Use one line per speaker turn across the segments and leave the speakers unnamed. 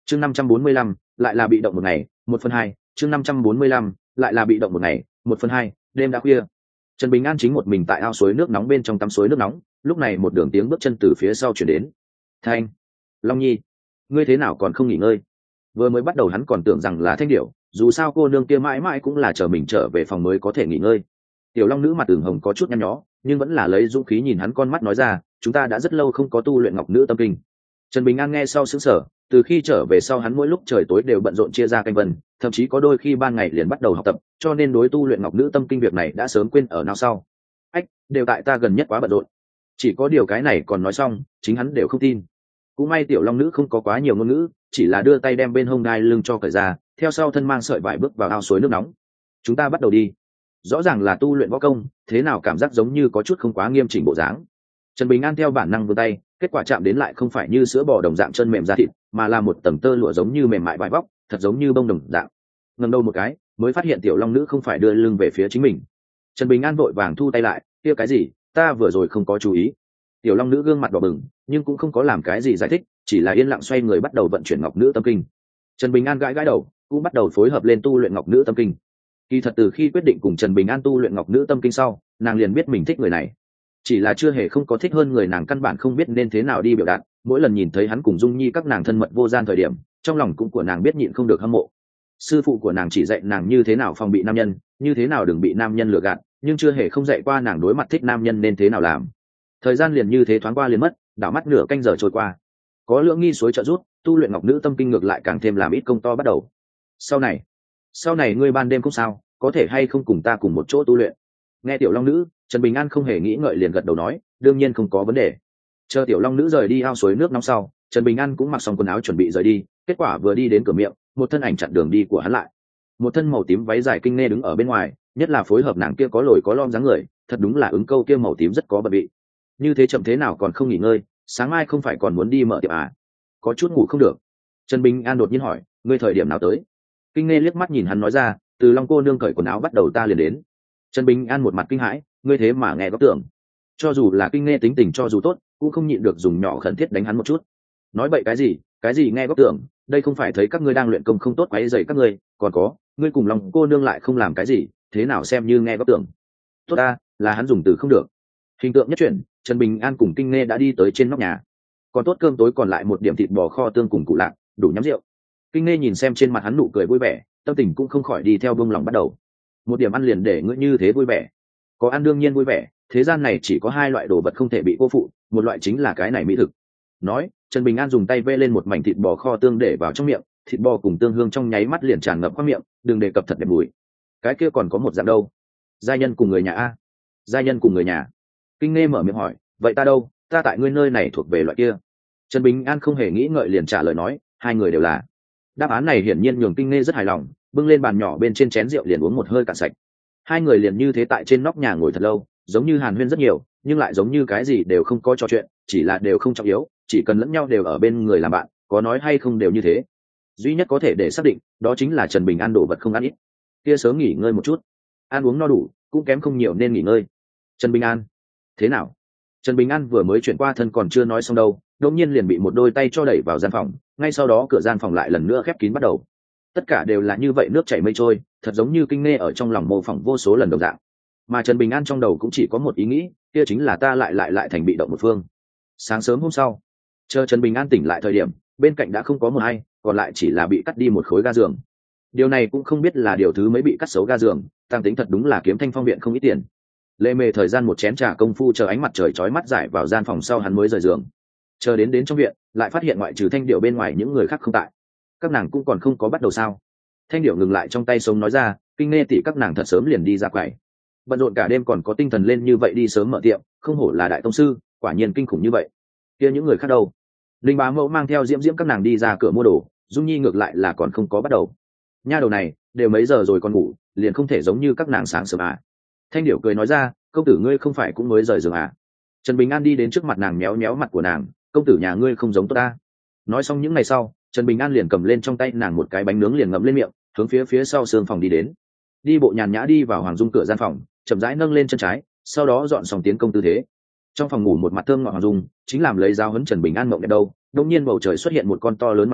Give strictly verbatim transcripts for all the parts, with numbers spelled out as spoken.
chương năm trăm bốn mươi lăm lại là bị động một ngày một phần hai chương năm trăm bốn mươi lăm lại là bị động một ngày một phần hai đêm đã khuya. Trần Bình An chính một mình tại ao suối nước nóng bên trong tắm suối nước nóng, lúc này một đường tiếng bước chân từ phía sau chuyển đến. Thanh, Long Nhi, ngươi thế nào còn không nghỉ ngơi? Vừa mới bắt đầu hắn còn tưởng rằng là Thanh Điểu, dù sao cô nương kia mãi mãi cũng là chờ mình trở về phòng mới có thể nghỉ ngơi. Tiểu Long nữ mặt tường hồng có chút nhăn nhó, nhưng vẫn là lấy dũng khí nhìn hắn con mắt nói ra, chúng ta đã rất lâu không có tu luyện ngọc nữ tâm kinh. Trần Bình An nghe sau sững sờ, từ khi trở về sau hắn mỗi lúc trời tối đều bận rộn chia ra canh vân, thậm chí có đôi khi ban ngày liền bắt đầu học tập, cho nên đối tu luyện ngọc nữ tâm kinh việc này đã sớm quên ở nào sau. Ách, đều tại ta gần nhất quá bận rộn. Chỉ có điều cái này còn nói xong, chính hắn đều không tin. Cũng may Tiểu Long nữ không có quá nhiều ngôn ngữ, chỉ là đưa tay đem bên hông đai lưng cho cởi ra, theo sau thân mang sợi vải bước vào ao suối nước nóng. Chúng ta bắt đầu đi. Rõ ràng là tu luyện võ công, thế nào cảm giác giống như có chút không quá nghiêm chỉnh bộ dáng. Trần Bình An theo bản năng vươn tay, kết quả chạm đến lại không phải như sữa bò đồng dạng chân mềm da thịt, mà là một tầng tơ lụa giống như mềm mại vải vóc, thật giống như bông đồng dạng. Ngẩng đầu một cái, mới phát hiện Tiểu Long nữ không phải đưa lưng về phía chính mình. Trần Bình An vội vàng thu tay lại, kia cái gì, ta vừa rồi không có chú ý. Tiểu Long nữ gương mặt đỏ bừng, nhưng cũng không có làm cái gì giải thích, chỉ là yên lặng xoay người bắt đầu vận chuyển ngọc nữ tâm kinh. Trần Bình An gãi gãi đầu, cũng bắt đầu phối hợp lên tu luyện ngọc nữ tâm kinh. Kỳ thật từ khi quyết định cùng Trần Bình An tu luyện ngọc nữ tâm kinh sau, nàng liền biết mình thích người này, chỉ là chưa hề không có thích hơn người nàng, căn bản không biết nên thế nào đi biểu đạt. Mỗi lần nhìn thấy hắn cùng Dung Nhi các nàng thân mật vô gian thời điểm, trong lòng cũng của nàng biết nhịn không được hâm mộ. Sư phụ của nàng chỉ dạy nàng như thế nào phòng bị nam nhân, như thế nào đừng bị nam nhân lừa gạt, nhưng chưa hề không dạy qua nàng đối mặt thích nam nhân nên thế nào làm. Thời gian liền như thế thoáng qua liền mất, đảo mắt nửa canh giờ trôi qua. Có Lưỡng Nghi suối trợ giúp, tu luyện ngọc nữ tâm kinh ngược lại càng thêm làm ít công to bắt đầu. Sau này, sau này ngươi ban đêm không sao, có thể hay không cùng ta cùng một chỗ tu luyện? Nghe Tiểu Long nữ, Trần Bình An không hề nghĩ ngợi liền gật đầu nói, đương nhiên không có vấn đề. Chờ Tiểu Long nữ rời đi ao suối nước nóng sau, Trần Bình An cũng mặc xong quần áo chuẩn bị rời đi, kết quả vừa đi đến cửa miệng, một thân ảnh chặn đường đi của hắn lại. Một thân màu tím váy dài Kinh Nghe đứng ở bên ngoài, nhất là phối hợp nàng kia có lồi có lõm dáng người, thật đúng là ứng câu kia màu tím rất có bật vị. Như thế chậm thế nào còn không nghỉ ngơi, sáng mai không phải còn muốn đi mở tiệm à? Có chút ngủ không được. Trần Bình An đột nhiên hỏi, ngươi thời điểm nào tới? Kinh Nghe liếc mắt nhìn hắn nói ra, từ Long cô nương cởi quần áo bắt đầu ta liền đến. Trần Bình An một mặt kinh hãi, ngươi thế mà nghe góc tưởng. Cho dù là Kinh Nghe tính tình cho dù tốt, cũng không nhịn được dùng nhỏ khẩn thiết đánh hắn một chút. Nói bậy cái gì, cái gì nghe góc tưởng, đây không phải thấy các ngươi đang luyện công không tốt quấy rầy các ngươi, còn có, ngươi cùng Long cô nương lại không làm cái gì, thế nào xem như nghe góc tưởng. Tốt ta, là hắn dùng từ không được. Hình tượng nhất chuyển, Trần Bình An cùng Kinh Nghe đã đi tới trên nóc nhà. Còn tốt cơm tối còn lại một điểm thịt bò kho tương cùng củ lạc, đủ nhắm rượu. Kinh Nghe nhìn xem trên mặt hắn nụ cười vui vẻ, tâm tình cũng không khỏi đi theo buông lòng bắt đầu. Một điểm ăn liền để ngươi như thế vui vẻ. Có ăn đương nhiên vui vẻ, thế gian này chỉ có hai loại đồ vật không thể bị cô phụ, một loại chính là cái này mỹ thực. Nói, Trần Bình An dùng tay vê lên một mảnh thịt bò kho tương để vào trong miệng, thịt bò cùng tương hương trong nháy mắt liền tràn ngập qua miệng, đừng đề cập thật đẹp mùi. Cái kia còn có một dạng đâu? Gia nhân cùng người nhà a? Gia nhân cùng người nhà? Kinh Nghe mở miệng hỏi, vậy ta đâu? Ta tại ngươi nơi này thuộc về loại kia. Trần Bình An không hề nghĩ ngợi liền trả lời nói, hai người đều là. Đáp án này hiển nhiên nhường Kinh Nghe rất hài lòng, bưng lên bàn nhỏ bên trên chén rượu liền uống một hơi cạn sạch. Hai người liền như thế tại trên nóc nhà ngồi thật lâu, giống như hàn huyên rất nhiều, nhưng lại giống như cái gì đều không có trò chuyện, chỉ là đều không trọng yếu, chỉ cần lẫn nhau đều ở bên người làm bạn, có nói hay không đều như thế. Duy nhất có thể để xác định, đó chính là Trần Bình An đồ vật không ăn ít. Kia sớm nghỉ ngơi một chút, ăn uống no đủ, cũng kém không nhiều nên nghỉ ngơi. Trần Bình An, thế nào? Trần Bình An vừa mới chuyển qua thân còn chưa nói xong đâu, đột nhiên liền bị một đôi tay cho đẩy vào gian phòng, ngay sau đó cửa gian phòng lại lần nữa khép kín bắt đầu. Tất cả đều là như vậy nước chảy mây trôi, thật giống như Kinh Nghe ở trong lòng mô phỏng vô số lần đồng dạng. Mà Trần Bình An trong đầu cũng chỉ có một ý nghĩ, kia chính là ta lại lại lại thành bị động một phương. Sáng sớm hôm sau, chờ Trần Bình An tỉnh lại thời điểm, bên cạnh đã không có một ai, còn lại chỉ là bị cắt đi một khối ga giường. Điều này cũng không biết là điều thứ mấy bị cắt xấu ga giường, tăng tính thật đúng là kiếm Thanh Phong viện không ít tiền. Lê mề thời gian một chén trà công phu chờ ánh mặt trời chói mắt rải vào gian phòng sau hắn mới rời giường. Chờ đến đến trong viện, lại phát hiện ngoại trừ Thanh Điệu bên ngoài những người khác không tại. Các nàng cũng còn không có bắt đầu sao? Thanh Điệu ngừng lại trong tay sống nói ra, Kinh Nghe tỷ các nàng thật sớm liền đi ra quầy, bận rộn cả đêm còn có tinh thần lên như vậy đi sớm mở tiệm, không hổ là đại tông sư, quả nhiên kinh khủng như vậy. Kia những người khác đâu? Linh Bá Mẫu mang theo Diễm Diễm các nàng đi ra cửa mua đồ, Dung Nhi ngược lại là còn không có bắt đầu. Nha đầu này, đều mấy giờ rồi còn ngủ, liền không thể giống như các nàng sáng sớm à? Thanh Điểu cười nói ra, công tử ngươi không phải cũng mới rời giường à? Trần Bình An đi đến trước mặt nàng méo méo mặt của nàng, công tử nhà ngươi không giống tôi ta. Nói xong những ngày sau, Trần Bình An liền cầm lên trong tay nàng một cái bánh nướng liền ngậm lên miệng, hướng phía phía sau sương phòng đi đến. Đi bộ nhàn nhã đi vào Hoàng Dung cửa gian phòng, chậm rãi nâng lên chân trái, sau đó dọn xong tiến công tư thế. Trong phòng ngủ một mặt thơm ngọt Hoàng Dung chính làm lấy dao hấn Trần Bình An mộng đẹp đâu, đột nhiên bầu trời xuất hiện một con to lớn mặt người,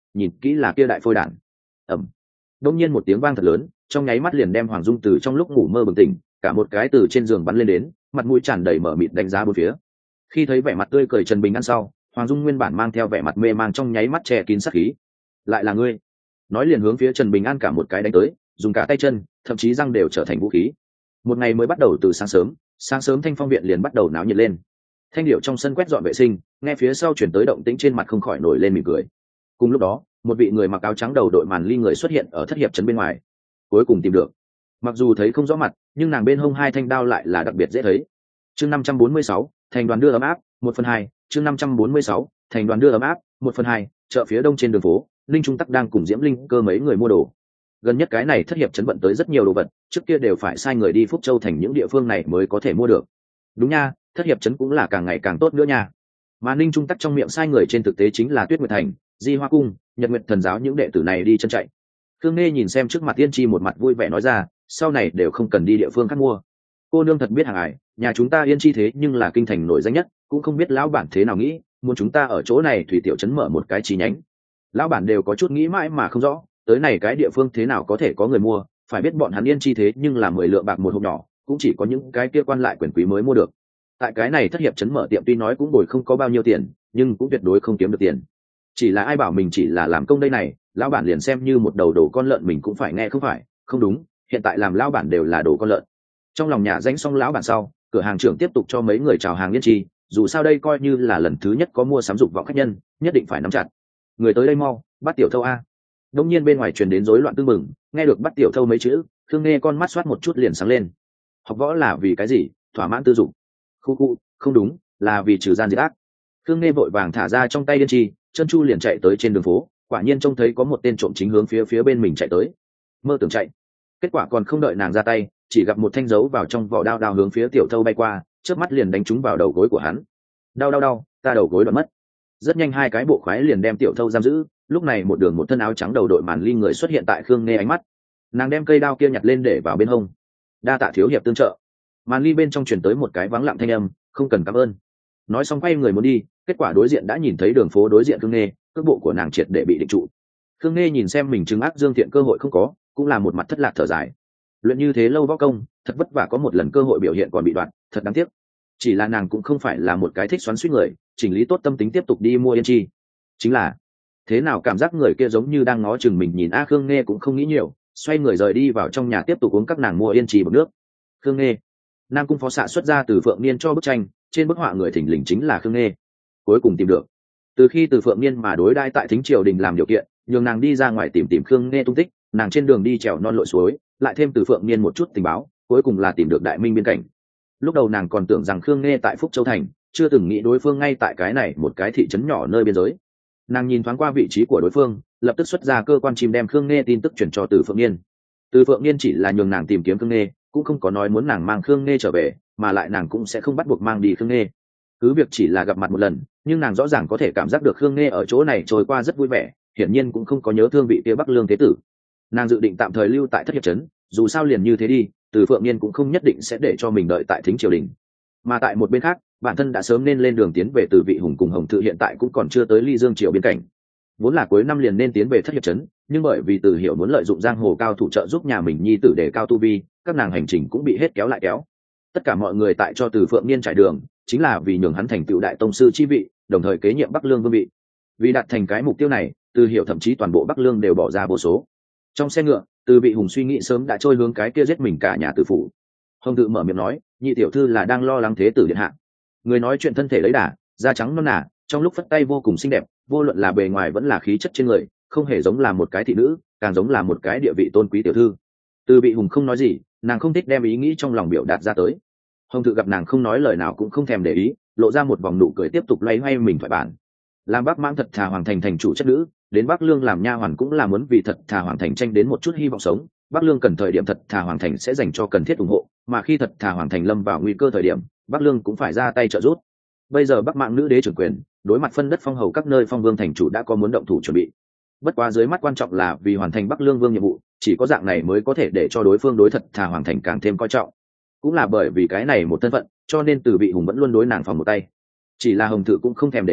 nhìn kỹ là kia đại phôi đản. Ẩm. Đông nhiên một tiếng vang thật lớn, trong nháy mắt liền đem Hoàng Dung từ trong lúc ngủ mơ bừng tỉnh, cả một cái từ trên giường bắn lên đến, mặt mũi tràn đầy mở mịt đánh giá bốn phía. Khi thấy vẻ mặt tươi cười Trần Bình An sau, Hoàng Dung nguyên bản mang theo vẻ mặt mê mang trong nháy mắt che kín sát khí. Lại là ngươi? Nói liền hướng phía Trần Bình An cả một cái đánh tới, dùng cả tay chân, thậm chí răng đều trở thành vũ khí. Một ngày mới bắt đầu từ sáng sớm, sáng sớm Thanh Phong viện liền bắt đầu náo nhiệt lên. Thanh điệu trong sân quét dọn vệ sinh, nghe phía sau chuyển tới động tĩnh trên mặt không khỏi nổi lên mỉm cười. Cùng lúc đó, một vị người mặc áo trắng đầu đội màn ly người xuất hiện ở thất hiệp trấn bên ngoài. Cuối cùng tìm được. Mặc dù thấy không rõ mặt, nhưng nàng bên hông hai thanh đao lại là đặc biệt dễ thấy. Chương năm trăm bốn mươi sáu, thành đoàn đưa ấm áp, một phần hai. Chương năm trăm bốn mươi sáu, thành đoàn đưa ấm áp, một phần hai. Chợ phía đông trên đường phố, Linh Trung Tắc đang cùng Diễm Linh Cơ mấy người mua đồ. Gần nhất cái này thất hiệp trấn vận tới rất nhiều đồ vật, trước kia đều phải sai người đi Phúc Châu thành những địa phương này mới có thể mua được. Đúng nha, thất hiệp trấn cũng là càng ngày càng tốt nữa nha. Mà Linh Trung Tắc trong miệng sai người trên thực tế chính là Tuyết Nguyệt thành, Di Hoa cung, Nhật Nguyệt thần giáo những đệ tử này đi chân chạy. Khương Nghê nhìn xem trước mặt Tiên Tri một mặt vui vẻ nói ra, sau này đều không cần đi địa phương khác mua. Cô nương thật biết hàng ải, nhà chúng ta Yên Chi thế nhưng là kinh thành nổi danh nhất, cũng không biết lão bản thế nào nghĩ, muốn chúng ta ở chỗ này thủy tiểu trấn mở một cái chi nhánh. Lão bản đều có chút nghĩ mãi mà không rõ, tới này cái địa phương thế nào có thể có người mua, phải biết bọn hắn Yên Chi thế nhưng là mười lượng bạc một hộp nhỏ, cũng chỉ có những cái kia quan lại quyền quý mới mua được. Tại cái này thất hiệp trấn mở tiệm tuy nói cũng bồi không có bao nhiêu tiền, nhưng cũng tuyệt đối không kiếm được tiền. Chỉ là ai bảo mình chỉ là làm công đây này, lão bản liền xem như một đầu đồ con lợn mình cũng phải nghe không phải, không đúng, hiện tại làm lão bản đều là đồ con lợn. Trong lòng nhà danh xong lão bản sau, cửa hàng trưởng tiếp tục cho mấy người chào hàng Yên Chi, dù sao đây coi như là lần thứ nhất có mua sắm dục vọng khách nhân, nhất định phải nắm chặt. Người tới đây mau, bắt tiểu thâu a. Đông nhiên bên ngoài truyền đến rối loạn tương mừng, nghe được bắt tiểu thâu mấy chữ, Khương Nghe con mắt xoát một chút liền sáng lên. Học võ là vì cái gì? Thỏa mãn tư dục. Khu khu, không đúng, là vì trừ gian diệt ác. Khương Nghe vội vàng thả ra trong tay Yên Chi, chân chu liền chạy tới trên đường phố, quả nhiên trông thấy có một tên trộm chính hướng phía phía bên mình chạy tới. Mơ tưởng chạy, kết quả còn không đợi nàng ra tay, chỉ gặp một thanh dấu vào trong vỏ đao đao hướng phía tiểu thâu bay qua, chớp mắt liền đánh trúng vào đầu gối của hắn. Đau đau đau, ta đầu gối đoạn mất. Rất nhanh hai cái bộ khoái liền đem tiểu thâu giam giữ. Lúc này một đường một thân áo trắng đầu đội màn ly người xuất hiện tại Khương Nghe ánh mắt. Nàng đem cây đao kia nhặt lên để vào bên hông. Đa tạ thiếu hiệp tương trợ. Màn ly bên trong truyền tới một cái vắng lặng thanh âm, không cần cảm ơn. Nói xong quay người muốn đi, kết quả đối diện đã nhìn thấy đường phố đối diện Khương Nghe, cước bộ của nàng triệt để bị định trụ. Khương Nghe nhìn xem mình trừng ác dương thiện cơ hội không có, cũng là một mặt thất lạc thở dài. Luyện như thế lâu võ công, thật vất vả có một lần cơ hội biểu hiện còn bị đoạn, thật đáng tiếc. Chỉ là nàng cũng không phải là một cái thích xoắn xuýt người, chỉnh lý tốt tâm tính tiếp tục đi mua Yên Chi. Chính là thế nào cảm giác người kia giống như đang ngó chừng mình nhìn a. Khương Nghe cũng không nghĩ nhiều, xoay người rời đi vào trong nhà tiếp tục uống các nàng mua Yên Chi bọc nước. Khương Nghe, Nam cung phó xạ xuất ra từ Phượng Niên cho bức tranh, trên bức họa người thình lình chính là Khương Nghe. Cuối cùng tìm được. Từ khi từ Phượng Niên mà đối đãi tại thính triều đình làm điều kiện, nhường nàng đi ra ngoài tìm tìm Khương Nghe tung tích, nàng trên đường đi trèo non lội suối, lại thêm từ Phượng Niên một chút tình báo, cuối cùng là tìm được Đại Minh biên cảnh. Lúc đầu nàng còn tưởng rằng Khương Nghe tại Phúc Châu thành, chưa từng nghĩ đối phương ngay tại cái này một cái thị trấn nhỏ nơi biên giới. Nàng nhìn thoáng qua vị trí của đối phương, lập tức xuất ra cơ quan chim đem Khương Nghe tin tức chuyển cho từ Phượng Niên. Từ Phượng Niên chỉ là nhường nàng tìm kiếm Khương Nghe, cũng không có nói muốn nàng mang Khương Nghe trở về, mà lại nàng cũng sẽ không bắt buộc mang đi Khương Nghe. Cứ việc chỉ là gặp mặt một lần, nhưng nàng rõ ràng có thể cảm giác được Khương Nghe ở chỗ này trôi qua rất vui vẻ, hiển nhiên cũng không có nhớ thương vị kia Bắc Lương thế tử. Nàng dự định tạm thời lưu tại thất hiệp trấn, dù sao liền như thế đi, từ Phượng Niên cũng không nhất định sẽ để cho mình đợi tại thính triều đình. Mà tại một bên khác, bản thân đã sớm nên lên đường tiến về từ Vị Hùng cùng Hồng Thự hiện tại cũng còn chưa tới Ly Dương triều biên cảnh. Vốn là cuối năm liền nên tiến về thất hiệp trấn, nhưng bởi vì Từ Hiểu muốn lợi dụng giang hồ cao thủ trợ giúp nhà mình nhi tử để cao tu vi, các nàng hành trình cũng bị hết kéo lại kéo. Tất cả mọi người tại cho Từ Phượng Niên trải đường, chính là vì nhường hắn thành tựu đại tông sư chi vị, đồng thời kế nhiệm Bắc Lương vương vị. Vì đạt thành cái mục tiêu này, Từ Hiểu thậm chí toàn bộ Bắc Lương đều bỏ ra vô số. Trong xe ngựa, Từ Vị Hùng suy nghĩ sớm đã trôi hướng cái kia giết mình cả nhà tử phủ. Hồng Tự mở miệng nói, nhị tiểu thư là đang lo lắng thế tử điện hạ. Người nói chuyện thân thể lấy đà, da trắng non nả, trong lúc phất tay vô cùng xinh đẹp, vô luận là bề ngoài vẫn là khí chất trên người, không hề giống là một cái thị nữ, càng giống là một cái địa vị tôn quý tiểu thư. Từ Vị Hùng không nói gì, nàng không thích đem ý nghĩ trong lòng biểu đạt ra tới. Hồng Tự gặp nàng không nói lời nào cũng không thèm để ý, lộ ra một vòng nụ cười tiếp tục loay hoay mình thoại bản. Làm Bắc Mãng thật thà hoàng thành thành chủ chất nữ, đến Bắc Lương làm nha hoàn cũng là muốn vì thật thà hoàng thành tranh đến một chút hy vọng sống. Bắc Lương cần thời điểm thật thà hoàng thành sẽ dành cho cần thiết ủng hộ, mà khi thật thà hoàng thành lâm vào nguy cơ thời điểm, Bắc Lương cũng phải ra tay trợ giúp. Bây giờ Bắc Mãng nữ đế trưởng quyền, đối mặt phân đất phong hầu các nơi phong vương thành chủ đã có muốn động thủ chuẩn bị. Bất quá dưới mắt quan trọng là vì hoàn thành Bắc Lương vương nhiệm vụ, chỉ có dạng này mới có thể để cho đối phương đối thật thà hoàng thành càng thêm coi trọng. Cũng là bởi vì cái này một thân phận, cho nên Từ Vị Hùng vẫn luôn đối nàng phòng một tay. Chỉ là Hồng Tự cũng không thèm để ý,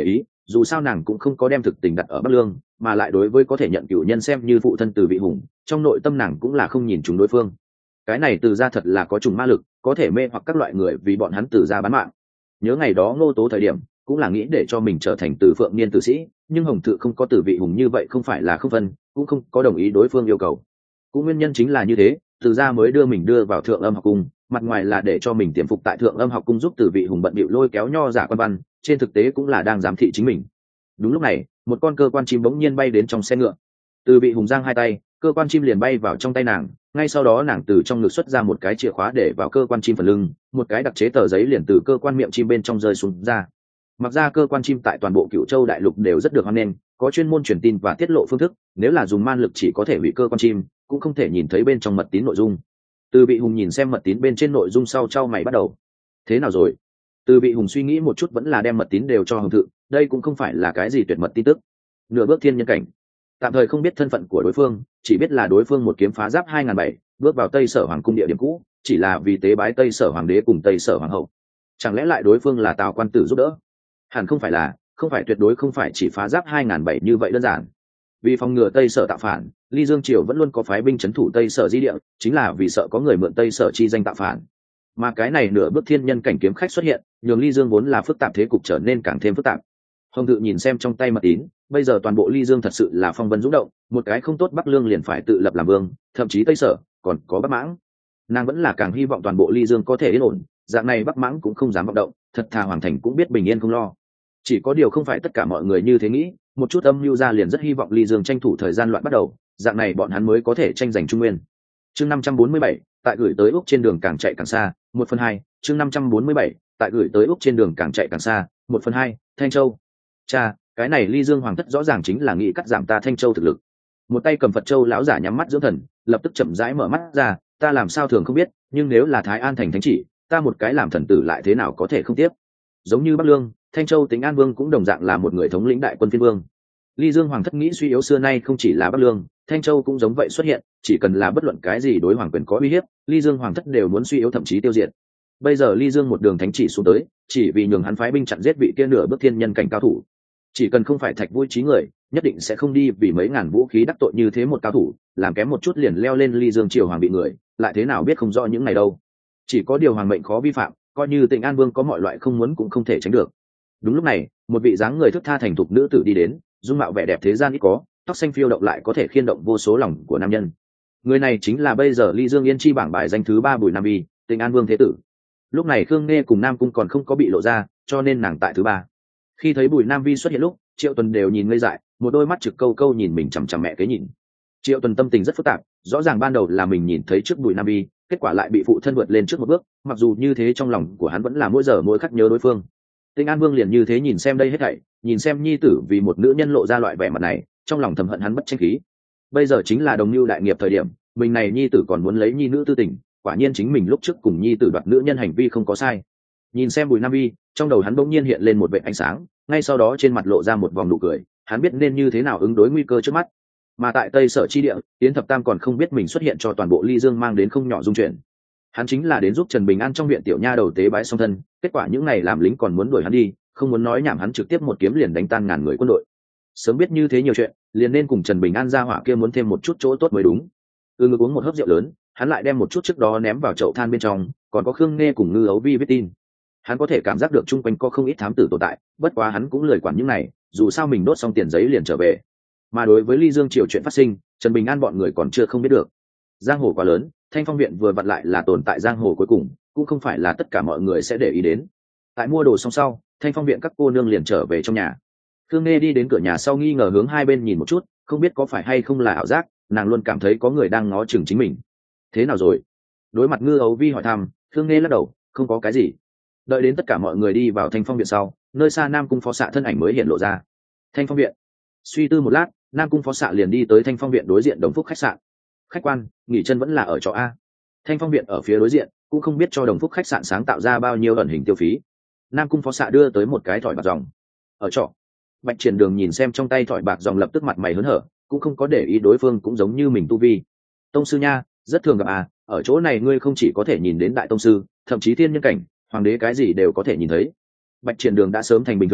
dù sao nàng cũng không có đem thực tình đặt ở Bắc Lương, mà lại đối với có thể nhận cửu nhân xem như phụ thân Từ Vị Hùng, trong nội tâm nàng cũng là không nhìn chúng đối phương. Cái này Từ gia thật là có trùng ma lực, có thể mê hoặc các loại người vì bọn hắn Từ gia bán mạng. Nhớ ngày đó Ngô Tố thời điểm cũng là nghĩ để cho mình trở thành Từ Phượng Niên tử sĩ, nhưng Hồng Thự không có Từ Vị Hùng như vậy không phải là không phân, cũng không có đồng ý đối phương yêu cầu. Cũng nguyên nhân chính là như thế, Từ gia mới đưa mình đưa vào Thượng Âm học cung, mặt ngoài là để cho mình tiềm phục tại Thượng Âm học cung giúp Từ Vị Hùng bận bịu lôi kéo nho giả quan văn, trên thực tế cũng là đang giám thị chính mình. Đúng lúc này, một con cơ quan chim bỗng nhiên bay đến trong xe ngựa. Từ Vị Hùng giang hai tay, cơ quan chim liền bay vào trong tay nàng, ngay sau đó nàng từ trong ngực xuất ra một cái chìa khóa để vào cơ quan chim phần lưng, một cái đặc chế tờ giấy liền từ cơ quan miệng chim bên trong rơi xuống ra. Mặc ra cơ quan chim tại toàn bộ Cửu Châu đại lục đều rất được hoan nghênh, có chuyên môn truyền tin và tiết lộ phương thức, nếu là dùng man lực chỉ có thể hủy cơ quan chim, cũng không thể nhìn thấy bên trong mật tín nội dung. Từ Vị Hùng nhìn xem mật tín bên trên nội dung sau trao mày bắt đầu. Thế nào rồi? Từ Vị Hùng suy nghĩ một chút vẫn là đem mật tín đều cho Hồng Thự, đây cũng không phải là cái gì tuyệt mật tin tức. Nửa bước thiên nhân cảnh, tạm thời không biết thân phận của đối phương, chỉ biết là đối phương một kiếm phá giáp hai nghìn bảy, bước vào Tây Sở Hoàng cung địa điểm cũ, chỉ là vì tế bái Tây Sở Hoàng đế cùng Tây Sở Hoàng hậu. Chẳng lẽ lại đối phương là Tào quan tử giúp đỡ? Hẳn không phải là, không phải tuyệt đối không phải chỉ phá giáp hai nghìn bảy như vậy đơn giản. Vì phòng ngừa Tây Sở tạo phản, Ly Dương triều vẫn luôn có phái binh trấn thủ Tây Sở di địa, chính là vì sợ có người mượn Tây Sở chi danh tạo phản. Mà cái này nửa bước thiên nhân cảnh kiếm khách xuất hiện, nhường Ly Dương vốn là phức tạp thế cục trở nên càng thêm phức tạp. Hồng Tự nhìn xem trong tay mật tín, bây giờ toàn bộ Ly Dương thật sự là phong vân dũng động, một cái không tốt Bắc Lương liền phải tự lập làm vương, thậm chí Tây Sở còn có Bắc Mãng. Nàng vẫn là càng hy vọng toàn bộ Ly Dương có thể yên ổn, dạng này Bắc Mãng cũng không dám vọng động, thật thà Hoàng thành cũng biết bình yên không lo. Chỉ có điều không phải tất cả mọi người như thế nghĩ, một chút âm mưu ra liền rất hy vọng Ly Dương tranh thủ thời gian loạn bắt đầu, dạng này bọn hắn mới có thể tranh giành trung nguyên. Chương năm trăm bốn mươi bảy, tại gửi tới Úc trên đường càng chạy càng xa, một phần hai. Chương năm trăm bốn mươi bảy, tại gửi tới Úc trên đường càng chạy càng xa, một phần hai. Thanh Châu. Cha, cái này Ly Dương hoàng thất rõ ràng chính là nghĩ cắt giảm ta Thanh Châu thực lực. Một tay cầm Phật Châu lão giả nhắm mắt dưỡng thần, lập tức chậm rãi mở mắt ra, ta làm sao thường không biết, nhưng nếu là Thái An thành thánh chỉ, ta một cái làm thần tử lại thế nào có thể không tiếp. Giống như Bắc Lương, Thanh Châu Tính An Vương cũng đồng dạng là một người thống lĩnh đại quân phiên vương. Ly Dương hoàng thất nghĩ suy yếu xưa nay không chỉ là Bắc Lương, Thanh Châu cũng giống vậy xuất hiện, chỉ cần là bất luận cái gì đối hoàng quyền có uy hiếp, Ly Dương hoàng thất đều muốn suy yếu thậm chí tiêu diệt. Bây giờ Ly Dương một đường thánh chỉ xuống tới, chỉ vì nhường hắn phái binh chặn giết vị kia nửa bước thiên nhân cảnh cao thủ. Chỉ cần không phải Thạch Vui trí người, nhất định sẽ không đi vì mấy ngàn vũ khí đắc tội như thế một cao thủ, làm kém một chút liền leo lên Ly Dương triều hoàng bị người, lại thế nào biết không rõ những này đâu. Chỉ có điều hoàng mệnh khó vi phạm, coi như Tịnh An Vương có mọi loại không muốn cũng không thể tránh được. Đúng lúc này, một vị dáng người thước tha thành thục nữ tử đi đến, dung mạo vẻ đẹp thế gian ít có, tóc xanh phiêu động lại có thể khiên động vô số lòng của nam nhân. Người này chính là bây giờ Ly Dương Yên chi bảng bài danh thứ ba Bùi Nam Vi, Tịnh An Vương thế tử. Lúc này Khương Nghe cùng Nam Cung còn không có bị lộ ra, cho nên nàng tại thứ ba. Khi thấy Bùi Nam Vi xuất hiện lúc, Triệu Tuần đều nhìn ngây dại, một đôi mắt trực câu câu nhìn mình chằm chằm mẹ kế nhìn. Triệu Tuần tâm tình rất phức tạp, rõ ràng ban đầu là mình nhìn thấy trước Bùi Nam Vi, kết quả lại bị phụ thân vượt lên trước một bước, mặc dù như thế trong lòng của hắn vẫn là mỗi giờ mỗi khắc nhớ đối phương. Tịnh An Vương liền như thế nhìn xem đây hết thảy, nhìn xem nhi tử vì một nữ nhân lộ ra loại vẻ mặt này, trong lòng thầm hận hắn bất tranh khí. Bây giờ chính là đồng mưu đại nghiệp thời điểm, mình này nhi tử còn muốn lấy nhi nữ tư tình, quả nhiên chính mình lúc trước cùng nhi tử đoạt nữ nhân hành vi không có sai. Nhìn xem Bùi Nam Vi, trong đầu hắn bỗng nhiên hiện lên một vệt ánh sáng, ngay sau đó trên mặt lộ ra một vòng nụ cười, hắn biết nên như thế nào ứng đối nguy cơ trước mắt. Mà tại Tây Sở chi địa, Yến Thập Tam còn không biết mình xuất hiện cho toàn bộ Ly Dương mang đến không nhỏ dung chuyển. Hắn chính là đến giúp Trần Bình An trong viện tiểu nha đầu tế bái song thân, kết quả những ngày làm lính còn muốn đuổi hắn đi, không muốn nói nhảm hắn trực tiếp một kiếm liền đánh tan ngàn người quân đội. Sớm biết như thế nhiều chuyện, liền nên cùng Trần Bình An ra hỏa kia muốn thêm một chút chỗ tốt mới đúng. Ừ ngực uống một hớp rượu lớn, hắn lại đem một chút trước đó ném vào chậu than bên trong, còn có Khương Nghe cùng Ngư Ấu Vi viết tin. Hắn có thể cảm giác được chung quanh có không ít thám tử tồn tại, bất quá hắn cũng lười quản những này, dù sao mình đốt xong tiền giấy liền trở về. Mà đối với Ly Dương triều chuyện phát sinh, Trần Bình An bọn người còn chưa không biết được. Giang hồ quá lớn, Thanh Phong viện vừa vặn lại là tồn tại giang hồ cuối cùng, cũng không phải là tất cả mọi người sẽ để ý đến. Tại mua đồ xong sau, Thanh Phong viện các cô nương liền trở về trong nhà. Khương Nghe đi đến cửa nhà sau nghi ngờ hướng hai bên nhìn một chút, không biết có phải hay không là ảo giác, nàng luôn cảm thấy có người đang ngó chừng chính mình. Thế nào rồi? Đối mặt Ngư Ấu Vi hỏi thăm, Khương Nghe lắc đầu, không có cái gì. Đợi đến tất cả mọi người đi vào Thanh Phong viện sau, nơi xa Nam Cung phó xạ thân ảnh mới hiện lộ ra. Thanh Phong viện. Suy tư một lát, Nam Cung phó xạ liền đi tới Thanh Phong viện đối diện Đồng Phúc khách sạn. Khách quan, nghỉ chân vẫn là ở trọ a. Thanh Phong viện ở phía đối diện, cũng không biết cho Đồng Phúc khách sạn sáng tạo ra bao nhiêu ẩn hình tiêu phí. Nam Cung phó xạ đưa tới một cái thỏi bạc dòng. Ở trọ. Bạch Triển Đường nhìn xem trong tay thỏi bạc dòng lập tức mặt mày hớn hở, cũng không có để ý đối phương cũng giống như mình tu vi. Tông sư nha, rất thường gặp à, ở chỗ này ngươi không chỉ có thể nhìn đến đại tông sư, thậm chí thiên nhân cảnh, hoàng đế cái gì đều có thể nhìn thấy. Bạch Triển Đường đã sớm thành bình thường,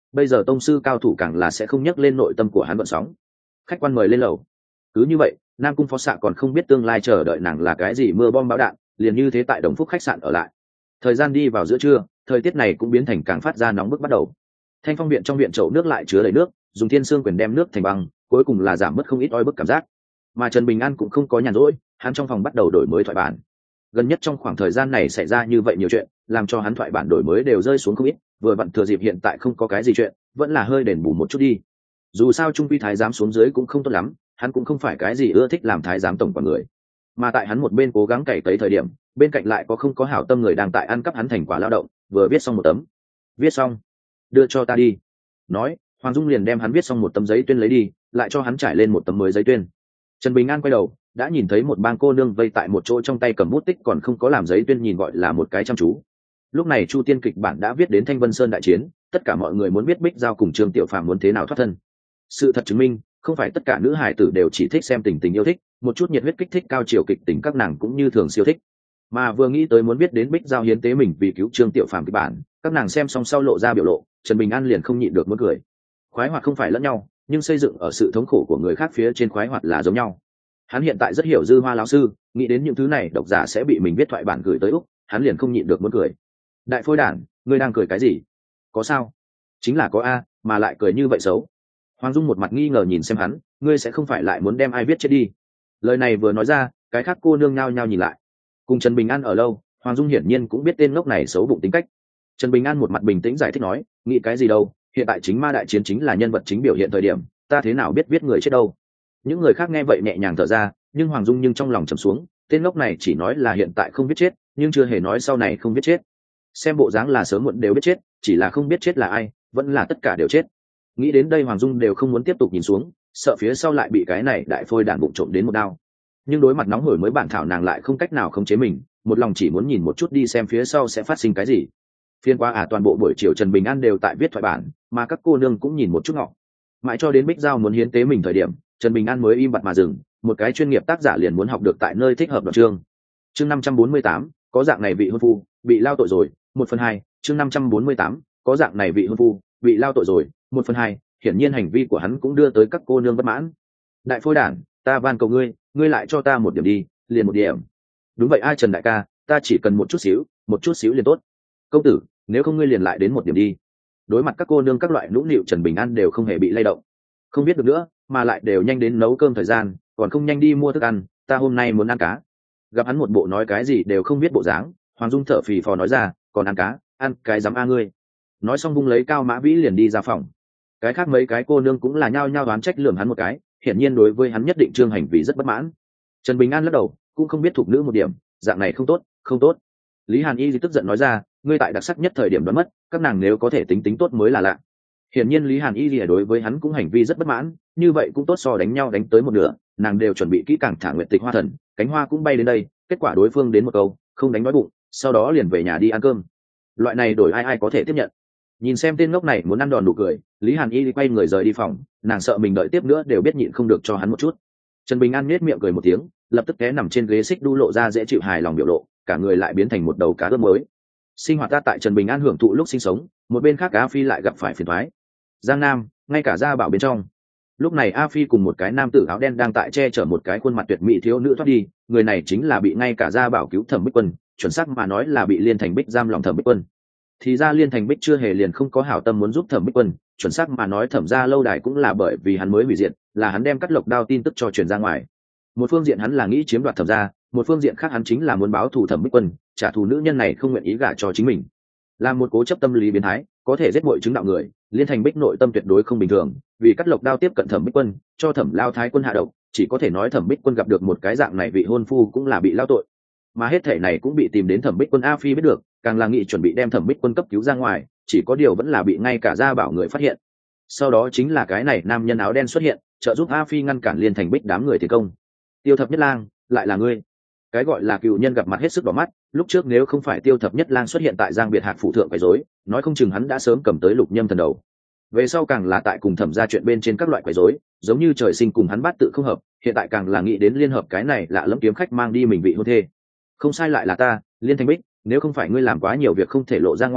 bây giờ tông sư cao thủ càng là sẽ không nhắc lên nội tâm của hắn vận sóng. Khách quan mời lên lầu. Cứ như vậy, Nam Cung Phó Xạ còn không biết tương lai chờ đợi nàng là cái gì mưa bom bão đạn, liền như thế tại Đồng Phúc khách sạn ở lại. Thời gian đi vào giữa trưa, thời tiết này cũng biến thành càng phát ra nóng bức bắt đầu. Thanh Phong viện trong viện chậu nước lại chứa đầy nước, dùng thiên xương quyền đem nước thành băng, cuối cùng là giảm bớt không ít oi bức cảm giác. Mà Trần Bình An cũng không có nhàn rỗi, hắn trong phòng bắt đầu đổi mới thoại bản. Gần nhất trong khoảng thời gian này xảy ra như vậy nhiều chuyện, làm cho hắn thoại bản đổi mới đều rơi xuống không ít, vừa vặn thừa dịp hiện tại không có cái gì chuyện, vẫn là hơi đền bù một chút đi. Dù sao trung quy thái giám xuống dưới cũng không tốt lắm, hắn cũng không phải cái gì ưa thích làm thái giám tổng quản người. Mà tại hắn một bên cố gắng cày cấy thời điểm, bên cạnh lại có không có hảo tâm người đang tại ăn cắp hắn thành quả lao động, vừa viết xong một tấm. Viết xong, đưa cho ta đi. Nói, Hoàng Dung liền đem hắn viết xong một tấm giấy tuyên lấy đi, lại cho hắn trải lên một tấm mới giấy tuyên. Trần Bình An quay đầu, đã nhìn thấy một bang cô nương vây tại một chỗ trong tay cầm bút tích còn không có làm giấy tuyên, nhìn gọi là một cái chăm chú. Lúc này Chu Tiên kịch bản đã viết đến Thanh Vân Sơn đại chiến, tất cả mọi người muốn biết Bích Giao cùng Trương Tiểu Phàm muốn thế nào thoát thân. Sự thật chứng minh, không phải tất cả nữ hải tử đều chỉ thích xem tình tình yêu thích, một chút nhiệt huyết kích thích cao chiều kịch tình các nàng cũng như thường siêu thích. Mà vừa nghĩ tới muốn biết đến Bích Giao hiến tế mình vì cứu Trương Tiểu Phàm kịch bản, các nàng xem xong sau lộ ra biểu lộ, Trần Bình An liền không nhịn được muốn cười. Khoái hoạt không phải lẫn nhau, nhưng xây dựng ở sự thống khổ của người khác phía trên khoái hoạt là giống nhau. Hắn hiện tại rất hiểu Dư Hoa lão sư, nghĩ đến những thứ này độc giả sẽ bị mình viết thoại bản gửi tới Úc, hắn liền không nhịn được muốn cười. Đại phôi đản, ngươi đang cười cái gì? Có sao? Chính là có a, mà lại cười như vậy xấu. Hoàng Dung một mặt nghi ngờ nhìn xem hắn, ngươi sẽ không phải lại muốn đem ai viết chết đi? Lời này vừa nói ra, cái khác cô nương nhao nhao nhìn lại. Cùng Trần Bình An ở lâu, Hoàng Dung hiển nhiên cũng biết tên ngốc này xấu bụng tính cách. Trần Bình An một mặt bình tĩnh giải thích nói, nghĩ cái gì đâu, hiện tại chính ma đại chiến chính là nhân vật chính biểu hiện thời điểm, ta thế nào biết viết người chết đâu. Những người khác nghe vậy nhẹ nhàng thở ra, nhưng Hoàng Dung nhưng trong lòng trầm xuống, tên ngốc này chỉ nói là hiện tại không biết chết, nhưng chưa hề nói sau này không biết chết. Xem bộ dáng là sớm muộn đều biết chết, chỉ là không biết chết là ai, vẫn là tất cả đều chết. Nghĩ đến đây Hoàng Dung đều không muốn tiếp tục nhìn xuống, sợ phía sau lại bị cái này đại phôi đản bụng trộm đến một đao. Nhưng đối mặt nóng hổi mới bản thảo nàng lại không cách nào khống chế mình, một lòng chỉ muốn nhìn một chút đi xem phía sau sẽ phát sinh cái gì. Phiên qua à toàn bộ buổi chiều Trần Bình An đều tại viết thoại bản, mà các cô nương cũng nhìn một chút ngọ. Mãi cho đến Bích Giao muốn hiến tế mình thời điểm, Trần Bình An mới im bặt mà dừng, một cái chuyên nghiệp tác giả liền muốn học được tại nơi thích hợp đoạn chương. Chương năm trăm bốn mươi tám, có dạng này vị hôn phu, bị lao tội rồi, một phần hai, chương năm trăm bốn mươi tám, có dạng này vị hôn phu, bị lao tội rồi, một phần hai, hiển nhiên hành vi của hắn cũng đưa tới các cô nương bất mãn. Đại phôi đản, ta van cầu ngươi, ngươi lại cho ta một điểm đi, liền một điểm. Đúng vậy ai Trần đại ca, ta chỉ cần một chút xíu, một chút xíu liền tốt. Công tử, nếu không ngươi liền lại đến một điểm đi. Đối mặt các cô nương các loại nũng nịu, Trần Bình An đều không hề bị lay động. Không biết được nữa, mà lại đều nhanh đến nấu cơm thời gian, còn không nhanh đi mua thức ăn, ta hôm nay muốn ăn cá. Gặp hắn một bộ nói cái gì đều không biết bộ dáng, Hoàng Dung thở phì phò nói ra, còn ăn cá, ăn cái dám a ngươi. Nói xong vung lấy Cao Mã Vĩ liền đi ra phòng. Cái khác mấy cái cô nương cũng là nhao nhao đoán trách lườm hắn một cái, hiển nhiên đối với hắn nhất định trương hành vì rất bất mãn. Trần Bình An lắc đầu, cũng không biết thục nữ một điểm, dạng này không tốt, không tốt. Lý Hàn Y tức giận nói ra, ngươi tại đặc sắc nhất thời điểm đoán mất, các nàng nếu có thể tính tính tốt mới là lạ. Hiển nhiên Lý Hàn Y lìa đối với hắn cũng hành vi rất bất mãn, như vậy cũng tốt so đánh nhau đánh tới một nửa, nàng đều chuẩn bị kỹ càng thả nguyệt tịch hoa thần, cánh hoa cũng bay đến đây, kết quả đối phương đến một câu, không đánh đói bụng, sau đó liền về nhà đi ăn cơm. Loại này đổi ai ai có thể tiếp nhận. Nhìn xem tên ngốc này muốn ăn đòn đủ cười, Lý Hàn Y quay người rời đi phòng, nàng sợ mình đợi tiếp nữa đều biết nhịn không được cho hắn một chút. Trần Bình An nhếch miệng cười một tiếng, lập tức té nằm trên ghế xích đu lộ ra dễ chịu hài lòng biểu lộ, cả người lại biến thành một đầu cá ướp mới. Sinh hoạt ta tại Trần Bình An hưởng thụ lúc sinh sống, một bên khác A Phi lại gặp phải phiền toái. Giang Nam, ngay cả Gia Bảo bên trong. Lúc này A Phi cùng một cái nam tử áo đen đang tại che chở một cái khuôn mặt tuyệt mỹ thiếu nữ thoát đi, người này chính là bị ngay cả Gia Bảo cứu Thẩm Bích Quân, chuẩn xác mà nói là bị Liên Thành Bích giam lòng Thẩm Bích Quân. Thì ra Liên Thành Bích chưa hề liền không có hảo tâm muốn giúp Thẩm Bích Quân, chuẩn xác mà nói Thẩm gia lâu đài cũng là bởi vì hắn mới hủy diệt, là hắn đem cắt lộc đao tin tức cho truyền ra ngoài. Một phương diện hắn là nghĩ chiếm đoạt Thẩm gia, một phương diện khác hắn chính là muốn báo thù Thẩm Bích Quân, trả thù nữ nhân này không nguyện ý gả cho chính mình. Là một cố chấp tâm lý biến thái, có thể giết mọi chứng đạo người, Liên Thành Bích nội tâm tuyệt đối không bình thường, vì cắt lộc đao tiếp cận Thẩm Bích Quân, cho Thẩm Lao Thái Quân hạ độc, chỉ có thể nói Thẩm Bích Quân gặp được một cái dạng này vị hôn phu cũng là bị lao tội. Mà hết thể này cũng bị tìm đến Thẩm Bích Quân A Phi biết được, càng là nghị chuẩn bị đem Thẩm Bích Quân cấp cứu ra ngoài, chỉ có điều vẫn là bị ngay cả Gia Bảo người phát hiện. Sau đó chính là cái này nam nhân áo đen xuất hiện, trợ giúp A Phi ngăn cản Liên Thành Bích đám người tiến công. Tiêu Thập Nhất Lang, lại là ngươi. Cái gọi là cựu nhân gặp mặt hết sức đỏ mắt, lúc trước nếu không phải Tiêu Thập Nhất Lang xuất hiện tại Giang Biệt Hạc phủ thượng quấy rối, nói không chừng hắn đã sớm cầm tới Lục Nhâm thần đầu. Về sau càng là tại cùng Thẩm gia chuyện bên trên các loại quấy rối, giống như trời sinh cùng hắn bắt tự không hợp, hiện tại càng là nghĩ đến liên hợp cái này lạ lẫm kiếm khách mang đi mình vị hôn thê. Không sai lại là ta, Liên Thành Bích, nếu không phải ngươi làm quá nhiều việc không thể lộ ra ngoài,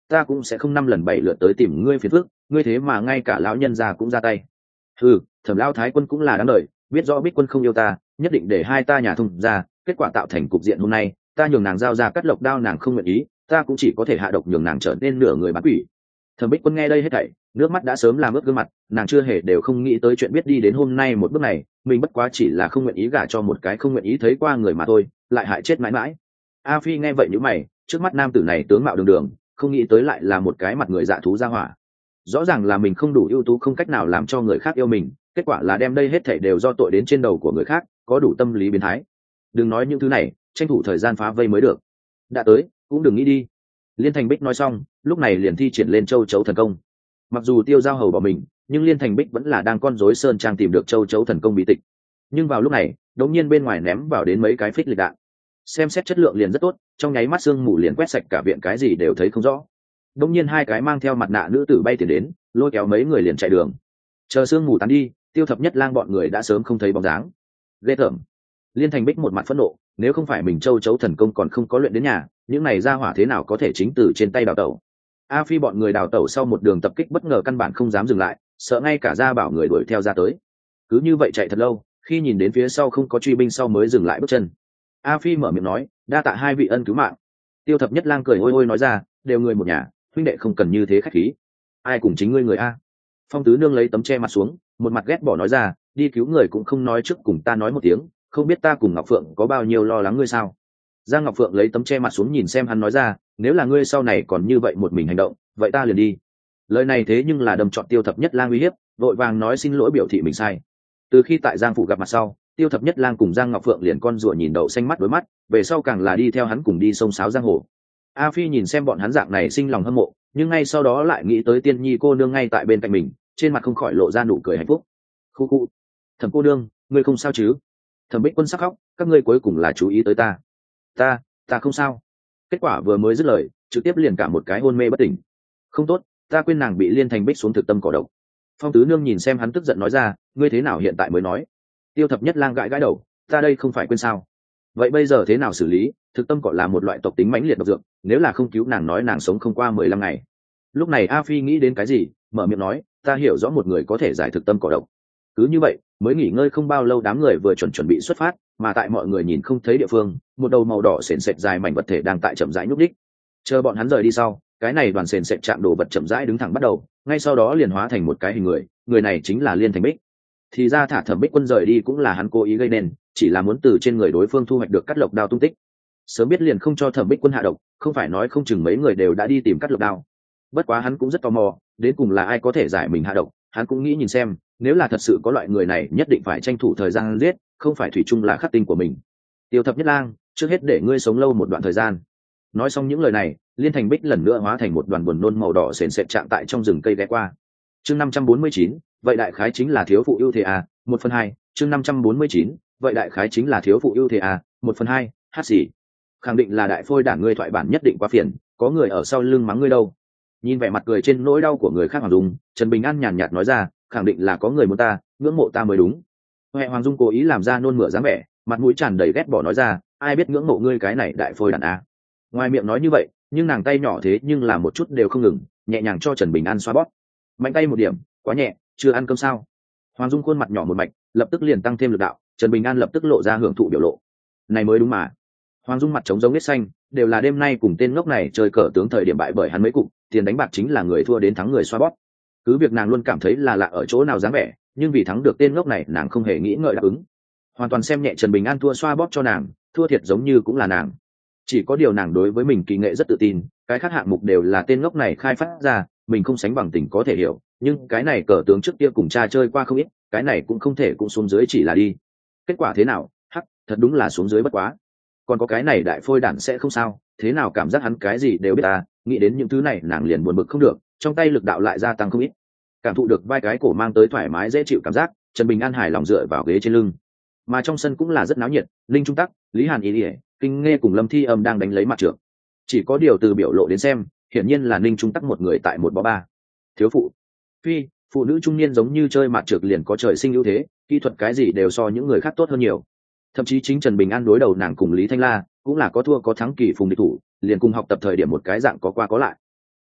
ta cũng sẽ không năm lần bảy lượt tới tìm ngươi phiền phức, ngươi thế mà ngay cả lão nhân già cũng ra tay. Ừ, Thẩm Lão thái quân cũng là đáng đời, biết rõ Bích Quân không yêu ta, nhất định để hai ta nhà thông ra, kết quả tạo thành cục diện hôm nay, ta nhường nàng giao ra cắt lộc đao nàng không nguyện ý, ta cũng chỉ có thể hạ độc nhường nàng trở nên nửa người bán quỷ. Thẩm Bích Quân nghe đây hết thảy, nước mắt đã sớm làm ướt gương mặt, nàng chưa hề đều không nghĩ tới chuyện biết đi đến hôm nay một bước này, mình bất quá chỉ là không nguyện ý gả cho một cái không nguyện ý thấy qua người mà thôi, lại hại chết mãi mãi. A Phi nghe vậy nhíu mày, trước mắt nam tử này tướng mạo đường đường, không nghĩ tới lại là một cái mặt người dạ thú ra hỏa. Rõ ràng là mình không đủ ưu tú không cách nào làm cho người khác yêu mình, kết quả là đem đây hết thảy đều do tội đến trên đầu của người khác, có đủ tâm lý biến thái. Đừng nói những thứ này, tranh thủ thời gian phá vây mới được. Đã tới, cũng đừng nghĩ đi. Liên Thành Bích nói xong, lúc này liền thi triển lên châu chấu thần công. Mặc dù Tiêu Giao hầu bỏ mình, nhưng Liên Thành Bích vẫn là đang con rối sơn trang tìm được châu chấu thần công bí tịch. Nhưng vào lúc này, đột nhiên bên ngoài ném vào đến mấy cái phích lịch đạn. Xem xét chất lượng liền rất tốt, trong nháy mắt sương mù liền quét sạch cả viện, cái gì đều thấy không rõ. Đột nhiên hai cái mang theo mặt nạ nữ tử bay tiền đến, lôi kéo mấy người liền chạy đường. Chờ sương mù tán đi, Tiêu Thập Nhất Lang bọn người đã sớm không thấy bóng dáng. Ghê tởm. Liên Thành Bích một mặt phẫn nộ, nếu không phải mình châu chấu thần công còn không có luyện đến nhà, những này ra hỏa thế nào có thể chính từ trên tay đào tẩu. A Phi bọn người đào tẩu sau một đường tập kích bất ngờ căn bản không dám dừng lại, sợ ngay cả Gia Bảo người đuổi theo ra tới. Cứ như vậy chạy thật lâu, khi nhìn đến phía sau không có truy binh sau mới dừng lại bước chân. A Phi mở miệng nói, đa tạ hai vị ân cứu mạng. Tiêu Thập Nhất Lang cười ôi ôi nói ra, đều người một nhà, huynh đệ không cần như thế khách khí. Ai cùng chính ngươi người a? Phong Tứ Nương lấy tấm che mặt xuống, một mặt ghét bỏ nói ra, đi cứu người cũng không nói trước cùng ta nói một tiếng, không biết ta cùng Ngọc Phượng có bao nhiêu lo lắng ngươi sao? Giang Ngọc Phượng lấy tấm che mặt xuống nhìn xem hắn nói ra, nếu là ngươi sau này còn như vậy một mình hành động, vậy ta liền đi. Lời này thế nhưng là đâm trọn Tiêu Thập Nhất Lang uy hiếp, vội vàng nói xin lỗi biểu thị mình sai. Từ khi tại Giang phủ gặp mặt sau, Tiêu Thập Nhất Lang cùng Giang Ngọc Phượng liền con rùa nhìn đậu xanh mắt đối mắt, về sau càng là đi theo hắn cùng đi sông sáo giang hồ. A Phi nhìn xem bọn hắn dạng này sinh lòng hâm mộ, nhưng ngay sau đó lại nghĩ tới Tiên Nhi cô nương ngay tại bên cạnh mình, trên mặt không khỏi lộ ra nụ cười hạnh phúc. Khu khu, Thẩm cô nương, ngươi không sao chứ? Thẩm Bích Quân sắc khóc, các ngươi cuối cùng là chú ý tới ta. Ta, ta không sao. Kết quả vừa mới dứt lời, trực tiếp liền cả một cái hôn mê bất tỉnh. Không tốt, ta quên nàng bị Liên Thành Bích xuống thực tâm cỏ độc. Phong Tứ Nương nhìn xem hắn tức giận nói ra, ngươi thế nào hiện tại mới nói? Tiêu Thập Nhất Lang gãi gãi đầu, ta đây không phải quên sao? Vậy bây giờ thế nào xử lý? Thực tâm cỏ là một loại tộc tính mãnh liệt độc dược, nếu là không cứu nàng nói nàng sống không qua mười lăm ngày. Lúc này A Phi nghĩ đến cái gì, mở miệng nói, ta hiểu rõ một người có thể giải thực tâm cỏ độc. Cứ như vậy, mới nghỉ ngơi không bao lâu đám người vừa chuẩn chuẩn bị xuất phát, mà tại mọi người nhìn không thấy địa phương, một đầu màu đỏ sền sệt dài mảnh vật thể đang tại chậm rãi nhúc đích. Chờ bọn hắn rời đi sau, cái này đoàn sền sệt chạm đồ vật chậm rãi đứng thẳng bắt đầu, ngay sau đó liền hóa thành một cái hình người, người này chính là Liên Thành Bích. Thì ra thả Thẩm Bích Quân rời đi cũng là hắn cố ý gây nên, chỉ là muốn từ trên người đối phương thu hoạch được cắt lộc đao tung tích. Sớm biết liền không cho Thẩm Bích Quân hạ độc, không phải nói không chừng mấy người đều đã đi tìm cắt lộc đao. Bất quá hắn cũng rất tò mò, đến cùng là ai có thể giải mình hạ độc, hắn cũng nghĩ nhìn xem, nếu là thật sự có loại người này nhất định phải tranh thủ thời gian giết, không phải thủy chung là khắc tinh của mình. Tiêu Thập Nhất Lang, trước hết để ngươi sống lâu một đoạn thời gian. Nói xong những lời này, Liên Thành Bích lần nữa hóa thành một đoàn buồn nôn màu đỏ sền sệt chạm tại trong rừng cây ghé qua. Chương năm trăm bốn mươi chín, vậy đại khái chính là thiếu phụ ưu thế à, một phần hai, chương năm trăm bốn mươi chín, vậy đại khái chính là thiếu phụ ưu thế à, một phần hai, hát gì? Khẳng định là đại phôi đản ngươi thoại bản nhất định quá phiền, có người ở sau lưng mắng ngươi đâu. Nhìn vẻ mặt cười trên nỗi đau của người khác Hoàng Dung, Trần Bình An nhàn nhạt nói ra, khẳng định là có người muốn ta, ngưỡng mộ ta mới đúng. Huệ Hoàng Dung cố ý làm ra nôn mửa dáng vẻ, mặt mũi tràn đầy ghét bỏ nói ra, ai biết ngưỡng mộ ngươi cái này đại phôi đản à. Ngoài miệng nói như vậy, nhưng nàng tay nhỏ thế nhưng là một chút đều không ngừng, nhẹ nhàng cho Trần Bình An xoa bóp. Mạnh tay một điểm, quá nhẹ, chưa ăn cơm sao? Hoàng Dung khuôn mặt nhỏ một mạch, lập tức liền tăng thêm lực đạo, Trần Bình An lập tức lộ ra hưởng thụ biểu lộ. Này mới đúng mà. Hoàng Dung mặt trống giống nết xanh, đều là đêm nay cùng tên ngốc này chơi cờ tướng thời điểm bại bởi hắn mấy cục, tiền đánh bạc chính là người thua đến thắng người xoa bóp. Cứ việc nàng luôn cảm thấy là lạ ở chỗ nào dáng vẻ, nhưng vì thắng được tên ngốc này nàng không hề nghĩ ngợi đáp ứng. Hoàn toàn xem nhẹ Trần Bình An thua xoa bóp cho nàng, thua thiệt giống như cũng là nàng. Chỉ có điều nàng đối với mình kỳ nghệ rất tự tin, cái khác hạng mục đều là tên ngốc này khai phát ra, mình không sánh bằng tình có thể hiểu, nhưng cái này cờ tướng trước kia cùng cha chơi qua không ít, cái này cũng không thể cũng xuống dưới chỉ là đi. Kết quả thế nào? Hắc, thật đúng là xuống dưới bất quá. Còn có cái này đại phôi đản sẽ không sao, thế nào cảm giác hắn cái gì đều biết ta, nghĩ đến những thứ này nàng liền buồn bực không được, trong tay lực đạo lại gia tăng không ít. Cảm thụ được vai cái cổ mang tới thoải mái dễ chịu cảm giác, Trần Bình An hài lòng dựa vào ghế trên lưng. Mà trong sân cũng là rất náo nhiệt, Linh Trung Tắc, Lý Hàn Ý Ỉa, Kinh Nghe cùng Lâm Thi Âm đang đánh lấy mặt trượng. Chỉ có điều từ biểu lộ đến xem, hiển nhiên là Ninh Trung Tắc một người tại một bó ba. Thiếu phụ, phi, phụ nữ trung niên giống như chơi mặt trược liền có trời sinh ưu thế, kỹ thuật cái gì đều so những người khác tốt hơn nhiều. Thậm chí chính Trần Bình An đối đầu nàng cùng Lý Thanh La cũng là có thua có thắng kỳ phùng địch thủ, liền cùng học tập thời điểm một cái dạng có qua có lại.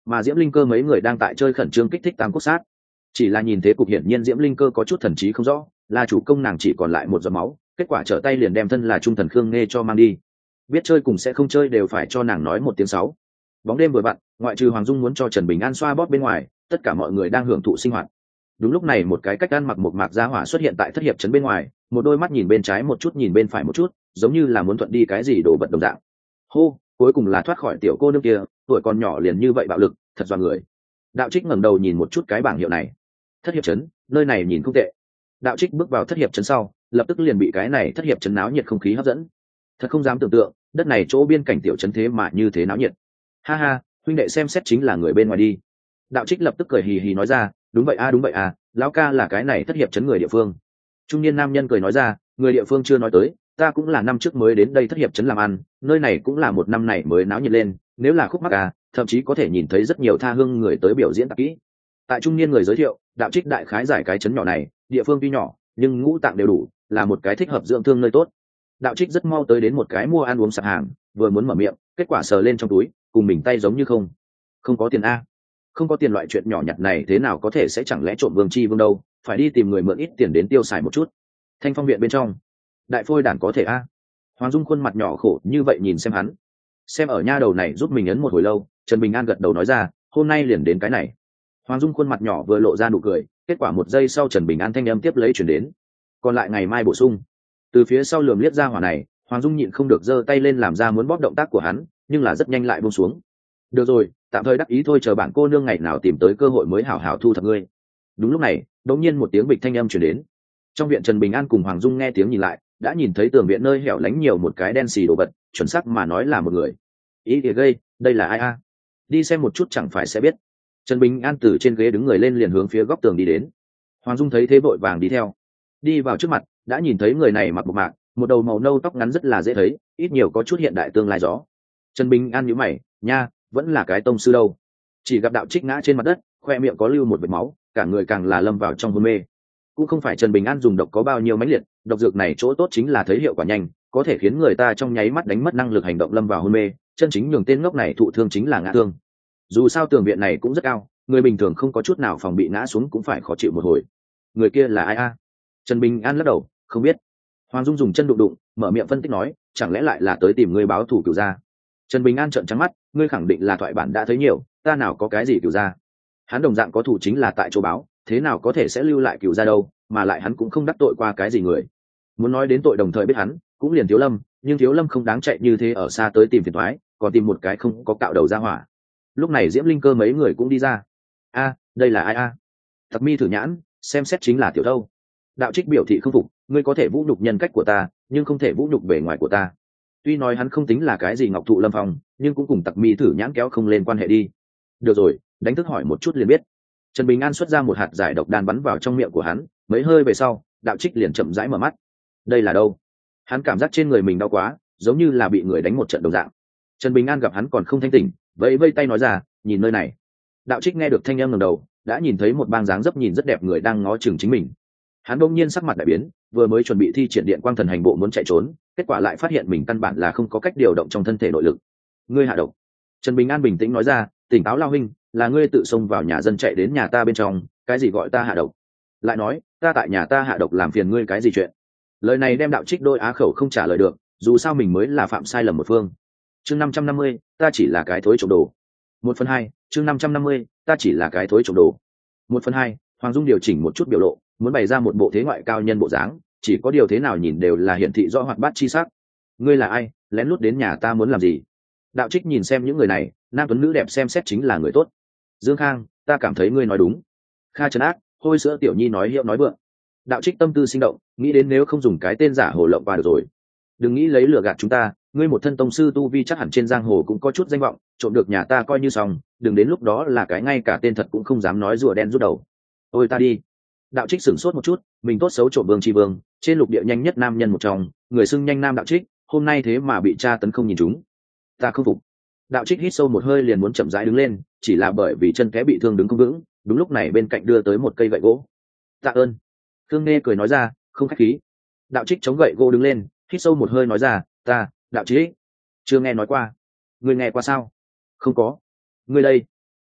mà diễm linh cơ mấy người đang tại chơi khẩn trương kích thích tam quốc sát. Chỉ là nhìn thế cục hiển nhiên diễm linh cơ có chút thần trí không rõ, là chủ công nàng chỉ còn lại một giọt máu, kết quả trở tay liền đem thân là trung thần khương nghe cho mang đi. Biết chơi cùng sẽ không chơi đều phải cho nàng nói một tiếng sáu. Bóng đêm vừa vặn, ngoại trừ Hoàng Dung muốn cho Trần Bình An xoa bóp bên ngoài, tất cả mọi người đang hưởng thụ sinh hoạt. Đúng lúc này một cái cách ăn mặc một mạc gia hỏa xuất hiện tại thất hiệp trấn bên ngoài, một đôi mắt nhìn bên trái một chút nhìn bên phải một chút, giống như là muốn thuận đi cái gì đồ vật đồng dạng. Hô, cuối cùng là thoát khỏi tiểu cô nương kia, tuổi còn nhỏ liền như vậy bạo lực, thật dọa người. Đạo Trích ngẩng đầu nhìn một chút cái bảng hiệu này. Thất hiệp trấn, nơi này nhìn không tệ. Đạo Trích bước vào thất hiệp trấn sau, lập tức liền bị cái này thất hiệp trấn náo nhiệt không khí hấp dẫn. Thật không dám tưởng tượng, đất này chỗ biên cảnh tiểu trấn thế mà như thế náo nhiệt. Ha ha, huynh đệ xem xét chính là người bên ngoài đi. Đạo Trích lập tức cười hì hì nói ra, đúng vậy a đúng vậy a, lão ca là cái này thất hiệp trấn người địa phương. Trung niên nam nhân cười nói ra, người địa phương chưa nói tới, ta cũng là năm trước mới đến đây thất hiệp trấn làm ăn, nơi này cũng là một năm này mới náo nhiệt lên, nếu là khúc mắc à, thậm chí có thể nhìn thấy rất nhiều tha hương người tới biểu diễn tạp kỹ. Tại trung niên người giới thiệu, Đạo Trích đại khái giải cái trấn nhỏ này, địa phương tuy nhỏ, nhưng ngũ tạng đều đủ, là một cái thích hợp dưỡng thương nơi tốt. Đạo Trích rất mau tới đến một cái mua ăn uống sạp hàng, vừa muốn mở miệng, kết quả sờ lên trong túi, cùng mình tay giống như không, không có tiền a, không có tiền loại chuyện nhỏ nhặt này thế nào có thể sẽ chẳng lẽ trộm vương chi vương đâu, phải đi tìm người mượn ít tiền đến tiêu xài một chút. Thanh Phong viện bên trong, đại phôi đản có thể a. Hoàng Dung khuôn mặt nhỏ khổ như vậy nhìn xem hắn, xem ở nha đầu này giúp mình ấn một hồi lâu, Trần Bình An gật đầu nói ra, hôm nay liền đến cái này. Hoàng Dung khuôn mặt nhỏ vừa lộ ra nụ cười, kết quả một giây sau Trần Bình An thanh âm tiếp lấy chuyển đến, còn lại ngày mai bổ sung. Từ phía sau lườm liếc ra hỏa này, Hoàng Dung nhịn không được giơ tay lên làm ra muốn bóp động tác của hắn, nhưng là rất nhanh lại buông xuống. Được rồi, tạm thời đắc ý thôi, chờ bản cô nương ngày nào tìm tới cơ hội mới hảo hảo thu thập ngươi. Đúng lúc này, đột nhiên một tiếng bịch thanh âm truyền đến. Trong viện Trần Bình An cùng Hoàng Dung nghe tiếng nhìn lại, đã nhìn thấy tường viện nơi hẻo lánh nhiều một cái đen xì đồ vật, chuẩn xác mà nói là một người. Ý kìa gây, đây là ai a? Đi xem một chút chẳng phải sẽ biết. Trần Bình An từ trên ghế đứng người lên liền hướng phía góc tường đi đến. Hoàng Dung thấy thế vội vàng đi theo. Đi vào trước mặt, đã nhìn thấy người này mặc một mạc, một đầu màu nâu tóc ngắn rất là dễ thấy, ít nhiều có chút hiện đại tương lai gió. Trần Bình An nhíu mày, nha, vẫn là cái tông sư đâu. Chỉ gặp Đạo Trích ngã trên mặt đất, khoe miệng có lưu một vệt máu, cả người càng là lâm vào trong hôn mê. Cũng không phải Trần Bình An dùng độc có bao nhiêu mãnh liệt, độc dược này chỗ tốt chính là thấy hiệu quả nhanh, có thể khiến người ta trong nháy mắt đánh mất năng lực hành động lâm vào hôn mê, chân chính nhường tên ngốc này thụ thương chính là ngã thương. Dù sao tường viện này cũng rất cao, người bình thường không có chút nào phòng bị ngã xuống cũng phải khó chịu một hồi. Người kia là ai a? Trần Bình An lắc đầu, không biết. Hoàng Dung dùng chân đụng đụng, mở miệng phân tích nói, chẳng lẽ lại là tới tìm ngươi báo thù cửu gia? Trần Bình An trợn trắng mắt, ngươi khẳng định là thoại bản đã thấy nhiều, ta nào có cái gì cửu gia? Hắn đồng dạng có thủ chính là tại chỗ báo, thế nào có thể sẽ lưu lại cửu gia đâu, mà lại hắn cũng không đắc tội qua cái gì người. Muốn nói đến tội đồng thời biết hắn, cũng liền Thiếu Lâm, nhưng Thiếu Lâm không đáng chạy như thế ở xa tới tìm phiền toái, còn tìm một cái không có cạo đầu ra hỏa. Lúc này Diễm Linh Cơ mấy người cũng đi ra. A, đây là ai a? Thật mi thử nhãn, xem xét chính là tiểu đâu. Đạo Trích biểu thị không phục, ngươi có thể vũ nhục nhân cách của ta, nhưng không thể vũ nhục bề ngoài của ta. Tuy nói hắn không tính là cái gì ngọc thụ lâm phong, nhưng cũng cùng Tặc Mi thử nhãn kéo không lên quan hệ đi. Được rồi, đánh thức hỏi một chút liền biết. Trần Bình An xuất ra một hạt giải độc đan bắn vào trong miệng của hắn, mấy hơi về sau, Đạo Trích liền chậm rãi mở mắt. Đây là đâu? Hắn cảm giác trên người mình đau quá, giống như là bị người đánh một trận đồng dạng. Trần Bình An gặp hắn còn không thanh tỉnh, vẫy vây tay nói ra, nhìn nơi này. Đạo Trích nghe được thanh âm ngẩng đầu, đã nhìn thấy một bang dáng dấp nhìn rất đẹp người đang ngó chừng chính mình. Hắn bỗng nhiên sắc mặt đại biến, vừa mới chuẩn bị thi triển điện quang thần hành bộ muốn chạy trốn, kết quả lại phát hiện mình căn bản là không có cách điều động trong thân thể nội lực. Ngươi hạ độc. Trần Bình An bình tĩnh nói ra, tỉnh táo lao huynh, là ngươi tự xông vào nhà dân chạy đến nhà ta bên trong, cái gì gọi ta hạ độc? Lại nói, ta tại nhà ta hạ độc làm phiền ngươi cái gì chuyện? Lời này đem Đạo Trích đôi á khẩu không trả lời được, dù sao mình mới là phạm sai lầm một phương. Chương năm trăm năm mươi, ta chỉ là cái thối trộm đồ. Một phần hai, chương năm trăm năm mươi, ta chỉ là cái thối trộm đồ. Một phần hai, Hoàng Dung điều chỉnh một chút biểu lộ, muốn bày ra một bộ thế ngoại cao nhân bộ dáng, chỉ có điều thế nào nhìn đều là hiển thị rõ hoạt bát chi sắc. Ngươi là ai, lén lút đến nhà ta muốn làm gì? Đạo Trích nhìn xem những người này, nam tuấn nữ đẹp xem xét chính là người tốt. Dương Khang, ta cảm thấy ngươi nói đúng. Kha Trấn Ác, hôi sữa tiểu nhi nói hiệu nói vượng. Đạo Trích tâm tư sinh động, nghĩ đến nếu không dùng cái tên giả hồ lộng qua được rồi. Đừng nghĩ lấy lừa gạt chúng ta, ngươi một thân tông sư tu vi chắc hẳn trên giang hồ cũng có chút danh vọng, trộm được nhà ta coi như xong, đừng đến lúc đó là cái ngay cả tên thật cũng không dám nói rùa đen rút đầu. Ôi ta đi. Đạo Trích sửng sốt một chút, mình tốt xấu trộm vương tri vương, trên lục địa nhanh nhất nam nhân một trong, người xưng nhanh nam Đạo Trích, hôm nay thế mà bị tra tấn không nhìn chúng. Ta không phục. Đạo Trích hít sâu một hơi liền muốn chậm rãi đứng lên, chỉ là bởi vì chân té bị thương đứng không vững, đúng lúc này bên cạnh đưa tới một cây gậy gỗ. Tạ ơn. Khương Nghe cười nói ra, không khách khí. Đạo Trích chống gậy gỗ đứng lên, hít sâu một hơi nói ra, ta, Đạo Trích, chưa nghe nói qua. Ngươi nghe qua sao? Không có. Ngươi đây.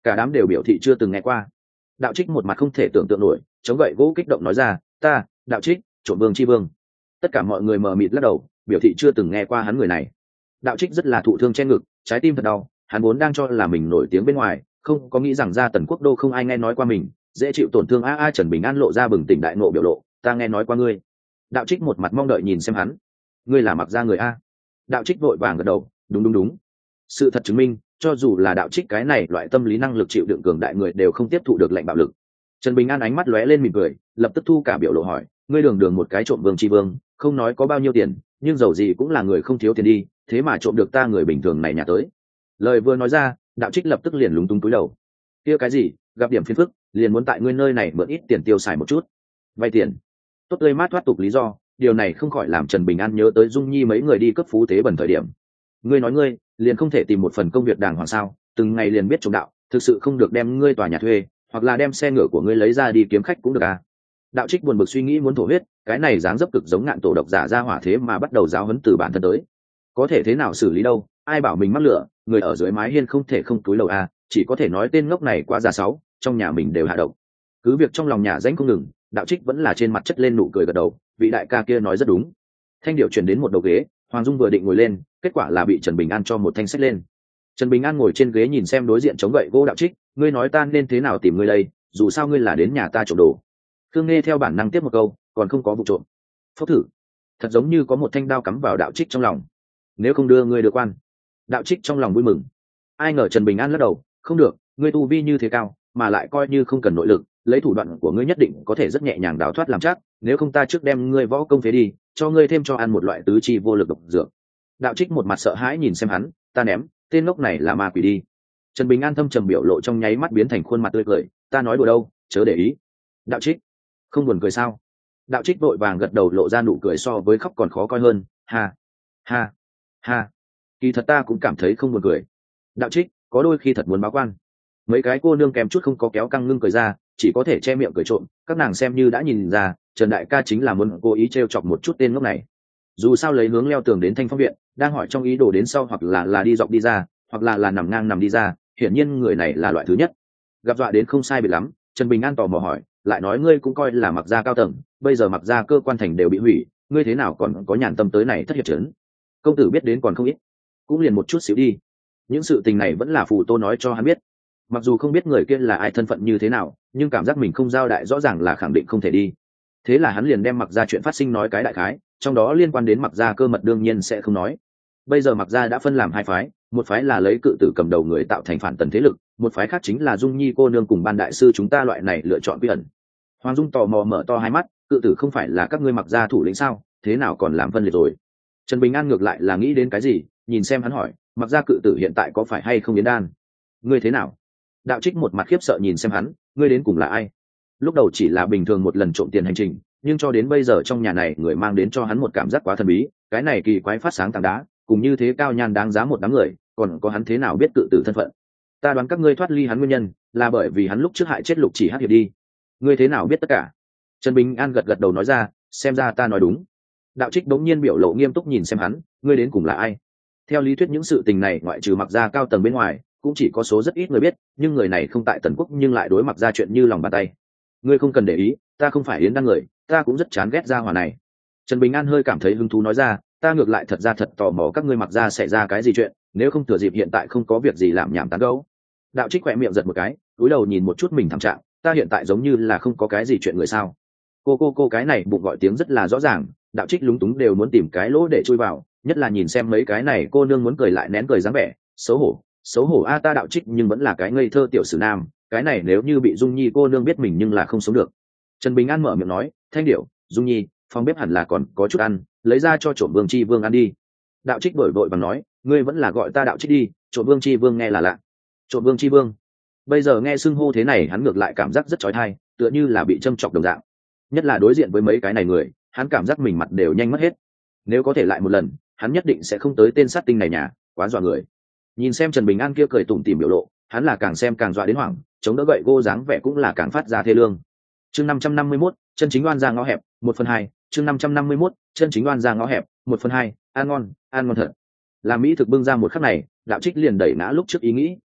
Cả đám đều biểu thị chưa từng nghe qua. Đạo Trích một mặt không thể tưởng tượng nổi, chống gậy gỗ kích động nói ra, ta Đạo Trích, trộm vương chi vương. Tất cả mọi người mờ mịt lắc đầu, biểu thị chưa từng nghe qua hắn người này. Đạo Trích rất là thụ thương trên ngực, trái tim thật đau, hắn vốn đang cho là mình nổi tiếng bên ngoài, không có nghĩ rằng ra Tần Quốc đô không ai nghe nói qua mình, dễ chịu tổn thương. a a Trần Bình An lộ ra bừng tỉnh đại nộ biểu lộ, ta nghe nói qua ngươi. Đạo Trích một mặt mong đợi nhìn xem hắn, ngươi là Mặc Gia người a? Đạo Trích vội vàng gật đầu, đúng đúng đúng. Sự thật chứng minh, cho dù là Đạo Trích cái này loại tâm lý năng lực chịu đựng cường đại người đều không tiếp thụ được lệnh bạo lực. Trần Bình An ánh mắt lóe lên mỉm cười, lập tức thu cả biểu lộ hỏi, ngươi đường đường một cái trộm vương chi vương, không nói có bao nhiêu tiền, nhưng dầu gì cũng là người không thiếu tiền đi, thế mà trộm được ta người bình thường này nhà tới. Lời vừa nói ra, Đạo Trích lập tức liền lúng túng cúi đầu. Kia cái gì, gặp điểm phiền phức, liền muốn tại ngươi nơi này mượn ít tiền tiêu xài một chút. Vay tiền. Tốt tươi mát thoát tục lý do, điều này không khỏi làm Trần Bình An nhớ tới Dung Nhi mấy người đi cấp phú tế bẩn thời điểm. Ngươi nói ngươi, liền không thể tìm một phần công việc đàng hoàng sao, từng ngày liền biết trộm đạo, thực sự không được đem ngươi tòa nhà thuê, hoặc là đem xe ngựa của ngươi lấy ra đi kiếm khách cũng được à. Đạo Trích buồn bực suy nghĩ muốn thổ huyết, cái này dáng dấp cực giống ngạn tổ độc giả ra hỏa thế mà bắt đầu giáo huấn từ bản thân tới. Có thể thế nào xử lý đâu, ai bảo mình mắc lửa, người ở dưới mái hiên không thể không túi lầu à, chỉ có thể nói tên ngốc này quá già sáu, trong nhà mình đều hạ độc. Cứ việc trong lòng nhà danh không ngừng, Đạo Trích vẫn là trên mặt chất lên nụ cười gật đầu, vị đại ca kia nói rất đúng. Thanh điệu chuyển đến một đầu ghế, Hoàng Dung vừa định ngồi lên, kết quả là bị Trần Bình An cho một thanh sách lên. Trần Bình An ngồi trên ghế nhìn xem đối diện chống gậy gỗ Đạo Trích, ngươi nói ta nên thế nào tìm ngươi đây, dù sao ngươi là đến nhà ta trộm đồ. Khương Nghe theo bản năng tiếp một câu, còn không có vụ trộm. Phốc thử, thật giống như có một thanh đao cắm vào Đạo Trích trong lòng. Nếu không đưa ngươi được quan. Đạo Trích trong lòng vui mừng. Ai ngờ Trần Bình An lắc đầu, không được, ngươi tu vi như thế cao, mà lại coi như không cần nội lực, lấy thủ đoạn của ngươi nhất định có thể rất nhẹ nhàng đào thoát làm chắc, nếu không ta trước đem ngươi võ công phế đi, cho ngươi thêm cho ăn một loại tứ chi vô lực độc dược. Đạo Trích một mặt sợ hãi nhìn xem hắn, ta ném, tên ngốc này là ma quỷ đi. Trần Bình An thâm trầm biểu lộ trong nháy mắt biến thành khuôn mặt tươi cười, ta nói đùa đâu, chớ để ý. Đạo Trích, không buồn cười sao? Đạo Trích vội vàng gật đầu lộ ra nụ cười so với khóc còn khó coi hơn, ha, ha, ha. Kỳ thật ta cũng cảm thấy không buồn cười. Đạo Trích, có đôi khi thật muốn báo quan. Mấy cái cô nương kèm chút không có kéo căng ngưng cười ra, chỉ có thể che miệng cười trộm, các nàng xem như đã nhìn ra, Trần đại ca chính là muốn cố ý trêu chọc một chút tên ngốc này. Dù sao lấy hướng leo tường đến Thanh Phong viện, đang hỏi trong ý đồ đến sau hoặc là là đi dọc đi ra, hoặc là là nằm ngang nằm đi ra, hiển nhiên người này là loại thứ nhất. Gặp dọa đến không sai biệt lắm, Trần Bình An tò mò hỏi, lại nói ngươi cũng coi là Mặc Gia cao tầng, bây giờ Mặc Gia cơ quan thành đều bị hủy, ngươi thế nào còn có nhàn tâm tới này thất hiệp trấn? Công tử biết đến còn không ít, cũng liền một chút xíu đi. Những sự tình này vẫn là phù tô nói cho hắn biết. Mặc dù không biết người kia là ai thân phận như thế nào, nhưng cảm giác mình không giao đại rõ ràng là khẳng định không thể đi. Thế là hắn liền đem Mặc Gia chuyện phát sinh nói cái đại khái, trong đó liên quan đến Mặc Gia cơ mật đương nhiên sẽ không nói. Bây giờ Mặc Gia đã phân làm hai phái, một phái là lấy cự tử cầm đầu người tạo thành phản tần thế lực, một phái khác chính là Dung Nhi cô nương cùng ban đại sư chúng ta loại này lựa chọn bí ẩn. Hoàng Dung tò mò mở to hai mắt, cự tử không phải là các ngươi Mặc Gia thủ lĩnh sao, thế nào còn làm phân liệt rồi? Trần Bình An ngược lại là nghĩ đến cái gì, nhìn xem hắn hỏi, Mặc Gia cự tử hiện tại có phải hay không yến đan? Ngươi thế nào? Đạo Trích một mặt khiếp sợ nhìn xem hắn, ngươi đến cùng là ai? Lúc đầu chỉ là bình thường một lần trộm tiền hành trình, nhưng cho đến bây giờ trong nhà này người mang đến cho hắn một cảm giác quá thần bí, cái này kỳ quái phát sáng tảng đá, cùng như thế cao nhan đáng giá một đám người, còn có hắn thế nào biết tự tử thân phận? Ta đoán các ngươi thoát ly hắn nguyên nhân là bởi vì hắn lúc trước hại chết Lục Chỉ Hắc Hiệp đi. Ngươi thế nào biết tất cả? Trần Bình An gật gật đầu nói ra, xem ra ta nói đúng. Đạo Trích bỗng nhiên biểu lộ nghiêm túc nhìn xem hắn, ngươi đến cùng là ai? Theo lý thuyết những sự tình này ngoại trừ Mặc Gia cao tầng bên ngoài, cũng chỉ có số rất ít người biết, nhưng người này không tại Tần Quốc nhưng lại đối Mặc Gia chuyện như lòng bàn tay. Ngươi không cần để ý, ta không phải yến đăng người, ta cũng rất chán ghét gia hỏa này. Trần Bình An hơi cảm thấy hứng thú nói ra, ta ngược lại thật ra thật tò mò các ngươi Mặc Gia xảy ra cái gì chuyện, nếu không thừa dịp hiện tại không có việc gì làm nhảm tán gẫu. Đạo Trích khỏe miệng giật một cái, cúi đầu nhìn một chút mình thảm trạng, ta hiện tại giống như là không có cái gì chuyện người sao? Cô cô cô cái này bụng gọi tiếng rất là rõ ràng, Đạo Trích lúng túng đều muốn tìm cái lỗ để chui vào, nhất là nhìn xem mấy cái này cô nương muốn cười lại nén cười dáng vẻ, xấu hổ, xấu hổ a ta Đạo Trích nhưng vẫn là cái ngây thơ tiểu sử nam, cái này nếu như bị Dung Nhi cô nương biết mình nhưng là không sống được. Trần Bình An mở miệng nói, Thanh Điểu, Dung Nhi, phòng bếp hẳn là còn có chút ăn, lấy ra cho trộm Vương Chi Vương ăn đi. Đạo Trích đổi vội bằng nói, ngươi vẫn là gọi ta Đạo Trích đi, trộm Vương Chi Vương nghe là lạ. Trộm Vương Chi Vương. Bây giờ nghe xưng hô thế này hắn ngược lại cảm giác rất chói tai, tựa như là bị châm chọc đồng dạng. Nhất là đối diện với mấy cái này người, hắn cảm giác mình mặt đều nhanh mất hết. Nếu có thể lại một lần, hắn nhất định sẽ không tới tên sát tinh này nhà, quá dọa người. Nhìn xem Trần Bình An kia cười tủm tỉm biểu lộ, hắn là càng xem càng dọa đến hoảng, chống đỡ gậy gô dáng vẻ cũng là càng phát ra thê lương. Chương năm trăm năm mươi mốt, chân chính oan ra ngõ hẹp, một phần hai. Chương năm trăm năm mươi mốt, chân chính oan ra ngõ hẹp, một phần hai. Ăn ngon, ăn ngon thật. Làm mỹ thực bưng ra một khắc này, Đạo Trích liền đẩy ngã lúc trước ý nghĩ,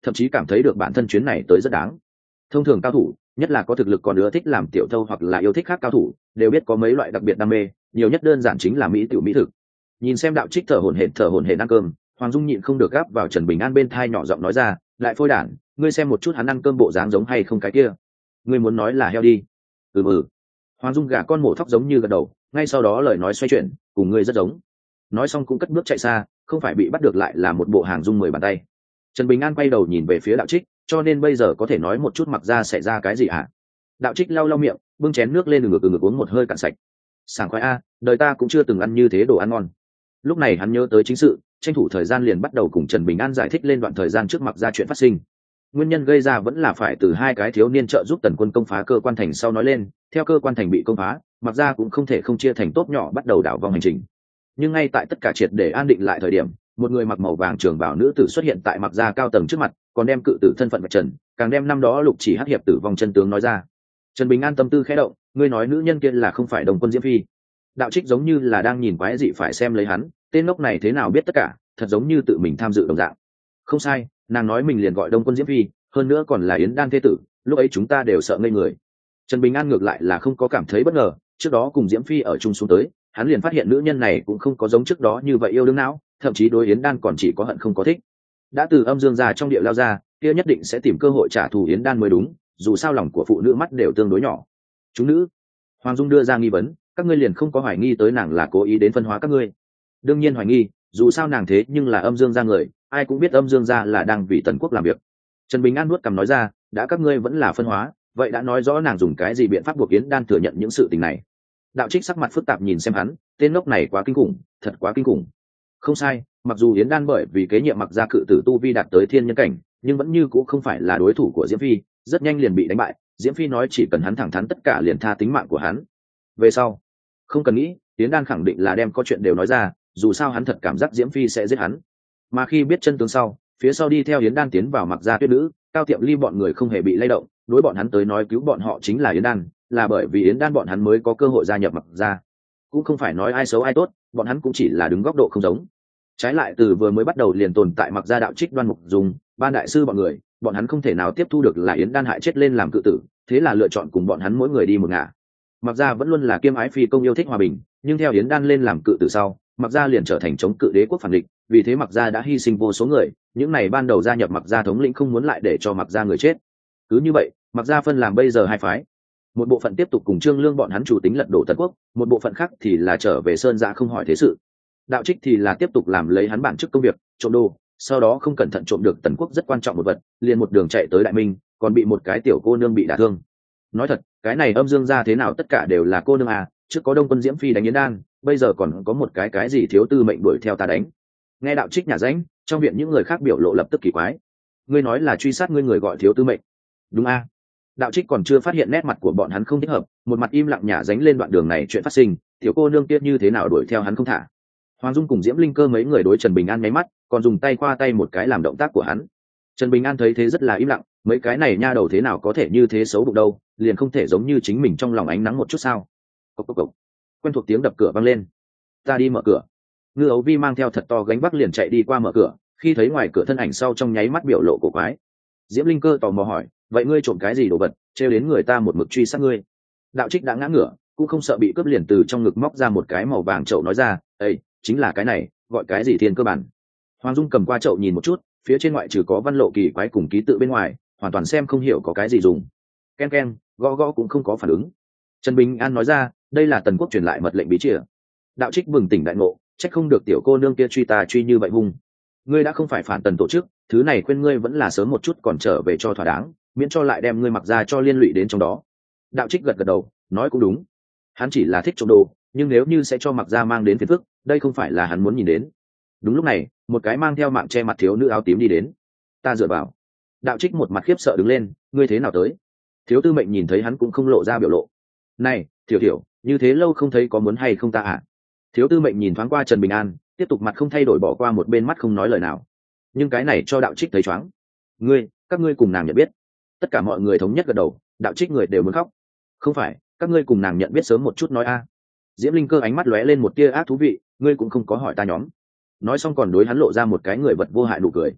thậm chí cảm thấy được bản thân chuyến này tới rất đáng. Thông thường cao thủ, nhất là có thực lực còn ưa thích làm tiểu thâu hoặc là yêu thích khác cao thủ, đều biết có mấy loại đặc biệt đam mê, nhiều nhất đơn giản chính là mỹ tiểu mỹ thực. Nhìn xem Đạo Trích thở hổn hển thở hổn hển ăn cơm, Hoàng Dung nhịn không được gắp vào Trần Bình An bên thai nhỏ giọng nói ra, lại phôi đản, ngươi xem một chút hắn ăn cơm bộ dáng giống hay không cái kia. Ngươi muốn nói là heo đi. Ừ ừ. Hoàng Dung gà con mổ thóc giống như gật đầu, ngay sau đó lời nói xoay chuyển, cùng ngươi rất giống. Nói xong cũng cất bước chạy xa, không phải bị bắt được lại là một bộ hàng dung mười bàn tay. Trần Bình An quay đầu nhìn về phía Đạo Trích, cho nên bây giờ có thể nói một chút mặc ra xảy ra cái gì à? Đạo Trích lau lau miệng, bưng chén nước lên ngược ngược uống một hơi cạn sạch. Sảng khoái a, đời ta cũng chưa từng ăn như thế đồ ăn ngon. Lúc này hắn nhớ tới chính sự, tranh thủ thời gian liền bắt đầu cùng Trần Bình An giải thích lên đoạn thời gian trước mặc ra chuyện phát sinh. Nguyên nhân gây ra vẫn là phải từ hai cái thiếu niên trợ giúp Tần Quân công phá cơ quan thành sau nói lên, theo cơ quan thành bị công phá, mặc ra cũng không thể không chia thành tốt nhỏ bắt đầu đảo vòng hành trình. Nhưng ngay tại tất cả triệt để an định lại thời điểm, một người mặc màu vàng trường bào nữ tử xuất hiện tại mặc ra cao tầng trước mặt, còn đem cự tử thân phận vạch trần, càng đem năm đó Lục Chỉ hắc hiệp tử vong chân tướng nói ra. Trần Bình An tâm tư khẽ động, ngươi nói nữ nhân kia là không phải Đồng Quân Diễm Phi? Đạo Trích giống như là đang nhìn quái dị phải xem lấy hắn, tên ngốc này thế nào biết tất cả, thật giống như tự mình tham dự đồng dạng. Không sai, nàng nói mình liền gọi Đông Quân Diễm Phi, hơn nữa còn là Yến Đan thế tử, lúc ấy chúng ta đều sợ ngây người. Trần Bình An ngược lại là không có cảm thấy bất ngờ, trước đó cùng Diễm Phi ở chung xuống tới, hắn liền phát hiện nữ nhân này cũng không có giống trước đó như vậy yêu đương não, thậm chí đối Yến Đan còn chỉ có hận không có thích. Đã từ âm dương ra trong địa lao ra, kia nhất định sẽ tìm cơ hội trả thù Yến Đan mới đúng, dù sao lòng của phụ nữ mắt đều tương đối nhỏ. Chúng nữ. Hoàng Dung đưa ra nghi vấn, các ngươi liền không có hoài nghi tới nàng là cố ý đến phân hóa các ngươi? Đương nhiên hoài nghi, dù sao nàng thế nhưng là âm dương gia người, ai cũng biết âm dương gia là đang vì Tần Quốc làm việc. Trần Bình An nuốt cằm nói ra, đã các ngươi vẫn là phân hóa, vậy đã nói rõ nàng dùng cái gì biện pháp buộc Yến Đan thừa nhận những sự tình này. Đạo Trích sắc mặt phức tạp nhìn xem hắn, tên ngốc này quá kinh khủng, thật quá kinh khủng. Không sai, mặc dù Yến Đan bởi vì kế nhiệm mặc gia cự tử tu vi đạt tới thiên nhân cảnh, nhưng vẫn như cũng không phải là đối thủ của Diễm Phi, rất nhanh liền bị đánh bại. Diễm Phi nói chỉ cần hắn thẳng thắn tất cả liền tha tính mạng của hắn. Về sau, không cần nghĩ, Yến Đan khẳng định là đem có chuyện đều nói ra, dù sao hắn thật cảm giác Diễm Phi sẽ giết hắn. Mà khi biết chân tướng sau, phía sau đi theo Yến Đan tiến vào mặc gia tuyết nữ, Cao Tiệm Ly bọn người không hề bị lay động, đối bọn hắn tới nói cứu bọn họ chính là Yến Đan, là bởi vì Yến Đan bọn hắn mới có cơ hội gia nhập mặc gia. Cũng không phải nói ai xấu ai tốt, bọn hắn cũng chỉ là đứng góc độ không giống. Trái lại từ vừa mới bắt đầu liền tồn tại mặc gia Đạo Trích Đoan Mục Dung, Ban đại sư bọn người, bọn hắn không thể nào tiếp thu được là Yến Đan hại chết lên làm cự tử, thế là lựa chọn cùng bọn hắn mỗi người đi một ngả. Mặc gia vẫn luôn là kiêm ái phi công yêu thích hòa bình, nhưng theo Yến Đan lên làm cự tử sau, mặc gia liền trở thành chống cự đế quốc phản địch, vì thế mặc gia đã hy sinh vô số người, những này ban đầu gia nhập mặc gia thống lĩnh không muốn lại để cho mặc gia người chết. Cứ như vậy, mặc gia phân làm bây giờ hai phái. Một bộ phận tiếp tục cùng Trương Lương bọn hắn chủ tính lật đổ Tần Quốc, một bộ phận khác thì là trở về sơn giã không hỏi thế sự. Đạo Trích thì là tiếp tục làm lấy hắn bản chức công việc, trộm đồ, sau đó không cẩn thận trộm được Tần Quốc rất quan trọng một vật, liền một đường chạy tới Đại Minh, còn bị một cái tiểu cô nương bị đả thương. Nói thật, cái này âm dương gia thế nào tất cả đều là cô nương à, trước có Đông Quân Diễm Phi đánh Yến Đan, bây giờ còn có một cái cái gì thiếu tư mệnh đuổi theo ta đánh. Nghe Đạo Trích nhả ránh, trong viện những người khác biểu lộ lập tức kỳ quái. Ngươi nói là truy sát ngươi người gọi thiếu tư mệnh? Đúng a. Đạo Trích còn chưa phát hiện nét mặt của bọn hắn không thích hợp, một mặt im lặng nhả ránh lên đoạn đường này chuyện phát sinh, tiểu cô nương kia như thế nào đuổi theo hắn không thả. Hoàng Dung cùng Diễm Linh Cơ mấy người đối Trần Bình An nháy mắt, còn dùng tay qua tay một cái làm động tác của hắn. Trần Bình An thấy thế rất là im lặng, mấy cái này nha đầu thế nào có thể như thế xấu bụng đâu, liền không thể giống như chính mình trong lòng ánh nắng một chút sao? Cộc cộc cộc. Quen thuộc tiếng đập cửa vang lên. Ta đi mở cửa. Ngư Ấu Vi mang theo thật to gánh vác liền chạy đi qua mở cửa, khi thấy ngoài cửa thân ảnh sau trong nháy mắt biểu lộ cổ quái. Diễm Linh Cơ tò mò hỏi, vậy ngươi trộm cái gì đồ vật, trêu đến người ta một mực truy sát ngươi? Đạo Trích đã ngã ngửa, cũng không sợ bị cướp, liền từ trong ngực móc ra một cái màu vàng chậu nói ra, ây, chính là cái này, gọi cái gì thiên cơ bản. Hoàng Dung cầm qua chậu nhìn một chút, phía trên ngoại trừ có văn lộ kỳ quái cùng ký tự bên ngoài, hoàn toàn xem không hiểu có cái gì dùng. Ken ken, gõ gõ cũng không có phản ứng. Trần Bình An nói ra, đây là Tần Quốc truyền lại mật lệnh bí chìa. Đạo Trích bừng tỉnh đại ngộ, trách không được tiểu cô nương kia truy ta truy như vậy hung. Ngươi đã không phải phản Tần tổ chức, thứ này khuyên ngươi vẫn là sớm một chút còn trở về cho thỏa đáng, miễn cho lại đem ngươi mặc ra cho liên lụy đến trong đó. Đạo Trích gật gật đầu, nói cũng đúng. Hắn chỉ là thích trộm đồ, nhưng nếu như sẽ cho mặc ra mang đến phiền phức, đây không phải là hắn muốn nhìn đến. Đúng lúc này, một cái mang theo mạng che mặt thiếu nữ áo tím đi đến. Ta dựa vào. Đạo Trích một mặt khiếp sợ đứng lên, ngươi thế nào tới? Thiếu tư mệnh nhìn thấy hắn cũng không lộ ra biểu lộ. Này, Thiểu Thiểu, như thế lâu không thấy có muốn hay không ta à? Thiếu tư mệnh nhìn thoáng qua Trần Bình An, tiếp tục mặt không thay đổi bỏ qua một bên mắt không nói lời nào. Nhưng cái này cho Đạo Trích thấy choáng. Ngươi, các ngươi cùng nàng nhận biết? Tất cả mọi người thống nhất gật đầu, Đạo Trích người đều muốn khóc. Không phải, các ngươi cùng nàng nhận biết sớm một chút nói a. Diễm Linh Cơ ánh mắt lóe lên một tia ác thú vị, ngươi cũng không có hỏi ta nhóm. Nói xong còn đối hắn lộ ra một cái người vật vô hại nụ cười.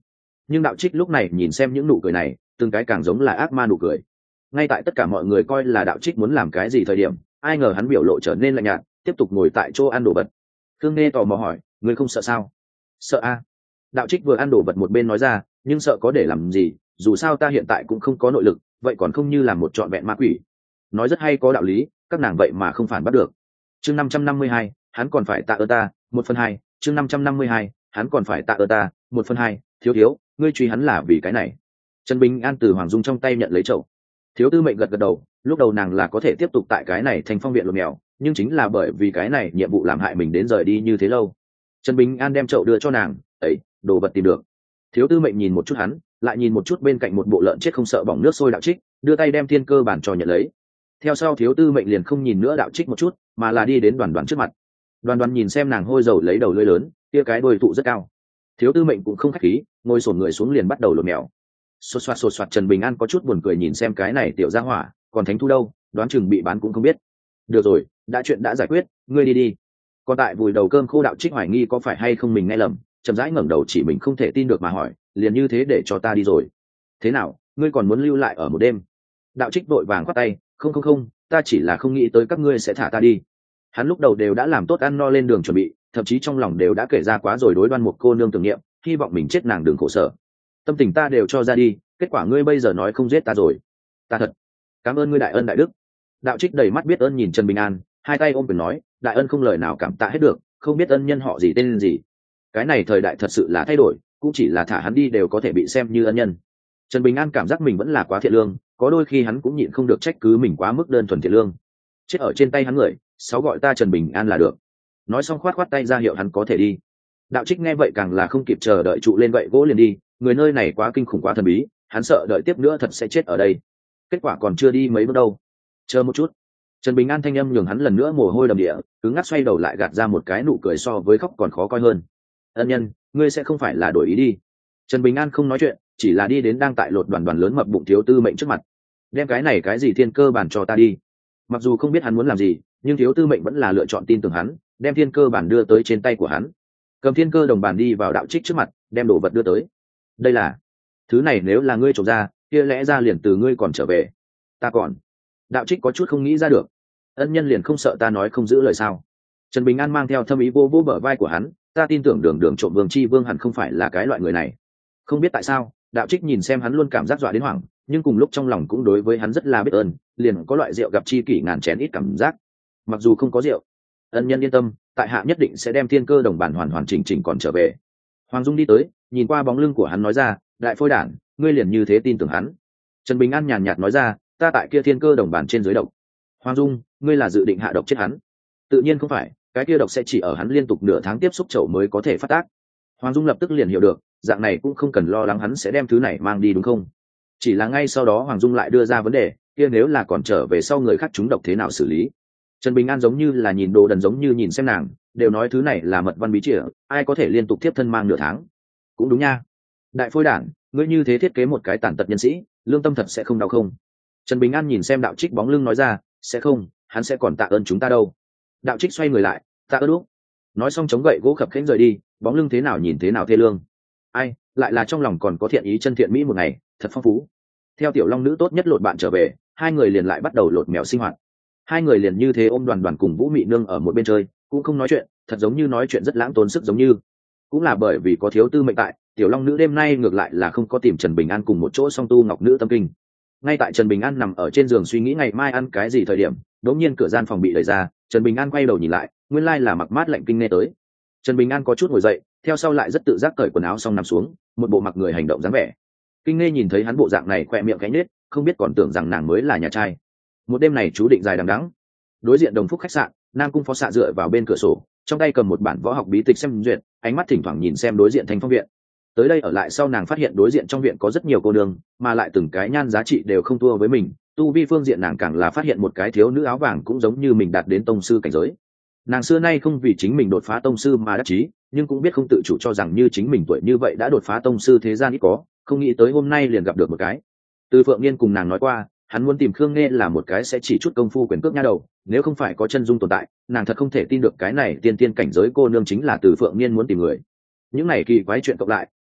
nhưng đạo trích lúc này nhìn xem những nụ cười này từng cái càng giống là ác ma nụ cười. Ngay tại tất cả mọi người coi là đạo trích muốn làm cái gì thời điểm, ai ngờ hắn biểu lộ trở nên lạnh nhạt, tiếp tục ngồi tại chỗ ăn đồ vật. Khương Nghe tò mò hỏi, ngươi không sợ sao? Sợ a. Đạo trích vừa ăn đồ vật một bên nói ra, nhưng sợ có để làm gì, dù sao ta hiện tại cũng không có nội lực, vậy còn không như là một trọn vẹn ma quỷ. Nói rất hay có đạo lý, các nàng vậy mà không phản bắt được. Chương năm trăm năm mươi hai, hắn còn phải tạ ơn ta, một phần hai. Chương năm trăm năm mươi hai, hắn còn phải tạ ơn ta, một phần hai. Thiếu thiếu, ngươi truy hắn là vì cái này. Trần Bình An từ Hoàng Dung trong tay nhận lấy chậu. Thiếu Tư Mệnh gật gật đầu, lúc đầu nàng là có thể tiếp tục tại cái này thành phong viện lột mèo, nhưng chính là bởi vì cái này nhiệm vụ làm hại mình đến rời đi như thế lâu. Trần Bình An đem chậu đưa cho nàng, ấy, đồ vật tìm được. Thiếu Tư Mệnh nhìn một chút hắn, lại nhìn một chút bên cạnh một bộ lợn chết không sợ bỏng nước sôi đạo trích, đưa tay đem thiên cơ bản cho nhận lấy. Theo sau Thiếu Tư Mệnh liền không nhìn nữa đạo trích một chút, mà là đi đến Đoàn Đoàn trước mặt. Đoàn Đoàn nhìn xem nàng hôi dầu lấy đầu lưỡi lớn, kia cái đôi tụ rất cao. Thiếu Tư Mệnh cũng không khách khí, ngồi xổm người xuống liền bắt đầu lột mèo. Xột xoạt xột xoạt. Trần Bình An có chút buồn cười nhìn xem cái này tiểu gia hỏa, còn Thánh Thu đâu, đoán chừng bị bán cũng không biết. Được rồi, đã chuyện đã giải quyết, ngươi đi đi. Còn tại vùi đầu cơm khô đạo trích hoài nghi có phải hay không mình nghe lầm, chậm rãi ngẩng đầu chỉ mình không thể tin được mà hỏi, liền như thế để cho ta đi rồi? Thế nào, ngươi còn muốn lưu lại ở một đêm? Đạo trích vội vàng khoát tay, không không không, ta chỉ là không nghĩ tới các ngươi sẽ thả ta đi. Hắn lúc đầu đều đã làm tốt ăn no lên đường chuẩn bị, thậm chí trong lòng đều đã kể ra quá rồi đối Đoan Mục cô nương tưởng niệm, hy vọng mình chết nàng đừng khổ sở. Tâm tình ta đều cho ra đi, kết quả ngươi bây giờ nói không giết ta rồi. Ta thật cảm ơn ngươi đại ân đại đức. Đạo trích đầy mắt biết ơn nhìn Trần Bình An, hai tay ôm quyền nói, đại ân không lời nào cảm tạ hết được, không biết ân nhân họ gì tên gì. Cái này thời đại thật sự là thay đổi, cũng chỉ là thả hắn đi đều có thể bị xem như ân nhân. Trần Bình An cảm giác mình vẫn là quá thiện lương, có đôi khi hắn cũng nhịn không được trách cứ mình quá mức đơn thuần thiện lương. Chết ở trên tay hắn người, sáu gọi ta Trần Bình An là được. Nói xong khoát khoát tay ra hiệu hắn có thể đi. Đạo trích nghe vậy càng là không kịp chờ đợi trụ lên gậy gỗ liền đi, người nơi này quá kinh khủng quá thần bí, hắn sợ đợi tiếp nữa thật sẽ chết ở đây. Kết quả còn chưa đi mấy bước đâu. Chờ một chút. Trần Bình An thanh âm nhường hắn lần nữa mồ hôi đầm địa, cứng ngắc xoay đầu lại gạt ra một cái nụ cười so với khóc còn khó coi hơn. Ân nhân, ngươi sẽ không phải là đổi ý đi? Trần Bình An không nói chuyện, chỉ là đi đến đang tại lột Đoàn Đoàn lớn mập bụng Thiếu Tư Mệnh trước mặt. Đem cái này cái gì thiên cơ bản cho ta đi. Mặc dù không biết hắn muốn làm gì, nhưng Thiếu Tư Mệnh vẫn là lựa chọn tin tưởng hắn, đem thiên cơ bản đưa tới trên tay của hắn. Cầm thiên cơ đồng bản đi vào đạo trích trước mặt, đem đồ vật đưa tới. Đây là thứ này, nếu là ngươi trộm ra, kia lẽ ra liền từ ngươi còn trở về. Ta còn. Đạo trích có chút không nghĩ ra được. Ân nhân liền không sợ ta nói không giữ lời sao? Trần Bình An mang theo thâm ý vô vô bờ vai của hắn, ta tin tưởng đường đường trộm Vương Chi Vương hẳn không phải là cái loại người này. Không biết tại sao, đạo trích nhìn xem hắn luôn cảm giác dọa đến hoảng, nhưng cùng lúc trong lòng cũng đối với hắn rất là biết ơn, liền có loại rượu gặp chi kỷ ngàn chén ít cảm giác. Mặc dù không có rượu, ân nhân yên tâm, tại hạ nhất định sẽ đem thiên cơ đồng bản hoàn hoàn chỉnh chỉnh còn trở về. Hoàng Dung đi tới, nhìn qua bóng lưng của hắn nói ra, đại phôi đản, ngươi liền như thế tin tưởng hắn? Trần Bình An nhàn nhạt nói ra, ta tại kia thiên cơ đồng bản trên dưới độc. Hoàng Dung, ngươi là dự định hạ độc chết hắn? Tự nhiên không phải, cái kia độc sẽ chỉ ở hắn liên tục nửa tháng tiếp xúc chậu mới có thể phát tác. Hoàng Dung lập tức liền hiểu được, dạng này cũng không cần lo lắng hắn sẽ đem thứ này mang đi đúng không? Chỉ là ngay sau đó Hoàng Dung lại đưa ra vấn đề, kia nếu là còn trở về sau người khác trúng độc thế nào xử lý? Trần Bình An giống như là nhìn đồ đần giống như nhìn xem nàng, đều nói thứ này là mật văn bí chìa, ai có thể liên tục tiếp thân mang nửa tháng? Cũng đúng nha. Đại phôi đản, ngươi như thế thiết kế một cái tàn tật nhân sĩ, lương tâm thật sẽ không đau không? Trần Bình An nhìn xem đạo trích bóng lưng nói ra, sẽ không, hắn sẽ còn tạ ơn chúng ta đâu. Đạo trích xoay người lại, tạ ơn lúc. Nói xong chống gậy gỗ khập khẽnh rời đi, bóng lưng thế nào nhìn thế nào thê lương. Ai, lại là trong lòng còn có thiện ý chân thiện mỹ một ngày, thật phong phú. Theo tiểu long nữ tốt nhất lột bạn trở về, hai người liền lại bắt đầu lột mèo sinh hoạt. Hai người liền như thế ôm Đoàn Đoàn cùng Vũ Mị Nương ở một bên chơi, cũng không nói chuyện, thật giống như nói chuyện rất lãng tốn sức giống như. Cũng là bởi vì có Thiếu Tư Mệnh tại, tiểu long nữ đêm nay ngược lại là không có tìm Trần Bình An cùng một chỗ song tu ngọc nữ tâm kinh. Ngay tại Trần Bình An nằm ở trên giường suy nghĩ ngày mai ăn cái gì thời điểm, đột nhiên cửa gian phòng bị đẩy ra, Trần Bình An quay đầu nhìn lại, nguyên lai là Mặc Mát lạnh kinh nghe tới. Trần Bình An có chút ngồi dậy, theo sau lại rất tự giác cởi quần áo xong nằm xuống, một bộ mặc người hành động dáng vẻ. Kinh nghe nhìn thấy hắn bộ dạng này khỏe miệng cánh nết, không biết còn tưởng rằng nàng mới là nhà trai. Một đêm này chú định dài đằng đẵng. Đối diện Đồng Phúc khách sạn, Nam Cung Phó xạ dựa vào bên cửa sổ, trong tay cầm một bản võ học bí tịch xem duyệt, ánh mắt thỉnh thoảng nhìn xem đối diện Thanh Phong viện. Tới đây ở lại sau nàng phát hiện đối diện trong viện có rất nhiều cô nương, mà lại từng cái nhan giá trị đều không thua với mình, tu vi phương diện nàng càng là phát hiện một cái thiếu nữ áo vàng cũng giống như mình đạt đến tông sư cảnh giới. Nàng xưa nay không vì chính mình đột phá tông sư mà đắc chí, nhưng cũng biết không tự chủ cho rằng như chính mình tuổi như vậy đã đột phá tông sư thế gian ít có, không nghĩ tới hôm nay liền gặp được một cái. Từ Phượng Niên cùng nàng nói qua, hắn muốn tìm Khương Nghe là một cái sẽ chỉ chút công phu quyền cước nha đầu, nếu không phải có chân dung tồn tại, nàng thật không thể tin được cái này tiên tiên cảnh giới cô nương chính là Từ Phượng Niên muốn tìm người. Những này kỳ quái chuyện cộng lại,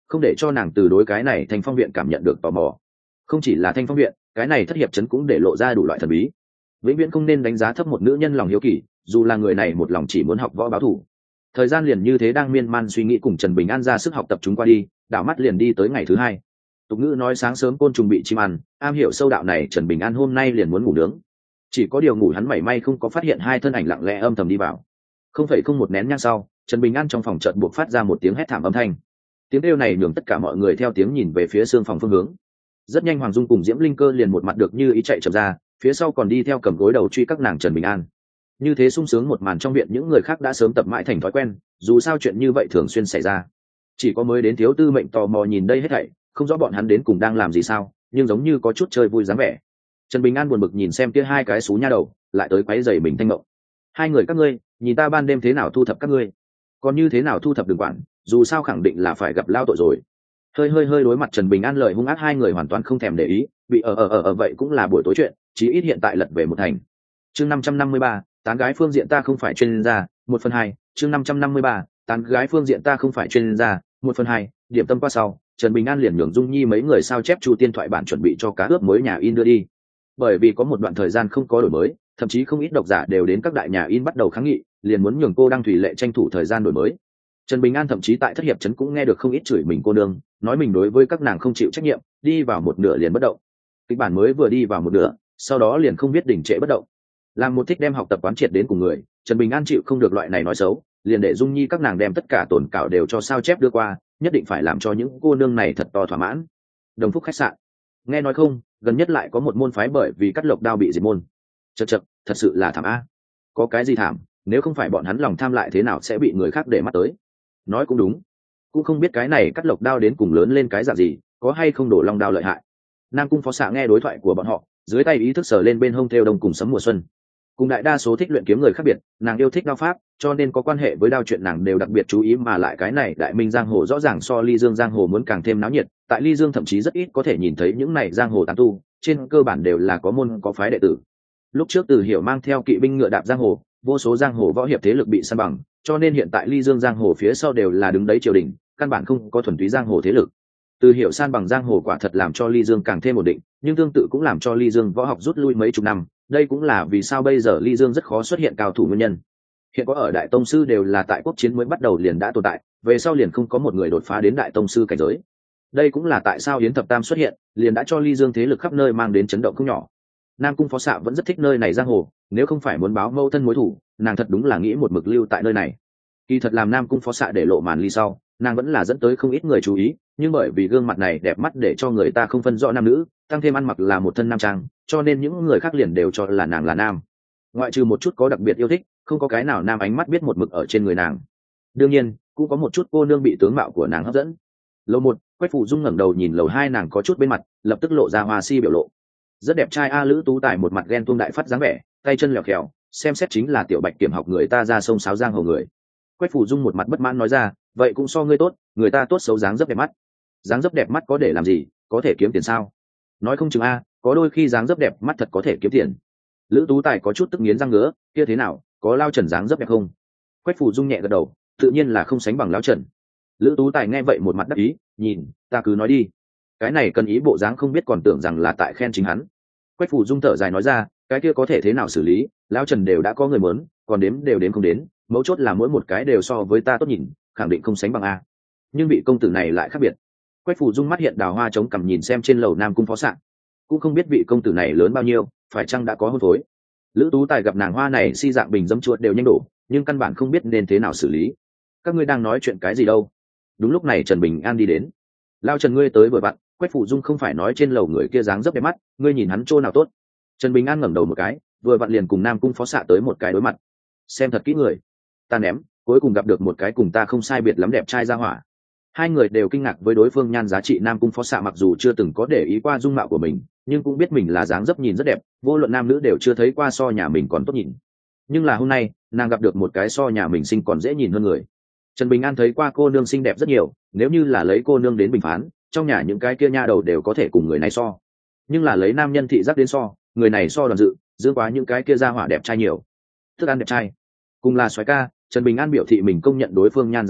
không để cho nàng từ đối cái này Thanh Phong viện cảm nhận được tò mò. Không chỉ là Thanh Phong viện, cái này thất hiệp trấn cũng để lộ ra đủ loại thần bí. Vĩnh viễn không nên đánh giá thấp một nữ nhân lòng hiếu kỳ, dù là người này một lòng chỉ muốn học võ báo thù. Thời gian liền như thế đang miên man suy nghĩ cùng Trần Bình An ra sức học tập chúng qua đi, đảo mắt liền đi tới ngày thứ hai. Tục ngữ nói sáng sớm côn trùng bị chim ăn, am hiểu sâu đạo này Trần Bình An hôm nay liền muốn ngủ nướng. Chỉ có điều ngủ hắn mảy may không có phát hiện hai thân ảnh lặng lẽ âm thầm đi vào. Không phải không một nén nhang sau, Trần Bình An trong phòng chợt buộc phát ra một tiếng hét thảm âm thanh. Tiếng kêu này nhường tất cả mọi người theo tiếng nhìn về phía xương phòng phương hướng. Rất nhanh Hoàng Dung cùng Diễm Linh Cơ liền một mặt được như ý chạy chậm ra, phía sau còn đi theo cầm gối đầu truy các nàng Trần Bình An. Như thế sung sướng một màn trong viện những người khác đã sớm tập mãi thành thói quen, dù sao chuyện như vậy thường xuyên xảy ra. Chỉ có mới đến thiếu tư mệnh tò mò nhìn đây hết thảy, không rõ bọn hắn đến cùng đang làm gì sao, nhưng giống như có chút chơi vui dáng vẻ. Trần Bình An buồn bực nhìn xem kia hai cái xú nha đầu, lại tới quấy rầy mình thanh mộng. Hai người các ngươi, nhìn ta ban đêm thế nào thu thập các ngươi, còn như thế nào thu thập đừng quản, dù sao khẳng định là phải gặp lao tội rồi. Hơi hơi hơi đối mặt Trần Bình An lời hung ác hai người hoàn toàn không thèm để ý, bị ở ở ở ở vậy cũng là buổi tối chuyện, chí ít hiện tại lật về một thành. Chương năm trăm năm mươi ba, tán gái phương diện ta không phải chuyên gia, một phần hai. Chương năm trăm năm mươi ba, tán gái phương diện ta không phải chuyên gia, một phần hai. Điểm tâm qua sau, Trần Bình An liền nhường Dung Nhi mấy người sao chép Chu Tiên thoại bản chuẩn bị cho cá ướp mới nhà in đưa đi. Bởi vì có một đoạn thời gian không có đổi mới, thậm chí không ít độc giả đều đến các đại nhà in bắt đầu kháng nghị, liền muốn nhường cô Đăng Thủy Lệ tranh thủ thời gian đổi mới. Trần Bình An thậm chí tại thất hiệp trấn cũng nghe được không ít chửi mình cô nương, nói mình đối với các nàng không chịu trách nhiệm, đi vào một nửa liền bất động. Kịch bản mới vừa đi vào một nửa, sau đó liền không biết đình trệ bất động. Làm một thích đem học tập quán triệt đến cùng người, Trần Bình An chịu không được loại này nói xấu, liền để Dung Nhi các nàng đem tất cả tổn cảo đều cho sao chép đưa qua, nhất định phải làm cho những cô nương này thật to thỏa mãn. Đồng Phúc khách sạn, nghe nói không, gần nhất lại có một môn phái bởi vì cắt lộc đao bị diệt môn. Chậc chậc, thật sự là thảm a. Có cái gì thảm, nếu không phải bọn hắn lòng tham lại thế nào sẽ bị người khác để mắt tới. Nói cũng đúng, cũng không biết cái này cắt lộc đao đến cùng lớn lên cái dạng gì, có hay không đổ long đao lợi hại. Nam Cung Phó Xạ nghe đối thoại của bọn họ, dưới tay ý thức sờ lên bên hông thêu đông cùng sấm mùa xuân. Cùng đại đa số thích luyện kiếm người khác biệt, nàng yêu thích đao pháp, cho nên có quan hệ với đao chuyện nàng đều đặc biệt chú ý, mà lại cái này đại minh giang hồ rõ ràng so Ly Dương giang hồ muốn càng thêm náo nhiệt, tại Ly Dương thậm chí rất ít có thể nhìn thấy những này giang hồ tán tu, trên cơ bản đều là có môn có phái đệ tử. Lúc trước Từ Hiểu mang theo kỵ binh ngựa đạp giang hồ, vô số giang hồ võ hiệp thế lực bị san bằng, cho nên hiện tại Ly Dương giang hồ phía sau đều là đứng đấy triều đình, căn bản không có thuần túy giang hồ thế lực. Từ Hiểu san bằng giang hồ quả thật làm cho Ly Dương càng thêm ổn định, nhưng tương tự cũng làm cho Ly Dương võ học rút lui mấy chục năm, đây cũng là vì sao bây giờ Ly Dương rất khó xuất hiện cao thủ nguyên nhân. Hiện có ở đại tông sư đều là tại quốc chiến mới bắt đầu liền đã tồn tại, về sau liền không có một người đột phá đến đại tông sư cảnh giới. Đây cũng là tại sao Yến Thập Tam xuất hiện, liền đã cho Ly Dương thế lực khắp nơi mang đến chấn động không nhỏ. Nam Cung Phó Xạ vẫn rất thích nơi này giang hồ, nếu không phải muốn báo mâu thân mối thủ, nàng thật đúng là nghĩ một mực lưu tại nơi này. Kỳ thật làm Nam Cung Phó Xạ để lộ màn ly sau, nàng vẫn là dẫn tới không ít người chú ý, nhưng bởi vì gương mặt này đẹp mắt để cho người ta không phân rõ nam nữ, tăng thêm ăn mặc là một thân nam trang, cho nên những người khác liền đều cho là nàng là nam. Ngoại trừ một chút có đặc biệt yêu thích, không có cái nào nam ánh mắt biết một mực ở trên người nàng. Đương nhiên, cũng có một chút cô nương bị tướng mạo của nàng hấp dẫn. Lầu một, Quách Phủ Dung ngẩng đầu nhìn lầu hai, nàng có chút bên mặt, lập tức lộ ra hoa si biểu lộ. Rất đẹp trai a. Lữ Tú Tài một mặt ghen tuông đại phát dáng vẻ, tay chân lẹo khèo, xem xét chính là tiểu Bạch Kiểm học người ta ra sông sáo giang hồ người. Quách Phủ Dung một mặt bất mãn nói ra, vậy cũng so ngươi tốt, người ta tốt xấu dáng dấp đẹp mắt. Dáng dấp đẹp mắt có để làm gì, có thể kiếm tiền sao? Nói không chừng a, có đôi khi dáng dấp đẹp mắt thật có thể kiếm tiền. Lữ Tú Tài có chút tức nghiến răng ngứa, kia thế nào, có Lao Trần dáng dấp đẹp không? Quách Phủ Dung nhẹ gật đầu, tự nhiên là không sánh bằng Lao Trần. Lữ Tú Tài nghe vậy một mặt đắc ý, nhìn, ta cứ nói đi. Cái này cần ý bộ dáng không biết còn tưởng rằng là tại khen chính hắn. Quách Phủ Dung thở dài nói ra, cái kia có thể thế nào xử lý, Lao Trần đều đã có người muốn, còn đếm đều đếm không đến, mấu chốt là mỗi một cái đều so với ta tốt nhìn, khẳng định không sánh bằng a. Nhưng vị công tử này lại khác biệt. Quách Phủ Dung mắt hiện đào hoa chống cằm nhìn xem trên lầu Nam Cung Phó Xạ, cũng không biết vị công tử này lớn bao nhiêu, phải chăng đã có hôn phối. Lữ Tú Tài gặp nàng hoa này si dạng bình dâm chuột đều nhanh đổ, nhưng căn bản không biết nên thế nào xử lý. Các ngươi đang nói chuyện cái gì đâu? Đúng lúc này Trần Bình An đi đến. Lao Trần, ngươi tới vừa vặn. Quách Phủ Dung không phải nói trên lầu người kia dáng dấp đẹp mắt, ngươi nhìn hắn chỗ nào tốt? Trần Bình An ngẩng đầu một cái, vừa vặn liền cùng Nam Cung Phó Xạ tới một cái đối mặt. Xem thật kỹ người. Ta ném, cuối cùng gặp được một cái cùng ta không sai biệt lắm đẹp trai ra hỏa. Hai người đều kinh ngạc với đối phương nhan giá trị. Nam Cung Phó Xạ mặc dù chưa từng có để ý qua dung mạo của mình, nhưng cũng biết mình là dáng dấp nhìn rất đẹp, vô luận nam nữ đều chưa thấy qua so nhà mình còn tốt nhìn. Nhưng là hôm nay, nàng gặp được một cái so nhà mình xinh còn dễ nhìn hơn người. Trần Bình An thấy qua cô nương xinh đẹp rất nhiều, nếu như là lấy cô nương đến bình phán, trong nhà những cái kia nha đầu đều có thể cùng người này so. Nhưng là lấy nam nhân thị giác đến so, người này so Đoàn Dự, dương quá những cái kia ra hỏa đẹp trai nhiều. Thức ăn đẹp trai, cùng là soái ca, Trần Bình An biểu thị mình công nhận đối phương nhan giá trị,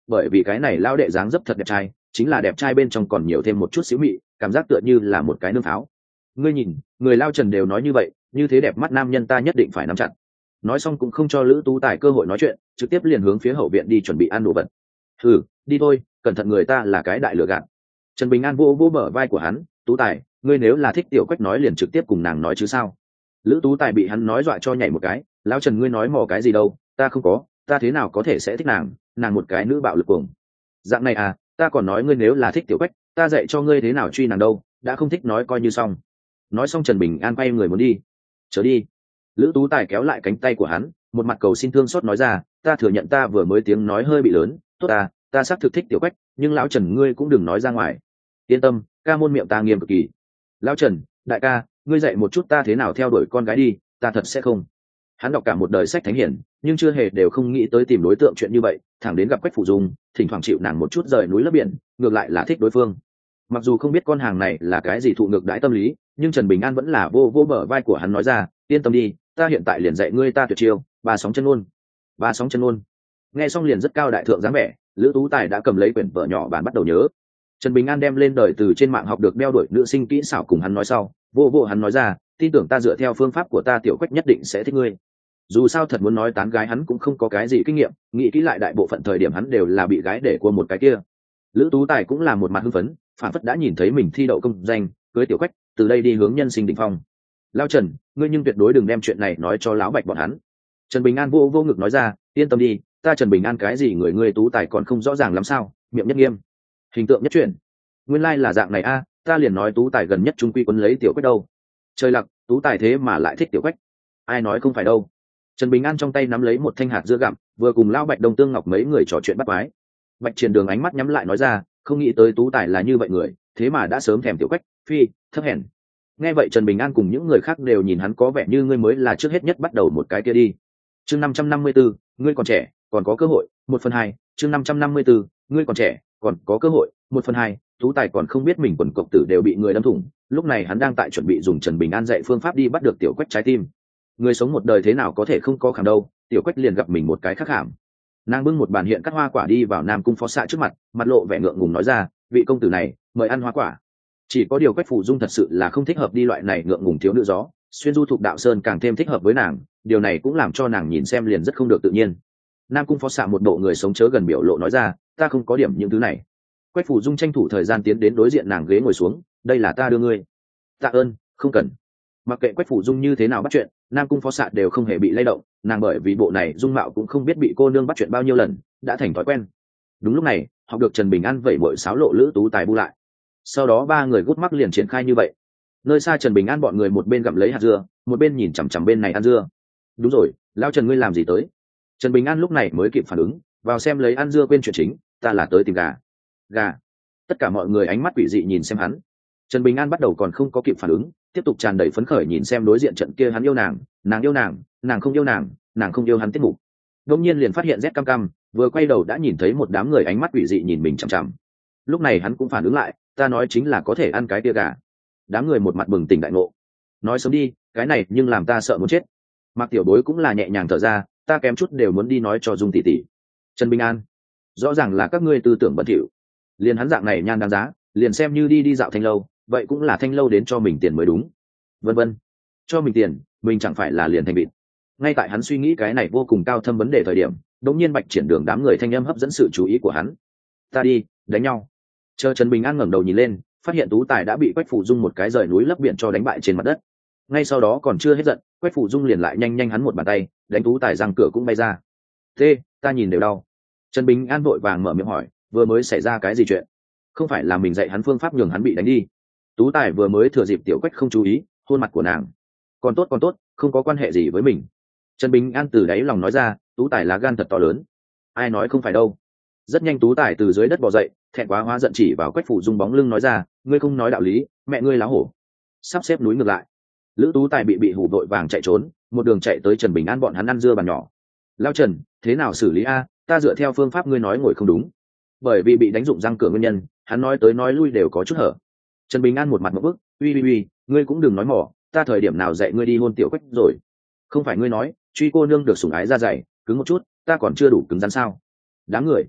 bởi vì cái này lao đệ dáng dấp thật đẹp trai, chính là đẹp trai bên trong còn nhiều thêm một chút xíu mị, cảm giác tựa như là một cái nương pháo. Ngươi nhìn, người lao Trần đều nói như vậy, như thế đẹp mắt nam nhân ta nhất định phải nắm chặt. Nói xong cũng không cho Lữ Tú Tài cơ hội nói chuyện, trực tiếp liền hướng phía hậu viện đi chuẩn bị ăn đồ vật. Thử đi thôi, cẩn thận người ta là cái đại lừa gạt. Trần Bình An vô vô bờ vai của hắn, Tú Tài, ngươi nếu là thích Tiểu Quách nói liền trực tiếp cùng nàng nói chứ sao. Lữ Tú Tài bị hắn nói dọa cho nhảy một cái, lão Trần ngươi nói mò cái gì đâu, ta không có, ta thế nào có thể sẽ thích nàng, nàng một cái nữ bạo lực cuồng. Dạng này à, ta còn nói ngươi nếu là thích Tiểu Quách, ta dạy cho ngươi thế nào truy nàng đâu, đã không thích nói coi như xong. Nói xong Trần Bình An quay người muốn đi. Chớ đi. Lữ Tú Tài kéo lại cánh tay của hắn, một mặt cầu xin thương xót nói ra, ta thừa nhận ta vừa mới tiếng nói hơi bị lớn, tốt ta, ta xác thực thích Tiểu Quách, nhưng lão Trần ngươi cũng đừng nói ra ngoài. Yên tâm, ca môn miệng ta nghiêm cực kỳ. Lão Trần, đại ca, ngươi dạy một chút ta thế nào theo đuổi con gái đi, ta thật sẽ không. Hắn đọc cả một đời sách thánh hiển, nhưng chưa hề đều không nghĩ tới tìm đối tượng chuyện như vậy, thẳng đến gặp Quách Phủ Dung, thỉnh thoảng chịu nàng một chút rời núi lấp biển, ngược lại là thích đối phương. Mặc dù không biết con hàng này là cái gì thụ ngược đãi tâm lý, nhưng Trần Bình An vẫn là vô vô bờ vai của hắn nói ra, yên tâm đi, ta hiện tại liền dạy ngươi ta tuyệt chiêu, ba sóng chân ôn. Ba sóng chân ôn. Nghe xong liền rất cao đại thượng dáng vẻ, Lữ Tú Tài đã cầm lấy quyển vở nhỏ bản bắt đầu nhớ. Trần Bình An đem lên đời từ trên mạng học được đeo đuổi nữ sinh kỹ xảo cùng hắn nói sau, vô vô hắn nói ra, tin tưởng ta dựa theo phương pháp của ta Tiểu Quách nhất định sẽ thích ngươi. Dù sao thật muốn nói tán gái hắn cũng không có cái gì kinh nghiệm, nghĩ kỹ lại đại bộ phận thời điểm hắn đều là bị gái để qua một cái kia. Lữ Tú Tài cũng là một mặt hưng phấn, phản phất đã nhìn thấy mình thi đậu công danh, cưới Tiểu Quách, từ đây đi hướng nhân sinh đỉnh phong. Lao Trần, ngươi nhưng tuyệt đối đừng đem chuyện này nói cho lão Bạch bọn hắn. Trần Bình An vô vô ngực nói ra, yên tâm đi, ta Trần Bình An cái gì người ngươi Tú Tài còn không rõ ràng lắm sao, miệng nhất nghiêm, hình tượng nhất chuyển. Nguyên lai like là dạng này a, ta liền nói Tú Tài gần nhất trung quy quấn lấy Tiểu Quách đâu. Trời lặc, Tú Tài thế mà lại thích Tiểu Quách. Ai nói không phải đâu. Trần Bình An trong tay nắm lấy một thanh hạt dưa gặm, vừa cùng lão Bạch Đông Tương Ngọc mấy người trò chuyện bắt quái. Bạch Triển Đường ánh mắt nhắm lại nói ra, không nghĩ tới Tú Tài là như vậy người, thế mà đã sớm thèm Tiểu Quách, phi, thấp hèn. Nghe vậy Trần Bình An cùng những người khác đều nhìn hắn có vẻ như ngươi mới là trước hết nhất bắt đầu một cái kia đi. Chương năm trăm năm mươi tư, ngươi còn trẻ, còn có cơ hội, một phần hai. Chương năm trăm năm mươi tư, ngươi còn trẻ, còn có cơ hội, một phần hai. Tú Tài còn không biết mình quần cộc tử đều bị người đâm thủng, lúc này hắn đang tại chuẩn bị dùng Trần Bình An dạy phương pháp đi bắt được Tiểu Quách trái tim. Người sống một đời thế nào có thể không có khảm đâu, Tiểu Quách liền gặp mình một cái khác khảm. Nàng bưng một bàn hiện cắt hoa quả đi vào Nam Cung Phó Xạ trước mặt, mặt lộ vẻ ngượng ngùng nói ra, vị công tử này, mời ăn hoa quả. Chỉ có điều Quách Phủ Dung thật sự là không thích hợp đi loại này ngượng ngùng thiếu nữ gió, xuyên du thuộc đạo sơn càng thêm thích hợp với nàng, điều này cũng làm cho nàng nhìn xem liền rất không được tự nhiên. Nam Cung Phó Xạ một bộ người sống chớ gần biểu lộ nói ra, ta không có điểm những thứ này. Quách Phủ Dung tranh thủ thời gian tiến đến đối diện nàng ghế ngồi xuống, đây là ta đưa ngươi. Tạ ơn, không cần. Mặc kệ Quách Phủ Dung như thế nào bắt chuyện, Nam Cung Phó Xạ đều không hề bị lay động, nàng bởi vì bộ này dung mạo cũng không biết bị cô nương bắt chuyện bao nhiêu lần, đã thành thói quen. Đúng lúc này, học được Trần Bình An vẩy bội sáo lộ Lữ Tú Tài bu lại. Sau đó ba người gút mắt liền triển khai như vậy. Nơi xa Trần Bình An bọn người một bên gặm lấy hạt dưa, một bên nhìn chằm chằm bên này ăn dưa. Đúng rồi, lao Trần ngươi làm gì tới? Trần Bình An lúc này mới kịp phản ứng, vào xem lấy ăn dưa quên chuyện chính, ta là tới tìm gà. Gà? Tất cả mọi người ánh mắt quỷ dị nhìn xem hắn. Trần Bình An bắt đầu còn không có kịp phản ứng, tiếp tục tràn đầy phấn khởi nhìn xem đối diện trận kia hắn yêu nàng, nàng yêu nàng, nàng không yêu nàng, nàng không yêu hắn tiết mục. Đột nhiên liền phát hiện rét cam cam, vừa quay đầu đã nhìn thấy một đám người ánh mắt quỷ dị nhìn mình chằm chằm. Lúc này hắn cũng phản ứng lại, ta nói chính là có thể ăn cái tia gà. Đám người một mặt bừng tỉnh đại ngộ. Nói sớm đi, cái này nhưng làm ta sợ muốn chết. Mạc Tiểu Bối cũng là nhẹ nhàng thở ra, ta kém chút đều muốn đi nói cho Dung tỷ tỷ. Trần Bình An, rõ ràng là các ngươi tư tưởng bẩn thỉu. Liền hắn dạng này nhan đáng giá, liền xem như đi đi dạo thanh lâu, vậy cũng là thanh lâu đến cho mình tiền mới đúng. Vân vân, cho mình tiền, mình chẳng phải là liền thành vịt. Ngay tại hắn suy nghĩ cái này vô cùng cao thâm vấn đề thời điểm, đột nhiên Bạch Triển Đường đám người thanh âm hấp dẫn sự chú ý của hắn. Ta đi, đánh nhau. Chờ Trần Bình An ngẩng đầu nhìn lên, phát hiện Tú Tài đã bị Quách Phủ Dung một cái rời núi lấp biển cho đánh bại trên mặt đất. Ngay sau đó còn chưa hết giận, Quách Phủ Dung liền lại nhanh nhanh hắn một bàn tay, đánh Tú Tài răng cửa cũng bay ra. Thế, ta nhìn đều đau. Trần Bình An vội vàng mở miệng hỏi, vừa mới xảy ra cái gì chuyện? Không phải là mình dạy hắn phương pháp nhường hắn bị đánh đi? Tú Tài vừa mới thừa dịp Tiểu Quách không chú ý, hôn mặt của nàng. Còn tốt còn tốt, không có quan hệ gì với mình. Trần Bình An từ đáy lòng nói ra, Tú Tài lá gan thật to lớn. Ai nói không phải đâu. Rất nhanh Tú Tài từ dưới đất bò dậy, thẹn quá hóa giận chỉ vào Quách Phủ Dung bóng lưng nói ra, ngươi không nói đạo lý, mẹ ngươi láo hổ. Sắp xếp núi ngược lại. Lữ Tú Tài bị bị hù vội vàng chạy trốn, một đường chạy tới Trần Bình An bọn hắn ăn dưa bàn nhỏ. Lao Trần, thế nào xử lý a? Ta dựa theo phương pháp ngươi nói ngồi không đúng. Bởi vì bị đánh dụng răng cửa nguyên nhân, hắn nói tới nói lui đều có chút hở. Trần Bình An một mặt một bức, uy uy uy, ngươi cũng đừng nói mỏ, ta thời điểm nào dạy ngươi đi hôn Tiểu Quách rồi? Không phải ngươi nói, truy cô nương được sủng ái ra dày, cứng một chút, ta còn chưa đủ cứng rắn sao? Đáng người.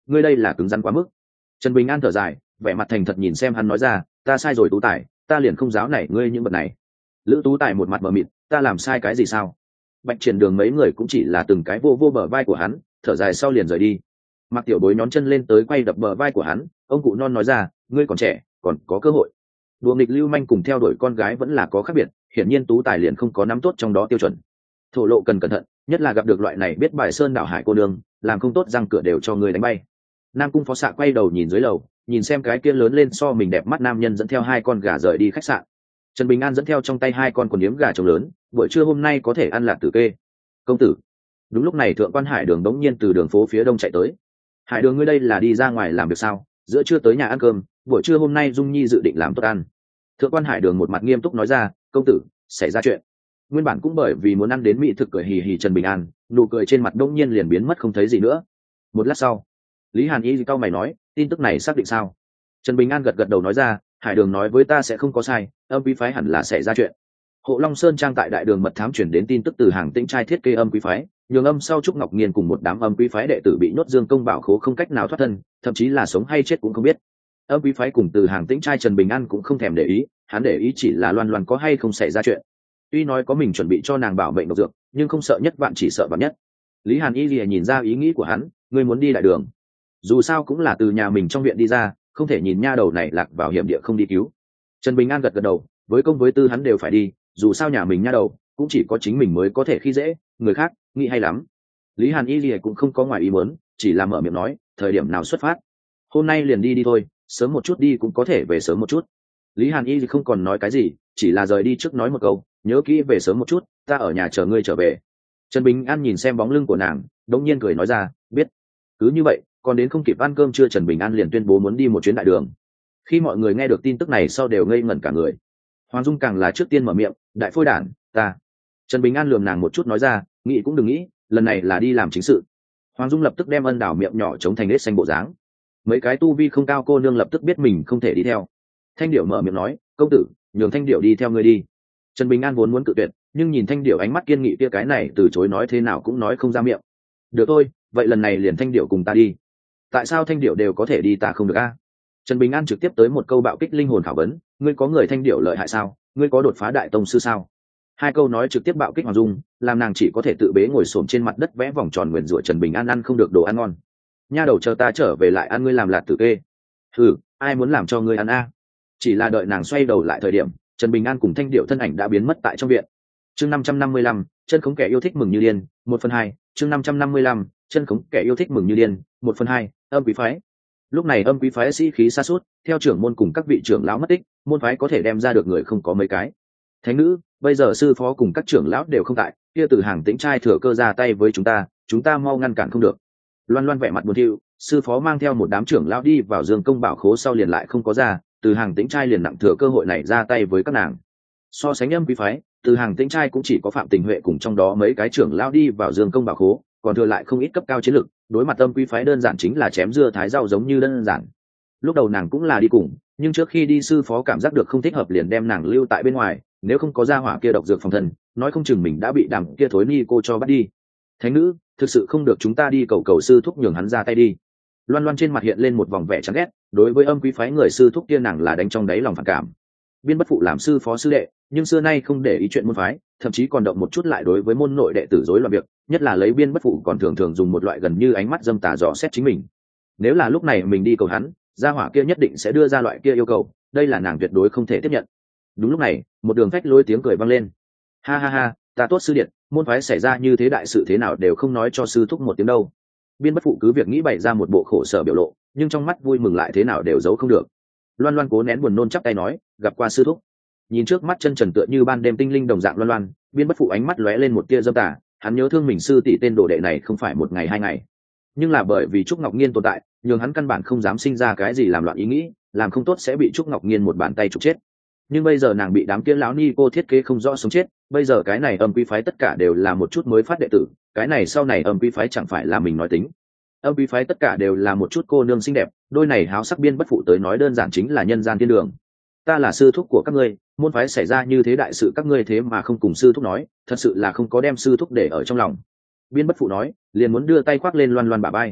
ngươi đây là cứng rắn quá mức. Trần Bình An thở dài, vẻ mặt thành thật nhìn xem hắn nói ra, ta sai rồi Tú Tài, ta liền không giáo này ngươi những vật này. Lữ Tú Tài một mặt mờ mịt, ta làm sai cái gì sao? Bạch Triển Đường mấy người cũng chỉ là từng cái vô vô bờ vai của hắn, thở dài sau liền rời đi. Mạc Tiểu Bối nhón chân lên tới quay đập bờ vai của hắn, ông cụ non nói ra, ngươi còn trẻ, còn có cơ hội. Đùa nghịch lưu manh cùng theo đuổi con gái vẫn là có khác biệt, hiển nhiên Tú Tài liền không có nắm tốt trong đó tiêu chuẩn. Thổ lộ cần cẩn thận, nhất là gặp được loại này biết bài sơn đảo hải cô đường, làm không tốt răng cửa đều cho người đánh bay. Nam Cung Phó Xạ quay đầu nhìn dưới lầu, nhìn xem cái kia lớn lên so mình đẹp mắt nam nhân dẫn theo hai con gà rời đi khách sạn. Trần Bình An dẫn theo trong tay hai con quần yếm gà trống lớn, buổi trưa hôm nay có thể ăn lạc tử kê. Công tử. Đúng lúc này thượng quan Hải Đường đống nhiên từ đường phố phía đông chạy tới. Hải Đường, ngươi đây là đi ra ngoài làm việc sao? Giữa trưa tới nhà ăn cơm, buổi trưa hôm nay Dung Nhi dự định làm tốt ăn. Thượng quan Hải Đường một mặt nghiêm túc nói ra, công tử, xảy ra chuyện. Nguyên bản cũng bởi vì muốn ăn đến mỹ thực cười hì hì Trần Bình An, nụ cười trên mặt đống nhiên liền biến mất không thấy gì nữa. Một lát sau, Lý Hàn Y cau mày nói, tin tức này xác định sao? Trần Bình An gật gật đầu nói ra, Hải Đường nói với ta sẽ không có sai, âm quý phái hẳn là xảy ra chuyện. Hộ Long Sơn trang tại đại đường mật thám chuyển đến tin tức từ Hàng Tĩnh trai thiết kế âm quý phái, nhường âm sau Trúc Ngọc Nghiên cùng một đám âm quý phái đệ tử bị nhốt Dương Công bảo khố không cách nào thoát thân, thậm chí là sống hay chết cũng không biết. Âm quý phái cùng từ Hàng Tĩnh trai Trần Bình An cũng không thèm để ý, hắn để ý chỉ là Loan Loan có hay không xảy ra chuyện. Tuy nói có mình chuẩn bị cho nàng bảo mệnh độc dược, nhưng không sợ nhất vạn chỉ sợ vạn nhất. Lý Hàn Y lìa nhìn ra ý nghĩ của hắn, ngươi muốn đi đại đường, dù sao cũng là từ nhà mình trong viện đi ra, không thể nhìn nha đầu này lạc vào hiểm địa không đi cứu. Trần Bình An gật gật đầu, với công với tư hắn đều phải đi, dù sao nhà mình nha đầu cũng chỉ có chính mình mới có thể khi dễ người khác, nghĩ hay lắm. Lý Hàn Y lìa cũng không có ngoài ý muốn, chỉ là mở miệng nói, thời điểm nào xuất phát? Hôm nay liền đi đi thôi, sớm một chút đi cũng có thể về sớm một chút. Lý Hàn Y không còn nói cái gì, chỉ là rời đi trước nói một câu, nhớ kỹ về sớm một chút, ta ở nhà chờ ngươi trở về. Trần Bình An nhìn xem bóng lưng của nàng, đống nhiên cười nói ra, biết. Cứ như vậy, còn đến không kịp ăn cơm trưa Trần Bình An liền tuyên bố muốn đi một chuyến đại đường. Khi mọi người nghe được tin tức này sau đều ngây ngẩn cả người. Hoàng Dung càng là trước tiên mở miệng, đại phôi đản, ta. Trần Bình An lườm nàng một chút nói ra, nghĩ cũng đừng nghĩ, lần này là đi làm chính sự. Hoàng Dung lập tức đem ân đảo miệng nhỏ chống thành nết xanh bộ dáng. Mấy cái tu vi không cao cô nương lập tức biết mình không thể đi theo. Thanh Điểu mở miệng nói, công tử, nhường Thanh Điểu đi theo ngươi đi. Trần Bình An vốn muốn cự tuyệt, nhưng nhìn Thanh Điểu ánh mắt kiên nghị kia cái này từ chối nói thế nào cũng nói không ra miệng. Được thôi, vậy lần này liền Thanh Điểu cùng ta đi. Tại sao Thanh Điểu đều có thể đi ta không được a? Trần Bình An trực tiếp tới một câu bạo kích linh hồn khảo vấn, ngươi có người Thanh Điểu lợi hại sao? Ngươi có đột phá đại tông sư sao? Hai câu nói trực tiếp bạo kích Hoàng Dung, làm nàng chỉ có thể tự bế ngồi xổm trên mặt đất vẽ vòng tròn nguyền rủa Trần Bình An ăn không được đồ ăn ngon. Nha đầu chờ ta trở về lại ăn ngươi làm lạt tử kê. Thử, ai muốn làm cho ngươi ăn a? Chỉ là đợi nàng xoay đầu lại thời điểm, Trần Bình An cùng Thanh Điểu thân ảnh đã biến mất tại trong viện. Chương năm trăm năm mươi lăm, chân khống kẻ yêu thích mừng như điên, một phần hai. Chương năm trăm năm mươi lăm, chân khống kẻ yêu thích mừng như điên, một phần hai. Âm quý phái. Lúc này âm quý phái sĩ khí sa sút, theo trưởng môn cùng các vị trưởng lão mất tích, môn phái có thể đem ra được người không có mấy cái. Thánh nữ, bây giờ sư phó cùng các trưởng lão đều không tại, kia từ Hàng Tĩnh trai thừa cơ ra tay với chúng ta, chúng ta mau ngăn cản không được. Loan Loan vẻ mặt buồn thiu, sư phó mang theo một đám trưởng lão đi vào Dương Công bảo khố sau liền lại không có ra, từ Hàng Tĩnh trai liền nặng thừa cơ hội này ra tay với các nàng. So sánh âm quý phái, từ Hàng Tĩnh trai cũng chỉ có Phạm Tình Huệ cùng trong đó mấy cái trưởng lão đi vào Dương Công bảo khố, còn thừa lại không ít cấp cao chiến lực, đối mặt âm quý phái đơn giản chính là chém dưa thái rau giống như đơn giản. Lúc đầu nàng cũng là đi cùng, nhưng trước khi đi sư phó cảm giác được không thích hợp liền đem nàng lưu tại bên ngoài, nếu không có gia hỏa kia độc dược phòng thân, nói không chừng mình đã bị đàm kia thối ni cô cho bắt đi. Thánh nữ, thực sự không được chúng ta đi cầu cầu sư thúc nhường hắn ra tay đi. Loan Loan trên mặt hiện lên một vòng vẻ chán ghét, đối với âm quý phái người sư thúc kia nàng là đánh trong đáy lòng phản cảm. Biên Bất Phụ làm sư phó sư đệ, nhưng xưa nay không để ý chuyện môn phái, thậm chí còn động một chút lại đối với môn nội đệ tử rối loạn việc, nhất là lấy Biên Bất Phụ còn thường thường dùng một loại gần như ánh mắt dâm tà dò xét chính mình. Nếu là lúc này mình đi cầu hắn, gia hỏa kia nhất định sẽ đưa ra loại kia yêu cầu, đây là nàng tuyệt đối không thể tiếp nhận. Đúng lúc này, một đường phách lôi tiếng cười vang lên. Ha ha ha, ta tốt sư điện, môn phái xảy ra như thế đại sự thế nào đều không nói cho sư thúc một tiếng đâu. Biên Bất Phụ cứ việc nghĩ bày ra một bộ khổ sở biểu lộ, nhưng trong mắt vui mừng lại thế nào đều giấu không được. Loan Loan cố nén buồn nôn chắp tay nói, gặp qua sư thúc. Nhìn trước mắt chân trần tựa như ban đêm tinh linh đồng dạng Loan Loan, Biên Bất Phụ ánh mắt lóe lên một tia dâm tà, hắn nhớ thương mình sư tỷ tên đồ đệ này không phải một ngày hai ngày, nhưng là bởi vì Trúc Ngọc Nghiên tồn tại, nhường hắn căn bản không dám sinh ra cái gì làm loạn ý nghĩ, làm không tốt sẽ bị Trúc Ngọc Nghiên một bàn tay trục chết. Nhưng bây giờ nàng bị đám kia lão ni cô thiết kế không rõ sống chết, bây giờ cái này âm quý phái tất cả đều là một chút mới phát đệ tử, cái này sau này âm quý phái chẳng phải là mình nói tính. Âm quý phái tất cả đều là một chút cô nương xinh đẹp, đôi này háo sắc Biên Bất Phụ tới nói đơn giản chính là nhân gian thiên đường. Ta là sư thúc của các ngươi, môn phái xảy ra như thế đại sự các ngươi thế mà không cùng sư thúc nói, thật sự là không có đem sư thúc để ở trong lòng. Biên Bất Phụ nói, liền muốn đưa tay khoác lên Loan Loan bả vai.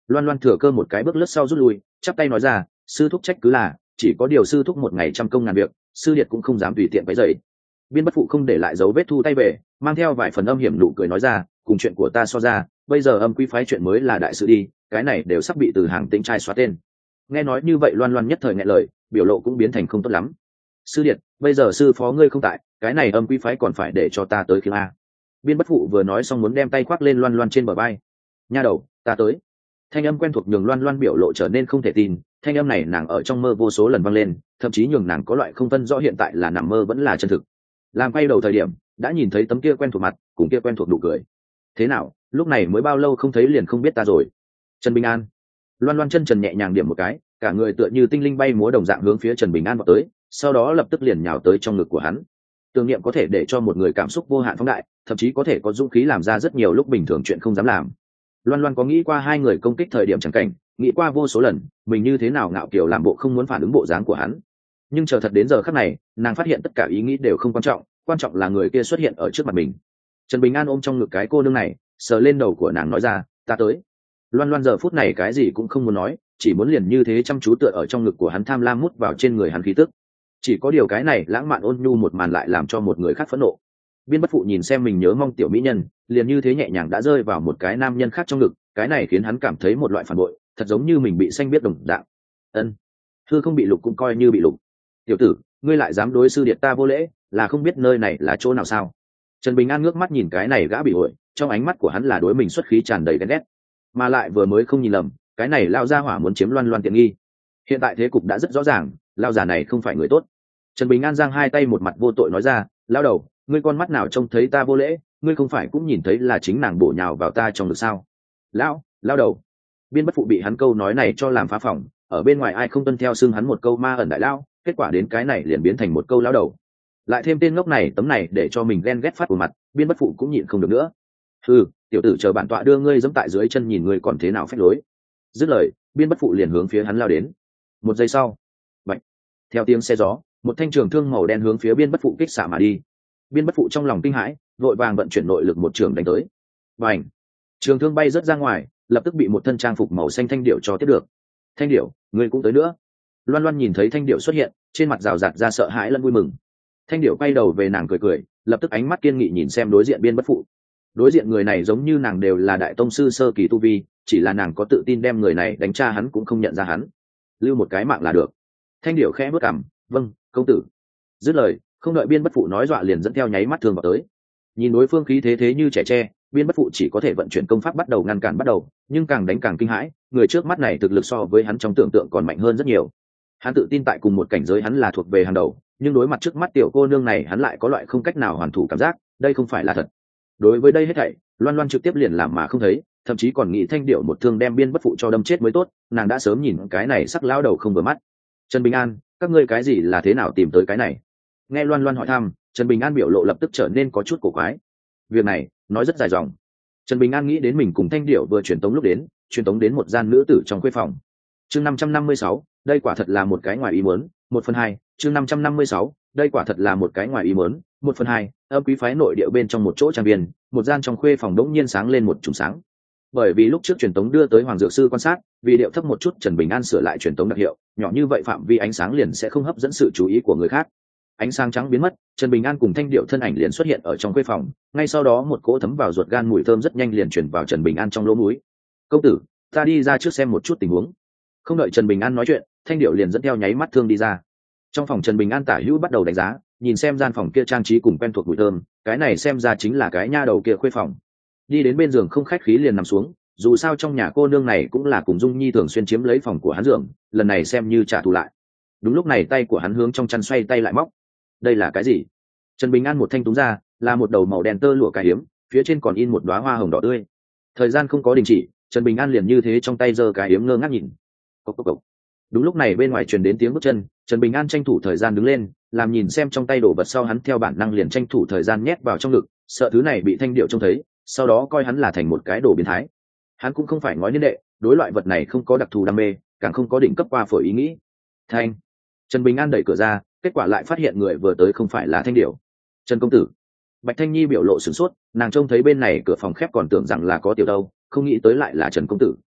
Loan Loan thừa cơ một cái bước lướt sau rút lui, chắp tay nói ra, sư thúc trách cứ là chỉ có điều sư thúc một ngày trăm công ngàn việc, sư điệt cũng không dám tùy tiện cái dậy. Biên Bất Phụ không để lại dấu vết thu tay về, mang theo vài phần âm hiểm nụ cười nói ra, cùng chuyện của ta so ra, bây giờ Âm Quý phái chuyện mới là đại sự đi, cái này đều sắp bị từ hàng Tĩnh trai xóa tên. Nghe nói như vậy Loan Loan nhất thời nghẹn lời, biểu lộ cũng biến thành không tốt lắm. Sư điệt, bây giờ sư phó ngươi không tại, cái này Âm Quý phái còn phải để cho ta tới khiêng a. Biên Bất Phụ vừa nói xong muốn đem tay khoác lên Loan Loan trên bờ vai. Nha đầu, ta tới. Thanh âm quen thuộc nhường Loan Loan biểu lộ trở nên không thể tin, thanh âm này nàng ở trong mơ vô số lần vang lên, thậm chí nhường nàng có loại không phân rõ hiện tại là nằm mơ vẫn là chân thực. Làm quay đầu thời điểm, đã nhìn thấy tấm kia quen thuộc mặt, cùng kia quen thuộc nụ cười. Thế nào, lúc này mới bao lâu không thấy liền không biết ta rồi? Trần Bình An. Loan Loan chân trần nhẹ nhàng điểm một cái, cả người tựa như tinh linh bay múa đồng dạng hướng phía Trần Bình An vọt tới, sau đó lập tức liền nhào tới trong ngực của hắn. Tưởng niệm có thể để cho một người cảm xúc vô hạn phóng đại, thậm chí có thể có dũng khí làm ra rất nhiều lúc bình thường chuyện không dám làm. Loan Loan có nghĩ qua hai người công kích thời điểm chẳng cảnh, nghĩ qua vô số lần mình như thế nào ngạo kiều làm bộ không muốn phản ứng bộ dáng của hắn, nhưng chờ thật đến giờ khắc này nàng phát hiện tất cả ý nghĩ đều không quan trọng, quan trọng là người kia xuất hiện ở trước mặt mình. Trần Bình An ôm trong ngực cái cô nương này, sờ lên đầu của nàng nói ra, ta tới. Loan Loan giờ phút này cái gì cũng không muốn nói, chỉ muốn liền như thế chăm chú tựa ở trong ngực của hắn, tham lam mút vào trên người hắn khí tức. Chỉ có điều cái này lãng mạn ôn nhu một màn lại làm cho một người khác phẫn nộ. Biên Bất Phụ nhìn xem mình nhớ mong tiểu mỹ nhân, liền như thế nhẹ nhàng đã rơi vào một cái nam nhân khác trong ngực, cái này khiến hắn cảm thấy một loại phản bội, thật giống như mình bị xanh biết đồng dạng. Ân, hư không bị lục cũng coi như bị lục. Tiểu tử, ngươi lại dám đối sư điệt ta vô lễ, là không biết nơi này là chỗ nào sao? Trần Bình An ngước mắt nhìn cái này gã bị ổi, trong ánh mắt của hắn là đối mình xuất khí tràn đầy ghen ghét, mà lại vừa mới không nhìn lầm, cái này lao ra hỏa muốn chiếm Loan Loan tiện nghi. Hiện tại thế cục đã rất rõ ràng, lao già này không phải người tốt. Trần Bình An giang hai tay một mặt vô tội nói ra, lao đầu, ngươi con mắt nào trông thấy ta vô lễ, ngươi không phải cũng nhìn thấy là chính nàng bổ nhào vào ta trong được sao? Lão, lao đầu. Biên Bất Phụ bị hắn câu nói này cho làm phá phòng, ở bên ngoài ai không tuân theo xưng hắn một câu ma ẩn đại lao, kết quả đến cái này liền biến thành một câu lao đầu. Lại thêm tên ngốc này tấm này để cho mình ghen ghét phát của mặt, Biên Bất Phụ cũng nhịn không được nữa. Hừ, tiểu tử, chờ bản tọa đưa ngươi giẫm tại dưới chân nhìn ngươi còn thế nào phách lối. Dứt lời, Biên Bất Phụ liền hướng phía hắn lao đến. Một giây sau, bạch, theo tiếng xe gió, một thanh trường thương màu đen hướng phía Biên Bất Phụ kích xạ mà đi. Biên Bất Phụ trong lòng kinh hãi, vội vàng vận chuyển nội lực một trường đánh tới. Bành! Trường thương bay rớt ra ngoài, lập tức bị một thân trang phục màu xanh thanh điểu cho tiếp được. Thanh điểu, ngươi cũng tới nữa. Loan Loan nhìn thấy thanh điểu xuất hiện, trên mặt rào rạt ra sợ hãi lẫn vui mừng. Thanh điểu quay đầu về nàng cười cười, lập tức ánh mắt kiên nghị nhìn xem đối diện Biên Bất Phụ. Đối diện người này giống như nàng đều là đại tông sư sơ kỳ tu vi, chỉ là nàng có tự tin đem người này đánh tra hắn cũng không nhận ra hắn. Lưu một cái mạng là được. Thanh điểu khẽ bước cằm, vâng, công tử. Dứt lời, không đợi Biên Bất Phụ nói dọa liền dẫn theo nháy mắt thương vào tới. Nhìn đối phương khí thế thế như trẻ tre, Biên Bất Phụ chỉ có thể vận chuyển công pháp bắt đầu ngăn cản bắt đầu, nhưng càng đánh càng kinh hãi, người trước mắt này thực lực so với hắn trong tưởng tượng còn mạnh hơn rất nhiều. Hắn tự tin tại cùng một cảnh giới hắn là thuộc về hàng đầu, nhưng đối mặt trước mắt tiểu cô nương này hắn lại có loại không cách nào hoàn thủ cảm giác, đây không phải là thật. Đối với đây hết thảy, Loan Loan trực tiếp liền làm mà không thấy, thậm chí còn nghĩ thanh điệu một thương đem Biên Bất Phụ cho đâm chết mới tốt, nàng đã sớm nhìn cái này sắc lão đầu không vừa mắt. Trần Bình An, các ngươi cái gì là thế nào tìm tới cái này? Nghe Loan Loan hỏi thăm, Trần Bình An biểu lộ lập tức trở nên có chút cổ quái. Việc này nói rất dài dòng. Trần Bình An nghĩ đến mình cùng thanh điệu vừa truyền tống lúc đến, truyền tống đến một gian nữ tử trong khuê phòng. Chương năm trăm năm mươi sáu, đây quả thật là một cái ngoài ý muốn, một phần hai. Chương năm trăm năm mươi sáu, đây quả thật là một cái ngoài ý muốn, một phần hai. Âm Quý phái nội địa bên trong một chỗ trang viên, một gian trong khuê phòng đống nhiên sáng lên một chùm sáng. Bởi vì lúc trước truyền tống đưa tới Hoàng Dược Sư quan sát, vì điệu thấp một chút, Trần Bình An sửa lại truyền tống đặc hiệu, nhỏ như vậy phạm vi ánh sáng liền sẽ không hấp dẫn sự chú ý của người khác. Ánh sáng trắng biến mất, Trần Bình An cùng thanh điệu thân ảnh liền xuất hiện ở trong khuê phòng, ngay sau đó một cỗ thấm vào ruột gan mùi thơm rất nhanh liền chuyển vào Trần Bình An trong lỗ mũi. Công tử, ta đi ra trước xem một chút tình huống. Không đợi Trần Bình An nói chuyện, thanh điệu liền dẫn theo nháy mắt thương đi ra. Trong phòng Trần Bình An tả hữu bắt đầu đánh giá, nhìn xem gian phòng kia trang trí cùng quen thuộc mùi thơm, cái này xem ra chính là cái nha đầu kia khuê phòng. Đi đến bên giường không khách khí liền nằm xuống, dù sao trong nhà cô nương này cũng là cùng Dung Nhi thường xuyên chiếm lấy phòng của hắn giường, lần này xem như trả thù lại. Đúng lúc này tay của hắn hướng trong chăn xoay tay lại móc. Đây là cái gì? Trần Bình An một thanh túm ra, là một đầu màu đen tơ lụa cài hiếm, phía trên còn in một đóa hoa hồng đỏ tươi. Thời gian không có đình chỉ, Trần Bình An liền như thế trong tay giơ cài hiếm ngơ ngác nhìn. Cốc cốc cốc. Đúng lúc này bên ngoài truyền đến tiếng bước chân, Trần Bình An tranh thủ thời gian đứng lên, làm nhìn xem trong tay đồ vật sau hắn theo bản năng liền tranh thủ thời gian nhét vào trong ngực, sợ thứ này bị thanh điệu trông thấy, sau đó coi hắn là thành một cái đồ biến thái. Hắn cũng không phải ngói niên đệ, đối loại vật này không có đặc thù đam mê, càng không có định cấp qua phổi ý nghĩ. Thanh. Trần Bình An đẩy cửa ra, kết quả lại phát hiện người vừa tới không phải là thanh điệu. Trần công tử. Bạch Thanh Nhi biểu lộ sửng sốt, nàng trông thấy bên này cửa phòng khép còn tưởng rằng là có tiểu đâu, không nghĩ tới lại là Trần công tử.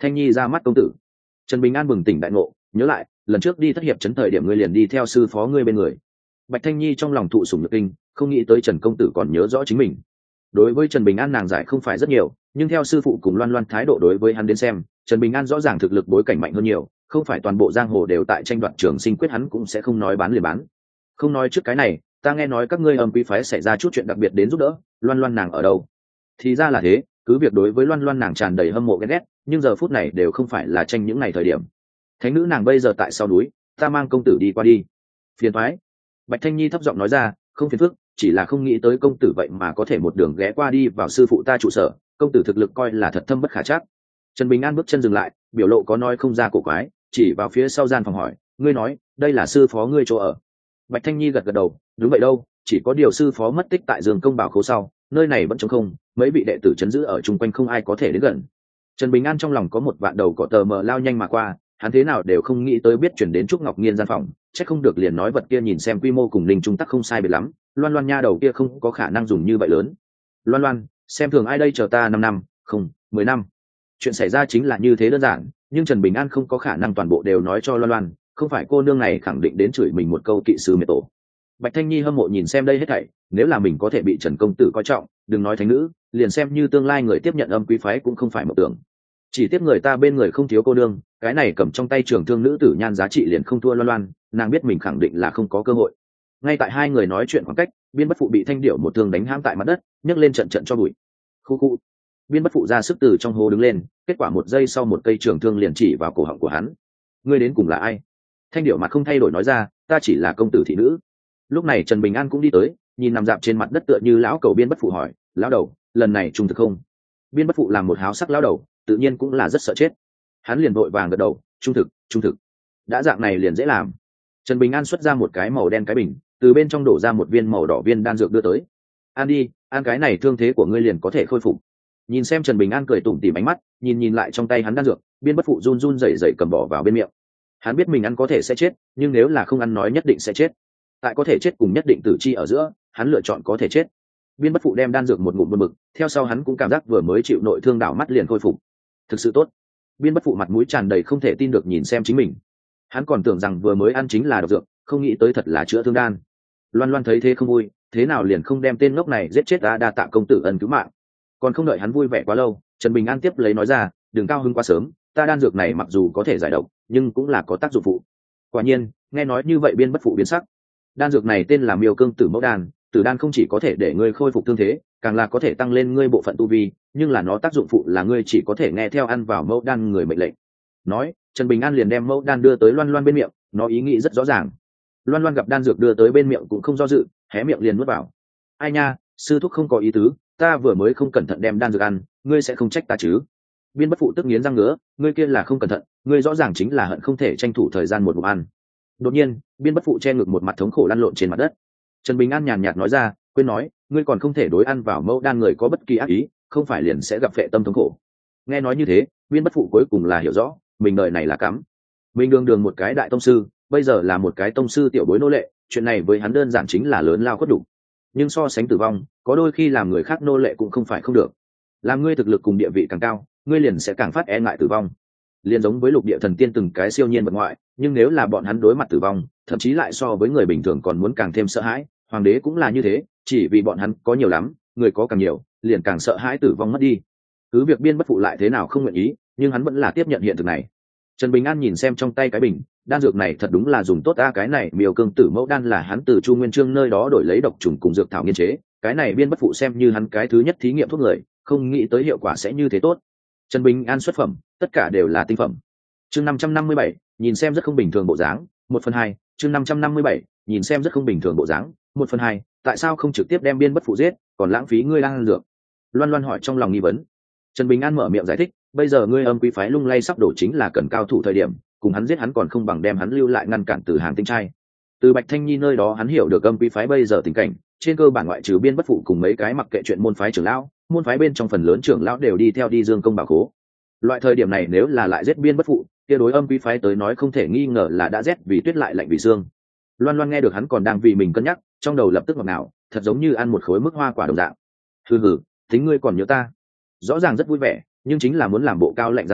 Thanh Nhi ra mắt công tử. Trần Bình An bừng tỉnh đại ngộ, nhớ lại lần trước đi thất hiệp trấn thời điểm ngươi liền đi theo sư phó ngươi bên người. Bạch Thanh Nhi trong lòng thụ sủng nhược kinh, không nghĩ tới Trần công tử còn nhớ rõ chính mình. Đối với Trần Bình An nàng giải không phải rất nhiều, nhưng theo sư phụ cùng Loan Loan thái độ đối với hắn đến xem, Trần Bình An rõ ràng thực lực bối cảnh mạnh hơn nhiều, không phải toàn bộ giang hồ đều tại tranh đoạt trường sinh quyết, hắn cũng sẽ không nói bán liền bán. Không nói trước cái này, ta nghe nói các ngươi âm quý phái xảy ra chút chuyện đặc biệt đến giúp đỡ, Loan Loan nàng ở đâu? Thì ra là thế, cứ việc đối với Loan Loan nàng tràn đầy hâm mộ ghen ghét, nhưng giờ phút này đều không phải là tranh những ngày thời điểm. Thánh nữ nàng bây giờ tại sau núi, ta mang công tử đi qua đi. Phiền thoái. Bạch Thanh Nhi thấp giọng nói ra, không phiền phức, chỉ là không nghĩ tới công tử vậy mà có thể một đường ghé qua đi vào sư phụ ta trụ sở, công tử thực lực coi là thật thâm bất khả trắc. Trần Bình An bước chân dừng lại, biểu lộ có nói không ra cổ quái, chỉ vào phía sau gian phòng hỏi, ngươi nói đây là sư phó ngươi chỗ ở? Bạch Thanh Nhi gật gật đầu, đúng vậy đâu, chỉ có điều sư phó mất tích tại Dương Công Bảo Khố sau, nơi này vẫn trống không, mấy vị đệ tử trấn giữ ở chung quanh không ai có thể đến gần. Trần Bình An trong lòng có một vạn đầu cọ tờ mờ lao nhanh mà qua, hắn thế nào đều không nghĩ tới biết chuyển đến Trúc Ngọc Nghiên gian phòng, chắc không được liền nói vật kia nhìn xem quy mô cùng Linh Trung Tắc không sai biệt lắm, Loan Loan nha đầu kia không có khả năng dùng như vậy lớn. Loan Loan, xem thường ai đây, chờ ta năm năm, không, mười năm. Chuyện xảy ra chính là như thế đơn giản, nhưng Trần Bình An không có khả năng toàn bộ đều nói cho Loan Loan, không phải cô nương này khẳng định đến chửi mình một câu kỵ sư miệt tổ. Bạch Thanh Nhi hâm mộ nhìn xem đây hết thảy, nếu là mình có thể bị Trần công tử coi trọng, đừng nói thánh nữ, liền xem như tương lai người tiếp nhận âm quý phái cũng không phải một tưởng. Chỉ tiếp người ta bên người không thiếu cô nương, cái này cầm trong tay trường thương nữ tử nhan giá trị liền không thua Loan Loan, nàng biết mình khẳng định là không có cơ hội. Ngay tại hai người nói chuyện khoảng cách, Biên Bất Phụ bị Thanh Điểu một thương đánh hãm tại mặt đất, nhấc lên trận trận cho bụi. Khu khu. Biên Bất Phụ ra sức từ trong hố đứng lên, kết quả một giây sau một cây trường thương liền chỉ vào cổ họng của hắn. Ngươi đến cùng là ai? Thanh Điểu mặt không thay đổi nói ra, ta chỉ là công tử thị nữ. Lúc này Trần Bình An cũng đi tới, nhìn nằm dạp trên mặt đất tựa như lão cầu Biên Bất Phụ hỏi, lão đầu, lần này trung thực không? Biên Bất Phụ làm một háo sắc lão đầu, tự nhiên cũng là rất sợ chết. Hắn liền vội vàng gật đầu, trung thực, trung thực. Đã dạng này liền dễ làm. Trần Bình An xuất ra một cái màu đen cái bình, từ bên trong đổ ra một viên màu đỏ viên đan dược đưa tới. Ăn đi, ăn cái này thương thế của ngươi liền có thể khôi phục. Nhìn xem Trần Bình An cười tủm tỉm ánh mắt, nhìn nhìn lại trong tay hắn đan dược, Biên Bất Phụ run run rẩy rẩy cầm bỏ vào bên miệng. Hắn biết mình ăn có thể sẽ chết, nhưng nếu là không ăn nói nhất định sẽ chết. Tại có thể chết cùng nhất định tử chi ở giữa, hắn lựa chọn có thể chết. Biên Bất Phụ đem đan dược một ngụm buồn bực, theo sau hắn cũng cảm giác vừa mới chịu nội thương đảo mắt liền khôi phục. Thực sự tốt. Biên Bất Phụ mặt mũi tràn đầy không thể tin được nhìn xem chính mình. Hắn còn tưởng rằng vừa mới ăn chính là độc dược, không nghĩ tới thật là chữa thương đan. Loan Loan thấy thế không vui, thế nào liền không đem tên ngốc này giết chết, đã đa tạ công tử ân cứu mạng. Còn không đợi hắn vui vẻ quá lâu, Trần Bình An tiếp lấy nói ra, đừng cao hứng quá sớm, ta đan dược này mặc dù có thể giải độc, nhưng cũng là có tác dụng phụ. Quả nhiên, nghe nói như vậy Biên Bất Phụ biến sắc. Đan dược này tên là Miêu Cương Tử Mẫu Đan, tử đan không chỉ có thể để ngươi khôi phục thương thế, càng là có thể tăng lên ngươi bộ phận tu vi, nhưng là nó tác dụng phụ là ngươi chỉ có thể nghe theo ăn vào mẫu đan người mệnh lệnh. Nói, Trần Bình An liền đem mẫu đan đưa tới Loan Loan bên miệng, nó ý nghĩ rất rõ ràng. Loan Loan gặp đan dược đưa tới bên miệng cũng không do dự, hé miệng liền nuốt vào. Ai nha, sư thúc không có ý tứ, ta vừa mới không cẩn thận đem đan dược ăn, ngươi sẽ không trách ta chứ? Biên Bất Phụ tức nghiến răng ngứa, ngươi kia là không cẩn thận, ngươi rõ ràng chính là hận không thể tranh thủ thời gian một ngụm ăn. Đột nhiên, Biên Bất Phụ che ngực một mặt thống khổ lăn lộn trên mặt đất. Trần Bình An nhàn nhạt nói ra, quên nói, ngươi còn không thể đối ăn vào mẫu đan người có bất kỳ ác ý, không phải liền sẽ gặp phệ tâm thống khổ. Nghe nói như thế, Biên Bất Phụ cuối cùng là hiểu rõ, mình đời này là cắm. Mình đường đường một cái đại tông sư, bây giờ là một cái tông sư tiểu bối nô lệ, chuyện này với hắn đơn giản chính là lớn lao khuất đủ. Nhưng so sánh tử vong, có đôi khi làm người khác nô lệ cũng không phải không được. Làm ngươi thực lực cùng địa vị càng cao, ngươi liền sẽ càng phát e ngại tử vong. Liền giống với lục địa thần tiên từng cái siêu nhiên vật ngoại, nhưng nếu là bọn hắn đối mặt tử vong, thậm chí lại so với người bình thường còn muốn càng thêm sợ hãi. Hoàng đế cũng là như thế, chỉ vì bọn hắn có nhiều lắm, người có càng nhiều, liền càng sợ hãi tử vong mất đi. Cứ việc Biên Bất Phụ lại thế nào không nguyện ý, nhưng hắn vẫn là tiếp nhận hiện thực này. Trần Bình An nhìn xem trong tay cái bình, đan dược này thật đúng là dùng tốt a, cái này Miêu Cương Tử Mẫu Đan là hắn từ Chu Nguyên Chương nơi đó đổi lấy độc trùng cùng dược thảo nghiên chế, cái này Biên Bất Phụ xem như hắn cái thứ nhất thí nghiệm thuốc người, không nghĩ tới hiệu quả sẽ như thế tốt. Trần Bình An xuất phẩm, tất cả đều là tinh phẩm. Chương năm trăm năm mươi bảy, nhìn xem rất không bình thường bộ dáng, một phần hai, chương năm trăm năm mươi bảy, nhìn xem rất không bình thường bộ dáng, một phần hai, tại sao không trực tiếp đem Biên Bất Phụ giết, còn lãng phí ngươi đang ăn dược? Loan Loan hỏi trong lòng nghi vấn. Trần Bình An mở miệng giải thích, bây giờ ngươi âm quý phái lung lay sắp đổ chính là cần cao thủ thời điểm, cùng hắn giết hắn còn không bằng đem hắn lưu lại ngăn cản từ hàng tinh trai. Từ Bạch Thanh Nhi nơi đó hắn hiểu được âm quý phái bây giờ tình cảnh, trên cơ bản ngoại trừ Biên Bất Phụ cùng mấy cái mặc kệ chuyện môn phái trưởng lão, môn phái bên trong phần lớn trưởng lão đều đi theo đi Dương Công Bảo Khố. Loại thời điểm này nếu là lại giết Biên Bất Phụ, kia đối âm quý phái tới nói không thể nghi ngờ là đã rét vì tuyết lại lạnh vì xương. Loan Loan nghe được hắn còn đang vì mình cân nhắc, trong đầu lập tức ngọt ngào, thật giống như ăn một khối mức hoa quả đồng dạng. Hừ hừ, tính ngươi còn nhớ ta. Rõ ràng rất vui vẻ, nhưng chính là muốn làm bộ cao lạnh dáng vẻ,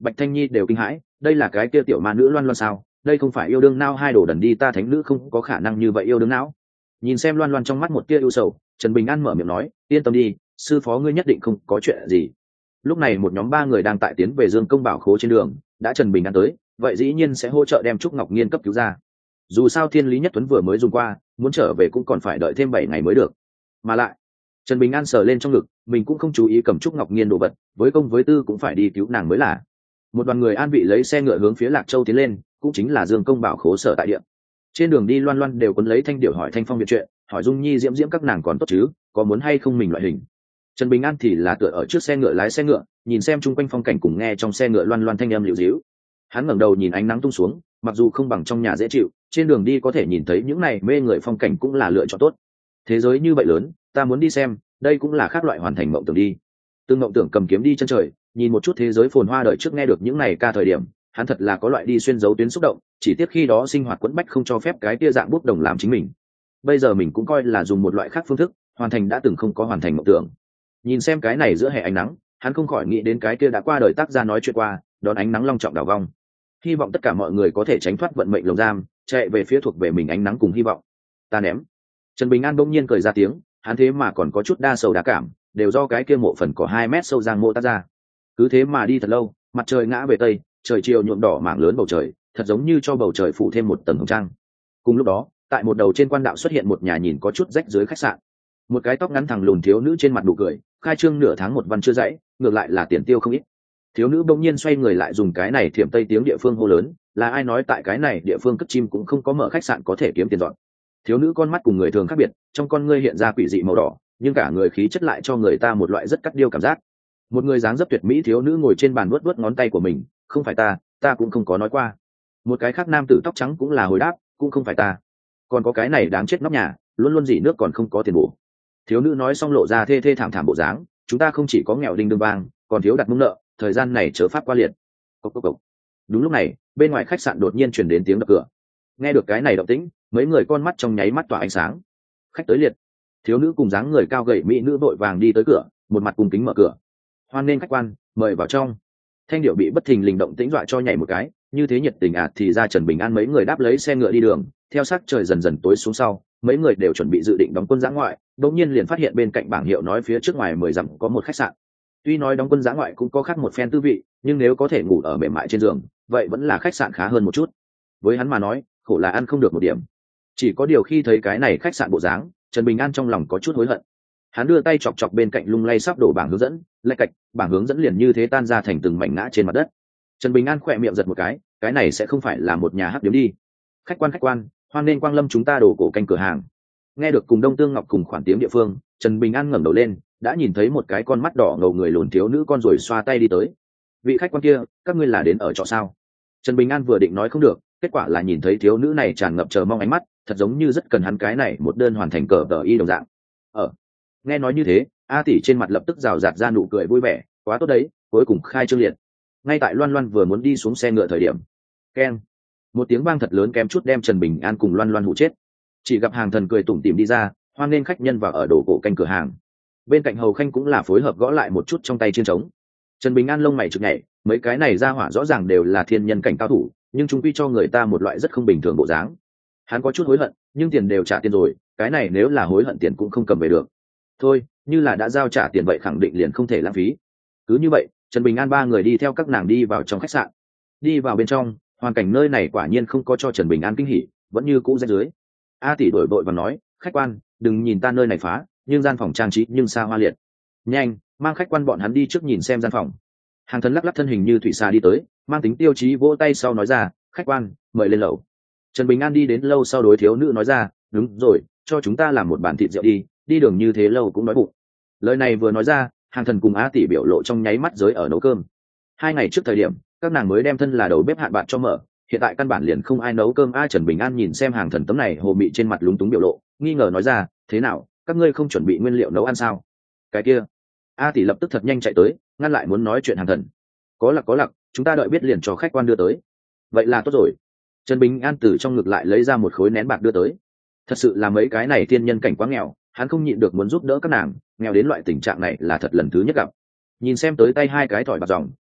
Bạch Thanh Nhi đều kinh hãi, đây là cái kia tiểu ma nữ Loan Loan sao? Đây không phải yêu đương nao hai đồ đần đi, ta thánh nữ không có khả năng như vậy yêu đương não. Nhìn xem Loan Loan trong mắt một tia ưu sầu, Trần Bình An mở miệng nói, yên tâm đi, sư phó ngươi nhất định không có chuyện gì. Lúc này một nhóm ba người đang tại tiến về Dương Công Bảo Khố trên đường, đã Trần Bình An tới, vậy dĩ nhiên sẽ hỗ trợ đem Trúc Ngọc Nhiên cấp cứu ra. Dù sao Thiên Lý Nhất Tuấn vừa mới dùng qua, muốn trở về cũng còn phải đợi thêm bảy ngày mới được. Mà lại, Trần Bình An sờ lên trong ngực, mình cũng không chú ý cầm Trúc Ngọc Nhiên đồ vật, với công với tư cũng phải đi cứu nàng mới là. Một đoàn người an vị lấy xe ngựa hướng phía Lạc Châu tiến lên, cũng chính là Dương Công Bảo Khố sở tại địa. Trên đường đi Loan Loan đều quấn lấy Thanh Điểu hỏi Thanh Phong việc chuyện, hỏi Dung Nhi Diễm Diễm các nàng còn tốt chứ, có muốn hay không mình loại hình. Trần Bình An thì là tựa ở trước xe ngựa lái xe ngựa, nhìn xem chung quanh phong cảnh cùng nghe trong xe ngựa Loan Loan thanh âm dịu dĩu. Hắn ngẩng đầu nhìn ánh nắng tung xuống, mặc dù không bằng trong nhà dễ chịu, trên đường đi có thể nhìn thấy những này mê người phong cảnh cũng là lựa chọn tốt. Thế giới như vậy lớn, ta muốn đi xem, đây cũng là khác loại hoàn thành mộng tưởng đi. Từng mộng tưởng cầm kiếm đi chân trời, nhìn một chút thế giới phồn hoa đời trước nghe được những này ca thời điểm, hắn thật là có loại đi xuyên dấu tuyến xúc động, chỉ tiếc khi đó sinh hoạt quẫn bách không cho phép cái tia dạng bút đồng làm chính mình. Bây giờ mình cũng coi là dùng một loại khác phương thức, hoàn thành đã từng không có hoàn thành mộng tưởng. Nhìn xem cái này giữa hè ánh nắng, hắn không khỏi nghĩ đến cái kia đã qua đời tác gia nói chuyện qua, đón ánh nắng long trọng đảo vong. Hy vọng tất cả mọi người có thể tránh thoát vận mệnh lồng giam, chạy về phía thuộc về mình ánh nắng cùng hy vọng. Ta ném. Trần Bình An bỗng nhiên cười ra tiếng, hắn thế mà còn có chút đa sầu đa cảm, đều do cái kia mộ phần có hai mét sâu giang mô tác ra. Cứ thế mà đi thật lâu, mặt trời ngã về tây, trời chiều nhuộm đỏ mảng lớn bầu trời, thật giống như cho bầu trời phủ thêm một tầng hồng trang. Cùng lúc đó, tại một đầu trên quan đạo xuất hiện một nhà nhìn có chút rách dưới khách sạn. Một cái tóc ngắn thẳng lùn thiếu nữ trên mặt nụ cười, khai trương nửa tháng một văn chưa dãy, ngược lại là tiền tiêu không ít. Thiếu nữ bỗng nhiên xoay người lại dùng cái này thiểm tây tiếng địa phương hô lớn, là ai nói tại cái này địa phương cất chim cũng không có mở khách sạn có thể kiếm tiền dọn. Thiếu nữ con mắt cùng người thường khác biệt, trong con ngươi hiện ra quỷ dị màu đỏ, nhưng cả người khí chất lại cho người ta một loại rất cắt điêu cảm giác. Một người dáng dấp tuyệt mỹ thiếu nữ ngồi trên bàn vuốt vuốt ngón tay của mình, không phải ta, ta cũng không có nói qua. Một cái khác nam tử tóc trắng cũng là hồi đáp, cũng không phải ta. Còn có cái này đáng chết nóc nhà, luôn luôn dỉ nước còn không có tiền bổ. Thiếu nữ nói xong lộ ra thê thê thảm thảm bộ dáng, chúng ta không chỉ có nghèo đinh đương vang, còn thiếu đặt mông nợ, thời gian này chớ pháp qua liệt. Cốc cốc cốc. Đúng lúc này, bên ngoài khách sạn đột nhiên truyền đến tiếng đập cửa. Nghe được cái này động tĩnh, mấy người con mắt trong nháy mắt tỏa ánh sáng. Khách tới liệt. Thiếu nữ cùng dáng người cao gầy mỹ nữ vội vàng đi tới cửa, một mặt cung kính mở cửa. Hoan nên khách quan, mời vào trong. Thanh Điệu bị bất thình lình động tĩnh dọa cho nhảy một cái, như thế nhiệt tình ạt thì ra Trần Bình An mấy người đáp lấy xe ngựa đi đường, theo sắc trời dần dần tối xuống sau, mấy người đều chuẩn bị dự định đóng quân giã ngoại, đột nhiên liền phát hiện bên cạnh bảng hiệu nói phía trước ngoài mười dặm có một khách sạn. Tuy nói đóng quân giã ngoại cũng có khác một phen tư vị, nhưng nếu có thể ngủ ở mềm mại trên giường, vậy vẫn là khách sạn khá hơn một chút. Với hắn mà nói, khổ là ăn không được một điểm. Chỉ có điều khi thấy cái này khách sạn bộ dáng, Trần Bình An trong lòng có chút hối hận. Hắn đưa tay chọc chọc bên cạnh lung lay sắp đổ bảng hướng dẫn, lạch cạch, bảng hướng dẫn liền như thế tan ra thành từng mảnh ngã trên mặt đất. Trần Bình An khỏe miệng giật một cái, cái này sẽ không phải là một nhà hắc điếm đi. Khách quan khách quan, hoan nên quang lâm chúng ta đổ cổ canh cửa hàng. Nghe được cùng Đông Tương Ngọc cùng khoản tiếng địa phương, Trần Bình An ngẩng đầu lên, đã nhìn thấy một cái con mắt đỏ ngầu người lùn thiếu nữ con rồi xoa tay đi tới. Vị khách quan kia, các ngươi là đến ở trọ sao? Trần Bình An vừa định nói không được, kết quả là nhìn thấy thiếu nữ này tràn ngập chờ mong ánh mắt, thật giống như rất cần hắn cái này một đơn hoàn thành cờ tờ y đồng dạng. Ở nghe nói như thế, A tỷ trên mặt lập tức rào rạt ra nụ cười vui vẻ, quá tốt đấy, cuối cùng khai trương liệt. Ngay tại Loan Loan vừa muốn đi xuống xe ngựa thời điểm, keng, một tiếng vang thật lớn kém chút đem Trần Bình An cùng Loan Loan hụ chết. Chỉ gặp hàng thần cười tủm tỉm đi ra, hoan nên khách nhân vào ở đổ cổ canh cửa hàng. Bên cạnh hầu khanh cũng là phối hợp gõ lại một chút trong tay chiên trống. Trần Bình An lông mày chực nhảy, mấy cái này ra hỏa rõ ràng đều là thiên nhân cảnh cao thủ, nhưng chúng quy cho người ta một loại rất không bình thường bộ dáng. Hắn có chút hối hận, nhưng tiền đều trả tiền rồi, cái này nếu là hối hận tiền cũng không cầm về được. Thôi, như là đã giao trả tiền vậy khẳng định liền không thể lãng phí. Cứ như vậy, Trần Bình An ba người đi theo các nàng đi vào trong khách sạn. Đi vào bên trong, hoàn cảnh nơi này quả nhiên không có cho Trần Bình An kinh hỉ, vẫn như cũ rách dưới. A tỷ đổi vội và nói, khách quan, đừng nhìn ta nơi này phá, nhưng gian phòng trang trí nhưng xa hoa liệt. Nhanh, mang khách quan bọn hắn đi trước nhìn xem gian phòng. Hàng thần lắc lắc thân hình như thủy xà đi tới, mang tính tiêu chí vỗ tay sau nói ra, khách quan, mời lên lầu. Trần Bình An đi đến lâu sau đối thiếu nữ nói ra, đúng rồi, cho chúng ta làm một bàn thịt rượu đi, đi đường như thế lâu cũng đói bụng. Lời này vừa nói ra, hàng thần cùng A tỷ biểu lộ trong nháy mắt giới ở nấu cơm. Hai ngày trước thời điểm, các nàng mới đem thân là đầu bếp hạn bạn cho mở, hiện tại căn bản liền không ai nấu cơm. A Trần Bình An nhìn xem hàng thần tấm này hồ mị trên mặt lúng túng biểu lộ, nghi ngờ nói ra, thế nào, các ngươi không chuẩn bị nguyên liệu nấu ăn sao? Cái kia, A tỷ lập tức thật nhanh chạy tới, ngăn lại muốn nói chuyện hàng thần. Có lặc có lặc, chúng ta đợi biết liền cho khách quan đưa tới. Vậy là tốt rồi. Trần Bình An từ trong ngực lại lấy ra một khối nén bạc đưa tới. Thật sự là mấy cái này thiên nhân cảnh quá nghèo, hắn không nhịn được muốn giúp đỡ các nàng, nghèo đến loại tình trạng này là thật lần thứ nhất gặp. Nhìn xem tới tay hai cái thỏi bạc dòng,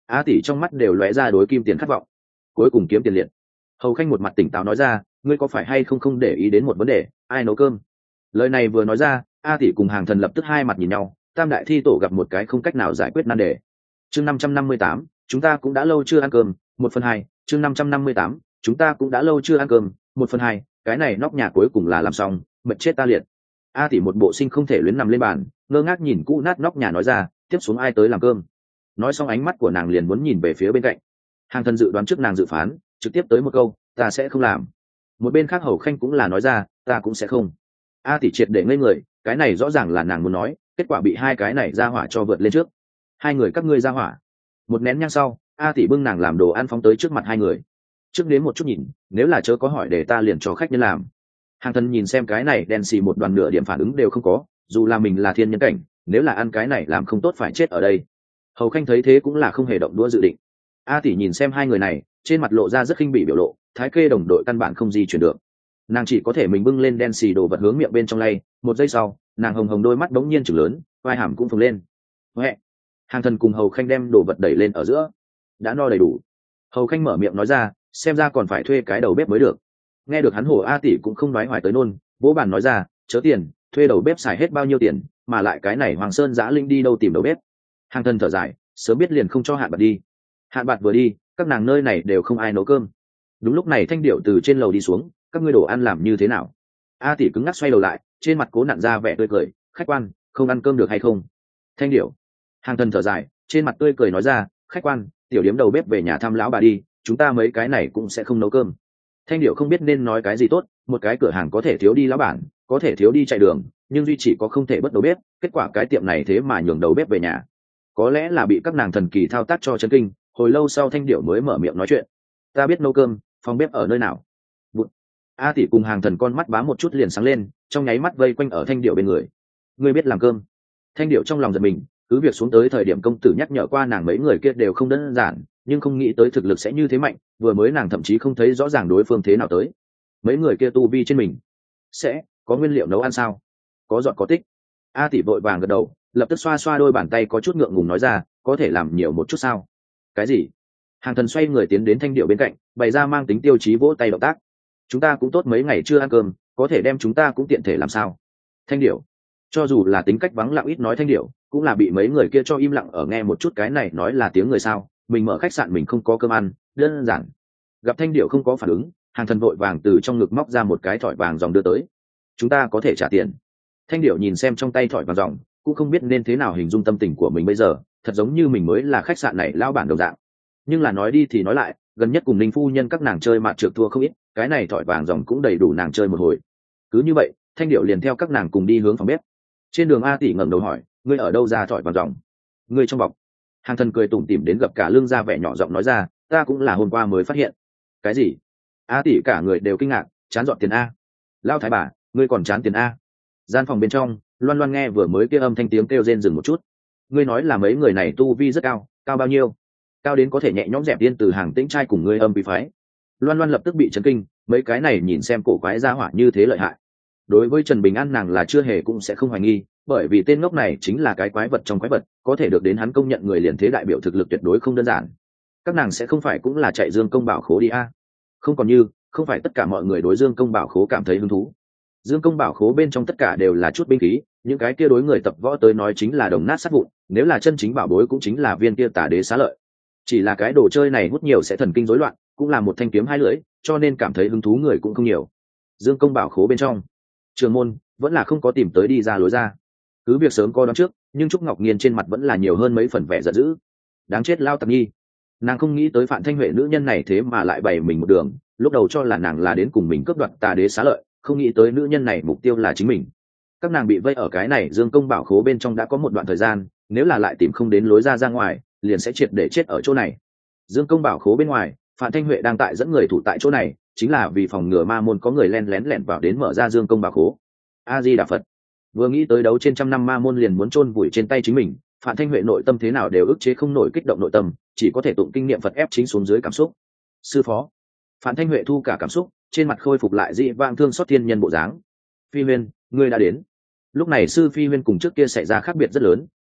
A tỷ trong mắt đều lóe ra đối kim tiền khát vọng. Cuối cùng kiếm tiền liệt. Hầu Khanh một mặt tỉnh táo nói ra, ngươi có phải hay không không để ý đến một vấn đề, ai nấu cơm? Lời này vừa nói ra, A tỷ cùng Hàng Thần lập tức hai mặt nhìn nhau, tam đại thi tổ gặp một cái không cách nào giải quyết nan đề. Chương năm trăm năm mươi tám, chúng ta cũng đã lâu chưa ăn cơm, một phần hai. Chương năm trăm năm mươi tám, chúng ta cũng đã lâu chưa ăn cơm, một phần hai. Cái này nóc nhà cuối cùng là làm xong, mệt chết ta liệt. A tỷ một bộ sinh không thể luyến nằm lên bàn, ngơ ngác nhìn cũ nát nóc nhà nói ra, tiếp xuống ai tới làm cơm? Nói xong ánh mắt của nàng liền muốn nhìn về phía bên cạnh. Hàng Thần dự đoán trước nàng dự phán, trực tiếp tới một câu, ta sẽ không làm. Một bên khác Hầu Khanh cũng là nói ra, ta cũng sẽ không. A tỷ triệt để ngây người, cái này rõ ràng là nàng muốn nói, kết quả bị hai cái này ra hỏa cho vượt lên trước. Hai người các ngươi ra hỏa. Một nén nhang sau, A tỷ bưng nàng làm đồ ăn phóng tới trước mặt hai người. Trước đến một chút nhìn, nếu là chớ có hỏi để ta liền cho khách nhân làm. Hàng Thần nhìn xem cái này đen xì một đoàn nửa điểm phản ứng đều không có, dù là mình là thiên nhân cảnh, nếu là ăn cái này làm không tốt phải chết ở đây. Hầu Khanh thấy thế cũng là không hề động đũa dự định. A tỷ nhìn xem hai người này, trên mặt lộ ra rất khinh bỉ biểu lộ, thái kê đồng đội căn bản không di chuyển được. Nàng chỉ có thể mình bưng lên đen xì đồ vật hướng miệng bên trong lay, một giây sau, nàng hồng hồng đôi mắt đống nhiên chừng lớn, vai hàm cũng phồng lên. Huệ. Hàng Thần cùng Hầu Khanh đem đồ vật đẩy lên ở giữa. Đã no đầy đủ. Hầu Khanh mở miệng nói ra, xem ra còn phải thuê cái đầu bếp mới được. Nghe được hắn hổ, A tỷ cũng không nói hoài tới nôn, vỗ bàn nói ra, chớ tiền, thuê đầu bếp xài hết bao nhiêu tiền, mà lại cái này Hoàng Sơn Giã Linh đi đâu tìm đầu bếp? Hàng Thần thở dài, sớm biết liền không cho Hạn Bạt đi. Hạn Bạt vừa đi, các nàng nơi này đều không ai nấu cơm. Đúng lúc này Thanh Điệu từ trên lầu đi xuống, các ngươi đồ ăn làm như thế nào? A tỷ cứng ngắc xoay đầu lại, trên mặt cố nặn ra vẻ tươi cười, khách quan, không ăn cơm được hay không? Thanh Điệu. Hàng Thần thở dài, trên mặt tươi cười nói ra, khách quan, tiểu điếm đầu bếp về nhà thăm lão bà đi, chúng ta mấy cái này cũng sẽ không nấu cơm. Thanh Điệu không biết nên nói cái gì tốt, một cái cửa hàng có thể thiếu đi lão bản, có thể thiếu đi chạy đường, nhưng duy chỉ có không thể bất đầu bếp, kết quả cái tiệm này thế mà nhường đầu bếp về nhà. Có lẽ là bị các nàng thần kỳ thao tác cho chấn kinh, hồi lâu sau Thanh Điệu mới mở miệng nói chuyện. Ta biết nấu cơm, phòng bếp ở nơi nào? Bụt. A tỷ cùng Hàng Thần con mắt bám một chút liền sáng lên, trong nháy mắt vây quanh ở Thanh Điệu bên người. Ngươi biết làm cơm? Thanh Điệu trong lòng giật mình, cứ việc xuống tới thời điểm công tử nhắc nhở qua nàng mấy người kia đều không đơn giản, nhưng không nghĩ tới thực lực sẽ như thế mạnh, vừa mới nàng thậm chí không thấy rõ ràng đối phương thế nào tới. Mấy người kia tu vi trên mình, sẽ có nguyên liệu nấu ăn sao? Có giọt có tích. A tỷ vội vàng gật đầu, lập tức xoa xoa đôi bàn tay có chút ngượng ngùng nói ra, có thể làm nhiều một chút sao? Cái gì? Hàng Thần xoay người tiến đến Thanh Điệu bên cạnh, bày ra mang tính tiêu chí vỗ tay động tác. Chúng ta cũng tốt mấy ngày chưa ăn cơm, có thể đem chúng ta cũng tiện thể làm sao? Thanh Điệu. Cho dù là tính cách vắng lặng ít nói Thanh Điệu, cũng là bị mấy người kia cho im lặng ở nghe một chút cái này nói là tiếng người sao? Mình mở khách sạn mình không có cơm ăn, đơn giản. Gặp Thanh Điệu không có phản ứng, Hàng Thần vội vàng từ trong ngực móc ra một cái thỏi vàng dòng đưa tới. Chúng ta có thể trả tiền. Thanh Điệu nhìn xem trong tay thỏi vàng dòng, cũng không biết nên thế nào hình dung tâm tình của mình bây giờ, thật giống như mình mới là khách sạn này lao bản đồng dạng. Nhưng là nói đi thì nói lại, gần nhất cùng Ninh phu nhân các nàng chơi mạt trượt thua không ít, cái này thỏi vàng dòng cũng đầy đủ nàng chơi một hồi. Cứ như vậy, Thanh Điệu liền theo các nàng cùng đi hướng phòng bếp. Trên đường A tỷ ngẩng đầu hỏi, ngươi ở đâu ra thỏi vàng dòng? Ngươi trong bọc. Hàng Thần cười tủm tỉm đến gập cả lưng ra vẻ nhỏ giọng nói ra, ta cũng là hôm qua mới phát hiện. Cái gì? A tỷ cả người đều kinh ngạc, chán dọn tiền a. Lao thái bà, ngươi còn chán tiền a? Gian phòng bên trong, Loan Loan nghe vừa mới kia âm thanh tiếng kêu rên dừng một chút. Ngươi nói là mấy người này tu vi rất cao, cao bao nhiêu? Cao đến có thể nhẹ nhõm dẹp tiên từ Hàng Tĩnh trai cùng ngươi âm bị phái. Loan Loan lập tức bị chấn kinh, mấy cái này nhìn xem cổ quái gia hỏa như thế lợi hại. Đối với Trần Bình An nàng là chưa hề cũng sẽ không hoài nghi, bởi vì tên ngốc này chính là cái quái vật trong quái vật, có thể được đến hắn công nhận người liền thế đại biểu thực lực tuyệt đối không đơn giản. Các nàng sẽ không phải cũng là chạy Dương Công Bảo Khố đi a? Không còn như, không phải tất cả mọi người đối Dương Công Bảo Khố cảm thấy hứng thú. Dương Công Bảo Khố bên trong tất cả đều là chút binh khí, những cái kia đối người tập võ tới nói chính là đồng nát sát vụn, nếu là chân chính bảo bối cũng chính là viên kia Tà Đế xá lợi. Chỉ là cái đồ chơi này hút nhiều sẽ thần kinh rối loạn, cũng là một thanh kiếm hai lưỡi, cho nên cảm thấy hứng thú người cũng không nhiều. Dương Công Bảo Khố bên trong, Trường môn vẫn là không có tìm tới đi ra lối ra. Cứ việc sớm có đoán trước, nhưng Trúc Ngọc Nghiên trên mặt vẫn là nhiều hơn mấy phần vẻ giận dữ. Đáng chết lao tặc nhi, nàng không nghĩ tới Phạm Thanh Huệ nữ nhân này thế mà lại bày mình một đường, lúc đầu cho là nàng là đến cùng mình cướp đoạt Tà Đế xá lợi, không nghĩ tới nữ nhân này mục tiêu là chính mình. Các nàng bị vây ở cái này Dương Công Bảo Khố bên trong đã có một đoạn thời gian, nếu là lại tìm không đến lối ra ra ngoài, liền sẽ triệt để chết ở chỗ này. Dương Công Bảo Khố bên ngoài, Phạm Thanh Huệ đang tại dẫn người thủ tại chỗ này, chính là vì phòng ngừa ma môn có người len lén lẻn vào đến mở ra Dương Công Bảo Khố. A Di Đà Phật. Vừa nghĩ tới đấu trên trăm năm ma môn liền muốn chôn vùi trên tay chính mình, Phạm Thanh Huệ nội tâm thế nào đều ức chế không nổi kích động nội tâm, chỉ có thể tụng kinh nghiệm Phật ép chính xuống dưới cảm xúc. Sư phó. Phạm Thanh Huệ thu cả cảm xúc, trên mặt khôi phục lại dị vãng thương xót thiên nhân bộ dáng. Phi Huyên, ngươi đã đến. Lúc này sư Phi Huyên cùng trước kia xảy ra khác biệt rất lớn,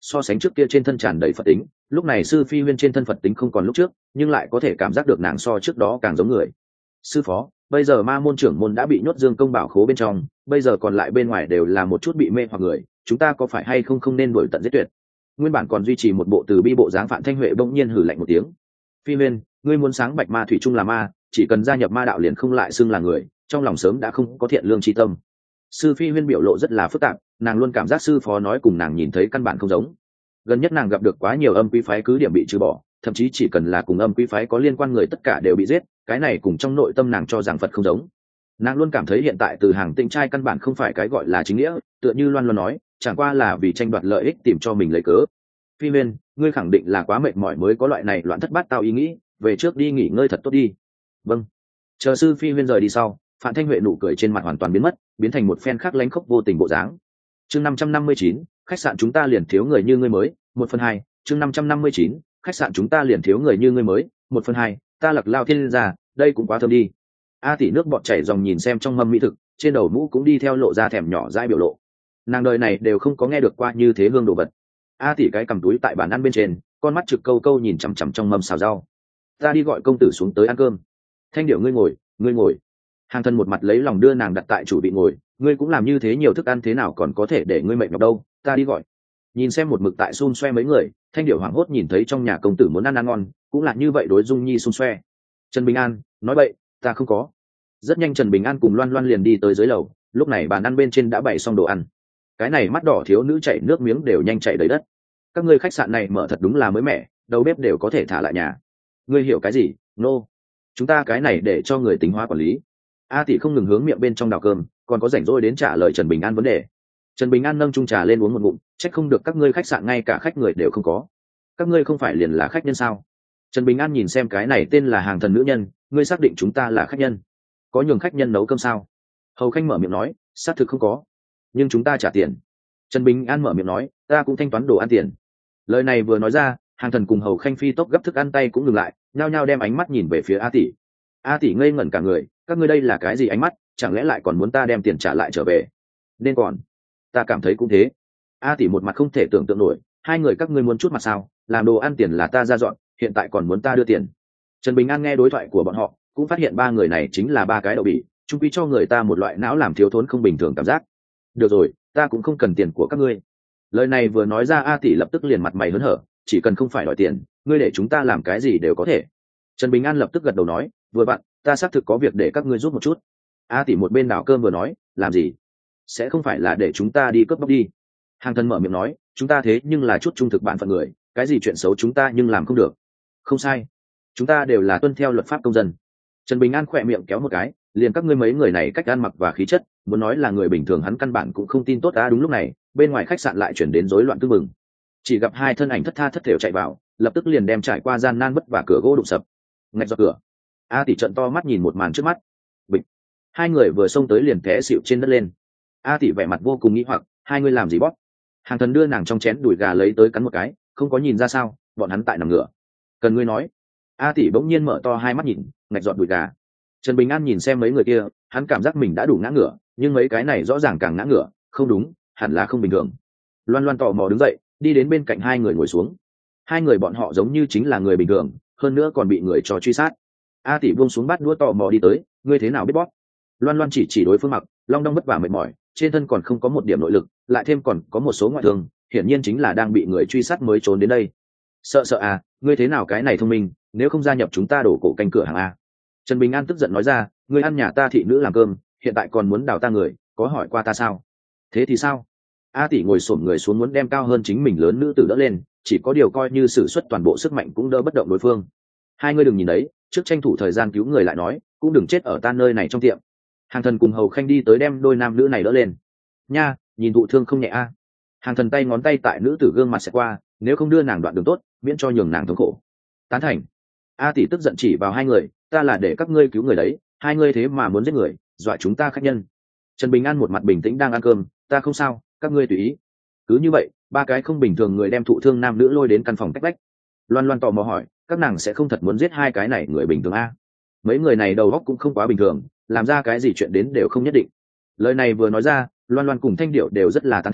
so sánh trước kia trên thân tràn đầy phật tính, lúc này sư phi huyên trên thân phật tính không còn lúc trước, nhưng lại có thể cảm giác được nàng so trước đó càng giống người. Sư phó, bây giờ ma môn trưởng môn đã bị nhốt dương công bảo khố bên trong, bây giờ còn lại bên ngoài đều là một chút bị mê hoặc người, chúng ta có phải hay không không nên đuổi tận giết tuyệt? Nguyên bản còn duy trì một bộ từ bi bộ dáng Phạm Thanh Huệ bỗng nhiên hử lạnh một tiếng. Phi huyên, ngươi muốn sáng bạch ma thủy chung là ma, chỉ cần gia nhập ma đạo liền không lại xưng là người, trong lòng sớm đã không có thiện lương chi tâm. Sư phi huyên biểu lộ rất là phức tạp, nàng luôn cảm giác sư phó nói cùng nàng nhìn thấy căn bản không giống. Gần nhất nàng gặp được quá nhiều âm quý phái cứ điểm bị trừ bỏ, thậm chí chỉ cần là cùng âm quý phái có liên quan người tất cả đều bị giết, cái này cùng trong nội tâm nàng cho rằng Phật không giống. Nàng luôn cảm thấy hiện tại Từ Hàng Tĩnh trai căn bản không phải cái gọi là chính nghĩa, tựa như Loan Loan nói, chẳng qua là vì tranh đoạt lợi ích tìm cho mình lấy cớ. Phi huyên, ngươi khẳng định là quá mệt mỏi mới có loại này loạn thất bát tao ý nghĩ, về trước đi nghỉ ngơi thật tốt đi. Vâng. Chờ sư phi huyên rời đi sau, Phạm Thanh Huệ nụ cười trên mặt hoàn toàn biến mất, biến thành một phen khắc lánh khóc vô tình bộ dáng. Chương năm trăm năm mươi chín, khách sạn chúng ta liền thiếu người như ngươi mới, một phần hai. Chương năm trăm năm mươi chín, khách sạn chúng ta liền thiếu người như ngươi mới, một phần hai. Ta Lặc Lao Thiên gia, đây cũng quá thơm đi. A tỷ nước bọt chảy dòng nhìn xem trong mâm mỹ thực, trên đầu mũ cũng đi theo lộ ra thèm nhỏ dãi biểu lộ. Nàng đời này đều không có nghe được qua như thế hương đồ vật. A tỷ cái cầm túi tại bàn ăn bên trên, con mắt trực câu câu nhìn chằm chằm trong mâm xào rau. Ta đi gọi công tử xuống tới ăn cơm. Thanh Điểu ngươi ngồi, ngươi ngồi. Hàng thân một mặt lấy lòng đưa nàng đặt tại chủ vị ngồi, ngươi cũng làm như thế nhiều thức ăn thế nào còn có thể để ngươi mệt nhọc đâu, ta đi gọi. Nhìn xem một mực tại xun xoe mấy người, Thanh Điểu hoảng hốt nhìn thấy trong nhà công tử muốn ăn ăn ngon, cũng là như vậy đối Dung Nhi xun xoe. Trần Bình An nói bậy, ta không có. Rất nhanh Trần Bình An cùng Loan Loan liền đi tới dưới lầu, lúc này bàn ăn bên trên đã bày xong đồ ăn. Cái này mắt đỏ thiếu nữ chảy nước miếng đều nhanh chảy đầy đất. Các ngươi khách sạn này mở thật đúng là mới mẻ, đầu bếp đều có thể thả lại nhà. Ngươi hiểu cái gì? Nô. No. Chúng ta cái này để cho người tính hóa quản lý. A tỷ không ngừng hướng miệng bên trong đào cơm, còn có rảnh rỗi đến trả lời Trần Bình An vấn đề. Trần Bình An nâng chung trà lên uống một ngụm, trách không được các ngươi khách sạn ngay cả khách người đều không có. Các ngươi không phải liền là khách nhân sao? Trần Bình An nhìn xem cái này tên là Hàng Thần nữ nhân, ngươi xác định chúng ta là khách nhân? Có nhường khách nhân nấu cơm sao? Hầu Khanh mở miệng nói, xác thực không có, nhưng chúng ta trả tiền. Trần Bình An mở miệng nói, ta cũng thanh toán đồ ăn tiền. Lời này vừa nói ra, Hàng Thần cùng Hầu Khanh phi tốc gấp thức ăn tay cũng ngừng lại, nhao nhao đem ánh mắt nhìn về phía A tỷ. A tỷ ngây ngẩn cả người, các ngươi đây là cái gì ánh mắt, chẳng lẽ lại còn muốn ta đem tiền trả lại trở về? Nên còn, ta cảm thấy cũng thế. A tỷ một mặt không thể tưởng tượng nổi, hai người các ngươi muốn chút mặt sao? Làm đồ ăn tiền là ta ra dọn, hiện tại còn muốn ta đưa tiền. Trần Bình An nghe đối thoại của bọn họ, cũng phát hiện ba người này chính là ba cái đậu bỉ, chung quy cho người ta một loại não làm thiếu thốn không bình thường cảm giác. Được rồi, ta cũng không cần tiền của các ngươi. Lời này vừa nói ra, A tỷ lập tức liền mặt mày hớn hở, chỉ cần không phải đòi tiền, ngươi để chúng ta làm cái gì đều có thể. Trần Bình An lập tức gật đầu nói, vừa vặn, ta xác thực có việc để các ngươi giúp một chút. A tỷ một bên đảo cơm vừa nói, làm gì? Sẽ không phải là để chúng ta đi cướp bóc đi? Hàng Thân mở miệng nói, chúng ta thế nhưng là chút trung thực bản phận người, cái gì chuyện xấu chúng ta nhưng làm không được. Không sai, chúng ta đều là tuân theo luật pháp công dân. Trần Bình An khỏe miệng kéo một cái, liền các ngươi mấy người này cách ăn mặc và khí chất, muốn nói là người bình thường hắn căn bản cũng không tin tốt. Đã đúng lúc này, bên ngoài khách sạn lại chuyển đến rối loạn tương mừng. Chỉ gặp hai thân ảnh thất tha thất thểu chạy vào, lập tức liền đem trải qua gian nan vất vả cửa gỗ đụng sập. Ngạch giọt cửa. A tỷ trận to mắt nhìn một màn trước mắt. Bịch. Hai người vừa xông tới liền té xịu trên đất lên. A tỷ vẻ mặt vô cùng nghi hoặc, hai người làm gì bóp? Hàng Thần đưa nàng trong chén đùi gà lấy tới cắn một cái, không có nhìn ra sao, bọn hắn tại nằm ngửa. Cần ngươi nói. A tỷ bỗng nhiên mở to hai mắt nhìn, ngạch giọt đùi gà. Trần Bình An nhìn xem mấy người kia, hắn cảm giác mình đã đủ ngã ngửa, nhưng mấy cái này rõ ràng càng ngã ngửa, không đúng, hẳn là không bình thường. Loan Loan tò mò đứng dậy, đi đến bên cạnh hai người ngồi xuống. Hai người bọn họ giống như chính là người bình thường, hơn nữa còn bị người cho truy sát. A tỷ buông xuống bát đũa tò mò đi tới, ngươi thế nào biết bóp? Loan Loan chỉ chỉ đối phương mặc, long đong vất vả mệt mỏi, trên thân còn không có một điểm nội lực, lại thêm còn có một số ngoại thương, hiển nhiên chính là đang bị người truy sát mới trốn đến đây. Sợ sợ à, ngươi thế nào cái này thông minh, nếu không gia nhập chúng ta đổ cổ canh cửa hàng a? Trần Bình An tức giận nói ra, ngươi ăn nhà ta thị nữ làm cơm, hiện tại còn muốn đào ta người, có hỏi qua ta sao? Thế thì sao? A tỷ ngồi xổm người xuống muốn đem cao hơn chính mình lớn nữ tử đỡ lên, chỉ có điều coi như sử xuất toàn bộ sức mạnh cũng đỡ bất động đối phương. Hai ngươi đừng nhìn đấy, trước tranh thủ thời gian cứu người lại nói, cũng đừng chết ở ta nơi này trong tiệm. Hàng Thần cùng Hầu Khanh đi tới đem đôi nam nữ này đỡ lên. Nha, nhìn thụ thương không nhẹ a. Hàng Thần tay ngón tay tại nữ tử gương mặt sẽ qua, nếu không đưa nàng đoạn đường tốt, miễn cho nhường nàng thống khổ. Tán thành. A tỷ tức giận chỉ vào hai người, ta là để các ngươi cứu người đấy, hai ngươi thế mà muốn giết người, dọa chúng ta khách nhân. Trần Bình An một mặt bình tĩnh đang ăn cơm, ta không sao, các ngươi tùy ý. Cứ như vậy, ba cái không bình thường người đem thụ thương nam nữ lôi đến căn phòng cách vách. Loan Loan tò mò hỏi, các nàng sẽ không thật muốn giết hai cái này người bình thường a? Mấy người này đầu óc cũng không quá bình thường, làm ra cái gì chuyện đến đều không nhất định. Lời này vừa nói ra, Loan Loan cùng Thanh Điệu đều rất là tán thành,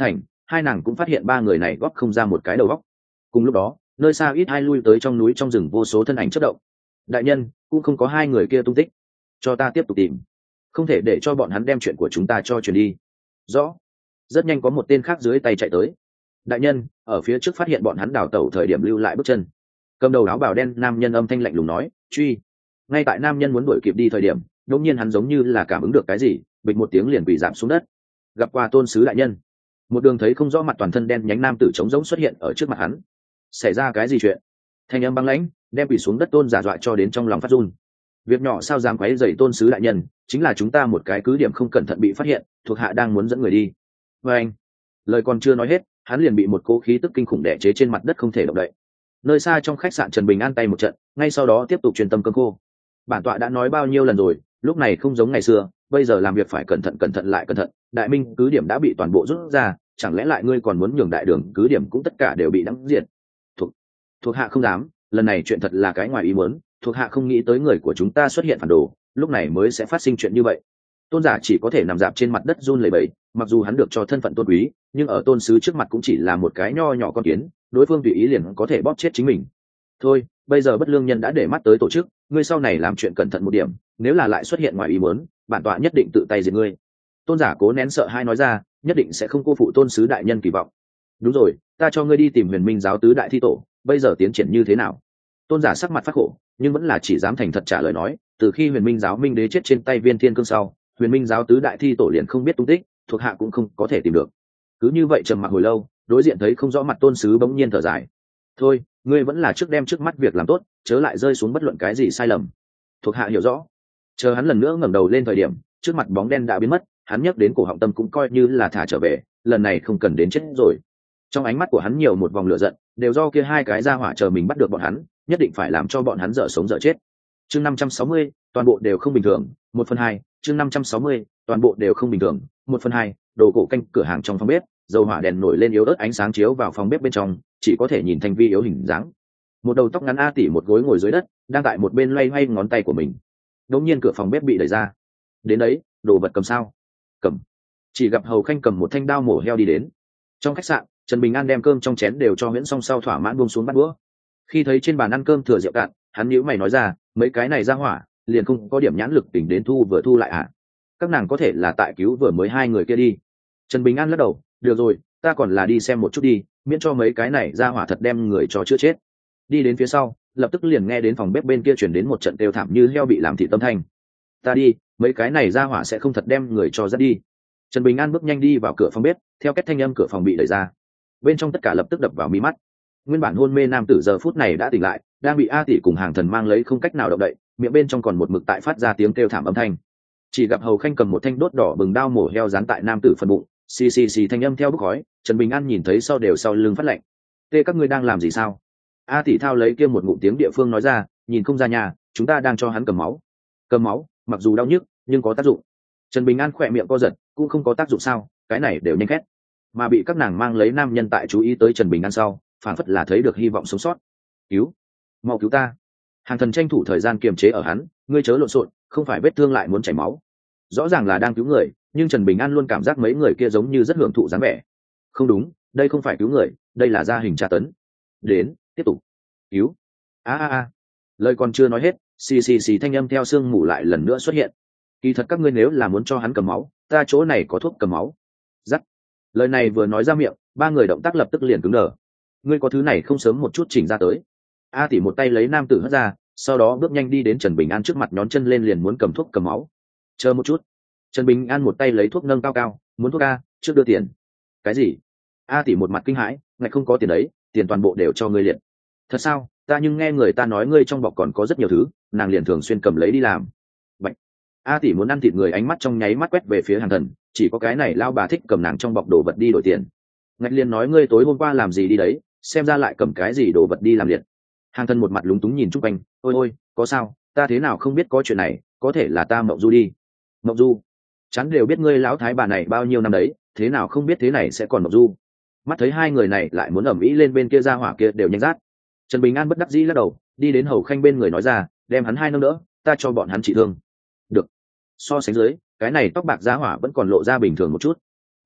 hai nàng cũng phát hiện ba người này góp không ra một cái đầu góc. Cùng lúc đó nơi xa ít hai lui tới trong núi trong rừng vô số thân ảnh chất động. Đại nhân, cũng không có hai người kia tung tích, cho ta tiếp tục tìm, không thể để cho bọn hắn đem chuyện của chúng ta cho truyền đi. Rõ. Rất nhanh có một tên khác dưới tay chạy tới. Đại nhân, ở phía trước phát hiện bọn hắn đào tẩu thời điểm lưu lại bước chân. Cầm đầu áo bào đen nam nhân âm thanh lạnh lùng nói, truy. Ngay tại nam nhân muốn đuổi kịp đi thời điểm, đột nhiên hắn giống như là cảm ứng được cái gì, bịch một tiếng liền quỳ giảm xuống đất. Gặp qua tôn sứ đại nhân. Một đường thấy không rõ mặt toàn thân đen nhánh nam tử trống rỗng xuất hiện ở trước mặt hắn. Xảy ra cái gì chuyện? Thanh âm băng lãnh đem quỳ xuống đất tôn giả dọa cho đến trong lòng phát run. Việc nhỏ sao dám quấy rầy tôn sứ đại nhân, chính là chúng ta một cái cứ điểm không cẩn thận bị phát hiện, thuộc hạ đang muốn dẫn người đi. Và anh, lời còn chưa nói hết, hắn liền bị một cố khí tức kinh khủng đè chế trên mặt đất không thể động đậy. Nơi xa trong khách sạn Trần Bình An tay một trận, ngay sau đó tiếp tục truyền tâm cơm khô. Bản tọa đã nói bao nhiêu lần rồi, lúc này không giống ngày xưa, bây giờ làm việc phải cẩn thận cẩn thận lại cẩn thận. Đại Minh cứ điểm đã bị toàn bộ rút ra, chẳng lẽ lại ngươi còn muốn nhường đại đường cứ điểm cũng tất cả đều bị đắm diệt? Thuộc thuộc hạ không dám, lần này chuyện thật là cái ngoài ý muốn, thuộc hạ không nghĩ tới người của chúng ta xuất hiện phản đồ, lúc này mới sẽ phát sinh chuyện như vậy. Tôn giả chỉ có thể nằm dạp trên mặt đất run lẩy bẩy, mặc dù hắn được cho thân phận tôn quý, nhưng ở tôn sứ trước mặt cũng chỉ là một cái nho nhỏ con kiến, đối phương tùy ý liền có thể bóp chết chính mình. Thôi, bây giờ bất lương nhân đã để mắt tới tổ chức, ngươi sau này làm chuyện cẩn thận một điểm, nếu là lại xuất hiện ngoài ý muốn, bản tọa nhất định tự tay diệt ngươi. Tôn giả cố nén sợ hai nói ra, nhất định sẽ không cô phụ tôn sứ đại nhân kỳ vọng. Đúng rồi, ta cho ngươi đi tìm Huyền Minh giáo tứ đại thi tổ, bây giờ tiến triển như thế nào? Tôn giả sắc mặt phát khổ, nhưng vẫn là chỉ dám thành thật trả lời nói, từ khi Huyền Minh giáo minh đế chết trên tay Viên Thiên Cương sau, Huyền Minh giáo tứ đại thi tổ liền không biết tung tích, thuộc hạ cũng không có thể tìm được. Cứ như vậy trầm mặc hồi lâu, đối diện thấy không rõ mặt tôn sứ bỗng nhiên thở dài. Thôi, ngươi vẫn là trước đem trước mắt việc làm tốt, chớ lại rơi xuống bất luận cái gì sai lầm. Thuộc hạ hiểu rõ. Chờ hắn lần nữa ngẩng đầu lên thời điểm, trước mặt bóng đen đã biến mất, hắn nhấc đến cổ họng tâm cũng coi như là thả trở về, lần này không cần đến chết rồi. Trong ánh mắt của hắn nhiều một vòng lửa giận, đều do kia hai cái ra hỏa chờ mình bắt được bọn hắn, nhất định phải làm cho bọn hắn dở sống dở chết. Chương năm trăm sáu mươi, toàn bộ đều không bình thường, một phần hai. Chương năm trăm sáu mươi, toàn bộ đều không bình thường, một phần hai. Đồ cổ canh cửa hàng trong phòng bếp, dầu hỏa đèn nổi lên yếu ớt ánh sáng chiếu vào phòng bếp bên trong, chỉ có thể nhìn Thanh Vi yếu hình dáng. Một đầu tóc ngắn a tỷ một gối ngồi dưới đất, đang tại một bên loay hoay ngón tay của mình. Đột nhiên cửa phòng bếp bị đẩy ra. Đến đấy, đồ vật cầm sao? Cầm. Chỉ gặp hầu khanh cầm một thanh đao mổ heo đi đến. Trong khách sạn, Trần Bình An đem cơm trong chén đều cho Nguyễn Song sau thỏa mãn buông xuống bát đũa. Khi thấy trên bàn ăn cơm thừa rượu cạn, hắn nhíu mày nói ra, mấy cái này ra hỏa, liền không có điểm nhãn lực tỉnh đến thu vừa thu lại à? Các nàng có thể là tại cứu vừa mới hai người kia đi. Trần Bình An lắc đầu, được rồi, ta còn là đi xem một chút đi, miễn cho mấy cái này ra hỏa thật đem người cho chữa chết. Đi đến phía sau, lập tức liền nghe đến phòng bếp bên kia chuyển đến một trận kêu thảm như heo bị làm thịt tâm thanh. Ta đi, mấy cái này ra hỏa sẽ không thật đem người cho dắt đi. Trần Bình An bước nhanh đi vào cửa phòng bếp, theo cách thanh âm cửa phòng bị đẩy ra, bên trong tất cả lập tức đập vào mí mắt. Nguyên bản hôn mê nam tử giờ phút này đã tỉnh lại, đang bị A tỷ cùng hàng thần mang lấy không cách nào động đậy, miệng bên trong còn một mực tại phát ra tiếng kêu thảm âm thanh. Chỉ gặp hầu khanh cầm một thanh đốt đỏ bừng đao mổ heo dán tại nam tử phần bụng, xì xì xì thanh âm theo bức khói. Trần Bình An nhìn thấy sau đều sau lưng phát lạnh. Tê, các ngươi đang làm gì sao? A tỷ thao lấy kia một ngụm tiếng địa phương nói ra, nhìn không ra nhà, chúng ta đang cho hắn cầm máu. Cầm máu, mặc dù đau nhức, nhưng có tác dụng. Trần Bình An khỏe miệng co giật, cũng không có tác dụng sao? Cái này đều nhanh khét. Mà bị các nàng mang lấy nam nhân tại chú ý tới Trần Bình An sau, phản phất là thấy được hy vọng sống sót. Cứu, mau cứu ta! Hàng thần tranh thủ thời gian kiềm chế ở hắn, ngươi chớ lộn xộn, không phải vết thương lại muốn chảy máu. Rõ ràng là đang cứu người, nhưng Trần Bình An luôn cảm giác mấy người kia giống như rất hưởng thụ dáng vẻ. Không đúng, đây không phải cứu người, đây là gia hình tra tấn. Đến, tiếp tục cứu. A a a, lời còn chưa nói hết, xì xì xì thanh âm theo xương mù lại lần nữa xuất hiện. Kỳ thật các ngươi nếu là muốn cho hắn cầm máu, ta chỗ này có thuốc cầm máu. Dắt. Lời này vừa nói ra miệng, ba người động tác lập tức liền cứng đờ. Ngươi có thứ này không sớm một chút chỉnh ra tới. A tỷ một tay lấy nam tử hất ra, sau đó bước nhanh đi đến Trần Bình An trước mặt nhón chân lên liền muốn cầm thuốc cầm máu. Chờ một chút. Trần Bình An một tay lấy thuốc nâng cao cao, muốn thuốc a, trước đưa tiền. Cái gì? A tỷ một mặt kinh hãi, ngài không có tiền đấy, tiền toàn bộ đều cho ngươi liệt. Thật sao? Ta nhưng nghe người ta nói ngươi trong bọc còn có rất nhiều thứ, nàng liền thường xuyên cầm lấy đi làm. Bạch. A tỷ muốn ăn thịt người, ánh mắt trong nháy mắt quét về phía Hàng Thần, chỉ có cái này lao bà thích cầm nàng trong bọc đồ vật đi đổi tiền. Ngạch liền nói ngươi tối hôm qua làm gì đi đấy, xem ra lại cầm cái gì đồ vật đi làm liệt. Hàng Thần một mặt lúng túng nhìn chung quanh, ôi ôi, có sao, ta thế nào không biết có chuyện này, có thể là ta mộng du đi. Mộng du? Chắn đều biết ngươi lão thái bà này bao nhiêu năm đấy, thế nào không biết thế này sẽ còn mộng du. Mắt thấy hai người này lại muốn ẩm ĩ lên bên kia ra hỏa kia đều nhanh rát. Trần Bình An bất đắc dĩ lắc đầu, đi đến hầu khanh bên người nói ra, đem hắn hai nâng đỡ, ta cho bọn hắn trị thương. Được. So sánh dưới, cái này tóc bạc giá hỏa vẫn còn lộ ra bình thường một chút.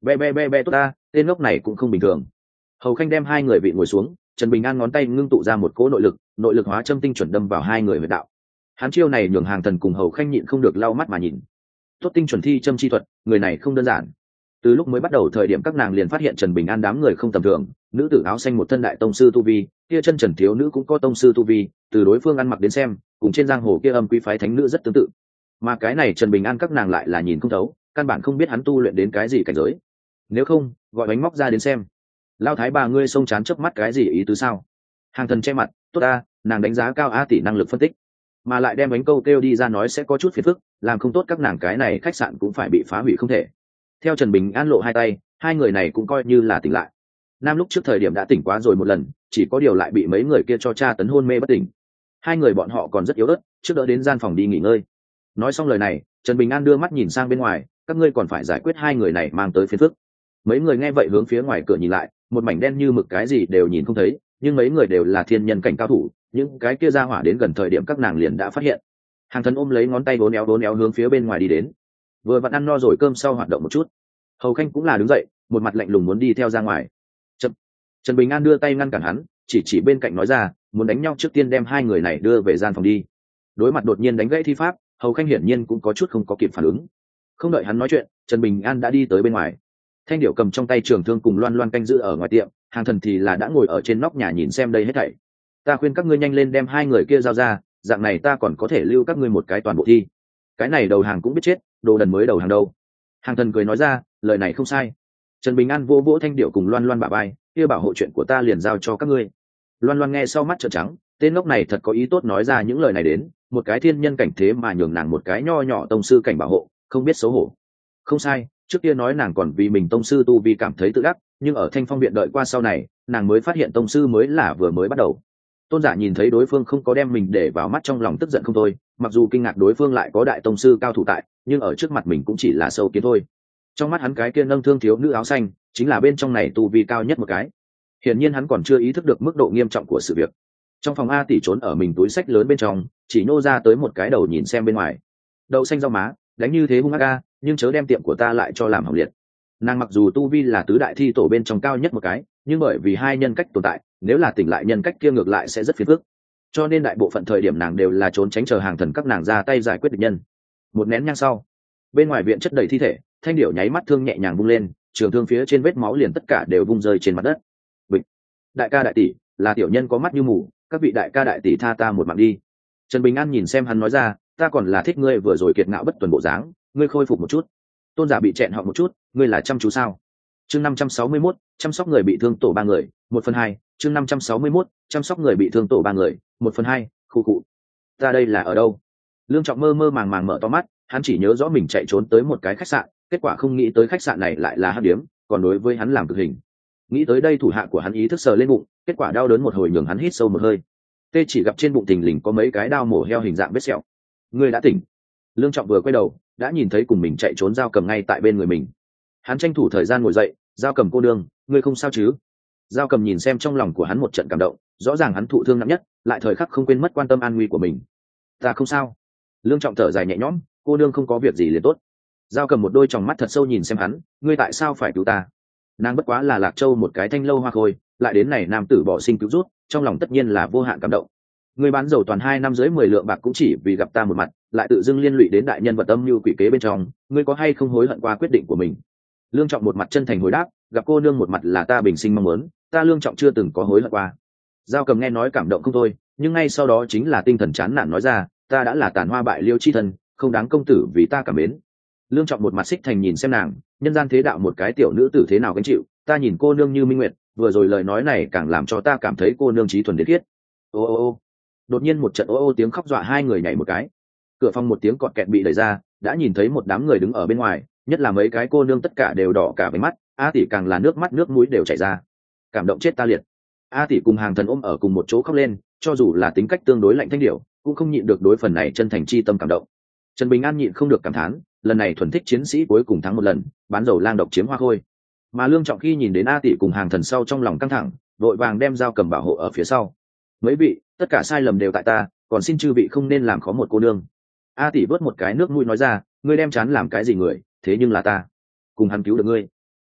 be be be be tốt ta, tên ngốc này cũng không bình thường. Hầu Khanh đem hai người vị ngồi xuống, Trần Bình An ngón tay ngưng tụ ra một cỗ nội lực, nội lực hóa châm tinh chuẩn đâm vào hai người huyệt đạo. Hắn chiêu này nhường Hàng Thần cùng Hầu Khanh nhịn không được lau mắt mà nhìn. Tốt tinh chuẩn thi châm chi thuật, người này không đơn giản. Từ lúc mới bắt đầu thời điểm các nàng liền phát hiện Trần Bình An đám người không tầm thường, nữ tử áo xanh một thân đại tông sư tu vi, kia chân trần thiếu nữ cũng có tông sư tu vi, từ đối phương ăn mặc đến xem, cùng trên giang hồ kia âm quý phái thánh nữ rất tương tự. Mà cái này Trần Bình An các nàng lại là nhìn không thấu, căn bản không biết hắn tu luyện đến cái gì cảnh giới. Nếu không, gọi bánh móc ra đến xem. Lao thái bà ngươi xông chán chớp mắt cái gì ý tứ sao? Hàng Thần che mặt, tốt a, nàng đánh giá cao a tỷ năng lực phân tích, mà lại đem bánh câu kêu đi ra nói sẽ có chút phiền phức, làm không tốt các nàng cái này khách sạn cũng phải bị phá hủy không thể. Theo Trần Bình An lộ hai tay, hai người này cũng coi như là tỉnh lại. Nam lúc trước thời điểm đã tỉnh quá rồi một lần, chỉ có điều lại bị mấy người kia cho tra tấn hôn mê bất tỉnh. Hai người bọn họ còn rất yếu ớt, trước đỡ đến gian phòng đi nghỉ ngơi. Nói xong lời này, Trần Bình An đưa mắt nhìn sang bên ngoài, các ngươi còn phải giải quyết hai người này mang tới phiền phức. Mấy người nghe vậy hướng phía ngoài cửa nhìn lại, một mảnh đen như mực cái gì đều nhìn không thấy, nhưng mấy người đều là thiên nhân cảnh cao thủ, những cái kia ra hỏa đến gần thời điểm các nàng liền đã phát hiện. Hàng Thần ôm lấy ngón tay bốn éo bốn éo hướng phía bên ngoài đi đến. Vừa vặn ăn no rồi cơm sau hoạt động một chút. Hầu Khanh cũng là đứng dậy, một mặt lạnh lùng muốn đi theo ra ngoài. Chậm. Trần Bình An đưa tay ngăn cản hắn, chỉ chỉ bên cạnh nói ra, muốn đánh nhau trước tiên đem hai người này đưa về gian phòng đi. Đối mặt đột nhiên đánh gãy thi pháp, Hầu Khanh hiển nhiên cũng có chút không có kịp phản ứng. Không đợi hắn nói chuyện, Trần Bình An đã đi tới bên ngoài. Thanh Điểu cầm trong tay trường thương cùng Loan Loan canh giữ ở ngoài tiệm, Hàng Thần thì là đã ngồi ở trên nóc nhà nhìn xem đây hết thảy. Ta khuyên các ngươi nhanh lên đem hai người kia giao ra, dạng này ta còn có thể lưu các ngươi một cái toàn bộ thi. Cái này đầu hàng cũng biết chết, đồ đần mới đầu hàng đâu. Hàng Thần cười nói ra, lời này không sai. Trần Bình An vỗ vỗ Thanh Điểu cùng Loan Loan bả vai, kia bảo hộ chuyện của ta liền giao cho các ngươi. Loan Loan nghe sau mắt trợn trắng, tên ngốc này thật có ý tốt nói ra những lời này đến, một cái thiên nhân cảnh thế mà nhường nàng một cái nho nhỏ tông sư cảnh bảo hộ, không biết xấu hổ. Không sai, trước kia nói nàng còn vì mình tông sư tu vi cảm thấy tự đắc, nhưng ở Thanh Phong viện đợi qua sau này, nàng mới phát hiện tông sư mới là vừa mới bắt đầu. Tôn Giả nhìn thấy đối phương không có đem mình để vào mắt trong lòng tức giận không thôi, mặc dù kinh ngạc đối phương lại có đại tông sư cao thủ tại, nhưng ở trước mặt mình cũng chỉ là sâu kiến thôi. Trong mắt hắn cái kia nâng thương thiếu nữ áo xanh, chính là bên trong này tu vi cao nhất một cái. Hiển nhiên hắn còn chưa ý thức được mức độ nghiêm trọng của sự việc. Trong phòng A tỷ trốn ở mình túi sách lớn bên trong, chỉ nô ra tới một cái đầu nhìn xem bên ngoài. Đậu xanh rau má, đánh như thế hung ác a, nhưng chớ đem tiệm của ta lại cho làm hỏng liệt. Nàng mặc dù tu vi là tứ đại thi tổ bên trong cao nhất một cái, nhưng bởi vì hai nhân cách tồn tại, nếu là tỉnh lại nhân cách kia ngược lại sẽ rất phiền phức. Cho nên đại bộ phận thời điểm nàng đều là trốn tránh chờ Hàng Thần các nàng ra tay giải quyết địch nhân. Một nén nhang sau, bên ngoài viện chất đầy thi thể, Thanh Điểu nháy mắt thương nhẹ nhàng vung lên, trường thương phía trên vết máu liền tất cả đều vung rơi trên mặt đất. Bịch. Đại ca đại tỷ, là tiểu nhân có mắt như mù, các vị đại ca đại tỷ tha ta một mạng đi. Trần Bình An nhìn xem hắn nói ra, ta còn là thích ngươi vừa rồi kiệt ngạo bất tuần bộ dáng, ngươi khôi phục một chút. Tôn Giả bị chẹn họ một chút, ngươi là chăm chú sao? Chương năm trăm sáu mươi mốt, chăm sóc người bị thương tổ ba người, một phần hai. Chương năm trăm sáu mươi mốt, chăm sóc người bị thương tổ ba người, một phần hai. Khu cụ. Ta đây là ở đâu? Lương Trọng mơ mơ màng màng mở to mắt, hắn chỉ nhớ rõ mình chạy trốn tới một cái khách sạn, kết quả không nghĩ tới khách sạn này lại là hắc điếm, còn đối với hắn làm cực hình. Nghĩ tới đây thủ hạ của hắn ý thức sờ lên bụng, kết quả đau đớn một hồi nhường hắn hít sâu một hơi. Tê chỉ gặp trên bụng thình lình có mấy cái đao mổ heo hình dạng vết sẹo. Ngươi đã tỉnh. Lương Trọng vừa quay đầu, đã nhìn thấy cùng mình chạy trốn Giao Cầm ngay tại bên người mình. Hắn tranh thủ thời gian ngồi dậy, Giao Cầm cô đương, ngươi không sao chứ? Giao Cầm nhìn xem trong lòng của hắn một trận cảm động, rõ ràng hắn thụ thương nặng nhất, lại thời khắc không quên mất quan tâm an nguy của mình. Ta không sao. Lương Trọng thở dài nhẹ nhõm, cô đương không có việc gì liền tốt. Giao Cầm một đôi tròng mắt thật sâu nhìn xem hắn, ngươi tại sao phải cứu ta? Nàng bất quá là Lạc Châu một cái thanh lâu hoa khôi, lại đến này nam tử bỏ sinh cứu rút, trong lòng tất nhiên là vô hạn cảm động. Ngươi bán dầu toàn hai năm dưới mười lượng bạc cũng chỉ vì gặp ta một mặt, lại tự dưng liên lụy đến đại nhân vật âm mưu quỷ kế bên trong, ngươi có hay không hối hận qua quyết định của mình? Lương Trọng một mặt chân thành hồi đáp, gặp cô nương một mặt là ta bình sinh mong muốn, ta Lương Trọng chưa từng có hối hận qua. Giao Cầm nghe nói cảm động không thôi, nhưng ngay sau đó chính là tinh thần chán nản nói ra, ta đã là tàn hoa bại liêu chi thân, không đáng công tử vì ta cảm mến. Lương Trọng một mặt xích thành nhìn xem nàng, nhân gian thế đạo một cái tiểu nữ tử thế nào gánh chịu, ta nhìn cô nương như minh nguyệt, vừa rồi lời nói này càng làm cho ta cảm thấy cô nương trí thuần điết khiết. Ô ô ô đột nhiên một trận ô ô tiếng khóc dọa hai người nhảy một cái. Cửa phòng một tiếng cọt kẹt bị đẩy ra, đã nhìn thấy một đám người đứng ở bên ngoài, nhất là mấy cái cô nương tất cả đều đỏ cả váy mắt, A tỷ càng là nước mắt nước mũi đều chảy ra. Cảm động chết ta liệt. A tỷ cùng Hàng Thần ôm ở cùng một chỗ khóc lên, cho dù là tính cách tương đối lạnh thanh điệu, cũng không nhịn được đối phần này chân thành chi tâm cảm động. Trần Bình An nhịn không được cảm thán, lần này thuần thích chiến sĩ cuối cùng thắng một lần, bán dầu lang độc chiếm hoa khôi. Mà Lương Trọng khi nhìn đến A tỷ cùng Hàng Thần sau trong lòng căng thẳng, vội vàng đem Giao Cầm bảo hộ ở phía sau. Mấy vị, tất cả sai lầm đều tại ta, còn xin chư vị không nên làm khó một cô nương. A tỷ vớt một cái nước mũi nói ra, ngươi đem chán làm cái gì người, thế nhưng là ta cùng hắn cứu được ngươi.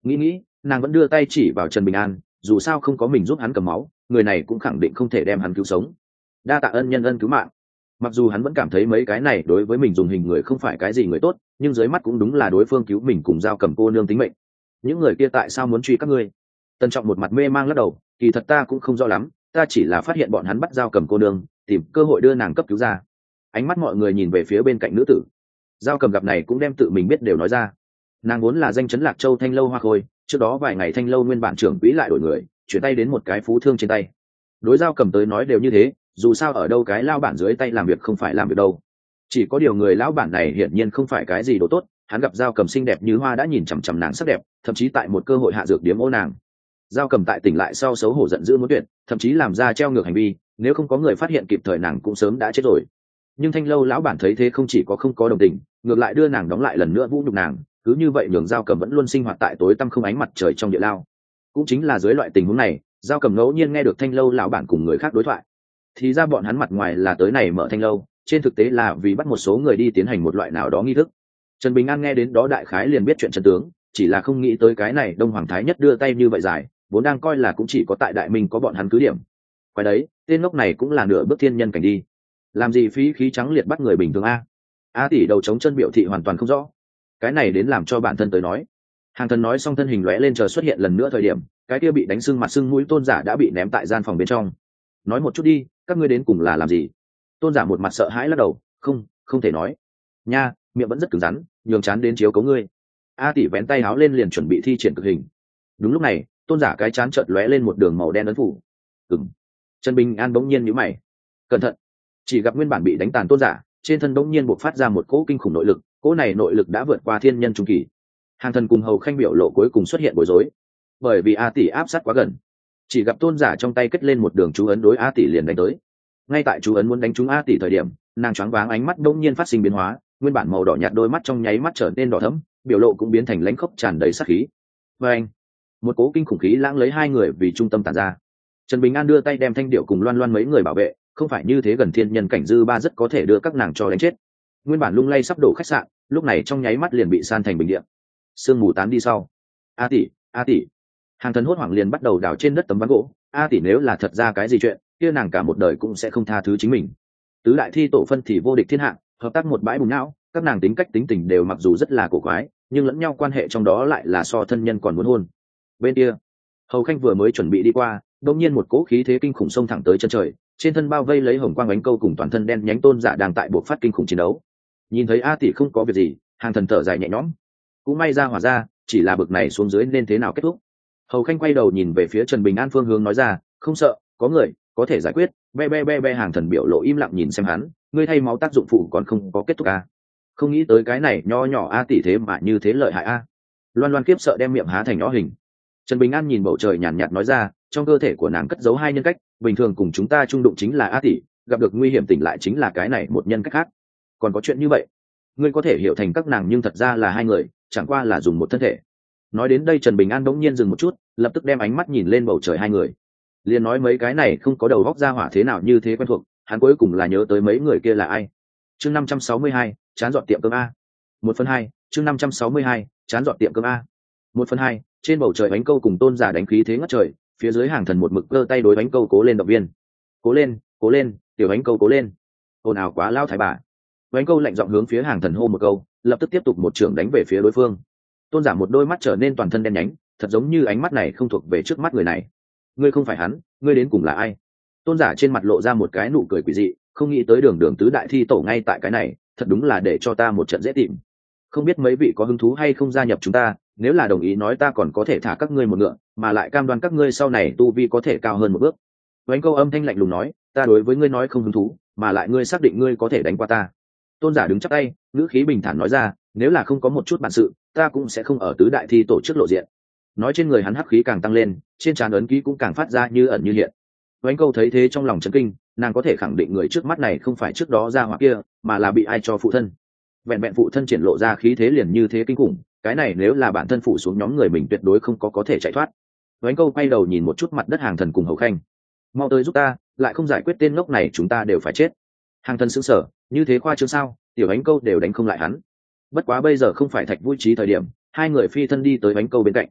nghĩ nghĩ nàng vẫn đưa tay chỉ vào Trần Bình An, dù sao không có mình giúp hắn cầm máu, người này cũng khẳng định không thể đem hắn cứu sống. Đa tạ ân nhân ân cứu mạng. Mặc dù hắn vẫn cảm thấy mấy cái này đối với mình dùng hình người không phải cái gì người tốt, nhưng dưới mắt cũng đúng là đối phương cứu mình cùng Giao Cầm cô nương tính mệnh. Những người kia tại sao muốn truy các ngươi? Tân Trọng một mặt mê mang lắc đầu, kỳ thật ta cũng không rõ lắm, ta chỉ là phát hiện bọn hắn bắt Giao Cầm cô nương, tìm cơ hội đưa nàng cấp cứu ra. Ánh mắt mọi người nhìn về phía bên cạnh nữ tử. Giao Cầm gặp này cũng đem tự mình biết đều nói ra. Nàng vốn là danh chấn Lạc Châu Thanh lâu Hoa Khôi, trước đó vài ngày Thanh lâu nguyên bản trưởng quỹ lại đổi người, chuyển tay đến một cái phú thương trên tay. Đối Giao Cầm tới nói đều như thế, dù sao ở đâu cái lao bản dưới tay làm việc không phải làm việc đâu. Chỉ có điều người lão bản này hiển nhiên không phải cái gì đồ tốt, hắn gặp Giao Cầm xinh đẹp như hoa đã nhìn chằm chằm nàng sắc đẹp, thậm chí tại một cơ hội hạ dược điếm ô nàng. Giao Cầm tại tỉnh lại sau xấu hổ giận dữ muốn tuyệt, thậm chí làm ra treo ngược hành vi, nếu không có người phát hiện kịp thời nàng cũng sớm đã chết rồi. Nhưng Thanh lâu lão bản thấy thế không chỉ có không có đồng tình, ngược lại đưa nàng đóng lại lần nữa vũ nhục nàng, cứ như vậy nhường Giao Cầm vẫn luôn sinh hoạt tại tối tăm không ánh mặt trời trong địa lao. Cũng chính là dưới loại tình huống này, Giao Cầm ngẫu nhiên nghe được Thanh lâu lão bản cùng người khác đối thoại. Thì ra bọn hắn mặt ngoài là tới này mở Thanh lâu, trên thực tế là vì bắt một số người đi tiến hành một loại nào đó nghi thức. Trần Bình An nghe đến đó đại khái liền biết chuyện chân tướng, chỉ là không nghĩ tới cái này Đông Hoàng Thái Nhất đưa tay như vậy dài, vốn đang coi là cũng chỉ có tại Đại Minh có bọn hắn cứ điểm. Quái đấy, tên ngốc này cũng là nửa bước thiên nhân cảnh đi. Làm gì phí khí trắng liệt bắt người bình thường a? A tỷ đầu chống chân biểu thị hoàn toàn không rõ. Cái này đến làm cho bản thân tới nói. Hàng Thần nói xong thân hình lóe lên chờ xuất hiện lần nữa thời điểm, cái kia bị đánh sưng mặt sưng mũi Tôn giả đã bị ném tại gian phòng bên trong. Nói một chút đi, các ngươi đến cùng là làm gì? Tôn giả một mặt sợ hãi lắc đầu, không, không thể nói. Nha, miệng vẫn rất cứng rắn, nhường chán đến chiếu cấu ngươi. A tỷ vén tay háo lên liền chuẩn bị thi triển cực hình. Đúng lúc này, Tôn giả cái chán chợt lóe lên một đường màu đen ấn phủ. Ừm. Trần Bình An bỗng nhiên nhíu mày. Cẩn thận. Chỉ gặp nguyên bản bị đánh tàn Tôn giả, trên thân bỗng nhiên bộc phát ra một cỗ kinh khủng nội lực, cỗ này nội lực đã vượt qua thiên nhân trung kỳ. Hàng Thần cùng Hầu Khanh biểu lộ cuối cùng xuất hiện bối rối, bởi vì A tỷ áp sát quá gần. Chỉ gặp Tôn giả trong tay kết lên một đường chú ấn đối A tỷ liền đánh tới. Ngay tại chú ấn muốn đánh trúng A tỷ thời điểm, nàng choáng váng ánh mắt đông nhiên phát sinh biến hóa, nguyên bản màu đỏ nhạt đôi mắt trong nháy mắt trở nên đỏ thẫm, biểu lộ cũng biến thành lãnh khốc tràn đầy sát khí. Và anh, một cố kinh khủng khí lãng lấy hai người vì trung tâm tản ra. Trần Bình An đưa tay đem Thanh Điệu cùng Loan Loan mấy người bảo vệ, không phải như thế gần thiên nhân cảnh dư ba rất có thể đưa các nàng cho đánh chết. Nguyên bản lung lay sắp đổ khách sạn, lúc này trong nháy mắt liền bị san thành bình địa. Sương mù tán đi sau. A tỷ, A tỷ. Hàng Thần hốt hoảng liền bắt đầu đào trên đất tấm ván gỗ. A tỷ nếu là thật ra cái gì chuyện, kia nàng cả một đời cũng sẽ không tha thứ chính mình. Tứ đại thi tổ phân thì vô địch thiên hạ, hợp tác một bãi bùng não, các nàng tính cách tính tình đều mặc dù rất là cổ quái, nhưng lẫn nhau quan hệ trong đó lại là so thân nhân còn muốn hôn. Bên kia, Hầu Khanh vừa mới chuẩn bị đi qua, đột nhiên một cỗ khí thế kinh khủng xông thẳng tới chân trời, trên thân bao vây lấy hồng quang ánh câu cùng toàn thân đen nhánh Tôn giả đang tại buộc phát kinh khủng chiến đấu. Nhìn thấy A tỷ không có việc gì, Hàng Thần thở dài nhẹ nhõm. Cũng may ra hỏa ra, chỉ là bực này xuống dưới nên thế nào kết thúc. Hầu Khanh quay đầu nhìn về phía Trần Bình An phương hướng nói ra, không sợ, có người có thể giải quyết. Be be be be. Hàng Thần biểu lộ im lặng nhìn xem hắn, ngươi thay máu tác dụng phụ còn không có kết thúc à? Không nghĩ tới cái này nho nhỏ A tỷ thế mà như thế lợi hại A. Loan Loan kiếp sợ đem miệng há thành nhỏ hình. Trần Bình An nhìn bầu trời nhàn nhạt nói ra, trong cơ thể của nàng cất giấu hai nhân cách, bình thường cùng chúng ta chung đụng chính là A tỷ, gặp được nguy hiểm tỉnh lại chính là cái này một nhân cách khác. Còn có chuyện như vậy, ngươi có thể hiểu thành các nàng nhưng thật ra là hai người, chẳng qua là dùng một thân thể. Nói đến đây Trần Bình An bỗng nhiên dừng một chút, lập tức đem ánh mắt nhìn lên bầu trời hai người. Liền nói mấy cái này không có đầu góc ra hỏa thế nào như thế quen thuộc, hắn cuối cùng là nhớ tới mấy người kia là ai. Chương năm trăm sáu mươi hai, chán dọn tiệm cơm a. Một phần hai, chương năm trăm sáu mươi hai, chán dọn tiệm cơm a. Một phần hai, trên bầu trời bánh câu cùng Tôn giả đánh khí thế ngất trời, phía dưới Hàng Thần một mực cơ tay đối bánh câu cố lên động viên. Cố lên, cố lên, tiểu bánh câu cố lên. Ồn ào quá lao thái bà. Bánh câu lạnh giọng hướng phía Hàng Thần hô một câu, lập tức tiếp tục một trường đánh về phía đối phương. Tôn giả một đôi mắt trở nên toàn thân đen nhánh, thật giống như ánh mắt này không thuộc về trước mắt người này. Ngươi không phải hắn, ngươi đến cùng là ai? Tôn giả trên mặt lộ ra một cái nụ cười quỷ dị, không nghĩ tới đường đường tứ đại thi tổ ngay tại cái này, thật đúng là để cho ta một trận dễ tìm. Không biết mấy vị có hứng thú hay không gia nhập chúng ta, nếu là đồng ý nói ta còn có thể thả các ngươi một ngựa, mà lại cam đoan các ngươi sau này tu vi có thể cao hơn một bước. Vánh câu âm thanh lạnh lùng nói, ta đối với ngươi nói không hứng thú, mà lại ngươi xác định ngươi có thể đánh qua ta. Tôn giả đứng chắp tay, ngữ khí bình thản nói ra, nếu là không có một chút bản sự, ta cũng sẽ không ở tứ đại thi tổ chức lộ diện. Nói trên người hắn hắc khí càng tăng lên, trên trán ấn ký cũng càng phát ra như ẩn như hiện. Vánh câu thấy thế trong lòng chấn kinh, nàng có thể khẳng định người trước mắt này không phải trước đó ra hỏa kia, mà là bị ai cho phụ thân. Vẹn vẹn phụ thân triển lộ ra khí thế liền như thế kinh khủng, cái này nếu là bản thân phụ xuống nhóm người mình tuyệt đối không có có thể chạy thoát. Vánh câu quay đầu nhìn một chút mặt đất Hàng Thần cùng Hầu Khanh, mau tới giúp ta, lại không giải quyết tên ngốc này chúng ta đều phải chết. Hàng Thần sững sờ, như thế khoa trương sao, tiểu Vánh câu đều đánh không lại hắn. Bất quá bây giờ không phải thạch vui trí thời điểm, hai người phi thân đi tới Vánh câu bên cạnh.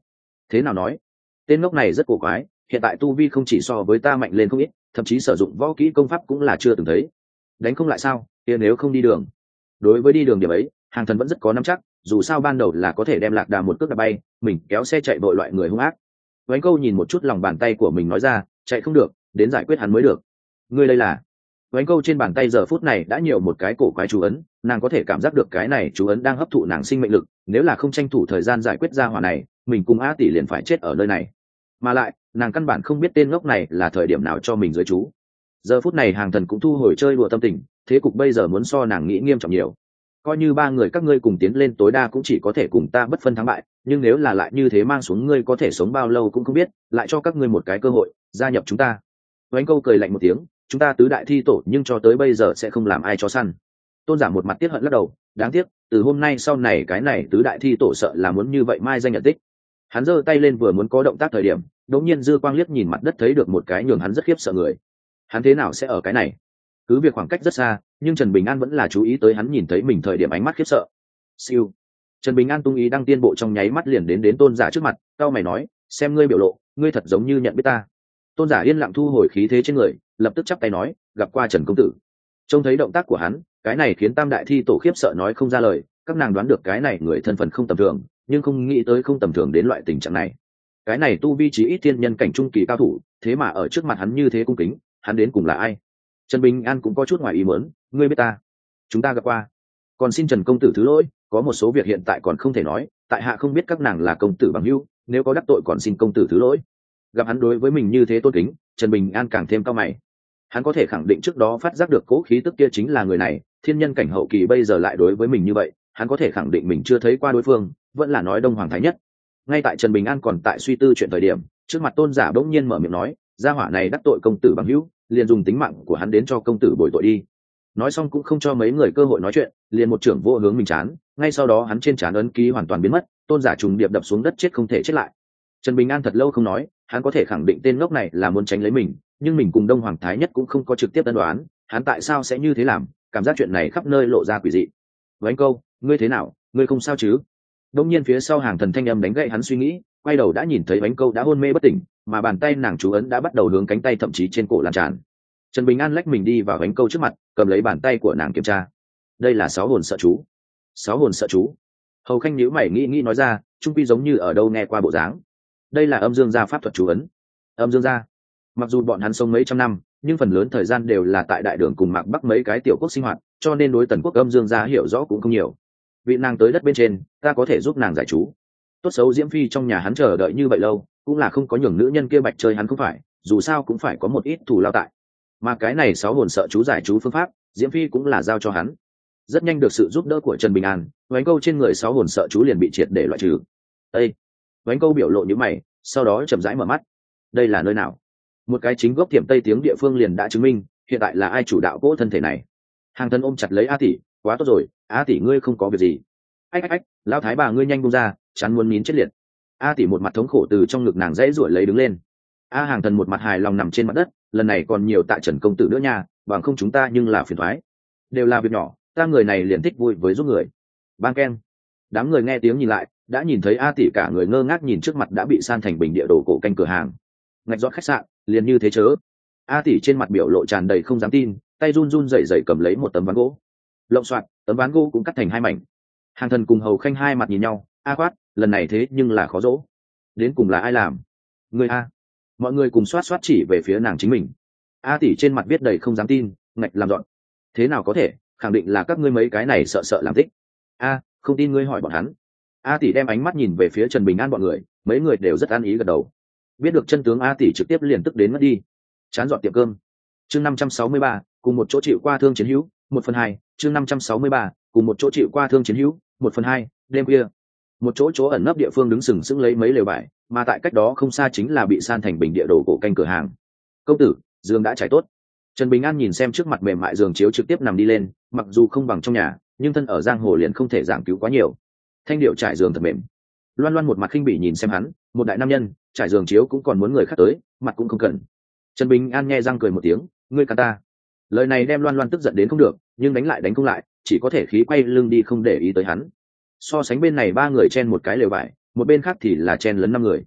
Thế nào nói? Tên ngốc này rất cổ quái, hiện tại tu vi không chỉ so với ta mạnh lên không ít, thậm chí sử dụng võ kỹ công pháp cũng là chưa từng thấy. Đánh không lại sao? Kia nếu không đi đường. Đối với đi đường điểm ấy, Hàng Thần vẫn rất có nắm chắc, dù sao ban đầu là có thể đem Lạc Đà một cước đạp bay, mình kéo xe chạy vội loại người hung ác. Vánh Câu nhìn một chút lòng bàn tay của mình nói ra, chạy không được, đến giải quyết hắn mới được. Ngươi đây là? Vánh Câu trên bàn tay giờ phút này đã nhiều một cái cổ quái chú ấn, nàng có thể cảm giác được cái này chú ấn đang hấp thụ nàng sinh mệnh lực, nếu là không tranh thủ thời gian giải quyết ra hỏa này, mình cùng A tỷ liền phải chết ở nơi này. Mà lại, nàng căn bản không biết tên ngốc này là thời điểm nào cho mình dưới chú. Giờ phút này Hàng Thần cũng thu hồi chơi đùa tâm tình, thế cục bây giờ muốn so nàng nghĩ nghiêm trọng nhiều. Coi như ba người các ngươi cùng tiến lên tối đa cũng chỉ có thể cùng ta bất phân thắng bại, nhưng nếu là lại như thế mang xuống ngươi có thể sống bao lâu cũng không biết, lại cho các ngươi một cái cơ hội gia nhập chúng ta. Vánh Câu cười lạnh một tiếng, chúng ta tứ đại thi tổ nhưng cho tới bây giờ sẽ không làm ai cho săn. Tôn Giả một mặt tiếc hận lắc đầu, đáng tiếc, từ hôm nay sau này cái này tứ đại thi tổ sợ là muốn như vậy mai danh nhận tích. Hắn giơ tay lên vừa muốn có động tác thời điểm, đột nhiên dư quang liếc nhìn mặt đất thấy được một cái nhường hắn rất khiếp sợ người. Hắn thế nào sẽ ở cái này? Cứ việc khoảng cách rất xa, nhưng Trần Bình An vẫn là chú ý tới hắn nhìn thấy mình thời điểm ánh mắt khiếp sợ. Siêu. Trần Bình An tung ý đăng tiên bộ trong nháy mắt liền đến đến Tôn Giả trước mặt, cao mày nói, xem ngươi biểu lộ, ngươi thật giống như nhận biết ta. Tôn Giả yên lặng thu hồi khí thế trên người, lập tức chắp tay nói, gặp qua Trần công tử. Trông thấy động tác của hắn, cái này khiến Tam đại thi tổ khiếp sợ nói không ra lời, các nàng đoán được cái này người thân phận không tầm thường, nhưng không nghĩ tới không tầm thường đến loại tình trạng này. Cái này tu vi chí ít thiên nhân cảnh trung kỳ cao thủ, thế mà ở trước mặt hắn như thế cung kính, hắn đến cùng là ai? Trần Bình An cũng có chút ngoài ý muốn, ngươi biết ta? Chúng ta gặp qua. Còn xin Trần công tử thứ lỗi, có một số việc hiện tại còn không thể nói, tại hạ không biết các nàng là công tử bằng hữu, nếu có đắc tội còn xin công tử thứ lỗi. Gặp hắn đối với mình như thế tôn kính, Trần Bình An càng thêm cao mày. Hắn có thể khẳng định trước đó phát giác được cố khí tức kia chính là người này, thiên nhân cảnh hậu kỳ bây giờ lại đối với mình như vậy, hắn có thể khẳng định mình chưa thấy qua đối phương, vẫn là nói Đông Hoàng Thái Nhất. Ngay tại Trần Bình An còn tại suy tư chuyện thời điểm, trước mặt Tôn Giả bỗng nhiên mở miệng nói, gia hỏa này đắc tội công tử bằng hữu, liền dùng tính mạng của hắn đến cho công tử bồi tội đi. Nói xong cũng không cho mấy người cơ hội nói chuyện, liền một trưởng vô hướng mình chán, ngay sau đó hắn trên trán ấn ký hoàn toàn biến mất, Tôn Giả trùng điệp đập xuống đất chết không thể chết lại. Trần Bình An thật lâu không nói, hắn có thể khẳng định tên ngốc này là muốn tránh lấy mình, nhưng mình cùng Đông Hoàng Thái Nhất cũng không có trực tiếp tân đoán, hắn tại sao sẽ như thế làm, cảm giác chuyện này khắp nơi lộ ra quỷ dị. Vánh Câu, ngươi thế nào, ngươi không sao chứ? Đông nhiên phía sau Hàng Thần thanh âm đánh gậy hắn suy nghĩ, quay đầu đã nhìn thấy Vánh Câu đã hôn mê bất tỉnh, mà bàn tay nàng chú ấn đã bắt đầu hướng cánh tay thậm chí trên cổ lan tràn. Trần Bình An lách mình đi vào Vánh Câu trước mặt, cầm lấy bàn tay của nàng kiểm tra. Đây là sáu hồn sợ chú. Sáu hồn sợ chú. Hầu Khanh nhíu mày nghĩ nghĩ nói ra, trung quy giống như ở đâu nghe qua bộ dáng. Đây là Âm Dương gia pháp thuật chú ấn. Âm Dương gia. Mặc dù bọn hắn sống mấy trăm năm, nhưng phần lớn thời gian đều là tại đại đường cùng Mạc Bắc mấy cái tiểu quốc sinh hoạt, cho nên đối Tần quốc Âm Dương gia hiểu rõ cũng không nhiều. Vị nàng tới đất bên trên, ta có thể giúp nàng giải chú. Tốt xấu Diễm Phi trong nhà hắn chờ đợi như vậy lâu, cũng là không có nhường nữ nhân kia bạch chơi hắn không phải, dù sao cũng phải có một ít thù lao tại. Mà cái này sáu hồn sợ chú giải chú phương pháp, Diễm Phi cũng là giao cho hắn. Rất nhanh được sự giúp đỡ của Trần Bình An, Vánh Câu trên người sáu hồn sợ chú liền bị triệt để loại trừ. Ê! Vánh Câu biểu lộ như mày, sau đó chậm rãi mở mắt. Đây là nơi nào? Một cái chính gốc tiệm tây tiếng địa phương liền đã chứng minh, hiện tại là ai chủ đạo cỗ thân thể này. Hàng Thân ôm chặt lấy A tỷ, quá tốt rồi, A tỷ ngươi không có việc gì. Ách ách ách, lão thái bà ngươi nhanh buông ra, chán muốn nín chết liệt. A tỷ một mặt thống khổ từ trong ngực nàng dãy ruổi lấy đứng lên. A Hàng Thần một mặt hài lòng nằm trên mặt đất, lần này còn nhiều tại Trần công tử nữa nha, bằng không chúng ta nhưng là phiền toái. Đều là việc nhỏ, ta người này liền thích vui với giúp người. Bang keng. Đám người nghe tiếng nhìn lại, đã nhìn thấy A tỷ cả người ngơ ngác nhìn trước mặt đã bị san thành bình địa đồ cổ canh cửa hàng. Ngạch rót khách sạn, liền như thế chớ. A tỷ trên mặt biểu lộ tràn đầy không dám tin, tay run run rẩy rẩy cầm lấy một tấm ván gỗ. Lộng soạn, tấm ván gỗ cũng cắt thành hai mảnh. Hàng Thần cùng Hầu Khanh hai mặt nhìn nhau, a khoát, lần này thế nhưng là khó dỗ. Đến cùng là ai làm? Người a. Mọi người cùng xoát xoát chỉ về phía nàng chính mình. A tỷ trên mặt viết đầy không dám tin, ngạch làm dọn. Thế nào có thể, khẳng định là các ngươi mấy cái này sợ sợ làm thích. A, không tin ngươi hỏi bọn hắn. A tỷ đem ánh mắt nhìn về phía Trần Bình An bọn người, mấy người đều rất an ý gật đầu. Biết được chân tướng A tỷ trực tiếp liền tức đến mất đi. Chán dọn tiệm cơm. Chương năm trăm sáu mươi ba, cùng một chỗ chịu qua thương chiến hữu, một phần hai. Chương năm trăm sáu mươi ba, cùng một chỗ chịu qua thương chiến hữu, một phần hai. Đêm khuya, một chỗ chỗ ẩn nấp địa phương đứng sừng sững lấy mấy lều vải, mà tại cách đó không xa chính là bị san thành bình địa đồ cổ canh cửa hàng. Công tử, giường đã trải tốt. Trần Bình An nhìn xem trước mặt mềm mại giường chiếu trực tiếp nằm đi lên, mặc dù không bằng trong nhà, nhưng thân ở giang hồ liền không thể giảng cứu quá nhiều. Thanh điệu trải giường thật mềm. Loan Loan một mặt khinh bỉ nhìn xem hắn, một đại nam nhân, trải giường chiếu cũng còn muốn người khác tới, mặt cũng không cần. Trần Bình An nghe răng cười một tiếng, ngươi cắn ta. Lời này đem Loan Loan tức giận đến không được, nhưng đánh lại đánh không lại, chỉ có thể khí quay lưng đi không để ý tới hắn. So sánh bên này ba người chen một cái lều vải, một bên khác thì là chen lấn năm người.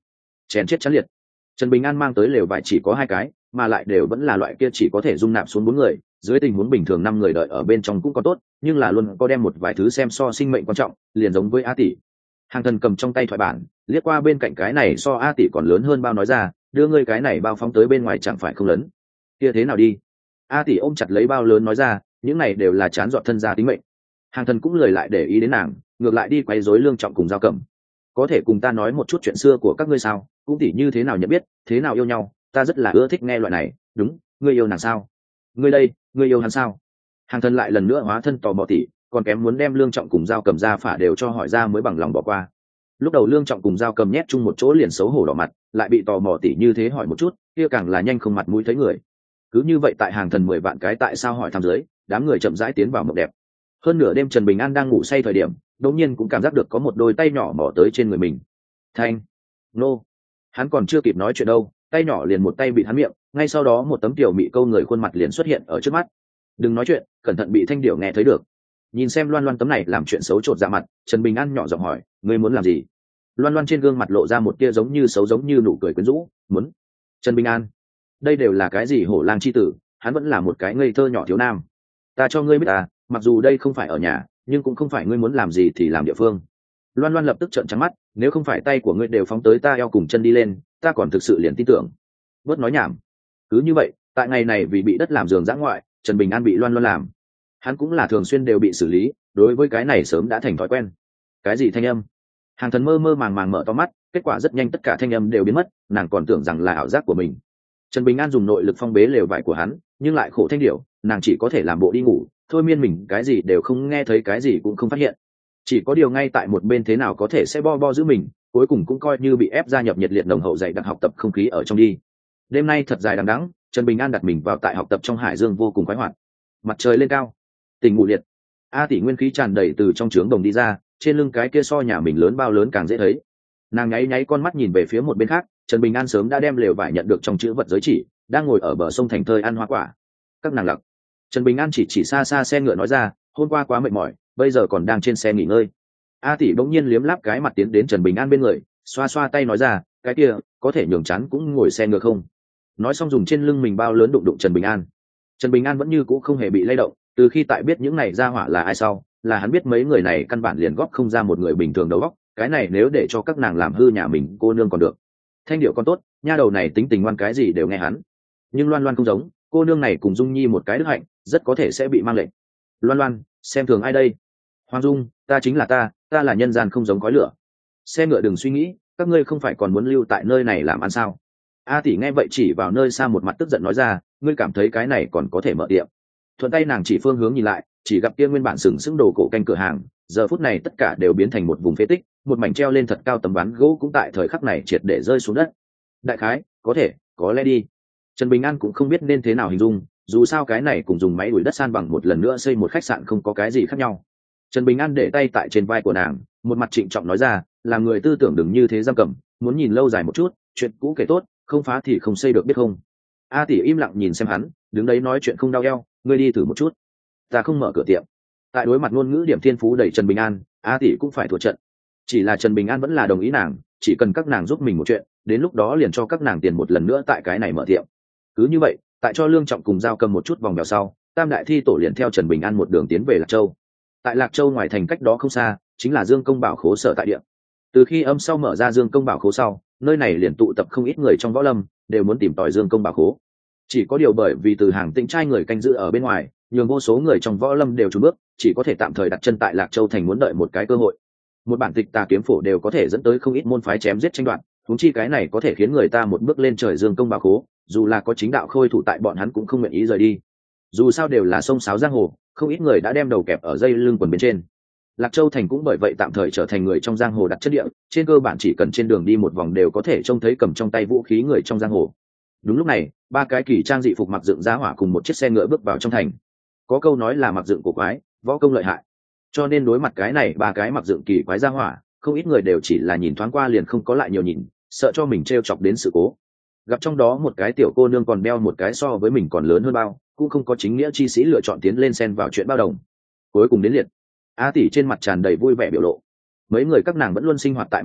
chèn chết chắn liệt. Trần Bình An mang tới lều vải chỉ có hai cái, mà lại đều vẫn là loại kia chỉ có thể dung nạp xuống bốn người, dưới tình huống bình thường năm người đợi ở bên trong cũng có tốt, nhưng là luôn có đem một vài thứ xem so sinh mệnh quan trọng, liền giống với A tỷ. Hàng Thần cầm trong tay thoại bản, liếc qua bên cạnh cái này so A tỷ còn lớn hơn bao nói ra, đưa ngươi cái này bao phóng tới bên ngoài chẳng phải không lớn. Kia thế nào đi? A tỷ ôm chặt lấy bao lớn nói ra, những này đều là chán dọn thân gia tính mệnh. Hàng Thần cũng lười lại để ý đến nàng, ngược lại đi quấy rối Lương Trọng cùng Giao Cẩm. Có thể cùng ta nói một chút chuyện xưa của các ngươi sao? Cũng tỉ như thế nào nhận biết, thế nào yêu nhau, ta rất là ưa thích nghe loại này. Đúng, ngươi yêu nàng sao? Ngươi đây, ngươi yêu hắn sao? Hàng Thần lại lần nữa hóa thân tò mò tỉ, còn kém muốn đem Lương Trọng cùng Giao Cầm ra phả đều cho hỏi ra mới bằng lòng bỏ qua. Lúc đầu Lương Trọng cùng Giao Cầm nhét chung một chỗ liền xấu hổ đỏ mặt, lại bị tò mò tỉ như thế hỏi một chút, kia càng là nhanh không mặt mũi thấy người. Cứ như vậy tại Hàng Thần mười vạn cái tại sao hỏi thăm dưới, đám người chậm rãi tiến vào mộng đẹp. Hơn nửa đêm Trần Bình An đang ngủ say thời điểm, đột nhiên cũng cảm giác được có một đôi tay nhỏ mò tới trên người mình. Thanh, nô, hắn còn chưa kịp nói chuyện đâu, tay nhỏ liền một tay bị hắn miệng, ngay sau đó một tấm tiểu mị câu người khuôn mặt liền xuất hiện ở trước mắt. Đừng nói chuyện, cẩn thận bị Thanh Điểu nghe thấy được. Nhìn xem Loan Loan tấm này làm chuyện xấu trột dạ mặt, Trần Bình An nhỏ giọng hỏi, ngươi muốn làm gì? Loan Loan trên gương mặt lộ ra một tia giống như xấu giống như nụ cười quyến rũ, muốn. Trần Bình An, đây đều là cái gì hổ lang chi tử, hắn vẫn là một cái ngây thơ nhỏ thiếu nam. Ta cho ngươi biết à, mặc dù đây không phải ở nhà, nhưng cũng không phải ngươi muốn làm gì thì làm địa phương. Loan Loan lập tức trợn trắng mắt, nếu không phải tay của ngươi đều phóng tới ta eo cùng chân đi lên, ta còn thực sự liền tin tưởng. Bớt nói nhảm. Cứ như vậy, tại ngày này vì bị đất làm giường dã ngoại, Trần Bình An bị Loan Loan làm. Hắn cũng là thường xuyên đều bị xử lý, đối với cái này sớm đã thành thói quen. Cái gì thanh âm? Hàng Thần mơ mơ màng màng mở to mắt, kết quả rất nhanh tất cả thanh âm đều biến mất, nàng còn tưởng rằng là ảo giác của mình. Trần Bình An dùng nội lực phong bế lều vải của hắn, nhưng lại khổ Thanh Điểu, nàng chỉ có thể làm bộ đi ngủ, thôi miên mình cái gì đều không nghe thấy, cái gì cũng không phát hiện. Chỉ có điều ngay tại một bên thế nào có thể sẽ bo bo giữ mình, cuối cùng cũng coi như bị ép gia nhập nhiệt liệt nồng hậu dạy đặc học tập không khí ở trong đi. Đêm nay thật dài đằng đẵng, Trần Bình An đặt mình vào tại học tập trong hải dương vô cùng khoái hoạt. Mặt trời lên cao, tình ngủ liệt, A tỷ nguyên khí tràn đầy từ trong trướng đồng đi ra, trên lưng cái kia so nhà mình lớn bao lớn càng dễ thấy. Nàng nháy nháy con mắt nhìn về phía một bên khác, Trần Bình An sớm đã đem lều vải nhận được trong chữ vật giới chỉ, đang ngồi ở bờ sông thành thơi ăn hoa quả. Các nàng lặc. Trần Bình An chỉ chỉ xa xa xe ngựa nói ra, hôm qua quá mệt mỏi, bây giờ còn đang trên xe nghỉ ngơi. A tỷ bỗng nhiên liếm láp cái mặt tiến đến Trần Bình An bên người, xoa xoa tay nói ra, cái kia có thể nhường chán cũng ngồi xe ngựa không? Nói xong dùng trên lưng mình bao lớn đụng đụng Trần Bình An. Trần Bình An vẫn như cũ không hề bị lay động, từ khi tại biết những này ra hỏa là ai sau, là hắn biết mấy người này căn bản liền góp không ra một người bình thường đầu óc, cái này nếu để cho các nàng làm hư nhà mình cô nương còn được. Thanh Điệu con tốt, nha đầu này tính tình ngoan cái gì đều nghe hắn. Nhưng Loan Loan không giống, cô nương này cùng Dung Nhi một cái đức hạnh, rất có thể sẽ bị mang lệnh. Loan Loan, xem thường ai đây? Hoàng Dung, ta chính là ta, ta là nhân gian không giống khói lửa. Xe ngựa đừng suy nghĩ, các ngươi không phải còn muốn lưu tại nơi này làm ăn sao? A tỷ nghe vậy chỉ vào nơi xa một mặt tức giận nói ra, ngươi cảm thấy cái này còn có thể mở tiệm? Thuận tay nàng chỉ phương hướng nhìn lại, chỉ gặp kia nguyên bản sừng sững đồ cổ canh cửa hàng, giờ phút này tất cả đều biến thành một vùng phế tích, một mảnh treo lên thật cao tấm ván gỗ cũng tại thời khắc này triệt để rơi xuống đất. Đại khái, có thể, có lẽ đi. Trần Bình An cũng không biết nên thế nào hình dung, dù sao cái này cùng dùng máy đuổi đất san bằng một lần nữa xây một khách sạn không có cái gì khác nhau. Trần Bình An để tay tại trên vai của nàng, một mặt trịnh trọng nói ra, làm người tư tưởng đừng như thế giam cầm, muốn nhìn lâu dài một chút, chuyện cũ kể tốt, không phá thì không xây được biết không? A tỷ im lặng nhìn xem hắn, đứng đấy nói chuyện không đau eo, ngươi đi thử một chút. Ta không mở cửa tiệm. Tại đối mặt ngôn ngữ điểm thiên phú đẩy Trần Bình An, A tỷ cũng phải thua trận. Chỉ là Trần Bình An vẫn là đồng ý nàng, chỉ cần các nàng giúp mình một chuyện, đến lúc đó liền cho các nàng tiền một lần nữa tại cái này mở tiệm. Cứ như vậy, tại cho Lương Trọng cùng Giao Cầm một chút vòng bèo sau, Tam đại thi tổ liền theo Trần Bình An một đường tiến về Lạc Châu. Tại Lạc Châu ngoài thành cách đó không xa, chính là Dương Công Bảo Khố sở tại địa. Từ khi âm sau mở ra Dương Công Bảo Khố sau, nơi này liền tụ tập không ít người trong võ lâm, đều muốn tìm tòi Dương Công Bảo Khố. Chỉ có điều bởi vì từ hàng Tĩnh trai người canh giữ ở bên ngoài, nhường vô số người trong võ lâm đều trốn bước, chỉ có thể tạm thời đặt chân tại Lạc Châu thành, muốn đợi một cái cơ hội. Một bản tịch tà kiếm phổ đều có thể dẫn tới không ít môn phái chém giết tranh đoạt, huống chi cái này có thể khiến người ta một bước lên trời Dương Công Bảo Khố, dù là có chính đạo khôi thủ tại bọn hắn cũng không nguyện ý rời đi. Dù sao đều là sông sáo giang hồ, không ít người đã đem đầu kẹp ở dây lưng quần bên trên. Lạc Châu thành cũng bởi vậy tạm thời trở thành người trong giang hồ đặt chất địa, trên cơ bản chỉ cần trên đường đi một vòng đều có thể trông thấy cầm trong tay vũ khí người trong giang hồ. Đúng lúc này, ba cái kỳ trang dị phục mặc dựng giá hỏa cùng một chiếc xe ngựa bước vào trong thành. Có câu nói là mặc dựng cổ quái, võ công lợi hại. Cho nên đối mặt cái này ba cái mặc dựng kỳ quái giá hỏa, không ít người đều chỉ là nhìn thoáng qua liền không có lại nhiều nhìn, sợ cho mình trêu chọc đến sự cố. Gặp trong đó một cái tiểu cô nương còn đeo một cái so với mình còn lớn hơn bao, cũng không có chính nghĩa chi sĩ lựa chọn tiến lên xen vào chuyện bao đồng. Cuối cùng đến liệt, A tỷ trên mặt tràn đầy vui vẻ biểu lộ. Mấy người các nàng vẫn luôn sinh hoạt tại mặt Bắc,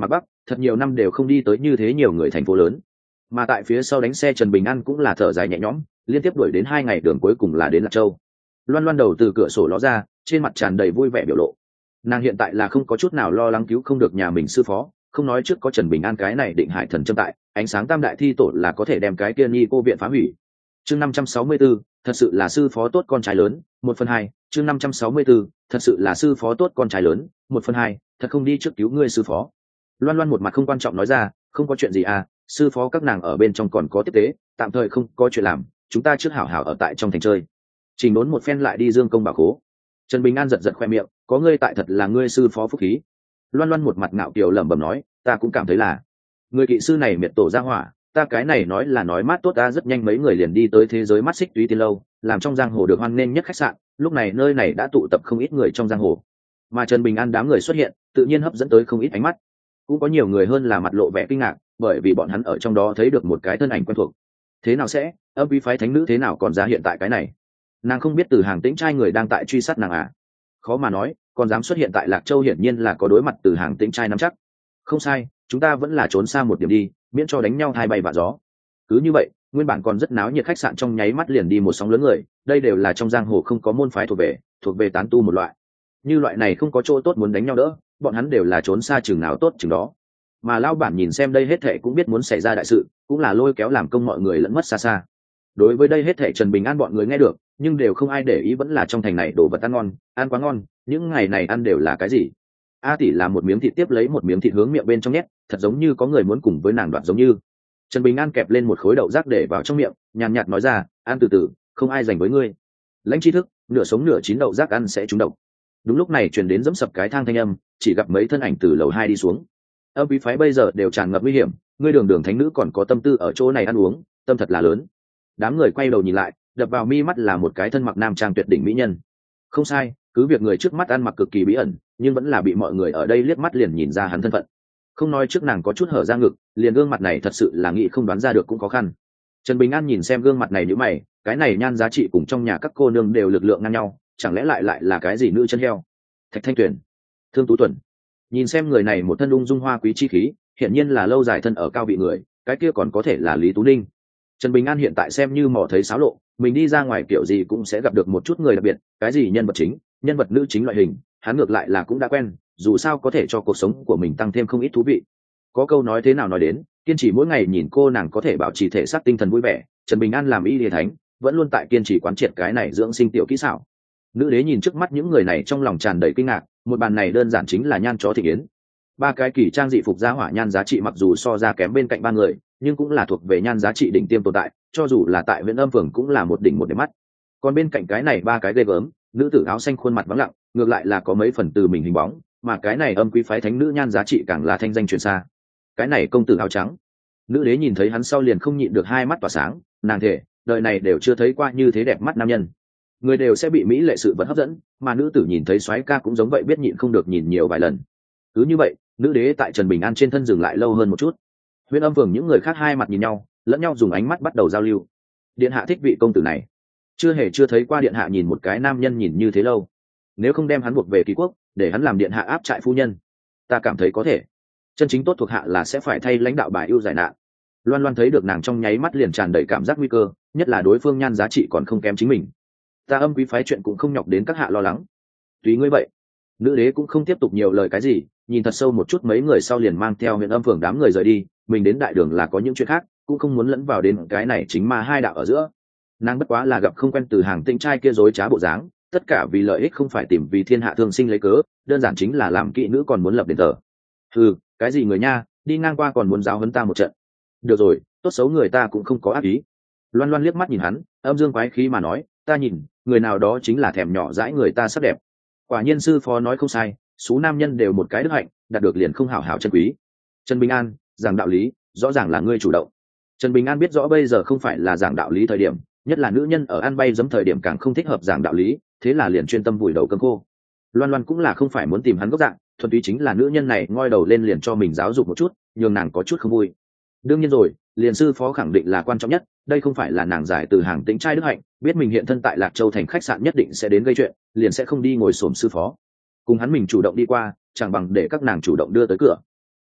thật nhiều năm đều không đi tới như thế nhiều người thành phố lớn. Mà tại phía sau đánh xe Trần Bình An cũng là thở dài nhẹ nhõm, liên tiếp đuổi đến hai ngày đường cuối cùng là đến Lạc Châu. Loan Loan đầu từ cửa sổ ló ra, trên mặt tràn đầy vui vẻ biểu lộ. Nàng hiện tại là không có chút nào lo lắng cứu không được nhà mình sư phó, không nói trước có Trần Bình An cái này định hải thần châm tại, ánh sáng tam đại thi tổ là có thể đem cái kia Nhi cô viện phá hủy. Chương năm trăm sáu mươi tư, thật sự là sư phó tốt con trai lớn, một phần hai. Chương năm trăm sáu mươi tư, thật sự là sư phó tốt con trai lớn, một phần hai. Thật không đi trước cứu ngươi sư phó. Loan Loan một mặt không quan trọng nói ra, không có chuyện gì à, sư phó các nàng ở bên trong còn có tiếp tế, tạm thời không có chuyện làm, chúng ta trước hảo hảo ở tại trong thành chơi. Trình đốn một phen lại đi dương công bảo khố. Trần Bình An giật giật khoe miệng, có ngươi tại thật là ngươi sư phó phúc khí. Loan Loan một mặt ngạo kiều lẩm bẩm nói, ta cũng cảm thấy là người kỵ sư này miệt tổ ra hỏa, ta cái này nói là nói mát tốt ta. Rất nhanh mấy người liền đi tới thế giới mắt xích túy tiên lâu, làm trong giang hồ được hoan nghênh nhất khách sạn. Lúc này nơi này đã tụ tập không ít người trong giang hồ, mà Trần Bình An đám người xuất hiện tự nhiên hấp dẫn tới không ít ánh mắt. Cũng có nhiều người hơn là mặt lộ vẻ kinh ngạc, bởi vì bọn hắn ở trong đó thấy được một cái thân ảnh quen thuộc. Thế nào sẽ âm quý phái thánh nữ thế nào còn ra hiện tại cái này? Nàng không biết Từ Hàng Tĩnh trai người đang tại truy sát nàng à? Khó mà nói, còn dám xuất hiện tại Lạc Châu hiển nhiên là có đối mặt Từ Hàng Tĩnh trai nắm chắc. Không sai, chúng ta vẫn là trốn xa một điểm đi, miễn cho đánh nhau hai bay vạ gió. Cứ như vậy, nguyên bản còn rất náo nhiệt khách sạn trong nháy mắt liền đi một sóng lớn người. Đây đều là trong giang hồ không có môn phái thuộc về, thuộc về tán tu một loại. Như loại này không có chỗ tốt muốn đánh nhau đỡ, bọn hắn đều là trốn xa chừng nào tốt chừng đó. Mà lao bản nhìn xem đây hết thệ cũng biết muốn xảy ra đại sự, cũng là lôi kéo làm công mọi người lẫn mất xa xa. Đối với đây hết thệ Trần Bình An bọn người nghe được, nhưng đều không ai để ý, vẫn là trong thành này đồ vật ăn ngon, ăn quá ngon, những ngày này ăn đều là cái gì? A tỷ là một miếng thịt tiếp lấy một miếng thịt hướng miệng bên trong nhét, thật giống như có người muốn cùng với nàng đoạt giống như. Trần Bình An kẹp lên một khối đậu rác để vào trong miệng, nhàn nhạt nói ra, ăn từ từ, không ai dành với ngươi. Lãnh tri thức, nửa sống nửa chín đậu rác ăn sẽ trúng độc. Đúng lúc này truyền đến dẫm sập cái thang thanh âm, chỉ gặp mấy thân ảnh từ lầu hai đi xuống. Âm quý phái bây giờ đều tràn ngập nguy hiểm, ngươi đường đường thánh nữ còn có tâm tư ở chỗ này ăn uống, tâm thật là lớn. Đám người quay đầu nhìn lại, đập vào mi mắt là một cái thân mặc nam trang tuyệt đỉnh mỹ nhân. Không sai, cứ việc người trước mắt ăn mặc cực kỳ bí ẩn, nhưng vẫn là bị mọi người ở đây liếc mắt liền nhìn ra hắn thân phận. Không nói trước nàng có chút hở ra ngực, liền gương mặt này thật sự là nghĩ không đoán ra được cũng khó khăn. Trần Bình An nhìn xem gương mặt này nhíu mày, cái này nhan giá trị cùng trong nhà các cô nương đều lực lượng ngang nhau, chẳng lẽ lại lại là cái gì nữ chân heo? Thạch Thanh Tuyền, Thương Tú Tuần. Nhìn xem người này một thân ung dung hoa quý chi khí, hiển nhiên là lâu dài thân ở cao vị người, cái kia còn có thể là Lý Tú Ninh. Trần Bình An hiện tại xem như mò thấy xáo lộ, mình đi ra ngoài kiểu gì cũng sẽ gặp được một chút người đặc biệt, cái gì nhân vật chính, nhân vật nữ chính loại hình, hắn ngược lại là cũng đã quen, dù sao có thể cho cuộc sống của mình tăng thêm không ít thú vị. Có câu nói thế nào nói đến, kiên trì mỗi ngày nhìn cô nàng có thể bảo trì thể xác tinh thần vui vẻ, Trần Bình An làm y lìa thánh, vẫn luôn tại kiên trì quán triệt cái này dưỡng sinh tiểu kỹ xảo. Nữ đế nhìn trước mắt những người này trong lòng tràn đầy kinh ngạc, một bàn này đơn giản chính là nhan chó thị yến. Ba cái kỳ trang dị phục gia hỏa nhan giá trị mặc dù so ra kém bên cạnh ba người, nhưng cũng là thuộc về nhan giá trị đỉnh tiêm tồn tại, cho dù là tại huyện âm phường cũng là một đỉnh một đẹp mắt. Còn bên cạnh cái này ba cái ghê gớm, nữ tử áo xanh khuôn mặt vắng lặng, ngược lại là có mấy phần từ mình hình bóng, mà cái này âm quý phái thánh nữ nhan giá trị càng là thanh danh truyền xa. Cái này công tử áo trắng, nữ đế nhìn thấy hắn sau liền không nhịn được hai mắt tỏa sáng, nàng thể đời này đều chưa thấy qua như thế đẹp mắt nam nhân. Người đều sẽ bị mỹ lệ sự vật hấp dẫn, mà nữ tử nhìn thấy soái ca cũng giống vậy, biết nhịn không được nhìn nhiều vài lần. Cứ như vậy, nữ đế tại Trần Bình An trên thân dừng lại lâu hơn một chút. Huyện âm phường những người khác hai mặt nhìn nhau, lẫn nhau dùng ánh mắt bắt đầu giao lưu. Điện hạ thích vị công tử này, chưa hề chưa thấy qua điện hạ nhìn một cái nam nhân nhìn như thế lâu. Nếu không đem hắn buộc về Kỳ Quốc, để hắn làm điện hạ áp trại phu nhân, ta cảm thấy có thể. Chân chính tốt thuộc hạ là sẽ phải thay lãnh đạo bài ưu giải nạn. Loan Loan thấy được nàng trong nháy mắt liền tràn đầy cảm giác nguy cơ, nhất là đối phương nhan giá trị còn không kém chính mình. Ta âm quý phái chuyện cũng không nhọc đến các hạ lo lắng. Tùy ngươi vậy. Nữ đế cũng không tiếp tục nhiều lời cái gì, nhìn thật sâu một chút mấy người sau liền mang theo huyện âm phường đám người rời đi. Mình đến đại đường là có những chuyện khác, cũng không muốn lẫn vào đến cái này chính mà hai đạo ở giữa. Nàng bất quá là gặp không quen Từ Hàng Tĩnh trai kia dối trá bộ dáng, tất cả vì lợi ích không phải tìm vì thiên hạ thương sinh lấy cớ, đơn giản chính là làm kỵ nữ còn muốn lập đền thờ. Ừ, cái gì người nha, đi ngang qua còn muốn giáo huấn ta một trận. Được rồi, tốt xấu người ta cũng không có ác ý. Loan Loan liếc mắt nhìn hắn, âm dương quái khí mà nói, ta nhìn người nào đó chính là thèm nhỏ dãi người ta sắc đẹp. Quả nhiên sư phó nói không sai, số nam nhân đều một cái đức hạnh, đạt được liền không hảo hảo chân quý. Trần Bình An, giảng đạo lý, rõ ràng là ngươi chủ động. Trần Bình An biết rõ bây giờ không phải là giảng đạo lý thời điểm, nhất là nữ nhân ở ăn bay giấm thời điểm càng không thích hợp giảng đạo lý, thế là liền chuyên tâm vùi đầu cơm khô. Loan Loan cũng là không phải muốn tìm hắn gốc dạng, thuần túy chính là nữ nhân này ngoi đầu lên liền cho mình giáo dục một chút, nhường nàng có chút không vui. Đương nhiên rồi, liền sư phó khẳng định là quan trọng nhất, đây không phải là nàng giải Từ Hàng Tĩnh trai đức hạnh, biết mình hiện thân tại Lạc Châu thành khách sạn nhất định sẽ đến gây chuyện, liền sẽ không đi ngồi xổm sư phó. Cùng hắn mình chủ động đi qua, chẳng bằng để các nàng chủ động đưa tới cửa.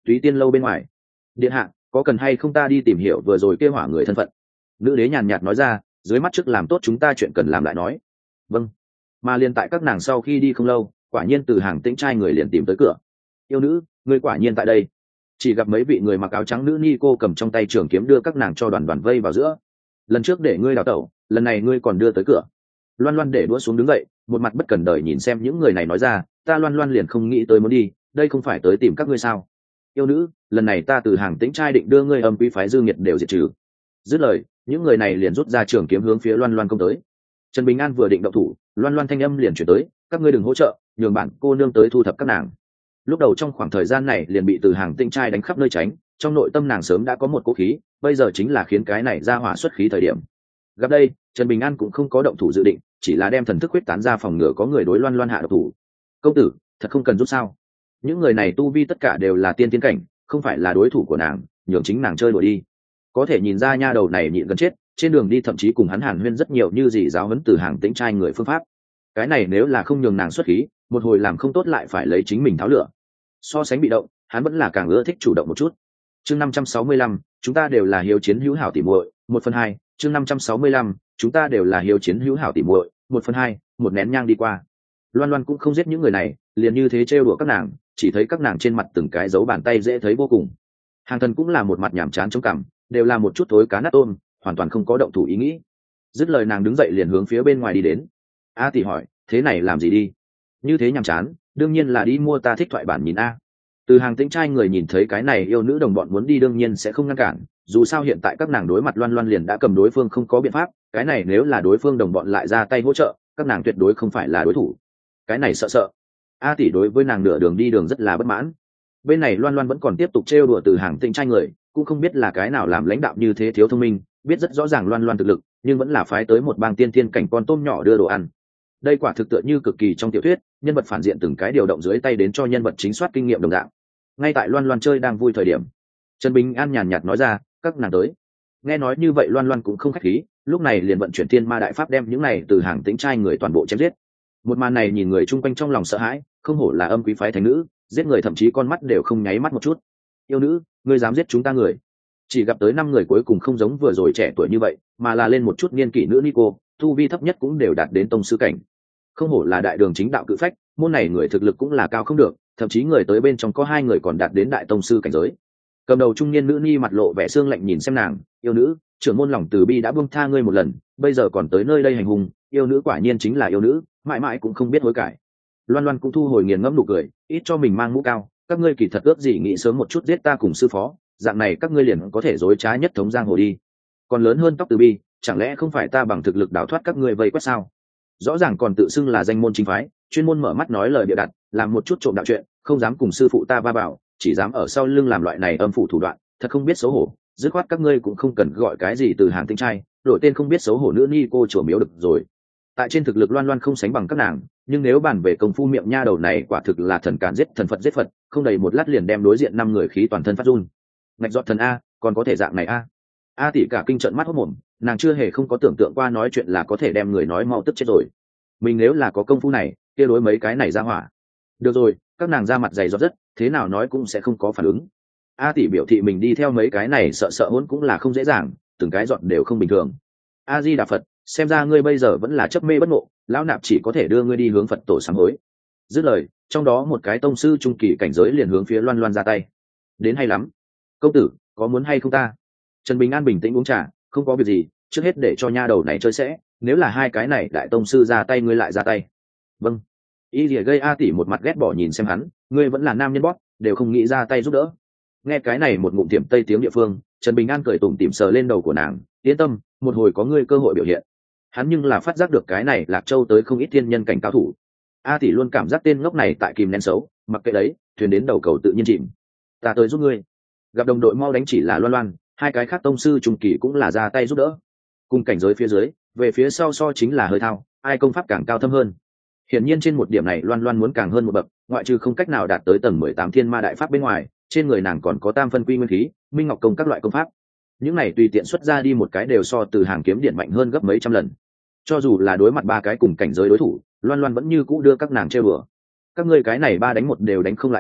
túy tiên lâu bên ngoài. Điện hạ, có cần hay không ta đi tìm hiểu vừa rồi kêu hỏa người thân phận? Nữ đế nhàn nhạt nói ra, dưới mắt trước làm tốt chúng ta chuyện cần làm lại nói. Vâng. Mà liền tại các nàng sau khi đi không lâu, quả nhiên từ hàng tĩnh trai người liền tìm tới cửa. Yêu nữ, người quả nhiên tại đây. Chỉ gặp mấy vị người mặc áo trắng nữ ni cô cầm trong tay trường kiếm đưa các nàng cho đoàn đoàn vây vào giữa. Lần trước để ngươi đào tẩu, lần này ngươi còn đưa tới cửa. Loan Loan để đũa xuống đứng dậy, một mặt bất cần đời nhìn xem những người này nói ra, ta Loan Loan liền không nghĩ tới muốn đi, đây không phải tới tìm các ngươi sao? Yêu nữ, lần này ta từ hàng tĩnh trai định đưa ngươi âm quý phái dư nghiệt đều diệt trừ. Dứt lời, những người này liền rút ra trường kiếm hướng phía Loan Loan công tới. Trần Bình An vừa định động thủ, Loan Loan thanh âm liền chuyển tới, các ngươi đừng hỗ trợ, nhường bản cô nương tới thu thập các nàng. Lúc đầu trong khoảng thời gian này liền bị từ hàng tĩnh trai đánh khắp nơi tránh, trong nội tâm nàng sớm đã có một cố khí, bây giờ chính là khiến cái này ra hỏa xuất khí thời điểm. Gặp đây, Trần Bình An cũng không có động thủ dự định, chỉ là đem thần thức huyết tán ra phòng ngừa có người đối Loan Loan hạ độc thủ. Công tử, thật không cần giúp sao? Những người này tu vi tất cả đều là tiên tiến cảnh, không phải là đối thủ của nàng, nhường chính nàng chơi đùa đi. Có thể nhìn ra nha đầu này nhịn gần chết, trên đường đi thậm chí cùng hắn hàn huyên rất nhiều như gì giáo huấn từ hàng tĩnh trai người phương pháp. Cái này nếu là không nhường nàng xuất khí, một hồi làm không tốt lại phải lấy chính mình tháo lửa. So sánh bị động, hắn vẫn là càng ưa thích chủ động một chút. Chương năm trăm sáu mươi lăm, chúng ta đều là hiếu chiến hữu hảo tỉ muội, một phần hai. Chương năm trăm sáu mươi lăm, chúng ta đều là hiếu chiến hữu hảo tỉ muội, một phần hai. Một nén nhang đi qua. Loan Loan cũng không giết những người này, liền như thế trêu đùa các nàng, chỉ thấy các nàng trên mặt từng cái dấu bàn tay dễ thấy vô cùng. Hàng Thần cũng là một mặt nhàm chán chống cằm, đều là một chút thối cá nát tôm, hoàn toàn không có động thủ ý nghĩ. Dứt lời nàng đứng dậy liền hướng phía bên ngoài đi đến. A tỷ hỏi, thế này làm gì đi? Như thế nhàm chán, đương nhiên là đi mua ta thích thoại bản nhìn a. Từ hàng tĩnh trai người nhìn thấy cái này yêu nữ đồng bọn muốn đi đương nhiên sẽ không ngăn cản, dù sao hiện tại các nàng đối mặt Loan Loan liền đã cầm đối phương không có biện pháp, cái này nếu là đối phương đồng bọn lại ra tay hỗ trợ, các nàng tuyệt đối không phải là đối thủ. Cái này sợ sợ. A tỷ đối với nàng nửa đường đi đường rất là bất mãn. Bên này Loan Loan vẫn còn tiếp tục trêu đùa từ hàng tĩnh trai người, cũng không biết là cái nào làm lãnh đạo như thế thiếu thông minh, biết rất rõ ràng Loan Loan thực lực, nhưng vẫn là phái tới một bang tiên tiên cảnh con tôm nhỏ đưa đồ ăn. Đây quả thực tựa như cực kỳ trong tiểu thuyết, nhân vật phản diện từng cái điều động dưới tay đến cho nhân vật chính soát kinh nghiệm đồng dạng. Ngay tại Loan Loan chơi đang vui thời điểm, Trần Bình An nhàn nhạt nói ra, các nàng tới. Nghe nói như vậy Loan Loan cũng không khách khí, lúc này liền vận chuyển thiên ma đại pháp đem những này từ hàng tĩnh trai người toàn bộ chém giết. Một màn này nhìn người chung quanh trong lòng sợ hãi, không hổ là âm quý phái thánh nữ, giết người thậm chí con mắt đều không nháy mắt một chút. Yêu nữ, ngươi dám giết chúng ta người? Chỉ gặp tới năm người cuối cùng không giống vừa rồi trẻ tuổi như vậy, mà là lên một chút niên kỷ nữ Nico, tu vi thấp nhất cũng đều đạt đến tông sư cảnh. Không hổ là đại đường chính đạo cự phách, môn này người thực lực cũng là cao không được, thậm chí người tới bên trong có hai người còn đạt đến đại tông sư cảnh giới. Cầm đầu trung niên nữ ni mặt lộ vẻ xương lạnh nhìn xem nàng, yêu nữ, trưởng môn lòng từ bi đã buông tha ngươi một lần, bây giờ còn tới nơi đây hành hung, yêu nữ quả nhiên chính là yêu nữ, mãi mãi cũng không biết hối cải. Loan Loan cũng thu hồi nghiền ngẫm nụ cười, ít cho mình mang mũ cao, các ngươi kỳ thật ước gì nghĩ sớm một chút giết ta cùng sư phó, dạng này các ngươi liền có thể dối trá nhất thống giang hồ đi. Còn lớn hơn tóc từ bi, chẳng lẽ không phải ta bằng thực lực đào thoát các ngươi vây quét sao? Rõ ràng còn tự xưng là danh môn chính phái, chuyên môn mở mắt nói lời bịa đặt, làm một chút trộm đạo chuyện, không dám cùng sư phụ ta va bảo, chỉ dám ở sau lưng làm loại này âm phủ thủ đoạn, thật không biết xấu hổ. Dứt khoát các ngươi cũng không cần gọi cái gì từ hàng tinh trai, đổi tên không biết xấu hổ nữa ni cô chùa miếu được rồi. Tại trên thực lực Loan Loan không sánh bằng các nàng, nhưng nếu bàn về công phu miệng nha đầu này quả thực là thần càn giết thần, Phật giết Phật, không đầy một lát liền đem đối diện năm người khí toàn thân phát run. Ngạch giọt thần a, còn có thể dạng này a? A tỷ cả kinh trận mắt hốt mồm, nàng chưa hề không có tưởng tượng qua nói chuyện là có thể đem người nói mau tức chết rồi. Mình nếu là có công phu này, kia đối mấy cái này ra hỏa. Được rồi, các nàng ra mặt dày giọt rất, thế nào nói cũng sẽ không có phản ứng. A tỷ biểu thị mình đi theo mấy cái này sợ sợ hỗn cũng là không dễ dàng, từng cái giọt đều không bình thường. A Di Đà Phật, xem ra ngươi bây giờ vẫn là chấp mê bất ngộ, lão nạp chỉ có thể đưa ngươi đi hướng Phật tổ sám hối. Dứt lời, trong đó một cái tông sư trung kỳ cảnh giới liền hướng phía Loan Loan ra tay. Đến hay lắm. Công tử, có muốn hay không ta? Trần Bình An bình tĩnh uống trà, không có việc gì, trước hết để cho nha đầu này chơi sẽ, nếu là hai cái này đại tông sư ra tay ngươi lại ra tay. Vâng. Y Lìa gây A tỷ một mặt ghét bỏ nhìn xem hắn, ngươi vẫn là nam nhân bót, đều không nghĩ ra tay giúp đỡ. Nghe cái này một ngụm tiệm tây tiếng địa phương, Trần Bình An cười tủm tỉm sờ lên đầu của nàng, yên tâm, một hồi có ngươi cơ hội biểu hiện. Hắn nhưng là phát giác được cái này Lạc Châu tới không ít thiên nhân cảnh cao thủ. A tỷ luôn cảm giác tên ngốc này tại kìm nén xấu, mặc kệ đấy, thuyền đến đầu cầu tự nhiên chìm. Ta tới giúp ngươi. Gặp đồng đội mau đánh chỉ là Loan Loan, hai cái khác tông sư trung kỳ cũng là ra tay giúp đỡ. Cùng cảnh giới phía dưới, về phía sau so chính là hơi thao, ai công pháp càng cao thâm hơn. Hiển nhiên trên một điểm này Loan Loan muốn càng hơn một bậc, ngoại trừ không cách nào đạt tới tầng mười tám thiên ma đại pháp bên ngoài, trên người nàng còn có tam phân quy nguyên khí, minh ngọc công các loại công pháp. Những này tùy tiện xuất ra đi một cái đều so từ hàng kiếm điện mạnh hơn gấp mấy trăm lần. Cho dù là đối mặt ba cái cùng cảnh giới đối thủ, Loan Loan vẫn như cũ đưa các nàng trêu đùa. Các ngươi cái này ba đánh một đều đánh không lại ta,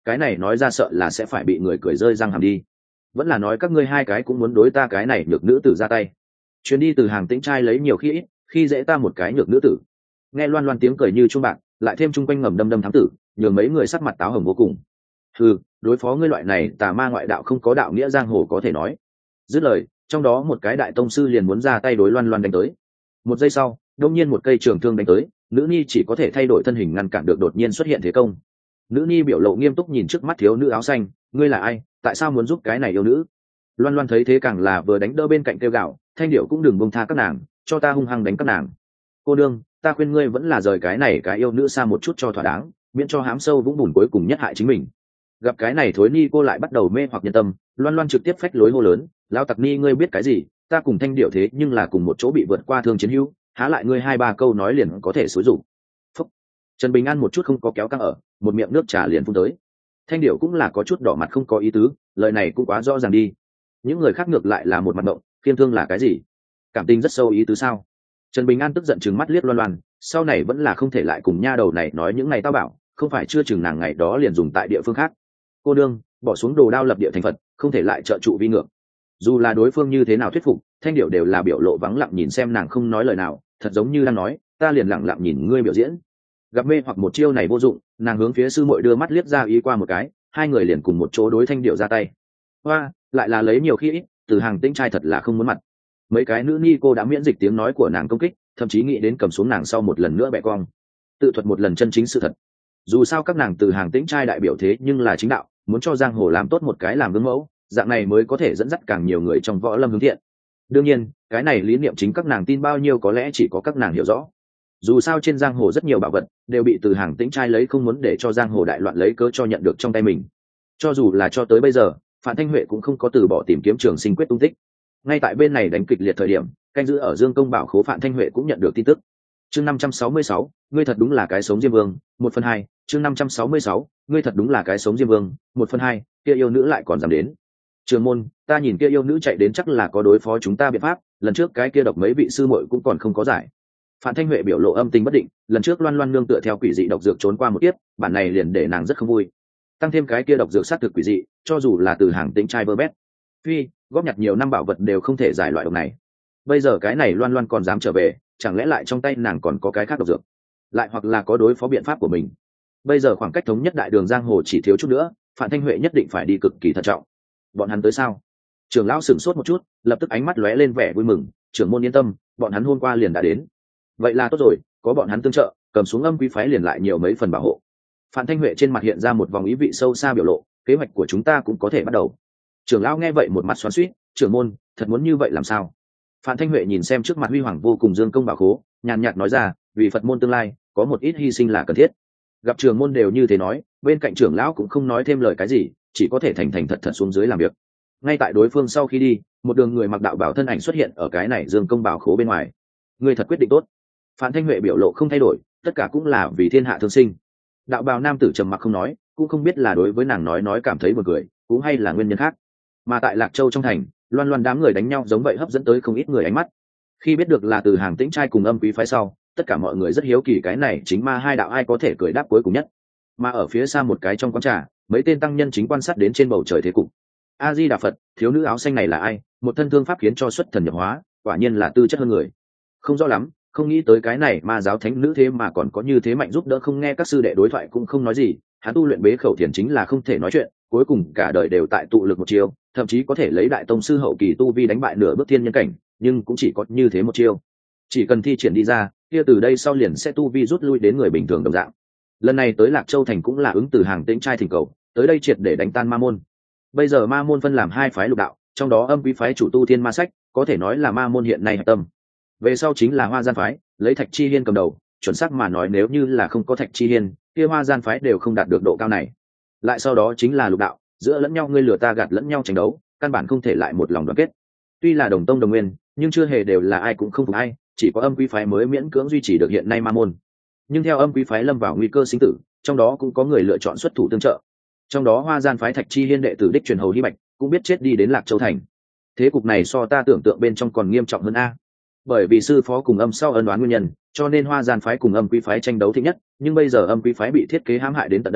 cái này nói ra sợ là sẽ phải bị người cười rơi răng hàm đi. Vẫn là nói các ngươi hai cái cũng muốn đối ta cái này nhược nữ tử ra tay. Chuyến đi từ hàng tĩnh trai lấy nhiều khi ít, khi dễ ta một cái nhược nữ tử. Nghe loan loan tiếng cười như chuông bạc, lại thêm chung quanh ngầm đâm đâm thám tử, nhường mấy người sắc mặt táo hồng vô cùng. Ừ, đối phó ngươi loại này tà ma ngoại đạo không có đạo nghĩa giang hồ có thể nói. Dứt lời, trong đó một cái đại tông sư liền muốn ra tay đối loan loan đánh tới. Một giây sau, đột nhiên một cây trường thương đánh tới, nữ nhi chỉ có thể thay đổi thân hình ngăn cản được đột nhiên xuất hiện thế công. Nữ nhi biểu lộ nghiêm túc nhìn trước mắt thiếu nữ áo xanh, ngươi là ai, tại sao muốn giúp cái này yêu nữ? Loan loan thấy thế càng là vừa đánh đỡ bên cạnh kêu gạo, thanh điệu cũng đừng buông tha các nàng, cho ta hung hăng đánh các nàng. Cô đương, ta khuyên ngươi vẫn là rời cái này cái yêu nữ xa một chút cho thỏa đáng, miễn cho hám sâu vũng bùn cuối cùng nhất hại chính mình. Gặp cái này thối ni cô lại bắt đầu mê hoặc nhân tâm, loan loan trực tiếp phách lối hô lớn, lão tặc ni ngươi biết cái gì, ta cùng thanh điệu thế nhưng là cùng một chỗ bị vượt qua thương chiến hữu, há lại ngươi hai ba câu nói liền có thể xúi rụng. Phúc. Trần Bình An một chút không có kéo căng ở, một miệng nước trà liền phun tới. Thanh điệu cũng là có chút đỏ mặt không có ý tứ, lời này cũng quá rõ ràng đi. Những người khác ngược lại là một mặt động, khiêm thương là cái gì? Cảm tình rất sâu ý tứ sao? Trần Bình An tức giận trừng mắt liếc loan loan, sau này vẫn là không thể lại cùng nha đầu này nói những ngày tao bảo, không phải chưa chừng nàng ngày đó liền dùng tại địa phương khác. Cô đương, bỏ xuống đồ đao lập địa thành Phật, không thể lại trợ trụ vi ngược. Dù là đối phương như thế nào thuyết phục, thanh điệu đều là biểu lộ vắng lặng nhìn xem nàng không nói lời nào, thật giống như đang nói, ta liền lặng lặng nhìn ngươi biểu diễn. Gặp mê hoặc một chiêu này vô dụng, nàng hướng phía sư muội đưa mắt liếc ra ý qua một cái, hai người liền cùng một chỗ đối thanh điệu ra tay. Hoa, lại là lấy nhiều khi ít, từ hàng tĩnh trai thật là không muốn mặt. Mấy cái nữ ni cô đã miễn dịch tiếng nói của nàng công kích, thậm chí nghĩ đến cầm xuống nàng sau một lần nữa bẻ cong. Tự thuật một lần chân chính sự thật. Dù sao các nàng từ hàng tĩnh trai đại biểu thế nhưng là chính đạo, muốn cho giang hồ làm tốt một cái làm gương mẫu, dạng này mới có thể dẫn dắt càng nhiều người trong võ lâm hướng thiện. Đương nhiên, cái này lý niệm chính các nàng tin bao nhiêu có lẽ chỉ có các nàng hiểu rõ. Dù sao trên giang hồ rất nhiều bảo vật đều bị từ hàng tĩnh trai lấy không muốn để cho giang hồ đại loạn lấy cớ cho nhận được trong tay mình. Cho dù là cho tới bây giờ, Phạm Thanh Huệ cũng không có từ bỏ tìm kiếm Trường Sinh Quyết tung tích. Ngay tại bên này đánh kịch liệt thời điểm, canh giữ ở Dương Công Bảo Khố Phạm Thanh Huệ cũng nhận được tin tức. Chương năm trăm sáu mươi sáu, ngươi thật đúng là cái sống Diêm Vương, một phần hai. Chương năm trăm sáu mươi sáu, ngươi thật đúng là cái sống Diêm Vương, một phần hai. Kia yêu nữ lại còn dám đến. Trường môn, ta nhìn kia yêu nữ chạy đến chắc là có đối phó chúng ta biện pháp, lần trước cái kia độc mấy vị sư muội cũng còn không có giải. Phạm Thanh Huệ biểu lộ âm tình bất định, lần trước Loan Loan nương tựa theo quỷ dị độc dược trốn qua một kiếp, bản này liền để nàng rất không vui. Tăng thêm cái kia độc dược sát thực quỷ dị, cho dù là từ hàng tĩnh trai vơ bét, phi góp nhặt nhiều năm bảo vật đều không thể giải loại độc này. Bây giờ cái này Loan Loan còn dám trở về, chẳng lẽ lại trong tay nàng còn có cái khác độc dược, lại hoặc là có đối phó biện pháp của mình. Bây giờ khoảng cách thống nhất đại đường giang hồ chỉ thiếu chút nữa, Phạm Thanh Huệ nhất định phải đi cực kỳ thận trọng. Bọn hắn tới sao? Trưởng lão sửng sốt một chút, lập tức ánh mắt lóe lên vẻ vui mừng, trưởng môn yên tâm, bọn hắn hôm qua liền đã đến. Vậy là tốt rồi, có bọn hắn tương trợ, cầm xuống Âm Quý phái liền lại nhiều mấy phần bảo hộ. Phạm Thanh Huệ trên mặt hiện ra một vòng ý vị sâu xa biểu lộ, kế hoạch của chúng ta cũng có thể bắt đầu. Trưởng lão nghe vậy một mặt xoắn xuýt, trưởng môn, thật muốn như vậy làm sao? Phạm Thanh Huệ nhìn xem trước mặt huy hoàng vô cùng Dương Công Bảo Khố, nhàn nhạt nói ra, vì Phật môn tương lai, có một ít hy sinh là cần thiết. Gặp trưởng môn đều như thế nói, bên cạnh trưởng lão cũng không nói thêm lời cái gì, chỉ có thể thành thành thật thật xuống dưới làm việc. Ngay tại đối phương sau khi đi, một đường người mặc đạo bảo thân ảnh xuất hiện ở cái này Dương Công Bảo Khố bên ngoài. Người thật quyết định tốt. Phạm Thanh Huệ biểu lộ không thay đổi, tất cả cũng là vì thiên hạ thương sinh. Đạo bào nam tử trầm mặc không nói, cũng không biết là đối với nàng nói nói cảm thấy buồn cười, cũng hay là nguyên nhân khác. Mà tại Lạc Châu trong thành, loan loan đám người đánh nhau giống vậy hấp dẫn tới không ít người ánh mắt. Khi biết được là từ hàng tĩnh trai cùng Âm Quý phái sau, tất cả mọi người rất hiếu kỳ cái này chính ma hai đạo ai có thể cười đáp cuối cùng nhất. Mà ở phía xa một cái trong quán trà, mấy tên tăng nhân chính quan sát đến trên bầu trời thế cục. A Di Đà Phật, thiếu nữ áo xanh này là ai? Một thân thương pháp khiến cho xuất thần nhập hóa, quả nhiên là tư chất hơn người. Không rõ lắm, không nghĩ tới cái này ma giáo thánh nữ thế mà còn có như thế mạnh giúp đỡ, không nghe các sư đệ đối thoại cũng không nói gì. Hắn tu luyện bế khẩu thiền chính là không thể nói chuyện, cuối cùng cả đời đều tại tụ lực một chiêu, thậm chí có thể lấy đại tông sư hậu kỳ tu vi đánh bại nửa bước thiên nhân cảnh, nhưng cũng chỉ có như thế một chiêu. Chỉ cần thi triển đi ra, kia từ đây sau liền sẽ tu vi rút lui đến người bình thường đồng dạng. Lần này tới Lạc Châu thành cũng là ứng từ hàng tĩnh trai thỉnh cầu, tới đây triệt để đánh tan ma môn. Bây giờ ma môn phân làm hai phái lục đạo, trong đó Âm Quý phái chủ tu thiên ma sách, có thể nói là ma môn hiện nay hạch tâm. Về sau chính là Hoa Gian phái, lấy Thạch Chi Hiên cầm đầu, chuẩn xác mà nói nếu như là không có Thạch Chi Hiên, kia Hoa Gian phái đều không đạt được độ cao này. Lại sau đó chính là lục đạo, giữa lẫn nhau ngươi lừa ta gạt lẫn nhau tranh đấu, căn bản không thể lại một lòng đoàn kết. Tuy là đồng tông đồng nguyên, nhưng chưa hề đều là ai cũng không phục ai, chỉ có Âm Quý phái mới miễn cưỡng duy trì được hiện nay ma môn. Nhưng theo Âm Quý phái lâm vào nguy cơ sinh tử, trong đó cũng có người lựa chọn xuất thủ tương trợ. Trong đó Hoa Gian phái Thạch Chi Hiên đệ tử đích truyền hầu Hy Bạch cũng biết chết đi đến Lạc Châu thành. Thế cục này so ta tưởng tượng bên trong còn nghiêm trọng hơn a. Bởi vì sư phó cùng Âm sau ân oán nguyên nhân, cho nên Hoa Gian phái cùng Âm Quý phái tranh đấu thích nhất, nhưng bây giờ Âm Quý phái bị thiết kế hãm hại đến tận đây,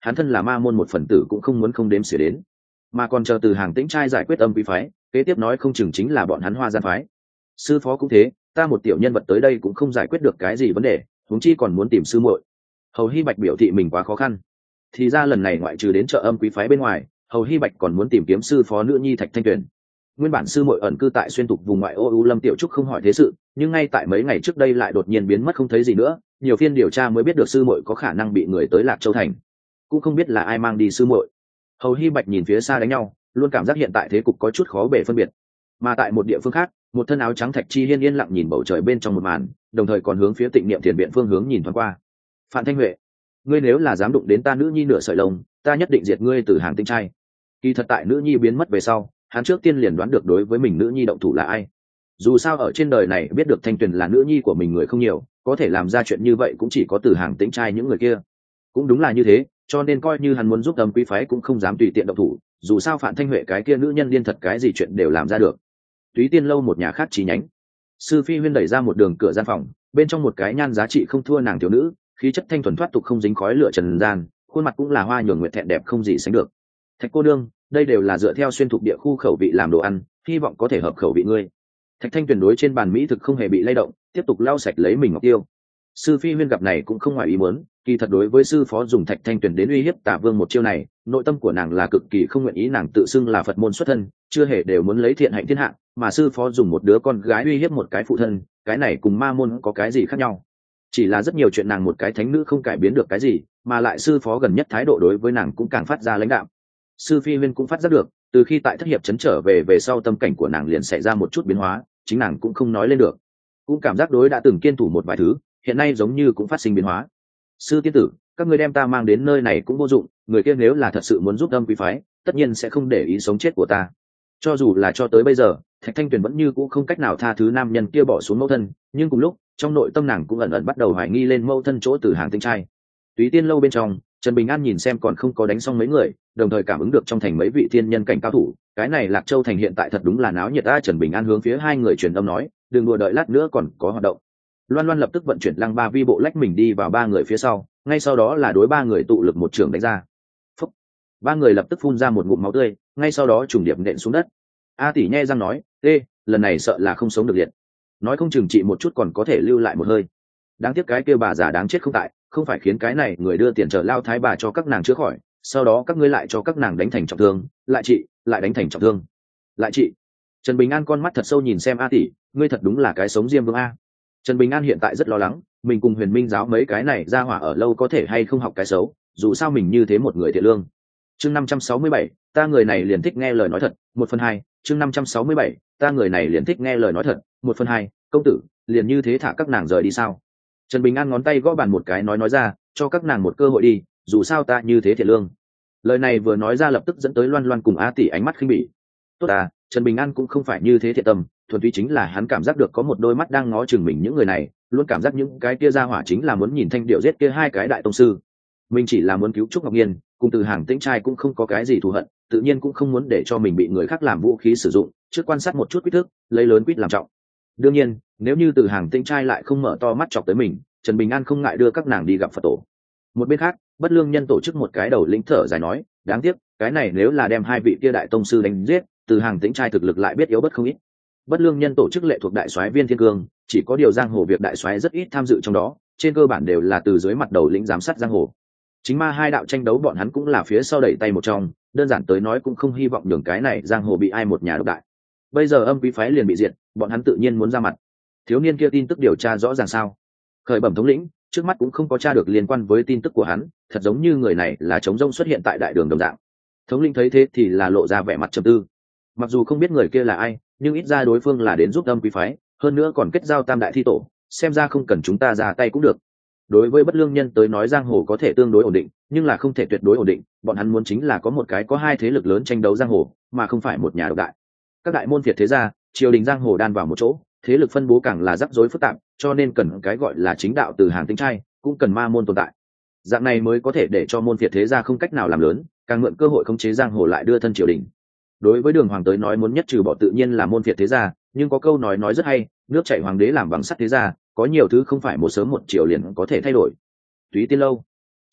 hắn thân là ma môn một phần tử cũng không muốn không đếm xỉa đến, mà còn chờ từ hàng tĩnh trai giải quyết âm quý phái, kế tiếp nói không chừng chính là bọn hắn Hoa Gian phái. Sư phó cũng thế, ta một tiểu nhân vật tới đây cũng không giải quyết được cái gì vấn đề, huống chi còn muốn tìm sư muội. Hầu Hy Bạch biểu thị mình quá khó khăn, thì ra lần này ngoại trừ đến chợ âm quý phái bên ngoài, Hầu Hy Bạch còn muốn tìm kiếm sư phó nữ nhi Thạch Thanh Tuyền. Nguyên bản sư muội ẩn cư tại xuyên tục vùng ngoại ô U Lâm Tiểu Trúc không hỏi thế sự, nhưng ngay tại mấy ngày trước đây lại đột nhiên biến mất không thấy gì nữa, nhiều phiên điều tra mới biết được sư muội có khả năng bị người tới Lạc Châu thành, cũng không biết là ai mang đi sư muội. Hầu Hy Bạch nhìn phía xa đánh nhau, luôn cảm giác hiện tại thế cục có chút khó bề phân biệt. Mà tại một địa phương khác, một thân áo trắng Thạch Chi Hiên yên lặng nhìn bầu trời bên trong một màn, đồng thời còn hướng phía Tịnh Niệm Thiền viện phương hướng nhìn thoáng qua. Phạm Thanh Huệ, ngươi nếu là dám đụng đến ta nữ nhi nửa sợi lông, ta nhất định diệt ngươi từ hàng tinh trai. Kỳ thật tại nữ nhi biến mất về sau, hắn trước tiên liền đoán được đối với mình nữ nhi động thủ là ai. Dù sao ở trên đời này biết được Thanh Tuyền là nữ nhi của mình người không nhiều, có thể làm ra chuyện như vậy cũng chỉ có từ hàng tĩnh trai những người kia. Cũng đúng là như thế, cho nên coi như hắn muốn giúp âm quý phái cũng không dám tùy tiện động thủ, dù sao Phạm Thanh Huệ cái kia nữ nhân điên thật cái gì chuyện đều làm ra được. Túy Tiên lâu một nhà khác chi nhánh, Sư Phi Huyên đẩy ra một đường cửa gian phòng, bên trong một cái nhan giá trị không thua nàng thiếu nữ, khí chất thanh thuần thoát tục không dính khói lửa trần gian, khuôn mặt cũng là hoa nhường nguyệt thẹn đẹp không gì sánh được. Thạch cô nương, đây đều là dựa theo xuyên thuộc địa khu khẩu vị làm đồ ăn, hy vọng có thể hợp khẩu vị ngươi. Thạch Thanh Tuyền đối trên bàn mỹ thực không hề bị lay động, tiếp tục lau sạch lấy mình ngọc tiêu. Sư Phi Huyên gặp này cũng không ngoài ý muốn, kỳ thật đối với sư phó dùng Thạch Thanh Tuyền đến uy hiếp Tả Vương một chiêu này, nội tâm của nàng là cực kỳ không nguyện ý, nàng tự xưng là Phật môn xuất thân, chưa hề đều muốn lấy thiện hạnh thiên hạ, mà sư phó dùng một đứa con gái uy hiếp một cái phụ thân, cái này cùng ma môn có cái gì khác nhau? Chỉ là rất nhiều chuyện nàng một cái thánh nữ không cải biến được cái gì, mà lại sư phó gần nhất thái độ đối với nàng cũng càng phát ra lãnh đạm. Sư Phi Huyên cũng phát giác được, từ khi tại thất hiệp chấn trở về về sau tâm cảnh của nàng liền xảy ra một chút biến hóa, chính nàng cũng không nói lên được, cũng cảm giác đối đã từng kiên thủ một vài thứ, hiện nay giống như cũng phát sinh biến hóa. Sư tiên tử, các ngươi đem ta mang đến nơi này cũng vô dụng, người kia nếu là thật sự muốn giúp âm quý phái, tất nhiên sẽ không để ý sống chết của ta. Cho dù là cho tới bây giờ, Thạch Thanh Tuyền vẫn như cũng không cách nào tha thứ nam nhân kia bỏ xuống mẫu thân, nhưng cùng lúc trong nội tâm nàng cũng ẩn ẩn bắt đầu hoài nghi lên mẫu thân chỗ từ hàng tinh trai. Túy Tiên lâu bên trong, Trần Bình An nhìn xem còn không có đánh xong mấy người, đồng thời cảm ứng được trong thành mấy vị thiên nhân cảnh cao thủ, cái này Lạc Châu thành hiện tại thật đúng là náo nhiệt a. Trần Bình An hướng phía hai người truyền âm nói, đừng đùa đợi lát nữa còn có hoạt động. Loan Loan lập tức vận chuyển lăng ba vi bộ lách mình đi vào ba người phía sau, ngay sau đó là đối ba người tụ lực một trường đánh ra. Phúc. Ba người lập tức phun ra một ngụm máu tươi, ngay sau đó trùng điệp nện xuống đất. A tỷ nhe răng nói, ê, lần này sợ là không sống được liệt, nói không chừng trị một chút còn có thể lưu lại một hơi. Đáng tiếc cái kia bà già đáng chết không tại, không phải khiến cái này người đưa tiền chờ lao thái bà cho các nàng chữa khỏi, sau đó các ngươi lại cho các nàng đánh thành trọng thương, lại trị, lại đánh thành trọng thương, lại trị. Trần Bình An con mắt thật sâu nhìn xem A tỷ, ngươi thật đúng là cái sống diêm vương a. Trần Bình An hiện tại rất lo lắng, mình cùng Huyền Minh giáo mấy cái này ra hỏa ở lâu có thể hay không học cái xấu, dù sao mình như thế một người thiện lương. Chương năm trăm sáu mươi bảy, ta người này liền thích nghe lời nói thật, một phần hai. Chương năm trăm sáu mươi bảy, ta người này liền thích nghe lời nói thật, một phần hai. Công tử, liền như thế thả các nàng rời đi sao? Trần Bình An ngón tay gõ bàn một cái nói nói ra, cho các nàng một cơ hội đi, dù sao ta như thế thiện lương. Lời này vừa nói ra lập tức dẫn tới Loan Loan cùng A tỷ ánh mắt khinh bỉ. Tốt à, Trần Bình An cũng không phải như thế thiện tâm, thuần túy chính là hắn cảm giác được có một đôi mắt đang ngó chừng mình, những người này luôn cảm giác những cái kia ra hỏa chính là muốn nhìn Thanh Điệu giết kia hai cái đại tông sư. Mình chỉ là muốn cứu Trúc Ngọc Nhiên, cùng từ hàng tĩnh trai cũng không có cái gì thù hận, tự nhiên cũng không muốn để cho mình bị người khác làm vũ khí sử dụng, trước quan sát một chút quyết thức, lấy lớn quyết làm trọng. Đương nhiên, nếu như từ hàng tĩnh trai lại không mở to mắt chọc tới mình, Trần Bình An không ngại đưa các nàng đi gặp Phật tổ. Một bên khác, Bất Lương Nhân tổ chức một cái đầu lĩnh thở dài nói, đáng tiếc, cái này nếu là đem hai vị kia đại tông sư đánh giết, từ hàng tĩnh trai thực lực lại biết yếu bất không ít. Bất Lương Nhân tổ chức lệ thuộc đại soái Viên Thiên Cương, chỉ có điều giang hồ việc đại soái rất ít tham dự trong đó, trên cơ bản đều là từ dưới mặt đầu lĩnh giám sát giang hồ. Chính ma hai đạo tranh đấu bọn hắn cũng là phía sau đẩy tay một trong, đơn giản tới nói cũng không hy vọng đường cái này giang hồ bị ai một nhà độc đại. Bây giờ âm quý phái liền bị diệt, bọn hắn tự nhiên muốn ra mặt. Thiếu niên kia tin tức điều tra rõ ràng sao? Khởi bẩm thống lĩnh, trước mắt cũng không có tra được liên quan với tin tức của hắn, thật giống như người này là trống rỗng xuất hiện tại đại đường đồng dạng. Thống lĩnh thấy thế thì là lộ ra vẻ mặt trầm tư. Mặc dù không biết người kia là ai, nhưng ít ra đối phương là đến giúp âm quý phái, hơn nữa còn kết giao tam đại thi tổ, xem ra không cần chúng ta ra tay cũng được. Đối với Bất Lương Nhân tới nói giang hồ có thể tương đối ổn định, nhưng là không thể tuyệt đối ổn định, bọn hắn muốn chính là có một cái có hai thế lực lớn tranh đấu giang hồ, mà không phải một nhà độc đại. Các đại môn phiệt thế gia, triều đình giang hồ đan vào một chỗ, thế lực phân bố càng là rắc rối phức tạp, cho nên cần cái gọi là chính đạo từ hàng tĩnh trai, cũng cần ma môn tồn tại. Dạng này mới có thể để cho môn phiệt thế gia không cách nào làm lớn, càng mượn cơ hội khống chế giang hồ lại đưa thân triều đình. Đối với Đường Hoàng tới nói muốn nhất trừ bỏ tự nhiên là môn phiệt thế gia, nhưng có câu nói nói rất hay, nước chảy hoàng đế làm bằng sắt thế gia, có nhiều thứ không phải một sớm một chiều liền có thể thay đổi. Túy Tiên lâu,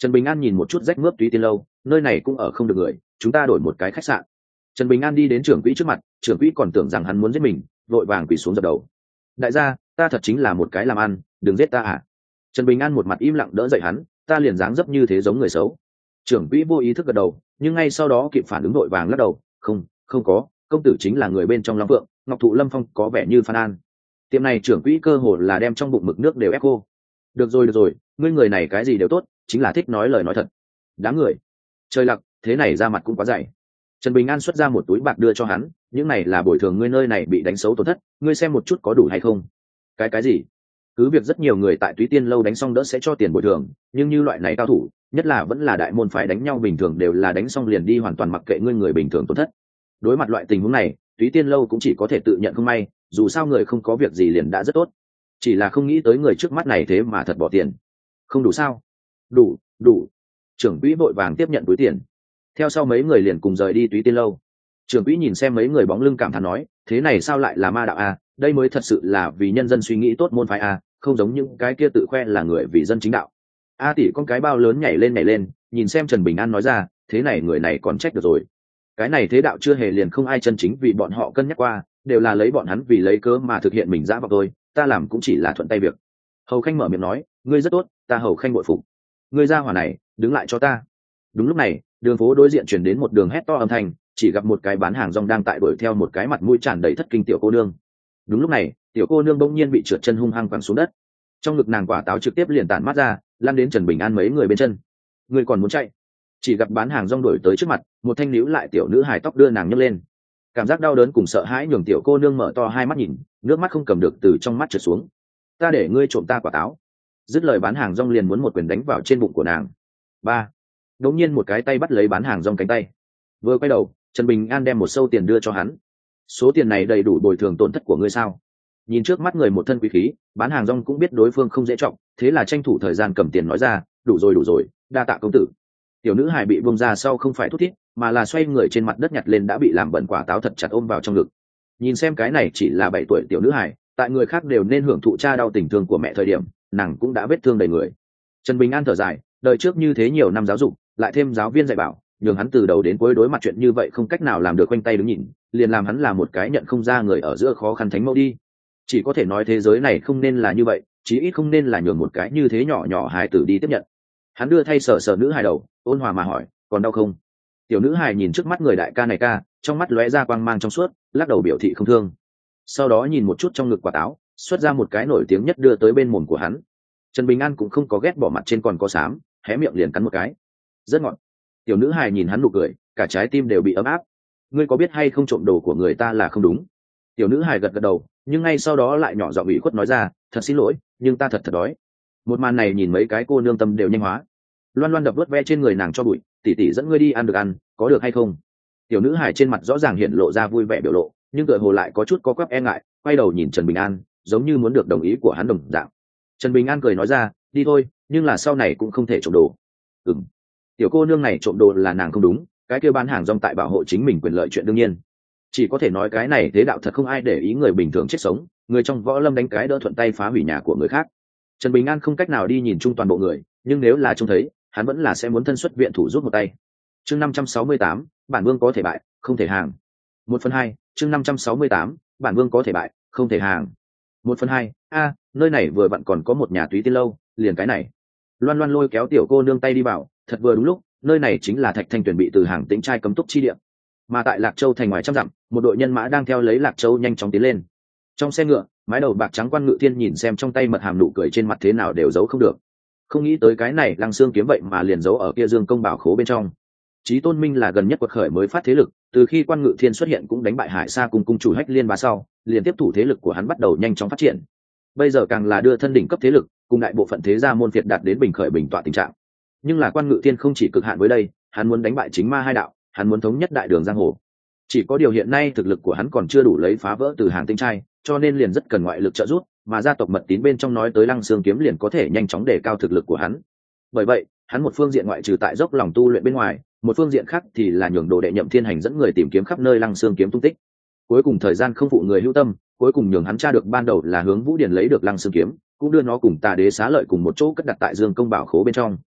Trần Bình An nhìn một chút rách mướp Túy Tiên lâu, nơi này cũng ở không được người, chúng ta đổi một cái khách sạn. Trần Bình An đi đến trưởng quỹ trước mặt, trưởng quỹ còn tưởng rằng hắn muốn giết mình, vội vàng quỳ xuống dập đầu. Đại gia, ta thật chính là một cái làm ăn, đừng giết ta à. Trần Bình An một mặt im lặng đỡ dậy hắn, ta liền dáng dấp như thế giống người xấu. Trưởng quỹ vô ý thức gật đầu, nhưng ngay sau đó kịp phản ứng vội vàng lắc đầu, không, không có, công tử chính là người bên trong Long Phượng, Ngọc Thụ Lâm Phong có vẻ như Phan An. Tiệm này trưởng quỹ cơ hồ là đem trong bụng mực nước đều ép khô. Được rồi được rồi, ngươi người này cái gì đều tốt, chính là thích nói lời nói thật. Đám người. Trời lặc, thế này ra mặt cũng quá dày. Trần Bình An xuất ra một túi bạc đưa cho hắn, những này là bồi thường ngươi nơi này bị đánh xấu tổn thất, ngươi xem một chút có đủ hay không. Cái cái gì? Cứ việc rất nhiều người tại Túy Tiên lâu đánh xong đỡ sẽ cho tiền bồi thường, nhưng như loại này cao thủ, nhất là vẫn là đại môn phái đánh nhau bình thường đều là đánh xong liền đi hoàn toàn mặc kệ ngươi người bình thường tổn thất. Đối mặt loại tình huống này, Túy Tiên lâu cũng chỉ có thể tự nhận không may, dù sao người không có việc gì liền đã rất tốt. Chỉ là không nghĩ tới người trước mắt này thế mà thật bỏ tiền. Không đủ sao? Đủ, đủ. Trưởng quỹ vội vàng tiếp nhận túi tiền. Theo sau mấy người liền cùng rời đi Túy Tiên lâu. Trưởng quỹ nhìn xem mấy người bóng lưng cảm thán nói, thế này sao lại là ma đạo a? Đây mới thật sự là vì nhân dân suy nghĩ tốt môn phái a, không giống những cái kia tự khoe là người vì dân chính đạo. A tỷ con cái bao lớn nhảy lên nhảy lên, nhìn xem Trần Bình An nói ra, thế này người này còn trách được rồi. Cái này thế đạo chưa hề liền không ai chân chính vì bọn họ cân nhắc qua, đều là lấy bọn hắn vì lấy cớ mà thực hiện mình dã vào tôi, ta làm cũng chỉ là thuận tay việc. Hầu Khanh mở miệng nói, ngươi rất tốt, ta Hầu Khanh bội phục. Ngươi ra hỏa này, đứng lại cho ta. Đúng lúc này, đường phố đối diện chuyển đến một đường hét to âm thanh, chỉ gặp một cái bán hàng rong đang tại đuổi theo một cái mặt mũi tràn đầy thất kinh tiểu cô nương. Đúng lúc này, tiểu cô nương bỗng nhiên bị trượt chân hung hăng quẳng xuống đất. Trong ngực nàng quả táo trực tiếp liền tản mát ra, lan đến Trần Bình An mấy người bên chân. Ngươi còn muốn chạy? Chỉ gặp bán hàng rong đuổi tới trước mặt, một thanh níu lại tiểu nữ hài tóc đưa nàng nhấc lên. Cảm giác đau đớn cùng sợ hãi nhường tiểu cô nương mở to hai mắt nhìn, nước mắt không cầm được từ trong mắt trượt xuống. Ta để ngươi trộm ta quả táo. Dứt lời bán hàng rong liền muốn một quyền đánh vào trên bụng của nàng. Ba. Đột nhiên một cái tay bắt lấy bán hàng rong cánh tay. Vừa quay đầu, Trần Bình An đem một sâu tiền đưa cho hắn. Số tiền này đầy đủ bồi thường tổn thất của ngươi sao? Nhìn trước mắt người một thân quý khí, bán hàng rong cũng biết đối phương không dễ trọng, thế là tranh thủ thời gian cầm tiền nói ra, đủ rồi đủ rồi, đa tạ công tử. Tiểu nữ hài bị buông ra sau không phải thút thít, mà là xoay người trên mặt đất nhặt lên đã bị làm bẩn quả táo thật chặt ôm vào trong ngực. Nhìn xem cái này chỉ là bảy tuổi tiểu nữ hài, tại người khác đều nên hưởng thụ cha đau tình thương của mẹ thời điểm, nàng cũng đã vết thương đầy người. Trần Bình An thở dài, đời trước như thế nhiều năm giáo dục, lại thêm giáo viên dạy bảo, nhường hắn từ đầu đến cuối đối mặt chuyện như vậy không cách nào làm được quanh tay đứng nhìn, liền làm hắn là một cái nhận không ra người ở giữa khó khăn thánh mẫu đi. Chỉ có thể nói thế giới này không nên là như vậy, chí ít không nên là nhường một cái như thế nhỏ nhỏ hài tử đi tiếp nhận. Hắn đưa thay sờ sờ nữ hài đầu, ôn hòa mà hỏi, còn đau không? Tiểu nữ hài nhìn trước mắt người đại ca này ca, trong mắt lóe ra quang mang trong suốt, lắc đầu biểu thị không thương. Sau đó nhìn một chút trong ngực quả táo, xuất ra một cái nổi tiếng nhất đưa tới bên mồm của hắn. Trần Bình An cũng không có ghét bỏ mặt trên còn có xám, hé miệng liền cắn một cái, rất ngọt. Tiểu nữ hài nhìn hắn nụ cười, cả trái tim đều bị ấm áp. Ngươi có biết hay không, trộm đồ của người ta là không đúng. Tiểu nữ hài gật gật đầu, nhưng ngay sau đó lại nhỏ giọng ủy khuất nói ra, thật xin lỗi, nhưng ta thật thật đói. Một màn này nhìn mấy cái cô nương tâm đều nhanh hóa. Loan Loan đập vớt ve trên người nàng cho bụi, tỷ tỷ dẫn ngươi đi ăn được ăn, có được hay không? Tiểu nữ hài trên mặt rõ ràng hiện lộ ra vui vẻ biểu lộ, nhưng tựa hồ lại có chút có quắp e ngại, quay đầu nhìn Trần Bình An, giống như muốn được đồng ý của hắn đồng dạng. Trần Bình An cười nói ra, đi thôi, nhưng là sau này cũng không thể trộm đồ. Ừm. Tiểu cô nương này trộm đồ là nàng không đúng, cái kia bán hàng rong tại bảo hộ chính mình quyền lợi chuyện đương nhiên. Chỉ có thể nói cái này thế đạo thật không ai để ý người bình thường chết sống, người trong võ lâm đánh cái đỡ thuận tay phá hủy nhà của người khác. Trần Bình An không cách nào đi nhìn chung toàn bộ người, nhưng nếu là trông thấy, hắn vẫn là sẽ muốn thân xuất viện thủ giúp một tay. Chương năm trăm sáu mươi tám, bản vương có thể bại, không thể hàng. Một phần hai, chương năm trăm sáu mươi tám, bản vương có thể bại, không thể hàng. Một phần hai, a, nơi này vừa vặn còn có một nhà Túy Tiên lâu, liền cái này. Loan Loan lôi kéo tiểu cô nương tay đi bảo, thật vừa đúng lúc, nơi này chính là Thạch Thanh tuyển bị từ hàng Tĩnh trai cấm túc chi địa. Mà tại Lạc Châu thành ngoài trăm dặm, một đội nhân mã đang theo lấy Lạc Châu nhanh chóng tiến lên. Trong xe ngựa, mái đầu bạc trắng Quan Ngự Thiên nhìn xem trong tay mật hàm nụ cười trên mặt thế nào đều giấu không được. Không nghĩ tới cái này Lăng Xương kiếm vậy mà liền giấu ở kia Dương Công bảo khố bên trong. Chí Tôn Minh là gần nhất quật khởi mới phát thế lực, từ khi Quan Ngự Thiên xuất hiện cũng đánh bại Hải Sa cùng cung chủ Hách Liên Bá sau, liền tiếp thủ thế lực của hắn bắt đầu nhanh chóng phát triển. Bây giờ càng là đưa thân đỉnh cấp thế lực, cùng đại bộ phận thế gia môn phiệt đạt đến bình khởi bình tọa tình trạng. Nhưng là Quan Ngự Thiên không chỉ cực hạn với đây, hắn muốn đánh bại chính ma hai đạo, hắn muốn thống nhất đại đường giang hồ. Chỉ có điều hiện nay thực lực của hắn còn chưa đủ lấy phá vỡ từ hàng Tĩnh trai, cho nên liền rất cần ngoại lực trợ giúp, mà gia tộc mật tín bên trong nói tới Lăng Xương kiếm liền có thể nhanh chóng đề cao thực lực của hắn. Bởi vậy, hắn một phương diện ngoại trừ tại dốc lòng tu luyện bên ngoài, một phương diện khác thì là nhường Đồ Đệ Nhậm Thiên hành dẫn người tìm kiếm khắp nơi Lăng Xương kiếm tung tích. Cuối cùng thời gian không phụ người hữu tâm, cuối cùng nhường hắn tra được ban đầu là hướng Vũ Điển lấy được Lăng Xương kiếm, cũng đưa nó cùng Tà Đế Xá Lợi cùng một chỗ cất đặt tại Dương Công bảo khố bên trong.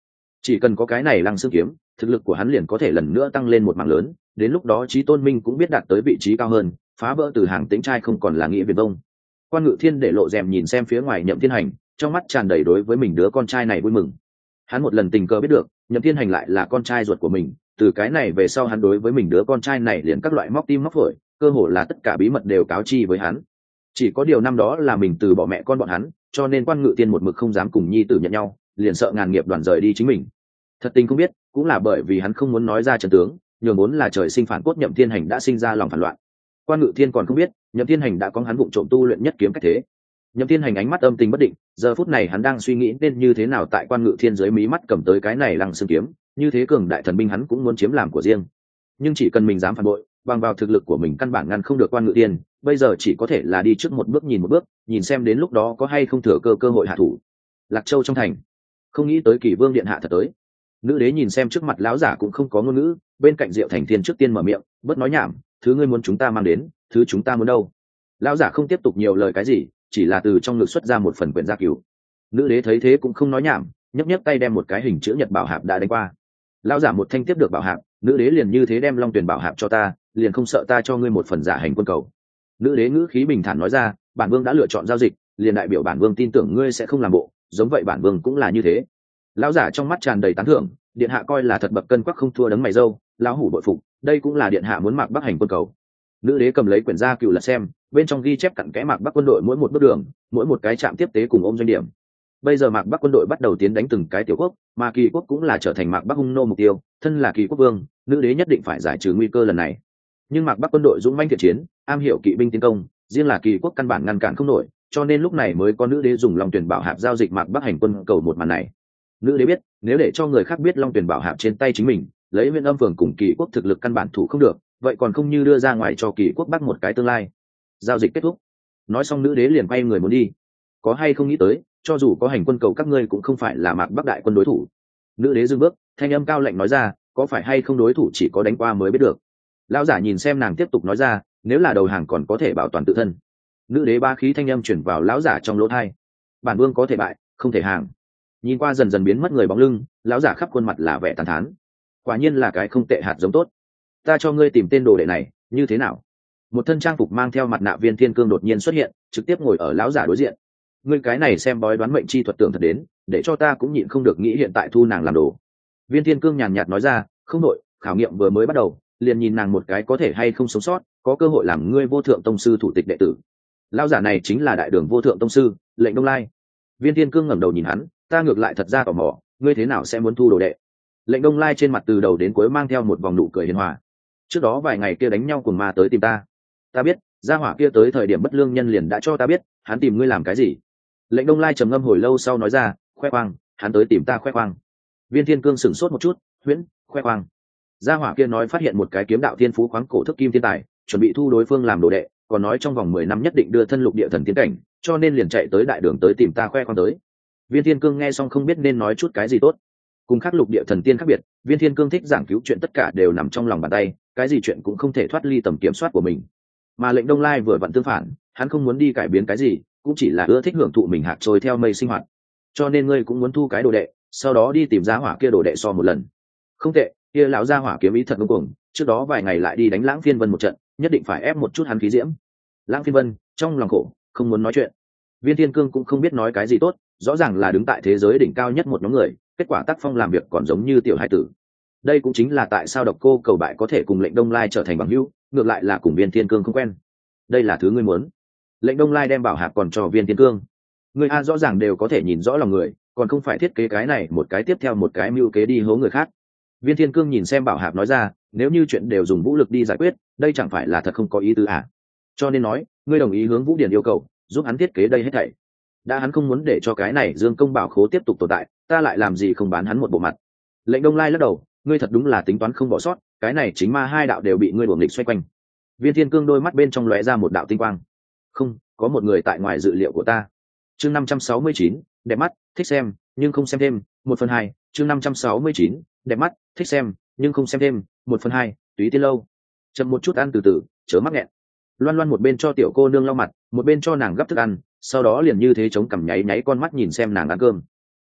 chỉ cần có cái này lăng xương kiếm, thực lực của hắn liền có thể lần nữa tăng lên một mảng lớn, đến lúc đó Chí Tôn Minh cũng biết đạt tới vị trí cao hơn, phá vỡ từ hàng tĩnh trai không còn là nghĩa viền vông. Quan Ngự Thiên để lộ rèm nhìn xem phía ngoài Nhậm Thiên Hành, trong mắt tràn đầy đối với mình đứa con trai này vui mừng. Hắn một lần tình cờ biết được Nhậm Thiên Hành lại là con trai ruột của mình, từ cái này về sau hắn đối với mình đứa con trai này liền các loại móc tim móc phổi, cơ hồ là tất cả bí mật đều cáo chi với hắn. Chỉ có điều năm đó là mình từ bỏ mẹ con bọn hắn, cho nên Quan Ngự Thiên một mực không dám cùng nhi tử nhận nhau, liền sợ ngàn nghiệp đoàn rời đi chính mình. Thật tình không biết, cũng là bởi vì hắn không muốn nói ra trận tướng, nhường vốn là trời sinh phản cốt Nhậm Thiên Hành đã sinh ra lòng phản loạn. Quan Ngự Thiên còn không biết, Nhậm Thiên Hành đã có hắn vụng trộm tu luyện nhất kiếm cách thế. Nhậm Thiên Hành ánh mắt âm tình bất định, giờ phút này hắn đang suy nghĩ nên như thế nào tại Quan Ngự Thiên dưới mí mắt cầm tới cái này lăng xương kiếm, như thế cường đại thần binh hắn cũng muốn chiếm làm của riêng. Nhưng chỉ cần mình dám phản bội, bằng vào thực lực của mình căn bản ngăn không được Quan Ngự Thiên, bây giờ chỉ có thể là đi trước một bước nhìn một bước, nhìn xem đến lúc đó có hay không thừa cơ cơ hội hạ thủ. Lạc Châu trong thành, không nghĩ tới Kỳ Vương điện hạ thật tới. Nữ đế nhìn xem trước mặt lão giả cũng không có ngôn ngữ, bên cạnh Diệu Thành Thiên trước tiên mở miệng, bớt nói nhảm, thứ ngươi muốn chúng ta mang đến, thứ chúng ta muốn đâu. Lão giả không tiếp tục nhiều lời cái gì, chỉ là từ trong ngực xuất ra một phần quyển gia cứu. Nữ đế thấy thế cũng không nói nhảm, nhấc nhấc tay đem một cái hình chữ nhật bảo hạp đã đánh qua. Lão giả một thanh tiếp được bảo hạp, nữ đế liền như thế đem Long Tuyền bảo hạp cho ta, liền không sợ ta cho ngươi một phần giả hành quân cầu. Nữ đế ngữ khí bình thản nói ra, bản vương đã lựa chọn giao dịch, liền đại biểu bản vương tin tưởng ngươi sẽ không làm bộ, giống vậy bản vương cũng là như thế. Lão giả trong mắt tràn đầy tán thưởng, điện hạ coi là thật bậc cân quắc không thua đấng mày râu, lão hủ bội phục, đây cũng là điện hạ muốn Mạc Bắc hành quân cầu. Nữ đế cầm lấy quyển gia cựu lật xem, bên trong ghi chép cặn kẽ Mạc Bắc quân đội mỗi một bước đường, mỗi một cái trạm tiếp tế cùng ôm doanh điểm. Bây giờ Mạc Bắc quân đội bắt đầu tiến đánh từng cái tiểu quốc, mà Kỳ quốc cũng là trở thành Mạc Bắc hung nô mục tiêu, thân là Kỳ quốc vương, nữ đế nhất định phải giải trừ nguy cơ lần này. Nhưng Mạc Bắc quân đội dũng mãnh thiện chiến, am hiểu kỵ binh tiến công, riêng là Kỳ quốc căn bản ngăn cản không nổi, cho nên lúc này mới có nữ đế dùng Long Tuyển bảo hạp giao dịch Mạc Bắc hành quân cầu một màn này. Nữ đế biết, nếu để cho người khác biết Long Tuyển bảo hạp trên tay chính mình, lấy Nguyên Âm Phường cùng Kỳ quốc thực lực căn bản thủ không được, vậy còn không như đưa ra ngoài cho Kỳ quốc Bắc một cái tương lai. Giao dịch kết thúc, nói xong nữ đế liền quay người muốn đi. Có hay không nghĩ tới, cho dù có hành quân cầu các ngươi cũng không phải là Mạc Bắc đại quân đối thủ. Nữ đế dừng bước, thanh âm cao lạnh nói ra, có phải hay không đối thủ chỉ có đánh qua mới biết được. Lão giả nhìn xem nàng tiếp tục nói ra, nếu là đầu hàng còn có thể bảo toàn tự thân. Nữ đế ba khí thanh âm chuyển vào lão giả trong lỗ tai. Bản vương có thể bại, không thể hàng. Nhìn qua dần dần biến mất người bóng lưng, lão giả khắp khuôn mặt là vẻ tàn thán. Quả nhiên là cái không tệ hạt giống tốt. Ta cho ngươi tìm tên đồ đệ này, như thế nào? Một thân trang phục mang theo mặt nạ Viên Thiên Cương đột nhiên xuất hiện, trực tiếp ngồi ở lão giả đối diện. Ngươi cái này xem bói đoán mệnh chi thuật tưởng thật đến, để cho ta cũng nhịn không được nghĩ hiện tại thu nàng làm đồ. Viên Thiên Cương nhàn nhạt nói ra, không nội, khảo nghiệm vừa mới bắt đầu, liền nhìn nàng một cái có thể hay không sống sót, có cơ hội làm ngươi vô thượng tông sư thủ tịch đệ tử. Lão giả này chính là đại đường vô thượng tông sư, Lệnh Đông Lai. Viên Thiên Cương ngẩng đầu nhìn hắn, ta ngược lại thật ra tò mò, ngươi thế nào sẽ muốn thu đồ đệ? Lệnh Đông Lai trên mặt từ đầu đến cuối mang theo một vòng nụ cười hiền hòa. Trước đó vài ngày kia đánh nhau cùng ma tới tìm ta, ta biết, gia hỏa kia tới thời điểm bất lương nhân liền đã cho ta biết, hắn tìm ngươi làm cái gì. Lệnh Đông Lai trầm ngâm hồi lâu sau nói ra, khoe khoang, hắn tới tìm ta khoe khoang. Viên Thiên Cương sửng sốt một chút, huyễn, khoe khoang. Gia hỏa kia nói phát hiện một cái kiếm đạo thiên phú khoáng cổ thức kim thiên tài, chuẩn bị thu đối phương làm đồ đệ, còn nói trong vòng mười năm nhất định đưa thân lục địa thần tiến cảnh, cho nên liền chạy tới đại đường tới tìm ta khoe khoang tới. Viên Thiên Cương nghe xong không biết nên nói chút cái gì tốt. Cùng khác lục địa thần tiên khác biệt, Viên Thiên Cương thích giảng cứu chuyện tất cả đều nằm trong lòng bàn tay, cái gì chuyện cũng không thể thoát ly tầm kiểm soát của mình. Mà Lệnh Đông Lai vừa vặn tương phản, hắn không muốn đi cải biến cái gì, cũng chỉ là ưa thích hưởng thụ mình hạt trôi theo mây sinh hoạt. Cho nên ngươi cũng muốn thu cái đồ đệ, sau đó đi tìm gia hỏa kia đồ đệ so một lần. Không tệ, kia lão gia hỏa kiếm ý thật ngông cuồng, trước đó vài ngày lại đi đánh Lãng Phiên Vân một trận, nhất định phải ép một chút hắn khí diễm. Lãng Phiên Vân trong lòng khổ, không muốn nói chuyện. Viên Thiên Cương cũng không biết nói cái gì tốt, rõ ràng là đứng tại thế giới đỉnh cao nhất một nhóm người, kết quả tác phong làm việc còn giống như tiểu hải tử. Đây cũng chính là tại sao Độc Cô Cầu Bại có thể cùng Lệnh Đông Lai trở thành bằng hữu, ngược lại là cùng Viên Thiên Cương không quen. Đây là thứ ngươi muốn. Lệnh Đông Lai đem bảo hạp còn cho Viên Thiên Cương. Người a rõ ràng đều có thể nhìn rõ lòng người, còn không phải thiết kế cái này một cái tiếp theo một cái mưu kế đi hố người khác. Viên Thiên Cương nhìn xem bảo hạp nói ra, nếu như chuyện đều dùng vũ lực đi giải quyết, đây chẳng phải là thật không có ý tứ à? Cho nên nói, ngươi đồng ý hướng Vũ Điển yêu cầu, giúp hắn thiết kế đây hết thảy. Đã hắn không muốn để cho cái này Dương Công Bảo Khố tiếp tục tồn tại, ta lại làm gì không bán hắn một bộ mặt. Lệnh Đông Lai lắc đầu, ngươi thật đúng là tính toán không bỏ sót, cái này chính ma hai đạo đều bị ngươi đuổi nghịch xoay quanh. Viên Thiên Cương đôi mắt bên trong lóe ra một đạo tinh quang. Không, có một người tại ngoài dự liệu của ta. Chương năm trăm sáu mươi chín, đẹp mắt, thích xem, nhưng không xem thêm, một phần hai. Chương năm trăm sáu mươi chín, đẹp mắt, thích xem, nhưng không xem thêm, một phần hai. Túy Tiên lâu. Chậm một chút ăn từ từ, chớ mắc nghẹn. Loan Loan một bên cho tiểu cô nương lau mặt, một bên cho nàng gấp thức ăn, sau đó liền như thế chống cằm nháy nháy con mắt nhìn xem nàng ăn cơm.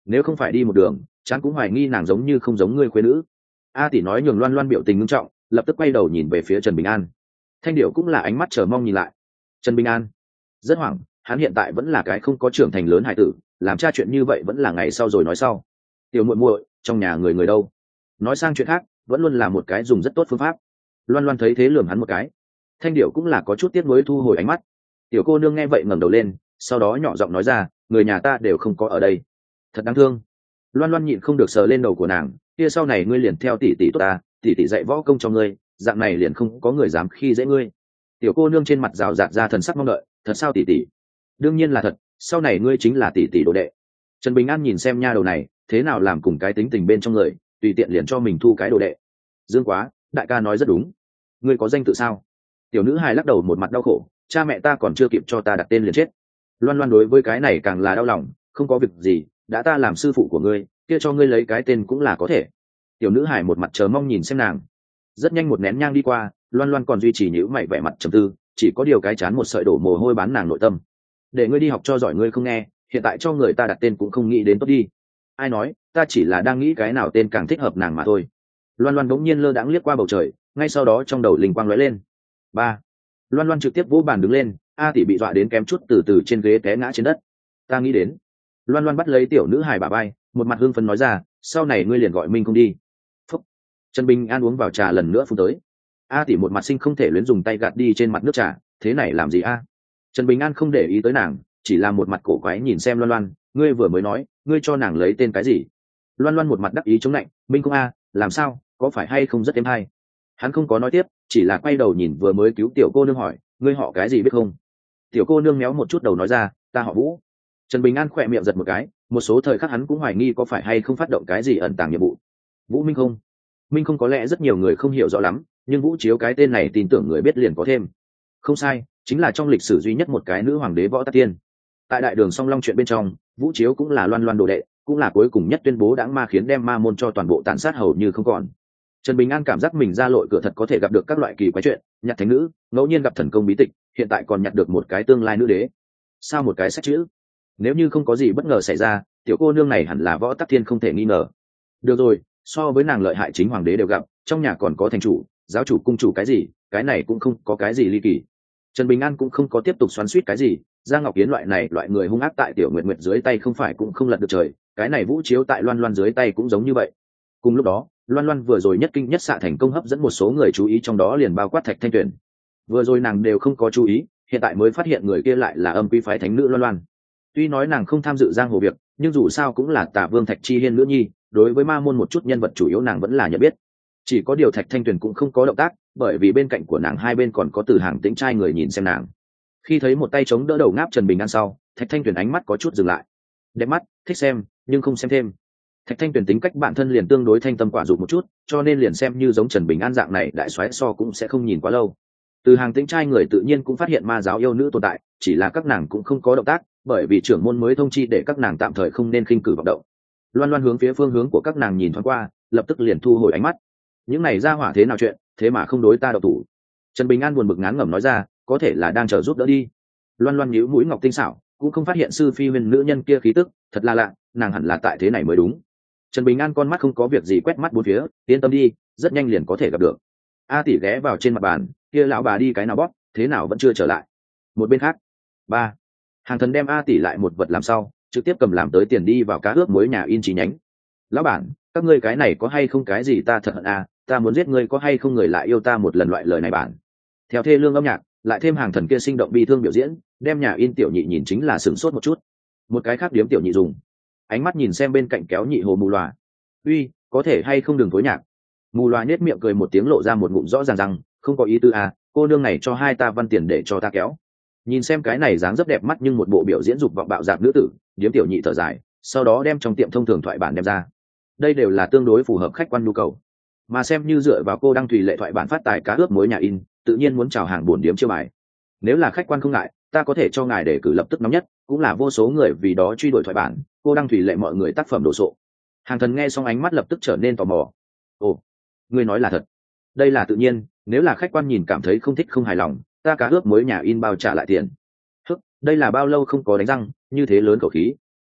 nếu không phải đi một đường chán cũng hoài nghi nàng giống như không giống ngươi khuê nữ. A tỷ nói nhường loan loan biểu tình ngưng trọng, lập tức quay đầu nhìn về phía Trần Bình An. Thanh điệu cũng là ánh mắt chờ mong nhìn lại. Trần Bình An rất hoảng, hắn hiện tại vẫn là cái không có trưởng thành lớn hải tử, làm cha chuyện như vậy vẫn là ngày sau rồi nói sau. Tiểu muội muội, trong nhà người người đâu? Nói sang chuyện khác, vẫn luôn là một cái dùng rất tốt phương pháp. Loan loan thấy thế lườm hắn một cái. Thanh điệu cũng là có chút tiếc nuối thu hồi ánh mắt. Tiểu cô nương nghe vậy ngẩng đầu lên, sau đó nhỏ giọng nói ra, người nhà ta đều không có ở đây, thật đáng thương. Loan loan nhịn không được sờ lên đầu của nàng, kia sau này ngươi liền theo tỷ tỷ tốt ta, tỷ tỷ dạy võ công cho ngươi, dạng này liền không có người dám khi dễ ngươi. Tiểu cô nương trên mặt rào rạt ra thần sắc mong đợi, thật sao tỷ tỷ? Đương nhiên là thật, sau này ngươi chính là tỷ tỷ đồ đệ. Trần Bình An nhìn xem nha đầu này, thế nào làm cùng cái tính tình bên trong người, tùy tiện liền cho mình thu cái đồ đệ. Dương quá, đại ca nói rất đúng. Ngươi có danh tự sao? Tiểu nữ hài lắc đầu một mặt đau khổ, cha mẹ ta còn chưa kịp cho ta đặt tên liền chết. Loan loan đối với cái này càng là đau lòng, không có việc gì, đã ta làm sư phụ của ngươi, kia cho ngươi lấy cái tên cũng là có thể. Tiểu nữ hài một mặt chờ mong nhìn xem nàng. Rất nhanh một nén nhang đi qua, loan loan còn duy trì nhíu mày vẻ mặt trầm tư, chỉ có điều cái chán một sợi đổ mồ hôi bán nàng nội tâm. Để ngươi đi học cho giỏi ngươi không nghe, hiện tại cho người ta đặt tên cũng không nghĩ đến tốt đi. Ai nói, ta chỉ là đang nghĩ cái nào tên càng thích hợp nàng mà thôi. Loan loan bỗng nhiên lơ đãng liếc qua bầu trời, ngay sau đó trong đầu linh quang lóe lên. Ba. Loan loan trực tiếp vỗ bàn đứng lên, A tỷ bị dọa đến kém chút từ từ trên ghế té ngã trên đất. Ta nghĩ đến. Loan loan bắt lấy tiểu nữ hài bà bay, một mặt hưng phấn nói ra, sau này ngươi liền gọi Minh không đi. Phúc. Trần Bình An uống vào trà lần nữa phun tới. A tỷ một mặt sinh không thể luyến dùng tay gạt đi trên mặt nước trà, thế này làm gì a? Trần Bình An không để ý tới nàng, chỉ là một mặt cổ quái nhìn xem Loan Loan, ngươi vừa mới nói, ngươi cho nàng lấy tên cái gì? Loan Loan một mặt đắc ý chống lạnh, Minh không a, làm sao, có phải hay không rất êm hay? Hắn không có nói tiếp, chỉ là quay đầu nhìn vừa mới cứu tiểu cô nương hỏi, ngươi họ cái gì biết không? Tiểu cô nương méo một chút đầu nói ra, ta họ Vũ. Trần Bình An khỏe miệng giật một cái, một số thời khắc hắn cũng hoài nghi có phải hay không phát động cái gì ẩn tàng nhiệm vụ. Vũ Minh không? Minh không có lẽ rất nhiều người không hiểu rõ lắm, nhưng Vũ Chiếu cái tên này tin tưởng người biết liền có thêm. Không sai, chính là trong lịch sử duy nhất một cái nữ hoàng đế võ tắc tiên. Tại đại đường song long chuyện bên trong, Vũ Chiếu cũng là Loan Loan đồ đệ, cũng là cuối cùng nhất tuyên bố đãng ma khiến đem ma môn cho toàn bộ tàn sát hầu như không còn. Trần Bình An cảm giác mình ra lội cửa thật có thể gặp được các loại kỳ quái chuyện, nhặt thánh nữ, ngẫu nhiên gặp thần công bí tịch, hiện tại còn nhặt được một cái tương lai nữ đế. Sao một cái sách chữ? Nếu như không có gì bất ngờ xảy ra, tiểu cô nương này hẳn là võ tắc thiên không thể nghi ngờ. Được rồi, so với nàng lợi hại chính hoàng đế đều gặp, trong nhà còn có thành chủ, giáo chủ, cung chủ cái gì, cái này cũng không có cái gì ly kỳ. Trần Bình An cũng không có tiếp tục xoắn xuýt cái gì, Giang Ngọc Yến loại này loại người hung ác tại Tiểu Nguyệt Nguyệt dưới tay không phải cũng không lật được trời, cái này Vũ Chiếu tại Loan Loan dưới tay cũng giống như vậy. Cùng lúc đó, Loan Loan vừa rồi nhất kinh nhất xạ thành công hấp dẫn một số người chú ý, trong đó liền bao quát Thạch Thanh Tuyền. Vừa rồi nàng đều không có chú ý, hiện tại mới phát hiện người kia lại là Âm Quy phái thánh nữ Loan Loan. Tuy nói nàng không tham dự giang hồ việc, nhưng dù sao cũng là Tả Vương Thạch Chi Hiên nữ nhi, đối với ma môn một chút nhân vật chủ yếu nàng vẫn là nhận biết. Chỉ có điều Thạch Thanh Tuyền cũng không có động tác, bởi vì bên cạnh của nàng hai bên còn có Từ Hàng Tĩnh trai người nhìn xem nàng. Khi thấy một tay chống đỡ đầu ngáp Trần Bình An sau, Thạch Thanh Tuyền ánh mắt có chút dừng lại. Đẹp mắt, thích xem, nhưng không xem thêm. Thạch Thanh Tuyền tính cách bản thân liền tương đối thanh tâm quả dục một chút, cho nên liền xem như giống Trần Bình An dạng này đại soái so cũng sẽ không nhìn quá lâu. Từ Hàng Tĩnh trai người tự nhiên cũng phát hiện ma giáo yêu nữ tồn tại, chỉ là các nàng cũng không có động tác, bởi vì trưởng môn mới thông chi để các nàng tạm thời không nên khinh cử vọng động. Loan Loan hướng phía phương hướng của các nàng nhìn thoáng qua, lập tức liền thu hồi ánh mắt. Những này ra hỏa thế nào chuyện, thế mà không đối ta độc thủ. Trần Bình An buồn bực ngán ngẩm nói ra, có thể là đang chờ giúp đỡ đi. Loan Loan nhíu mũi ngọc tinh xảo, cũng không phát hiện sư phi huyền nữ nhân kia khí tức, thật là lạ, nàng hẳn là tại thế này mới đúng. Trần Bình An con mắt không có việc gì quét mắt bốn phía, yên tâm đi, rất nhanh liền có thể gặp được. A tỷ ghé vào trên mặt bàn, kia lão bà đi cái nào bóp, thế nào vẫn chưa trở lại. Một bên khác, ba Hàng Thần đem A tỷ lại một vật làm sau, trực tiếp cầm làm tới tiền đi vào cá ướp muối nhà in chi nhánh. Lão bản, các ngươi cái này có hay không cái gì ta thật hận à, ta muốn giết ngươi có hay không người lại yêu ta một lần loại lời này bản. Theo thê lương âm nhạc, lại thêm Hàng Thần kia sinh động bi thương biểu diễn, đem nhà in tiểu nhị nhìn chính là sửng sốt một chút. Một cái khác điếm tiểu nhị dùng ánh mắt nhìn xem bên cạnh kéo nhị hồ mù loà. Uy, có thể hay không đừng thối nhạc. Mù loà nhếch miệng cười một tiếng lộ ra một ngụm rõ ràng rằng, không có ý tư à, cô nương này cho hai ta văn tiền để cho ta kéo. Nhìn xem cái này dáng rất đẹp mắt nhưng một bộ biểu diễn dục vọng bạo dạn nữ tử, điếm tiểu nhị thở dài, sau đó đem trong tiệm thông thường thoại bản đem ra. Đây đều là tương đối phù hợp khách quan nhu cầu, mà xem như dựa vào cô đăng tùy lệ thoại bản phát tài cá ướp muối nhà in, tự nhiên muốn chào hàng buồn điếm chiêu bài. Nếu là khách quan không ngại, ta có thể cho ngài để cử lập tức nóng nhất, cũng là vô số người vì đó truy đuổi thoại bản, cô đăng tùy lệ mọi người tác phẩm đồ sộ. Hàng Thần nghe xong ánh mắt lập tức trở nên tò mò. Ồ, ngươi nói là thật? Đây là tự nhiên, nếu là khách quan nhìn cảm thấy không thích không hài lòng, ta cá ướp muối nhà in bao trả lại tiền. Hức, đây là bao lâu không có đánh răng, như thế lớn khẩu khí.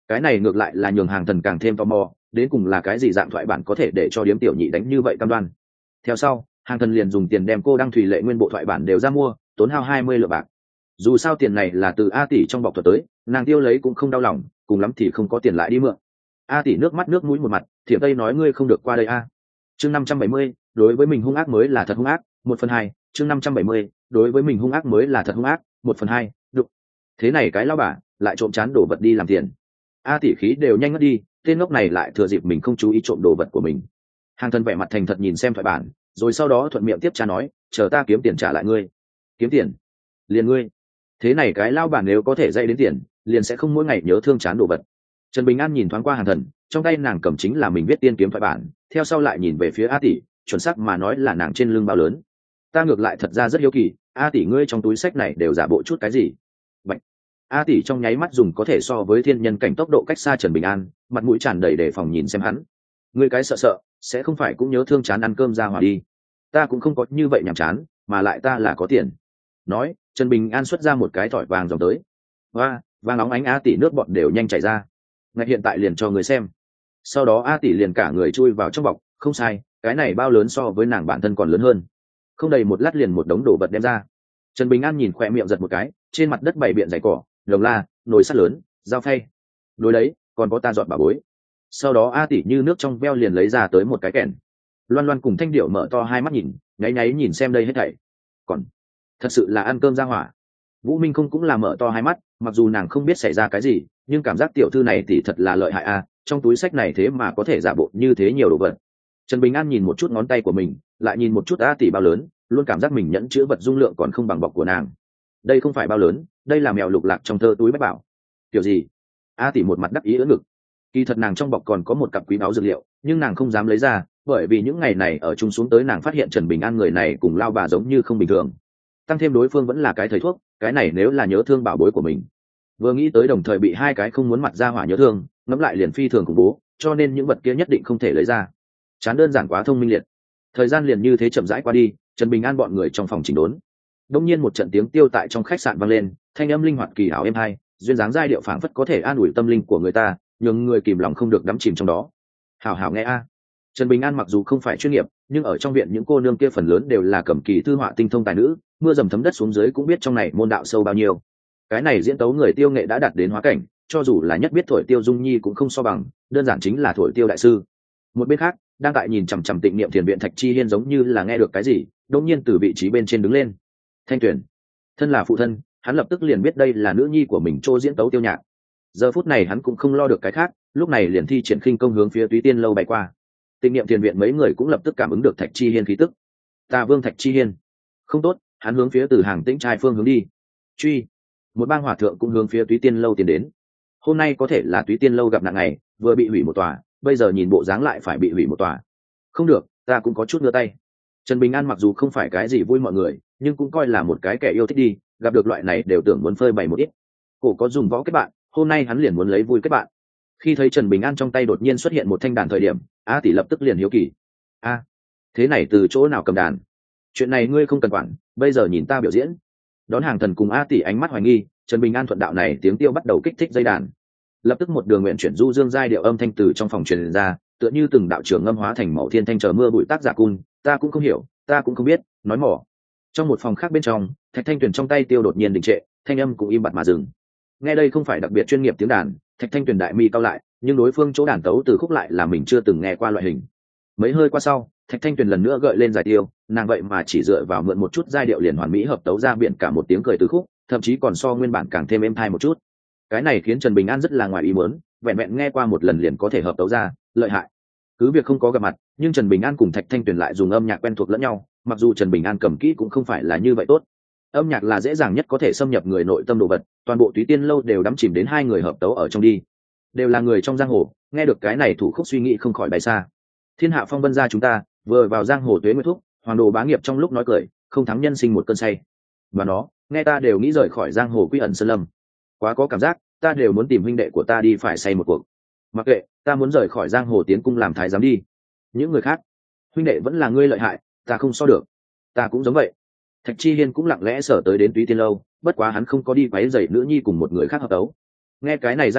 cái này ngược lại là nhường Hàng Thần càng thêm tò mò, đến cùng là cái gì dạng thoại bản có thể để cho điếm tiểu nhị đánh như vậy cam đoan. Theo sau, Hàng Thần liền dùng tiền đem cô Đăng Thủy Lệ nguyên bộ thoại bản đều ra mua, tốn hao hai mươi lượng bạc. Dù sao tiền này là từ A tỷ trong bọc thuật tới, nàng tiêu lấy cũng không đau lòng, cùng lắm thì không có tiền lại đi mượn. A tỷ nước mắt nước mũi một mặt, Thiểm Tây nói ngươi không được qua đây a. Chương năm trăm bảy mươi, đối với mình hung ác mới là thật hung ác, một phần hai. Chương năm trăm bảy mươi, đối với mình hung ác mới là thật hung ác, một phần hai. Đụng. Thế này cái lão bà, lại trộm chán đồ vật đi làm tiền. A tỷ khí đều nhanh ngất đi, tên ngốc này lại thừa dịp mình không chú ý trộm đồ vật của mình. Hàng Thần vẻ mặt thành thật nhìn xem thoại bản, rồi sau đó thuận miệng tiếp cha nói, chờ ta kiếm tiền trả lại ngươi. Kiếm tiền? Liền ngươi? Thế này cái lao bản nếu có thể dạy đến tiền, liền sẽ không mỗi ngày nhớ thương chán đồ vật. Trần Bình An nhìn thoáng qua Hàng Thần, trong tay nàng cầm chính là mình viết tiên kiếm thoại bản, theo sau lại nhìn về phía A tỷ, chuẩn xác mà nói là nàng trên lưng bao lớn. Ta ngược lại thật ra rất hiếu kỳ, A tỷ ngươi trong túi sách này đều giả bộ chút cái gì? Bạch. A tỷ trong nháy mắt dùng có thể so với thiên nhân cảnh tốc độ cách xa Trần Bình An, mặt mũi tràn đầy đề phòng nhìn xem hắn. Ngươi cái sợ sợ, sẽ không phải cũng nhớ thương chán ăn cơm ra hỏa đi? Ta cũng không có như vậy nhàm chán, mà lại ta là có tiền. Nói, Trần Bình An xuất ra một cái thỏi vàng dòng tới. Hoa, vàng óng ánh A tỷ nước bọt đều nhanh chảy ra. Ngay hiện tại liền cho người xem. Sau đó A tỷ liền cả người chui vào trong bọc, không sai, cái này bao lớn so với nàng bản thân còn lớn hơn. Không đầy một lát liền một đống đồ vật đem ra. Trần Bình An nhìn khỏe miệng giật một cái, trên mặt đất bày biện giày cỏ, lồng la, nồi sắt lớn, dao phay. Đối đấy, còn có ta dọn bà bối. Sau đó A tỷ như nước trong veo liền lấy ra tới một cái kèn. Loan Loan cùng Thanh Điệu mở to hai mắt nhìn, nháy nháy nhìn xem đây hết thảy. Còn thật sự là ăn cơm ra hỏa. Vũ Minh không cũng là mở to hai mắt, mặc dù nàng không biết xảy ra cái gì, nhưng cảm giác tiểu thư này thì thật là lợi hại a, trong túi sách này thế mà có thể giả bộ như thế nhiều đồ vật. Trần Bình An nhìn một chút ngón tay của mình, lại nhìn một chút A tỷ bao lớn, luôn cảm giác mình nhẫn chứa vật dung lượng còn không bằng bọc của nàng. Đây không phải bao lớn, đây là mèo lục lạc trong thơ túi bách bảo. Kiểu gì? A tỷ một mặt đắc ý ưỡn ngực. Kỳ thật nàng trong bọc còn có một cặp quý báu dược liệu, nhưng nàng không dám lấy ra, bởi vì những ngày này ở chung xuống tới nàng phát hiện Trần Bình An người này cùng lao bà giống như không bình thường. Tăng thêm đối phương vẫn là cái thầy thuốc, cái này nếu là nhớ thương bảo bối của mình. Vừa nghĩ tới đồng thời bị hai cái không muốn mặt ra hỏa nhớ thương, ngẫm lại liền phi thường khủng bố, cho nên những vật kia nhất định không thể lấy ra. Chán đơn giản quá thông minh liệt. Thời gian liền như thế chậm rãi qua đi, Trần Bình An bọn người trong phòng chỉnh đốn. Đông nhiên một trận tiếng tiêu tại trong khách sạn vang lên, thanh âm linh hoạt kỳ ảo êm hay, duyên dáng giai điệu phảng phất có thể an ủi tâm linh của người ta, nhưng người kìm lòng không được đắm chìm trong đó. Hảo hảo nghe a. Trần Bình An mặc dù không phải chuyên nghiệp, nhưng ở trong viện những cô nương kia phần lớn đều là cầm kỳ thư họa tinh thông tài nữ, mưa dầm thấm đất xuống dưới cũng biết trong này môn đạo sâu bao nhiêu. Cái này diễn tấu người tiêu nghệ đã đạt đến hóa cảnh, cho dù là nhất biết thổi tiêu Dung Nhi cũng không so bằng, đơn giản chính là thổi tiêu đại sư. Một bên khác, đang tại nhìn chằm chằm Tịnh Niệm Thiền viện Thạch Chi Hiên giống như là nghe được cái gì, đột nhiên từ vị trí bên trên đứng lên. Thanh Tuyển, thân là phụ thân, hắn lập tức liền biết đây là nữ nhi của mình Trô diễn tấu tiêu nhạc. Giờ phút này hắn cũng không lo được cái khác, lúc này liền thi triển khinh công hướng phía Túy Tiên lâu bay qua. Tịnh Niệm Thiền viện mấy người cũng lập tức cảm ứng được Thạch Chi Hiên khí tức. Tà Vương Thạch Chi Hiên, không tốt, hắn hướng phía từ Hàng Tĩnh trai phương hướng đi. Truy, một bang hòa thượng cũng hướng phía Túy Tiên lâu tiến đến. Hôm nay có thể là Túy Tiên lâu gặp nạn ngày, vừa bị hủy một tòa, bây giờ nhìn bộ dáng lại phải bị hủy một tòa. Không được, ta cũng có chút ngứa tay. Trần Bình An mặc dù không phải cái gì vui mọi người, nhưng cũng coi là một cái kẻ yêu thích đi, gặp được loại này đều tưởng muốn phơi bày một ít. Cổ có dùng võ kết bạn, hôm nay hắn liền muốn lấy vui kết bạn. Khi thấy Trần Bình An trong tay đột nhiên xuất hiện một thanh đàn thời điểm, A tỷ lập tức liền hiếu kỳ. A, thế này từ chỗ nào cầm đàn? Chuyện này ngươi không cần quản, bây giờ nhìn ta biểu diễn. Đón Hàng Thần cùng A tỷ ánh mắt hoài nghi, Trần Bình An thuận đạo này tiếng tiêu bắt đầu kích thích dây đàn. Lập tức một đường nguyện chuyển du dương giai điệu âm thanh từ trong phòng truyền ra, tựa như từng đạo trưởng ngâm hóa thành mẫu thiên thanh chờ mưa bụi tác giả cun, ta cũng không hiểu, ta cũng không biết, nói mỏ. Trong một phòng khác bên trong, Thạch Thanh Tuyền trong tay tiêu đột nhiên đình trệ, thanh âm cũng im bặt mà dừng. Nghe đây không phải đặc biệt chuyên nghiệp tiếng đàn, Thạch Thanh Tuyền đại mi cao lại, nhưng đối phương chỗ đàn tấu từ khúc lại là mình chưa từng nghe qua loại hình. Mấy hơi qua sau, Thạch Thanh Tuyền lần nữa gợi lên giải tiêu, nàng vậy mà chỉ dựa vào mượn một chút giai điệu liền hoàn mỹ hợp tấu ra biển cả một tiếng cười từ khúc, thậm chí còn so nguyên bản càng thêm êm tai một chút. Cái này khiến Trần Bình An rất là ngoài ý muốn, vẹn vẹn nghe qua một lần liền có thể hợp tấu ra, lợi hại. Cứ việc không có gặp mặt, nhưng Trần Bình An cùng Thạch Thanh Tuyền lại dùng âm nhạc quen thuộc lẫn nhau, mặc dù Trần Bình An cầm kỹ cũng không phải là như vậy tốt. Âm nhạc là dễ dàng nhất có thể xâm nhập người nội tâm đồ vật, toàn bộ Túy Tiên lâu đều đắm chìm đến hai người hợp tấu ở trong đi. Đều là người trong giang hồ, nghe được cái này thủ khúc suy nghĩ không khỏi bay xa. Thiên hạ phong vân gia chúng ta, vừa vào giang hồ tuế nguyệt thúc, hoàng đồ bá nghiệp trong lúc nói cười, không thắng nhân sinh một cơn say. Và nó, nghe ta đều nghĩ rời khỏi giang hồ quy ẩn sơn lâm. Quá có cảm giác, ta đều muốn tìm huynh đệ của ta đi phải say một cuộc. Mặc kệ, ta muốn rời khỏi giang hồ tiến cung làm thái giám đi. Những người khác, huynh đệ vẫn là ngươi lợi hại, ta không so được. Ta cũng giống vậy. Thạch Chi Hiên cũng lặng lẽ sở tới đến Túy Tiên lâu, bất quá hắn không có đi quấy rầy nữ nhi cùng một người khác hợp tấu. Nghe cái này giai điệu,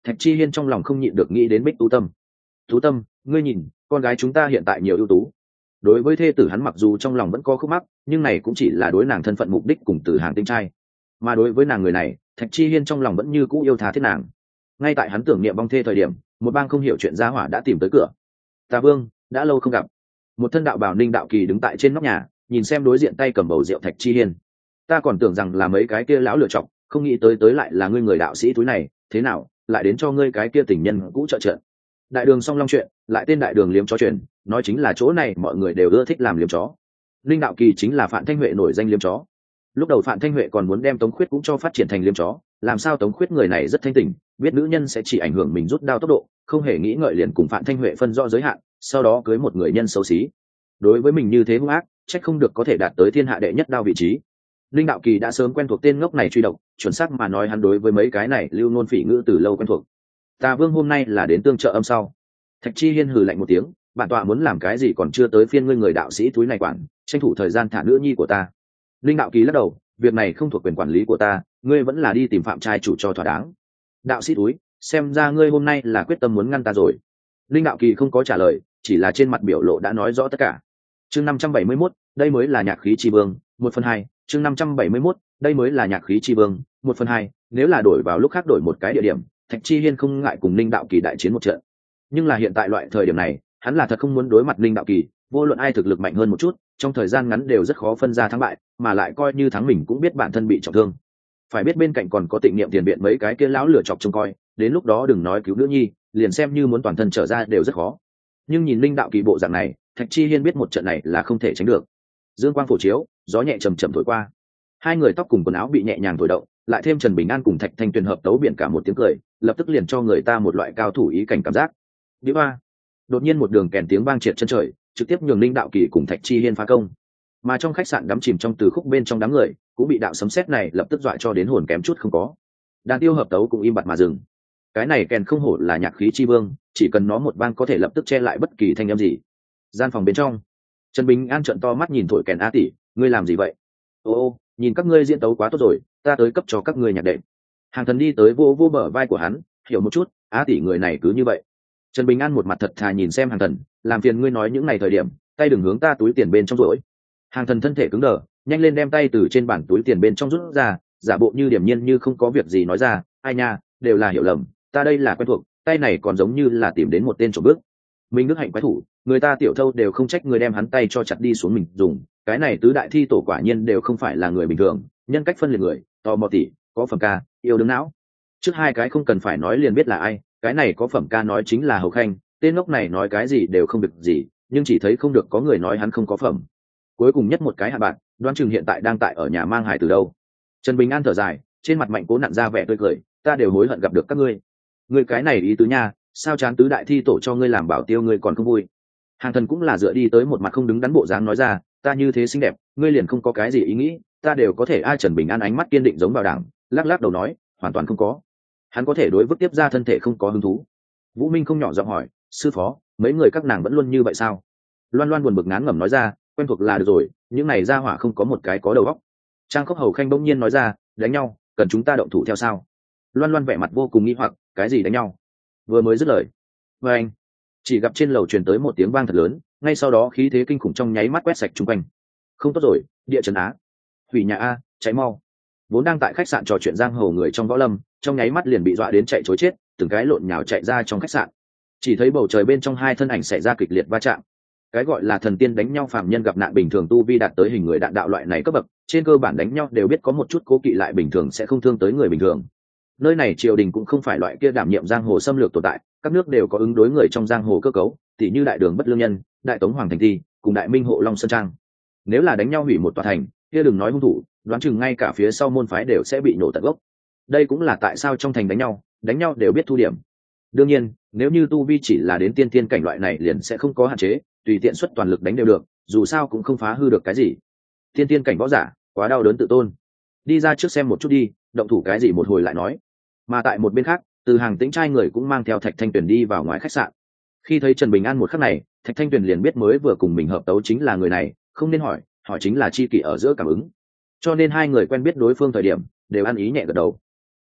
Thạch Chi Hiên trong lòng không nhịn được nghĩ đến Bích Tú Tâm. Tú Tâm, ngươi nhìn, con gái chúng ta hiện tại nhiều ưu tú. Đối với thê tử hắn mặc dù trong lòng vẫn có khúc mắc, nhưng này cũng chỉ là đối nàng thân phận mục đích cùng từ hàng tinh trai. Mà đối với nàng người này, Thạch Chi Hiên trong lòng vẫn như cũ yêu tha thiết nàng. Ngay tại hắn tưởng niệm vong thê thời điểm, một bang không hiểu chuyện gia hỏa đã tìm tới cửa. Tà Vương, đã lâu không gặp. Một thân đạo bào Ninh Đạo Kỳ đứng tại trên nóc nhà, nhìn xem đối diện tay cầm bầu rượu Thạch Chi Hiên. Ta còn tưởng rằng là mấy cái kia lão lựa chọc, không nghĩ tới tới lại là ngươi người đạo sĩ túi này, thế nào, lại đến cho ngươi cái kia tình nhân cũ trợ trợ. Đại đường song long chuyện, lại tên đại đường liếm chó chuyện, nói chính là chỗ này mọi người đều ưa thích làm liếm chó. Linh Đạo Kỳ chính là Phạm Thanh Huệ nổi danh liếm chó. Lúc đầu Phạm Thanh Huệ còn muốn đem Tống Khuyết cũng cho phát triển thành liếm chó, làm sao Tống Khuyết người này rất thanh tỉnh, biết nữ nhân sẽ chỉ ảnh hưởng mình rút đao tốc độ, không hề nghĩ ngợi liền cùng Phạm Thanh Huệ phân rõ giới hạn, sau đó cưới một người nhân xấu xí. Đối với mình như thế hung ác, trách không được có thể đạt tới thiên hạ đệ nhất đao vị trí. Linh Đạo Kỳ đã sớm quen thuộc tên ngốc này truy độc, chuẩn xác mà nói hắn đối với mấy cái này lưu ngôn phỉ ngữ từ lâu quen thuộc. Tà Vương hôm nay là đến tương trợ âm sau. Thạch Chi Hiên hừ lạnh một tiếng, bản tọa muốn làm cái gì còn chưa tới phiên ngươi người đạo sĩ túi này quản, tranh thủ thời gian thả nữ nhi của ta. Linh Đạo Kỳ lắc đầu, việc này không thuộc quyền quản lý của ta, ngươi vẫn là đi tìm phạm trai chủ cho thỏa đáng. Đạo sĩ túi, xem ra ngươi hôm nay là quyết tâm muốn ngăn ta rồi. Linh Đạo Kỳ không có trả lời, chỉ là trên mặt biểu lộ đã nói rõ tất cả. Chương năm trăm bảy mươi mốt, đây mới là nhạc khí chi vương, một phần hai. Chương năm trăm bảy mươi mốt, đây mới là nhạc khí chi vương, một phần hai. Nếu là đổi vào lúc khác đổi một cái địa điểm, Thạch Chi Hiên không ngại cùng Linh Đạo Kỳ đại chiến một trận. Nhưng là hiện tại loại thời điểm này, hắn là thật không muốn đối mặt Linh Đạo Kỳ, vô luận ai thực lực mạnh hơn một chút, trong thời gian ngắn đều rất khó phân ra thắng bại, mà lại coi như thắng mình cũng biết bản thân bị trọng thương. Phải biết bên cạnh còn có Tịnh Niệm Tiền Viện mấy cái kia lão lửa chọc trông coi, đến lúc đó đừng nói cứu nữ nhi, liền xem như muốn toàn thân trở ra đều rất khó. Nhưng nhìn Linh Đạo Kỳ bộ dạng này, Thạch Chi Hiên biết một trận này là không thể tránh được. Dương quang phổ chiếu, gió nhẹ trầm trầm thổi qua, hai người tóc cùng quần áo bị nhẹ nhàng thổi động, lại thêm Trần Bình An cùng Thạch Thanh Tuyền hợp tấu biển cả một tiếng cười, lập tức liền cho người ta một loại cao thủ ý cảnh cảm giác. Đi ba. Đột nhiên một đường kèn tiếng vang triệt chân trời, trực tiếp nhường Linh Đạo Kỳ cùng Thạch Chi Hiên phá công. Mà trong khách sạn đắm chìm trong từ khúc bên trong đám người, cũng bị đạo sấm sét này lập tức dọa cho đến hồn kém chút không có. Đàn tiêu hợp tấu cũng im bặt mà dừng. Cái này kèn không hổ là nhạc khí chi vương, chỉ cần nó một vang có thể lập tức che lại bất kỳ thanh âm gì. Gian phòng bên trong, Trần Bình An trợn to mắt nhìn thổi kèn. A tỷ, ngươi làm gì vậy? Ô ô, nhìn các ngươi diễn tấu quá tốt rồi, ta tới cấp cho các ngươi nhạc đệm. Hàng Thần đi tới vô vô bờ vai của hắn, hiểu một chút, Á tỷ người này cứ như vậy. Trần Bình An một mặt thật thà nhìn xem Hàng Thần, làm phiền ngươi nói những ngày thời điểm, tay đừng hướng ta túi tiền bên trong rỗi. Hàng Thần thân thể cứng đờ, nhanh lên đem tay từ trên bản túi tiền bên trong rút ra, giả bộ như điềm nhiên như không có việc gì nói ra, ai nha, đều là hiểu lầm, ta đây là quen thuộc, tay này còn giống như là tìm đến một tên trộm bước. Minh Đức Hạnh quái thủ, người ta tiểu thâu đều không trách người đem hắn tay cho chặt đi xuống mình dùng, cái này tứ đại thi tổ quả nhiên đều không phải là người bình thường, nhân cách phân liệt người, to mò tỉ, có phẩm ca, yêu đứng não. Trước hai cái không cần phải nói liền biết là ai, cái này có phẩm ca nói chính là Hầu Khanh, tên ngốc này nói cái gì đều không được gì, nhưng chỉ thấy không được có người nói hắn không có phẩm. Cuối cùng nhất một cái hạ bạn, Đoan Chừng hiện tại đang tại ở nhà mang hài từ đâu. Trần Bình An thở dài, trên mặt Mạnh Cố nặn ra vẻ tươi cười, ta đều hối hận gặp được các ngươi. Ngươi cái này ý tứ nha, sao chán tứ đại thi tổ cho ngươi làm bảo tiêu ngươi còn không vui. Hàng Thần cũng là dựa đi tới một mặt không đứng đắn bộ dáng nói ra, ta như thế xinh đẹp, ngươi liền không có cái gì ý nghĩ, ta đều có thể. Ai Trần Bình An ánh mắt kiên định giống bảo đảm, lắc lắc đầu nói, hoàn toàn không có. Hắn có thể đối vứt tiếp ra thân thể không có hứng thú. Vũ Minh không nhỏ giọng hỏi, sư phó, mấy người các nàng vẫn luôn như vậy sao? Loan Loan buồn bực ngán ngẩm nói ra, quen thuộc là được rồi, những này ra hỏa không có một cái có đầu óc. Trang Khốc Hầu Khanh bỗng nhiên nói ra, đánh nhau, cần chúng ta động thủ theo sao? Loan Loan vẻ mặt vô cùng nghi hoặc, cái gì đánh nhau? Vừa mới dứt lời, và anh chỉ gặp trên lầu truyền tới một tiếng vang thật lớn, ngay sau đó khí thế kinh khủng trong nháy mắt quét sạch chung quanh. Không tốt rồi, địa chấn á, hủy nhà a, cháy mau. Vốn đang tại khách sạn trò chuyện giang hồ người trong võ lâm, trong nháy mắt liền bị dọa đến chạy trối chết, từng cái lộn nhào chạy ra trong khách sạn. Chỉ thấy bầu trời bên trong hai thân ảnh xảy ra kịch liệt va chạm. Cái gọi là thần tiên đánh nhau phàm nhân gặp nạn bình thường tu vi đạt tới hình người đạn đạo loại này cấp bậc, trên cơ bản đánh nhau đều biết có một chút cố kỵ lại bình thường sẽ không thương tới người bình thường. Nơi này triều đình cũng không phải loại kia đảm nhiệm giang hồ xâm lược tồn tại, các nước đều có ứng đối người trong giang hồ cơ cấu, tỉ như đại đường Bất Lương Nhân, đại tống Hoàng Thành Thi, cùng đại minh hộ Long Sơn Trang. Nếu là đánh nhau hủy một tòa thành, kia đừng nói hung thủ, đoán chừng ngay cả phía sau môn phái đều sẽ bị nổ tận gốc. Đây cũng là tại sao trong thành đánh nhau, đánh nhau đều biết thu điểm. Đương nhiên, nếu như tu vi chỉ là đến tiên tiên cảnh loại này liền sẽ không có hạn chế, tùy tiện xuất toàn lực đánh đều được, dù sao cũng không phá hư được cái gì. Tiên tiên cảnh võ giả, quá đau đớn tự tôn. Đi ra trước xem một chút đi, động thủ cái gì một hồi lại nói. Mà tại một bên khác, Từ Hàng Tĩnh trai người cũng mang theo Thạch Thanh Tuyền đi vào ngoài khách sạn. Khi thấy Trần Bình An một khắc này, Thạch Thanh Tuyền liền biết mới vừa cùng mình hợp tấu chính là người này, không nên hỏi, hỏi chính là chi kỷ ở giữa cảm ứng. Cho nên hai người quen biết đối phương thời điểm, đều ăn ý nhẹ gật đầu.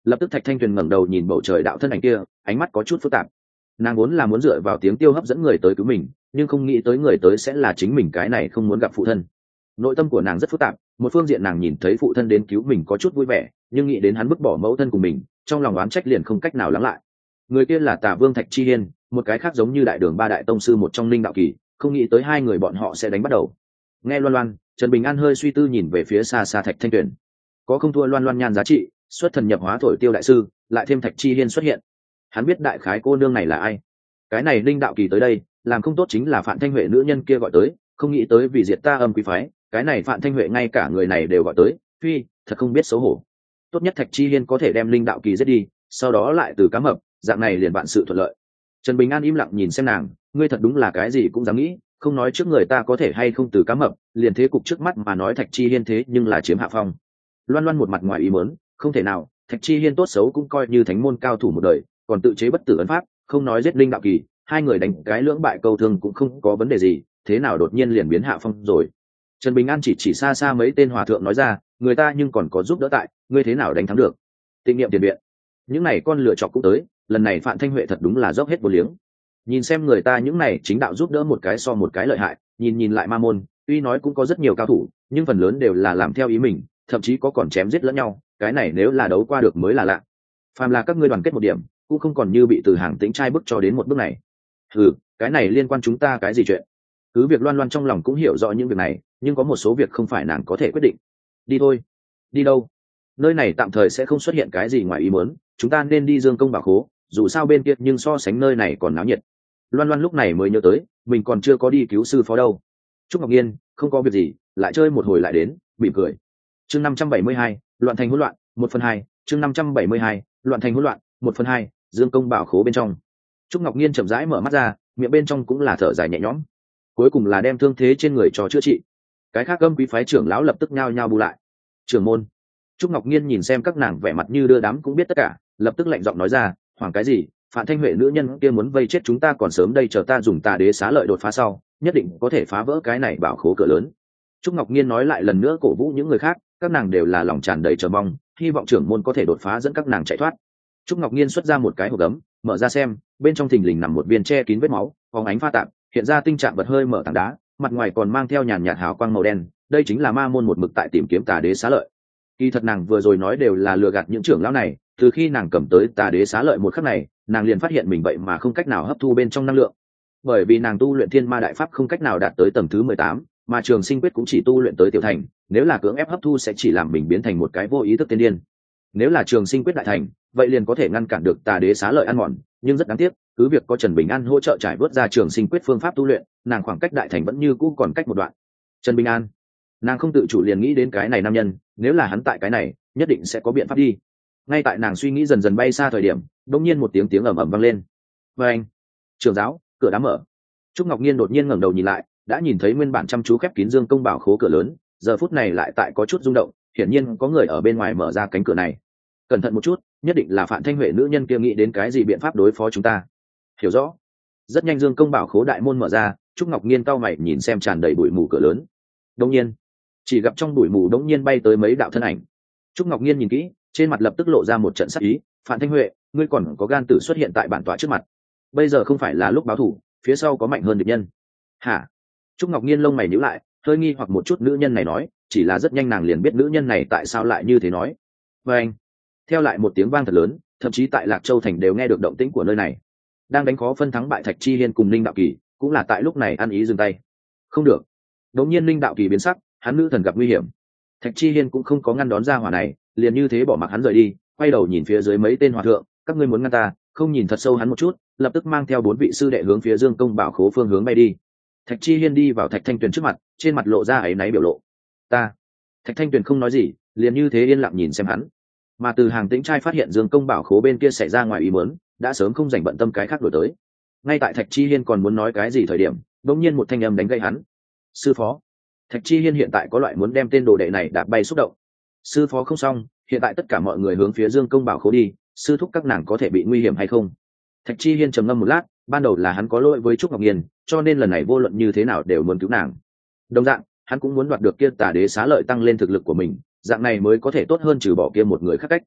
lập tức Thạch Thanh Tuyền ngẩng đầu nhìn bầu trời đạo thân ảnh kia, ánh mắt có chút phức tạp. Nàng vốn là muốn dựa vào tiếng tiêu hấp dẫn người tới cứu mình, nhưng không nghĩ tới người tới sẽ là chính mình cái này không muốn gặp phụ thân. Nội tâm của nàng rất phức tạp, một phương diện nàng nhìn thấy phụ thân đến cứu mình có chút vui vẻ, nhưng nghĩ đến hắn vứt bỏ mẫu thân của mình, trong lòng oán trách liền không cách nào lắng lại. Người kia là Tả Vương Thạch Chi Hiên, một cái khác giống như Đại Đường ba đại tông sư một trong Linh Đạo Kỳ, không nghĩ tới hai người bọn họ sẽ đánh bắt đầu. Nghe Loan Loan, Trần Bình An hơi suy tư nhìn về phía xa xa Thạch Thanh Tuyền. Có không thua Loan Loan nhan giá trị, xuất thần nhập hóa thổi tiêu đại sư, lại thêm Thạch Chi Hiên xuất hiện. Hắn biết đại khái cô nương này là ai. Cái này Linh Đạo Kỳ tới đây, làm không tốt chính là Phạm Thanh Huệ nữ nhân kia gọi tới, không nghĩ tới vì diệt ta Âm Quý phái, cái này Phạm Thanh Huệ ngay cả người này đều gọi tới, phi, thật không biết xấu hổ. Tốt nhất Thạch Chi Hiên có thể đem Linh Đạo Kỳ giết đi, sau đó lại từ cá mập, dạng này liền vạn sự thuận lợi. Trần Bình An im lặng nhìn xem nàng, ngươi thật đúng là cái gì cũng dám nghĩ, không nói trước người ta có thể hay không từ cá mập, liền thế cục trước mắt mà nói Thạch Chi Hiên thế nhưng là chiếm hạ phong. Loan Loan một mặt ngoài ý muốn, không thể nào, Thạch Chi Hiên tốt xấu cũng coi như thánh môn cao thủ một đời, còn tự chế bất tử ấn pháp, không nói giết Linh Đạo Kỳ, hai người đánh cái lưỡng bại câu thương cũng không có vấn đề gì, thế nào đột nhiên liền biến hạ phong rồi. Trần Bình An chỉ chỉ xa xa mấy tên hòa thượng nói ra, người ta nhưng còn có giúp đỡ tại, ngươi thế nào đánh thắng được? Tịnh niệm tiền viện. Những này con lựa chọc cũng tới, lần này Phạm Thanh Huệ thật đúng là dốc hết vô liếng. Nhìn xem người ta những này chính đạo giúp đỡ một cái so một cái lợi hại, nhìn nhìn lại ma môn, tuy nói cũng có rất nhiều cao thủ, nhưng phần lớn đều là làm theo ý mình, thậm chí có còn chém giết lẫn nhau, cái này nếu là đấu qua được mới là lạ. Phàm là các ngươi đoàn kết một điểm, cũng không còn như bị Từ Hàng Tĩnh trai bức cho đến một bước này. Ừ, cái này liên quan chúng ta cái gì chuyện? Cứ việc Loan Loan trong lòng cũng hiểu rõ những việc này, nhưng có một số việc không phải nàng có thể quyết định. Đi thôi. Đi đâu? Nơi này tạm thời sẽ không xuất hiện cái gì ngoài ý muốn, chúng ta nên đi Dương Công Bảo Khố, dù sao bên kia nhưng so sánh nơi này còn náo nhiệt. Loan Loan lúc này mới nhớ tới, mình còn chưa có đi cứu sư phó đâu. Trúc Ngọc Nhiên, không có việc gì, lại chơi một hồi lại đến, mỉm cười. Chương năm trăm bảy mươi hai, loạn thành hỗn loạn, một phần hai, chương năm trăm bảy mươi hai, loạn thành hỗn loạn, một phần hai, Dương Công Bảo Khố bên trong. Trúc Ngọc Nhiên chậm rãi mở mắt ra, miệng bên trong cũng là thở dài nhẹ nhõm. Cuối cùng là đem thương thế trên người cho chữa trị. Cái khác Âm Quý phái trưởng lão lập tức nhao nhao bu lại. Trưởng môn. Trúc Ngọc Nhiên nhìn xem các nàng vẻ mặt như đưa đám cũng biết tất cả, lập tức lạnh giọng nói ra, hoảng cái gì, Phạm Thanh Huệ nữ nhân kia muốn vây chết chúng ta còn sớm đây, chờ ta dùng Tà Đế xá lợi đột phá sau, nhất định có thể phá vỡ cái này bảo khố cửa lớn. Trúc Ngọc Nhiên nói lại lần nữa cổ vũ những người khác, các nàng đều là lòng tràn đầy chờ mong, hy vọng trưởng môn có thể đột phá dẫn các nàng chạy thoát. Trúc Ngọc Nhiên xuất ra một cái hộp gấm, mở ra xem, bên trong thình lình nằm một viên che kín vết máu, phóng ánh pha tạp, hiện ra tinh trạng vật hơi mở tảng đá, mặt ngoài còn mang theo nhàn nhạt hào quang màu đen, đây chính là ma môn một mực tại tìm kiếm Tà Đế xá lợi. Kỳ thật nàng vừa rồi nói đều là lừa gạt những trưởng lão này, từ khi nàng cầm tới Tà Đế xá lợi một khắc này, nàng liền phát hiện mình vậy mà không cách nào hấp thu bên trong năng lượng. Bởi vì nàng tu luyện Thiên Ma Đại Pháp không cách nào đạt tới tầng thứ mười tám, mà Trường Sinh Quyết cũng chỉ tu luyện tới tiểu thành, nếu là cưỡng ép hấp thu sẽ chỉ làm mình biến thành một cái vô ý thức tiên điên. Nếu là Trường Sinh Quyết đại thành, vậy liền có thể ngăn cản được Tà Đế xá lợi ăn mòn, nhưng rất đáng tiếc, cứ việc có Trần Bình An hỗ trợ trải vớt ra Trường Sinh Quyết phương pháp tu luyện, nàng khoảng cách đại thành vẫn như cũ còn cách một đoạn. Trần Bình An, nàng không tự chủ liền nghĩ đến cái này nam nhân, nếu là hắn tại cái này, nhất định sẽ có biện pháp đi. Ngay tại nàng suy nghĩ dần dần bay xa thời điểm, đột nhiên một tiếng tiếng ầm ầm vang lên. Và anh, trưởng giáo, cửa đá mở. Trúc Ngọc Nhiên đột nhiên ngẩng đầu nhìn lại, đã nhìn thấy nguyên bản chăm chú khép kín Dương Công Bảo Khố cửa lớn, giờ phút này lại tại có chút rung động, hiển nhiên có người ở bên ngoài mở ra cánh cửa này. Cẩn thận một chút, nhất định là Phạm Thanh Huệ nữ nhân kia nghĩ đến cái gì biện pháp đối phó chúng ta. Hiểu rõ. Rất nhanh Dương Công Bảo Khố đại môn mở ra, Trúc Ngọc Nhiên cau mày nhìn xem tràn đầy bụi mù cửa lớn. Đột nhiên, chỉ gặp trong bụi mù đột nhiên bay tới mấy đạo thân ảnh. Trúc Ngọc Nhiên nhìn kỹ, trên mặt lập tức lộ ra một trận sắc ý, Phạm Thanh Huệ, ngươi còn có gan tử xuất hiện tại bản tọa trước mặt. Bây giờ không phải là lúc báo thù, phía sau có mạnh hơn địch nhân. Hả? Trúc Ngọc Nhiên lông mày nhíu lại, hơi nghi hoặc một chút nữ nhân này nói, chỉ là rất nhanh nàng liền biết nữ nhân này tại sao lại như thế nói. Và anh, theo lại một tiếng vang thật lớn, thậm chí tại Lạc Châu thành đều nghe được động tĩnh của nơi này. Đang đánh khó phân thắng bại Thạch Chi Hiên cùng Linh Đạo Kỳ, cũng là tại lúc này ăn ý dừng tay. Không được. Đột nhiên Linh Đạo Kỳ biến sắc, hắn nữ thần gặp nguy hiểm. Thạch Chi Hiên cũng không có ngăn đón ra hỏa này, liền như thế bỏ mặc hắn rời đi, quay đầu nhìn phía dưới mấy tên hòa thượng, các ngươi muốn ngăn ta, không nhìn thật sâu hắn một chút, lập tức mang theo bốn vị sư đệ hướng phía Dương Công Bảo Khố phương hướng bay đi. Thạch Chi Hiên đi vào Thạch Thanh Tuyền trước mặt, trên mặt lộ ra áy náy biểu lộ. Ta. Thạch Thanh Tuyền không nói gì, liền như thế yên lặng nhìn xem hắn. Mà Từ Hàng Tĩnh trai phát hiện Dương Công Bảo Khố bên kia xảy ra ngoài ý muốn, đã sớm không dành bận tâm cái khác đổi tới. Ngay tại Thạch Chi Hiên còn muốn nói cái gì thời điểm, đột nhiên một thanh âm đánh gãy hắn. Sư phó. Thạch Chi Hiên hiện tại có loại muốn đem tên đồ đệ này đạp bay xúc động. Sư phó không xong, hiện tại tất cả mọi người hướng phía Dương Công Bảo Khố đi, sư thúc các nàng có thể bị nguy hiểm hay không? Thạch Chi Hiên trầm ngâm một lát, ban đầu là hắn có lỗi với Trúc Ngọc Nhiên, cho nên lần này vô luận như thế nào đều muốn cứu nàng. Đồng dạng, hắn cũng muốn đoạt được kia Tà Đế xá lợi tăng lên thực lực của mình, dạng này mới có thể tốt hơn trừ bỏ kia một người khác cách.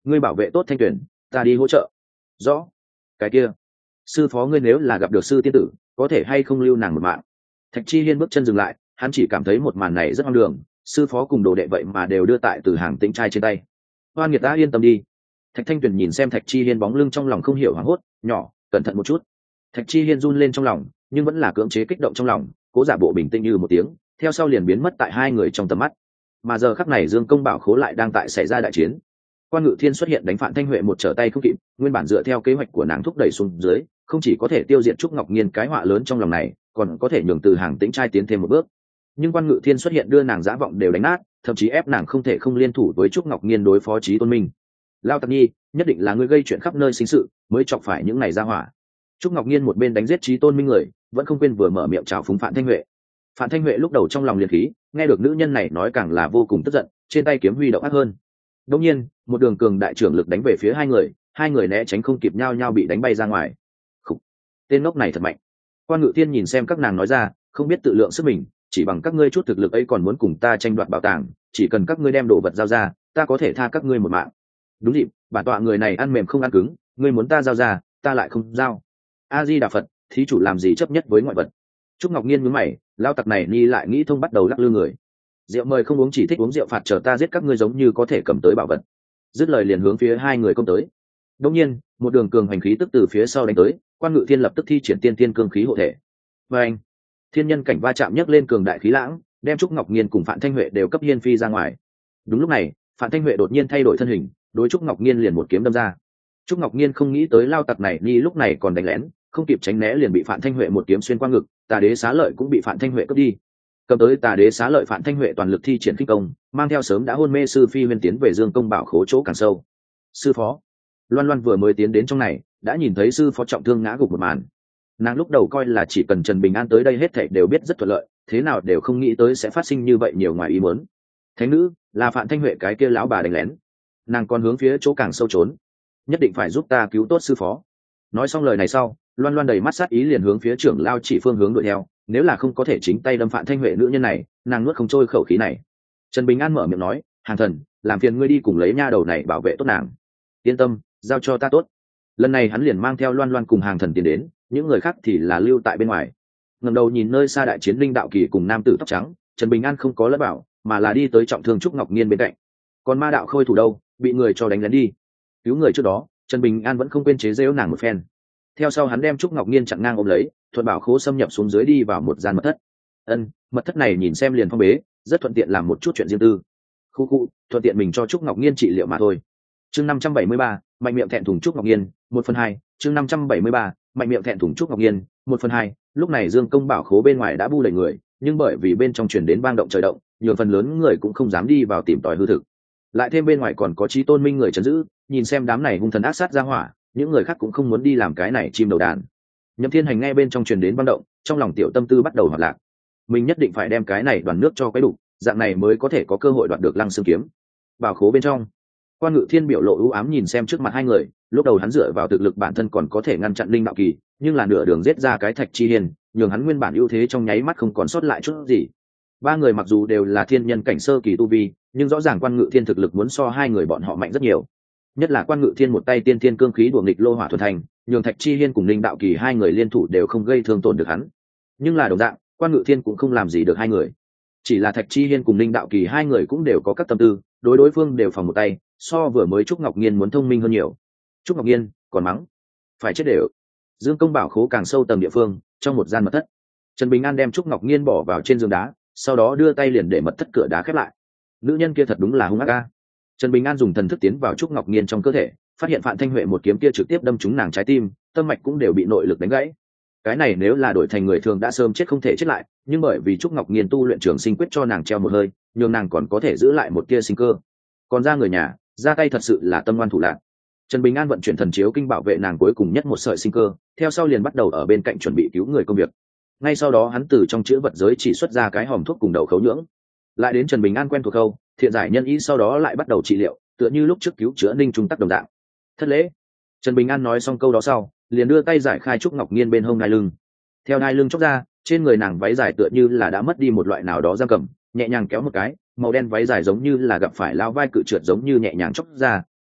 ngươi bảo vệ tốt Thanh Tuyền, ta đi hỗ trợ. Rõ. Cái kia, sư phó ngươi nếu là gặp được sư tiên tử, có thể hay không lưu nàng một mạng? Thạch Chi Hiên bước chân dừng lại, hắn chỉ cảm thấy một màn này rất hoang đường, sư phó cùng đồ đệ vậy mà đều đưa tại từ hàng tĩnh trai trên tay. Hoan Nghiệt ta yên tâm đi. Thạch Thanh Tuyền nhìn xem Thạch Chi Hiên bóng lưng trong lòng không hiểu hoảng hốt, nhỏ, cẩn thận một chút. Thạch Chi Hiên run lên trong lòng, nhưng vẫn là cưỡng chế kích động trong lòng, cố giả bộ bình tĩnh như một tiếng, theo sau liền biến mất tại hai người trong tầm mắt. Mà giờ khắc này Dương Công Bảo Khố lại đang tại xảy ra đại chiến. Quan Ngự Thiên xuất hiện đánh Phạn Thanh Huệ một trở tay không kịp, nguyên bản dựa theo kế hoạch của nàng thúc đẩy xuống dưới, không chỉ có thể tiêu diệt Trúc Ngọc Nghiên cái họa lớn trong lòng này, còn có thể nhường từ hàng tĩnh trai tiến thêm một bước. Nhưng Quan Ngự Thiên xuất hiện đưa nàng dã vọng đều đánh nát, thậm chí ép nàng không thể không liên thủ với Trúc Ngọc Nghiên đối phó Chí Tôn Minh. Lao Tặc Nhi, nhất định là ngươi gây chuyện khắp nơi sinh sự, mới chọc phải những này ra hỏa. Trúc Ngọc Nghiên một bên đánh giết Chí Tôn Minh người, vẫn không quên vừa mở miệng chào phúng Phạn Thanh Huệ. Phạn Thanh Huệ lúc đầu trong lòng liệt khí, nghe được nữ nhân này nói càng là vô cùng tức giận, trên tay kiếm huy động ác hơn. Đương nhiên, một đường cường đại trưởng lực đánh về phía hai người, hai người né tránh không kịp nhau nhau bị đánh bay ra ngoài. Khủ, tên ngốc này thật mạnh. Quan Ngự Thiên nhìn xem các nàng nói ra, không biết tự lượng sức mình, chỉ bằng các ngươi chút thực lực ấy còn muốn cùng ta tranh đoạt bảo tàng, chỉ cần các ngươi đem đồ vật giao ra, ta có thể tha các ngươi một mạng. Đúng dịp, bản tọa người này ăn mềm không ăn cứng, ngươi muốn ta giao ra, ta lại không giao. A Di Đà Phật, thí chủ làm gì chấp nhất với ngoại vật? Trúc Ngọc Nhiên nhướng mày, lao tặc này ni lại nghĩ thông bắt đầu lắc lư người. Rượu mời không uống, chỉ thích uống rượu phạt, chờ ta giết các ngươi giống như có thể cầm tới bảo vật. Dứt lời liền hướng phía hai người công tới. Đống nhiên, một đường cường hành khí tức từ phía sau đánh tới, Quan Ngự Thiên lập tức thi triển tiên tiên cương khí hộ thể. Và anh, thiên nhân cảnh va chạm nhấc lên cường đại khí lãng, đem Trúc Ngọc Nhiên cùng Phạn Thanh Huệ đều cấp hiên phi ra ngoài. Đúng lúc này, Phạn Thanh Huệ đột nhiên thay đổi thân hình, đối Trúc Ngọc Nhiên liền một kiếm đâm ra. Trúc Ngọc Nhiên không nghĩ tới lao tặc này ni lúc này còn đánh lén, không kịp tránh né liền bị Phạn Thanh Huệ một kiếm xuyên qua ngực, Tà Đế Xá Lợi cũng bị Phạn Thanh Huệ cướp đi. Cầm tới Tà Đế Xá Lợi, Phạn Thanh Huệ toàn lực thi triển kinh công, mang theo sớm đã hôn mê sư phi huyên tiến về Dương Công Bảo Khố chỗ càng sâu. Sư phó, Loan Loan vừa mới tiến đến trong này, đã nhìn thấy sư phó trọng thương ngã gục một màn. Nàng lúc đầu coi là chỉ cần Trần Bình An tới đây hết thảy đều biết rất thuận lợi, thế nào đều không nghĩ tới sẽ phát sinh như vậy nhiều ngoài ý muốn. Thánh nữ, là Phạn Thanh Huệ cái kia lão bà đánh lén. Nàng còn hướng phía chỗ càng sâu trốn, nhất định phải giúp ta cứu tốt sư phó. Nói xong lời này sau, Loan Loan đầy mắt sát ý liền hướng phía trưởng lao chỉ phương hướng đuổi theo, nếu là không có thể chính tay đâm Phạn Thanh Huệ nữ nhân này, nàng nuốt không trôi khẩu khí này. Trần Bình An mở miệng nói, Hàng Thần, làm phiền ngươi đi cùng lấy nha đầu này bảo vệ tốt nàng. Yên tâm, giao cho ta tốt. Lần này hắn liền mang theo Loan Loan cùng Hàng Thần tiến đến, những người khác thì là lưu tại bên ngoài. Ngẩng đầu nhìn nơi xa đại chiến linh đạo kỳ cùng nam tử tóc trắng, Trần Bình An không có lẫn bảo, mà là đi tới trọng thương Trúc Ngọc Nhiên bên cạnh. Còn ma đạo khôi thủ đâu, bị người cho đánh lén đi. Cứu người trước đó, Trần Bình An vẫn không quên chế giễu nàng một phen. Theo sau hắn đem Trúc Ngọc Nhiên chặn ngang ôm lấy, thuận bảo khố xâm nhập xuống dưới đi vào một gian mật thất. Ân, mật thất này nhìn xem liền phong bế, rất thuận tiện làm một chút chuyện riêng tư. Khu khu, thuận tiện mình cho Trúc Ngọc Nhiên trị liệu mà thôi. Chương năm trăm bảy mươi ba, mạnh miệng thẹn thùng Trúc Ngọc Nhiên, một phần hai. Chương năm trăm bảy mươi ba, mạnh miệng thẹn thùng Trúc Ngọc Nhiên, một phần hai. Lúc này Dương Công Bảo Khố bên ngoài đã bu đầy người, nhưng bởi vì bên trong truyền đến bang động trời động, nhiều phần lớn người cũng không dám đi vào tìm tòi hư thực. Lại thêm bên ngoài còn có Chí Tôn Minh người trấn giữ, nhìn xem đám này hung thần ác sát ra hỏa, những người khác cũng không muốn đi làm cái này chim đầu đàn. Nhậm Thiên Hành nghe bên trong truyền đến bang động, trong lòng tiểu tâm tư bắt đầu hoạt lạc. Mình nhất định phải đem cái này đoàn nước cho quấy đủ, dạng này mới có thể có cơ hội đoạt được Lăng Xương kiếm. Bảo khố bên trong, Quan Ngự Thiên biểu lộ ưu ám nhìn xem trước mặt hai người, lúc đầu hắn dựa vào thực lực bản thân còn có thể ngăn chặn linh đạo kỳ, nhưng là nửa đường giết ra cái Thạch Chi Hiên, nhường hắn nguyên bản ưu thế trong nháy mắt không còn sót lại chút gì. Ba người mặc dù đều là thiên nhân cảnh sơ kỳ tu vi, nhưng rõ ràng Quan Ngự Thiên thực lực muốn so hai người bọn họ mạnh rất nhiều. Nhất là Quan Ngự Thiên một tay tiên thiên cương khí đuổi nghịch lô hỏa thuần thành, nhường Thạch Chi Hiên cùng linh đạo kỳ hai người liên thủ đều không gây thương tổn được hắn. Nhưng là đồng dạng, Quan Ngự Thiên cũng không làm gì được hai người. Chỉ là Thạch Chi Hiên cùng linh đạo kỳ hai người cũng đều có các tâm tư, đối đối phương đều phòng một tay, so vừa mới Trúc Ngọc Nhiên muốn thông minh hơn nhiều. Trúc Ngọc Nhiên còn mắng, phải chết đều. Dương Công Bảo Khố càng sâu tầng địa phương, trong một gian mật thất, Trần Bình An đem Trúc Ngọc Nhiên bỏ vào trên giường đá, sau đó đưa tay liền để mật thất cửa đá khép lại. Nữ nhân kia thật đúng là hung ác a. Trần Bình An dùng thần thức tiến vào Trúc Ngọc Nhiên trong cơ thể, phát hiện Phạn Thanh Huệ một kiếm kia trực tiếp đâm trúng nàng trái tim, tâm mạch cũng đều bị nội lực đánh gãy. Cái này nếu là đổi thành người thường đã sớm chết không thể chết lại, nhưng bởi vì Trúc Ngọc Nhiên tu luyện trường sinh quyết cho nàng treo một hơi, nhưng nàng còn có thể giữ lại một tia sinh cơ. Còn ra người nhà, ra tay thật sự là tâm ngoan thủ lạn. Trần Bình An vận chuyển thần chiếu kinh bảo vệ nàng cuối cùng nhất một sợi sinh cơ, theo sau liền bắt đầu ở bên cạnh chuẩn bị cứu người công việc. Ngay sau đó hắn từ trong chữ vật giới chỉ xuất ra cái hòm thuốc cùng đầu khấu nhưỡng, lại đến Trần Bình An quen thuộc câu thiện giải nhân ý, sau đó lại bắt đầu trị liệu, tựa như lúc trước cứu chữa Ninh Trung Tắc đồng dạng. Thất lễ. Trần Bình An nói xong câu đó sau, liền đưa tay giải khai Trúc Ngọc Nhiên bên hông đai lưng. Theo đai lưng chóc ra, trên người nàng váy dài tựa như là đã mất đi một loại nào đó giam cầm, nhẹ nhàng kéo một cái, màu đen váy dài giống như là gặp phải lao vai cự trượt giống như nhẹ nhàng chóc ra,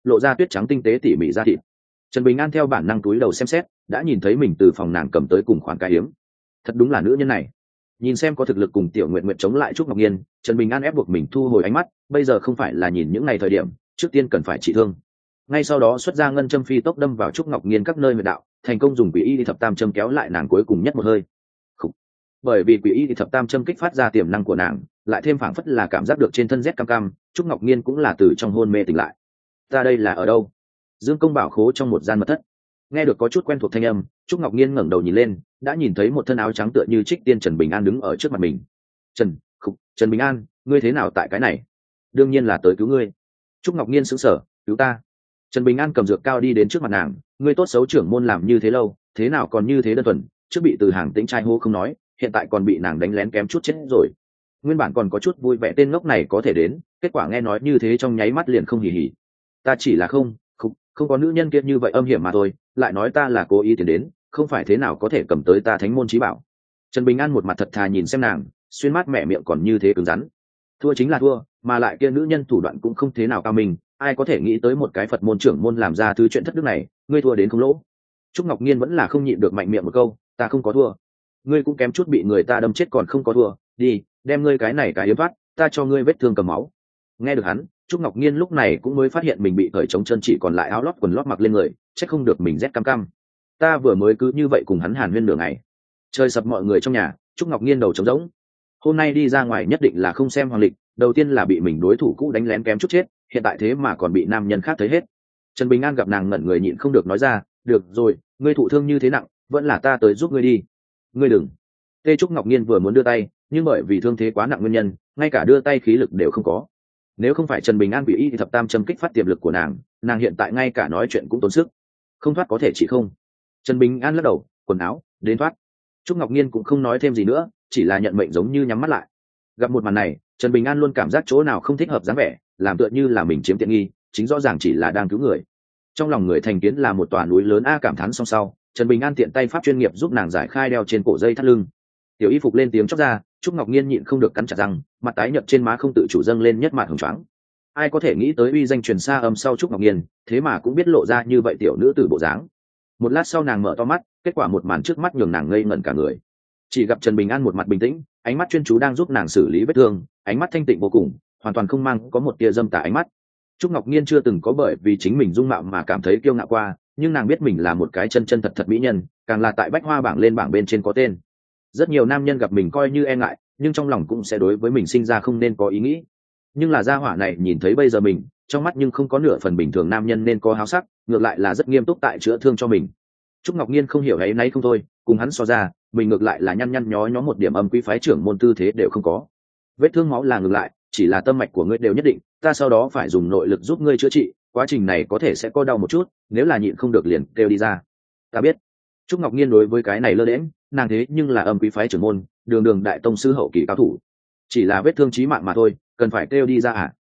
lộ ra tuyết trắng tinh tế tỉ mỉ ra thịt. Trần Bình An theo bản năng túi đầu xem xét, đã nhìn thấy mình từ phòng nàng cầm tới cùng khoản cái hiếm. Thật đúng là nữ nhân này. Nhìn xem có thực lực cùng Tiểu Nguyện Nguyện chống lại Trúc Ngọc Nhiên, Trần Bình An ép buộc mình thu hồi ánh mắt, bây giờ không phải là nhìn những ngày thời điểm, trước tiên cần phải trị thương. Ngay sau đó xuất ra ngân châm phi tốc đâm vào Trúc Ngọc Nhiên các nơi huyệt đạo, thành công dùng quỷ y đi thập tam châm kéo lại nàng cuối cùng nhất một hơi. Khủ. Bởi vì quỷ y đi thập tam châm kích phát ra tiềm năng của nàng, lại thêm phảng phất là cảm giác được trên thân rét cam cam, Trúc Ngọc Nhiên cũng là từ trong hôn mê tỉnh lại. Ta đây là ở đâu? Dương Công bảo khố trong một gian mật thất. Nghe được có chút quen thuộc thanh âm, Trúc Ngọc Nhiên ngẩng đầu nhìn lên, đã nhìn thấy một thân áo trắng tựa như trích tiên Trần Bình An đứng ở trước mặt mình. Trần, khục, Trần Bình An, ngươi thế nào tại cái này? Đương nhiên là tới cứu ngươi. Trúc Ngọc Nhiên sững sờ, cứu ta? Trần Bình An cầm dược cao đi đến trước mặt nàng, ngươi tốt xấu trưởng môn làm như thế lâu, thế nào còn như thế đơn thuần, trước bị từ hàng tĩnh trai hô không nói, hiện tại còn bị nàng đánh lén kém chút chết rồi. Nguyên bản còn có chút vui vẻ tên ngốc này có thể đến, kết quả nghe nói như thế trong nháy mắt liền không hỉ hỉ. Ta chỉ là không, không, không có nữ nhân kia như vậy âm hiểm mà thôi, lại nói ta là cố ý tiến đến, không phải thế nào có thể cầm tới ta thánh môn chí bảo. Trần Bình An một mặt thật thà nhìn xem nàng, xuyên mát mẹ miệng còn như thế cứng rắn. Thua chính là thua, mà lại kia nữ nhân thủ đoạn cũng không thế nào cao mình, ai có thể nghĩ tới một cái Phật môn trưởng môn làm ra thứ chuyện thất đức này, ngươi thua đến không lỗ. Trúc Ngọc Nhiên vẫn là không nhịn được mạnh miệng một câu, ta không có thua. Ngươi cũng kém chút bị người ta đâm chết còn không có thua, đi, đem ngươi cái này cái yếm thoát, ta cho ngươi vết thương cầm máu. Nghe được hắn, Trúc Ngọc Nhiên lúc này cũng mới phát hiện mình bị cởi trống chân, chỉ còn lại áo lót quần lót mặc lên người, chắc không được mình rét cam cam. Ta vừa mới cứ như vậy cùng hắn hàn huyên nửa ngày, trời sập mọi người trong nhà. Trúc Ngọc Nhiên đầu trống rỗng, hôm nay đi ra ngoài nhất định là không xem hoàng lịch, đầu tiên là bị mình đối thủ cũ đánh lén kém chút chết, hiện tại thế mà còn bị nam nhân khác thấy hết. Trần Bình An gặp nàng ngẩn người nhịn không được nói ra, được rồi, ngươi thụ thương như thế nặng, vẫn là ta tới giúp ngươi đi. Ngươi đừng. Tê Trúc Ngọc Nhiên vừa muốn đưa tay, nhưng bởi vì thương thế quá nặng nguyên nhân, ngay cả đưa tay khí lực đều không có. Nếu không phải Trần Bình An bị y thập tam châm kích phát tiềm lực của nàng, nàng hiện tại ngay cả nói chuyện cũng tốn sức. Không thoát có thể chỉ không. Trần Bình An lắc đầu, quần áo, đến thoát. Trúc Ngọc Nhiên cũng không nói thêm gì nữa, chỉ là nhận mệnh giống như nhắm mắt lại. Gặp một màn này, Trần Bình An luôn cảm giác chỗ nào không thích hợp dáng vẻ, làm tựa như là mình chiếm tiện nghi, chính rõ ràng chỉ là đang cứu người. Trong lòng người thành kiến là một tòa núi lớn a cảm thán song sau, Trần Bình An tiện tay pháp chuyên nghiệp giúp nàng giải khai đeo trên cổ dây thắt lưng. Tiểu y phục lên tiếng chót ra, Trúc Ngọc Nhiên nhịn không được cắn chặt răng, mặt tái nhợt trên má không tự chủ dâng lên nhất mặt hồng choáng. Ai có thể nghĩ tới uy danh truyền xa âm sau Trúc Ngọc Nhiên, thế mà cũng biết lộ ra như vậy tiểu nữ tử bộ dáng. Một lát sau nàng mở to mắt, kết quả một màn trước mắt nhường nàng ngây ngẩn cả người. Chỉ gặp Trần Bình An một mặt bình tĩnh, ánh mắt chuyên chú đang giúp nàng xử lý vết thương, ánh mắt thanh tịnh vô cùng, hoàn toàn không mang có một tia dâm tà ánh mắt. Trúc Ngọc Nhiên chưa từng có bởi vì chính mình dung mạo mà cảm thấy kiêu ngạo qua, nhưng nàng biết mình là một cái chân chân thật thật mỹ nhân, càng là tại bách hoa bảng lên bảng bên trên có tên. Rất nhiều nam nhân gặp mình coi như e ngại, nhưng trong lòng cũng sẽ đối với mình sinh ra không nên có ý nghĩ. Nhưng là gia hỏa này nhìn thấy bây giờ mình, trong mắt nhưng không có nửa phần bình thường nam nhân nên có háo sắc, ngược lại là rất nghiêm túc tại chữa thương cho mình. Trúc Ngọc Nhiên không hiểu ấy nấy không thôi, cùng hắn so ra, mình ngược lại là nhăn nhăn nhó nhó một điểm âm quý phái trưởng môn tư thế đều không có. Vết thương máu là ngược lại, chỉ là tâm mạch của ngươi đều nhất định, ta sau đó phải dùng nội lực giúp ngươi chữa trị, quá trình này có thể sẽ có đau một chút, nếu là nhịn không được liền kêu đi ra. Ta biết. Trúc Ngọc Nhiên đối với cái này lơ đễnh, nàng thế nhưng là âm quý phái trưởng môn, đường đường đại tông sư hậu kỳ cao thủ, chỉ là vết thương chí mạng mà thôi, cần phải kêu đi ra à?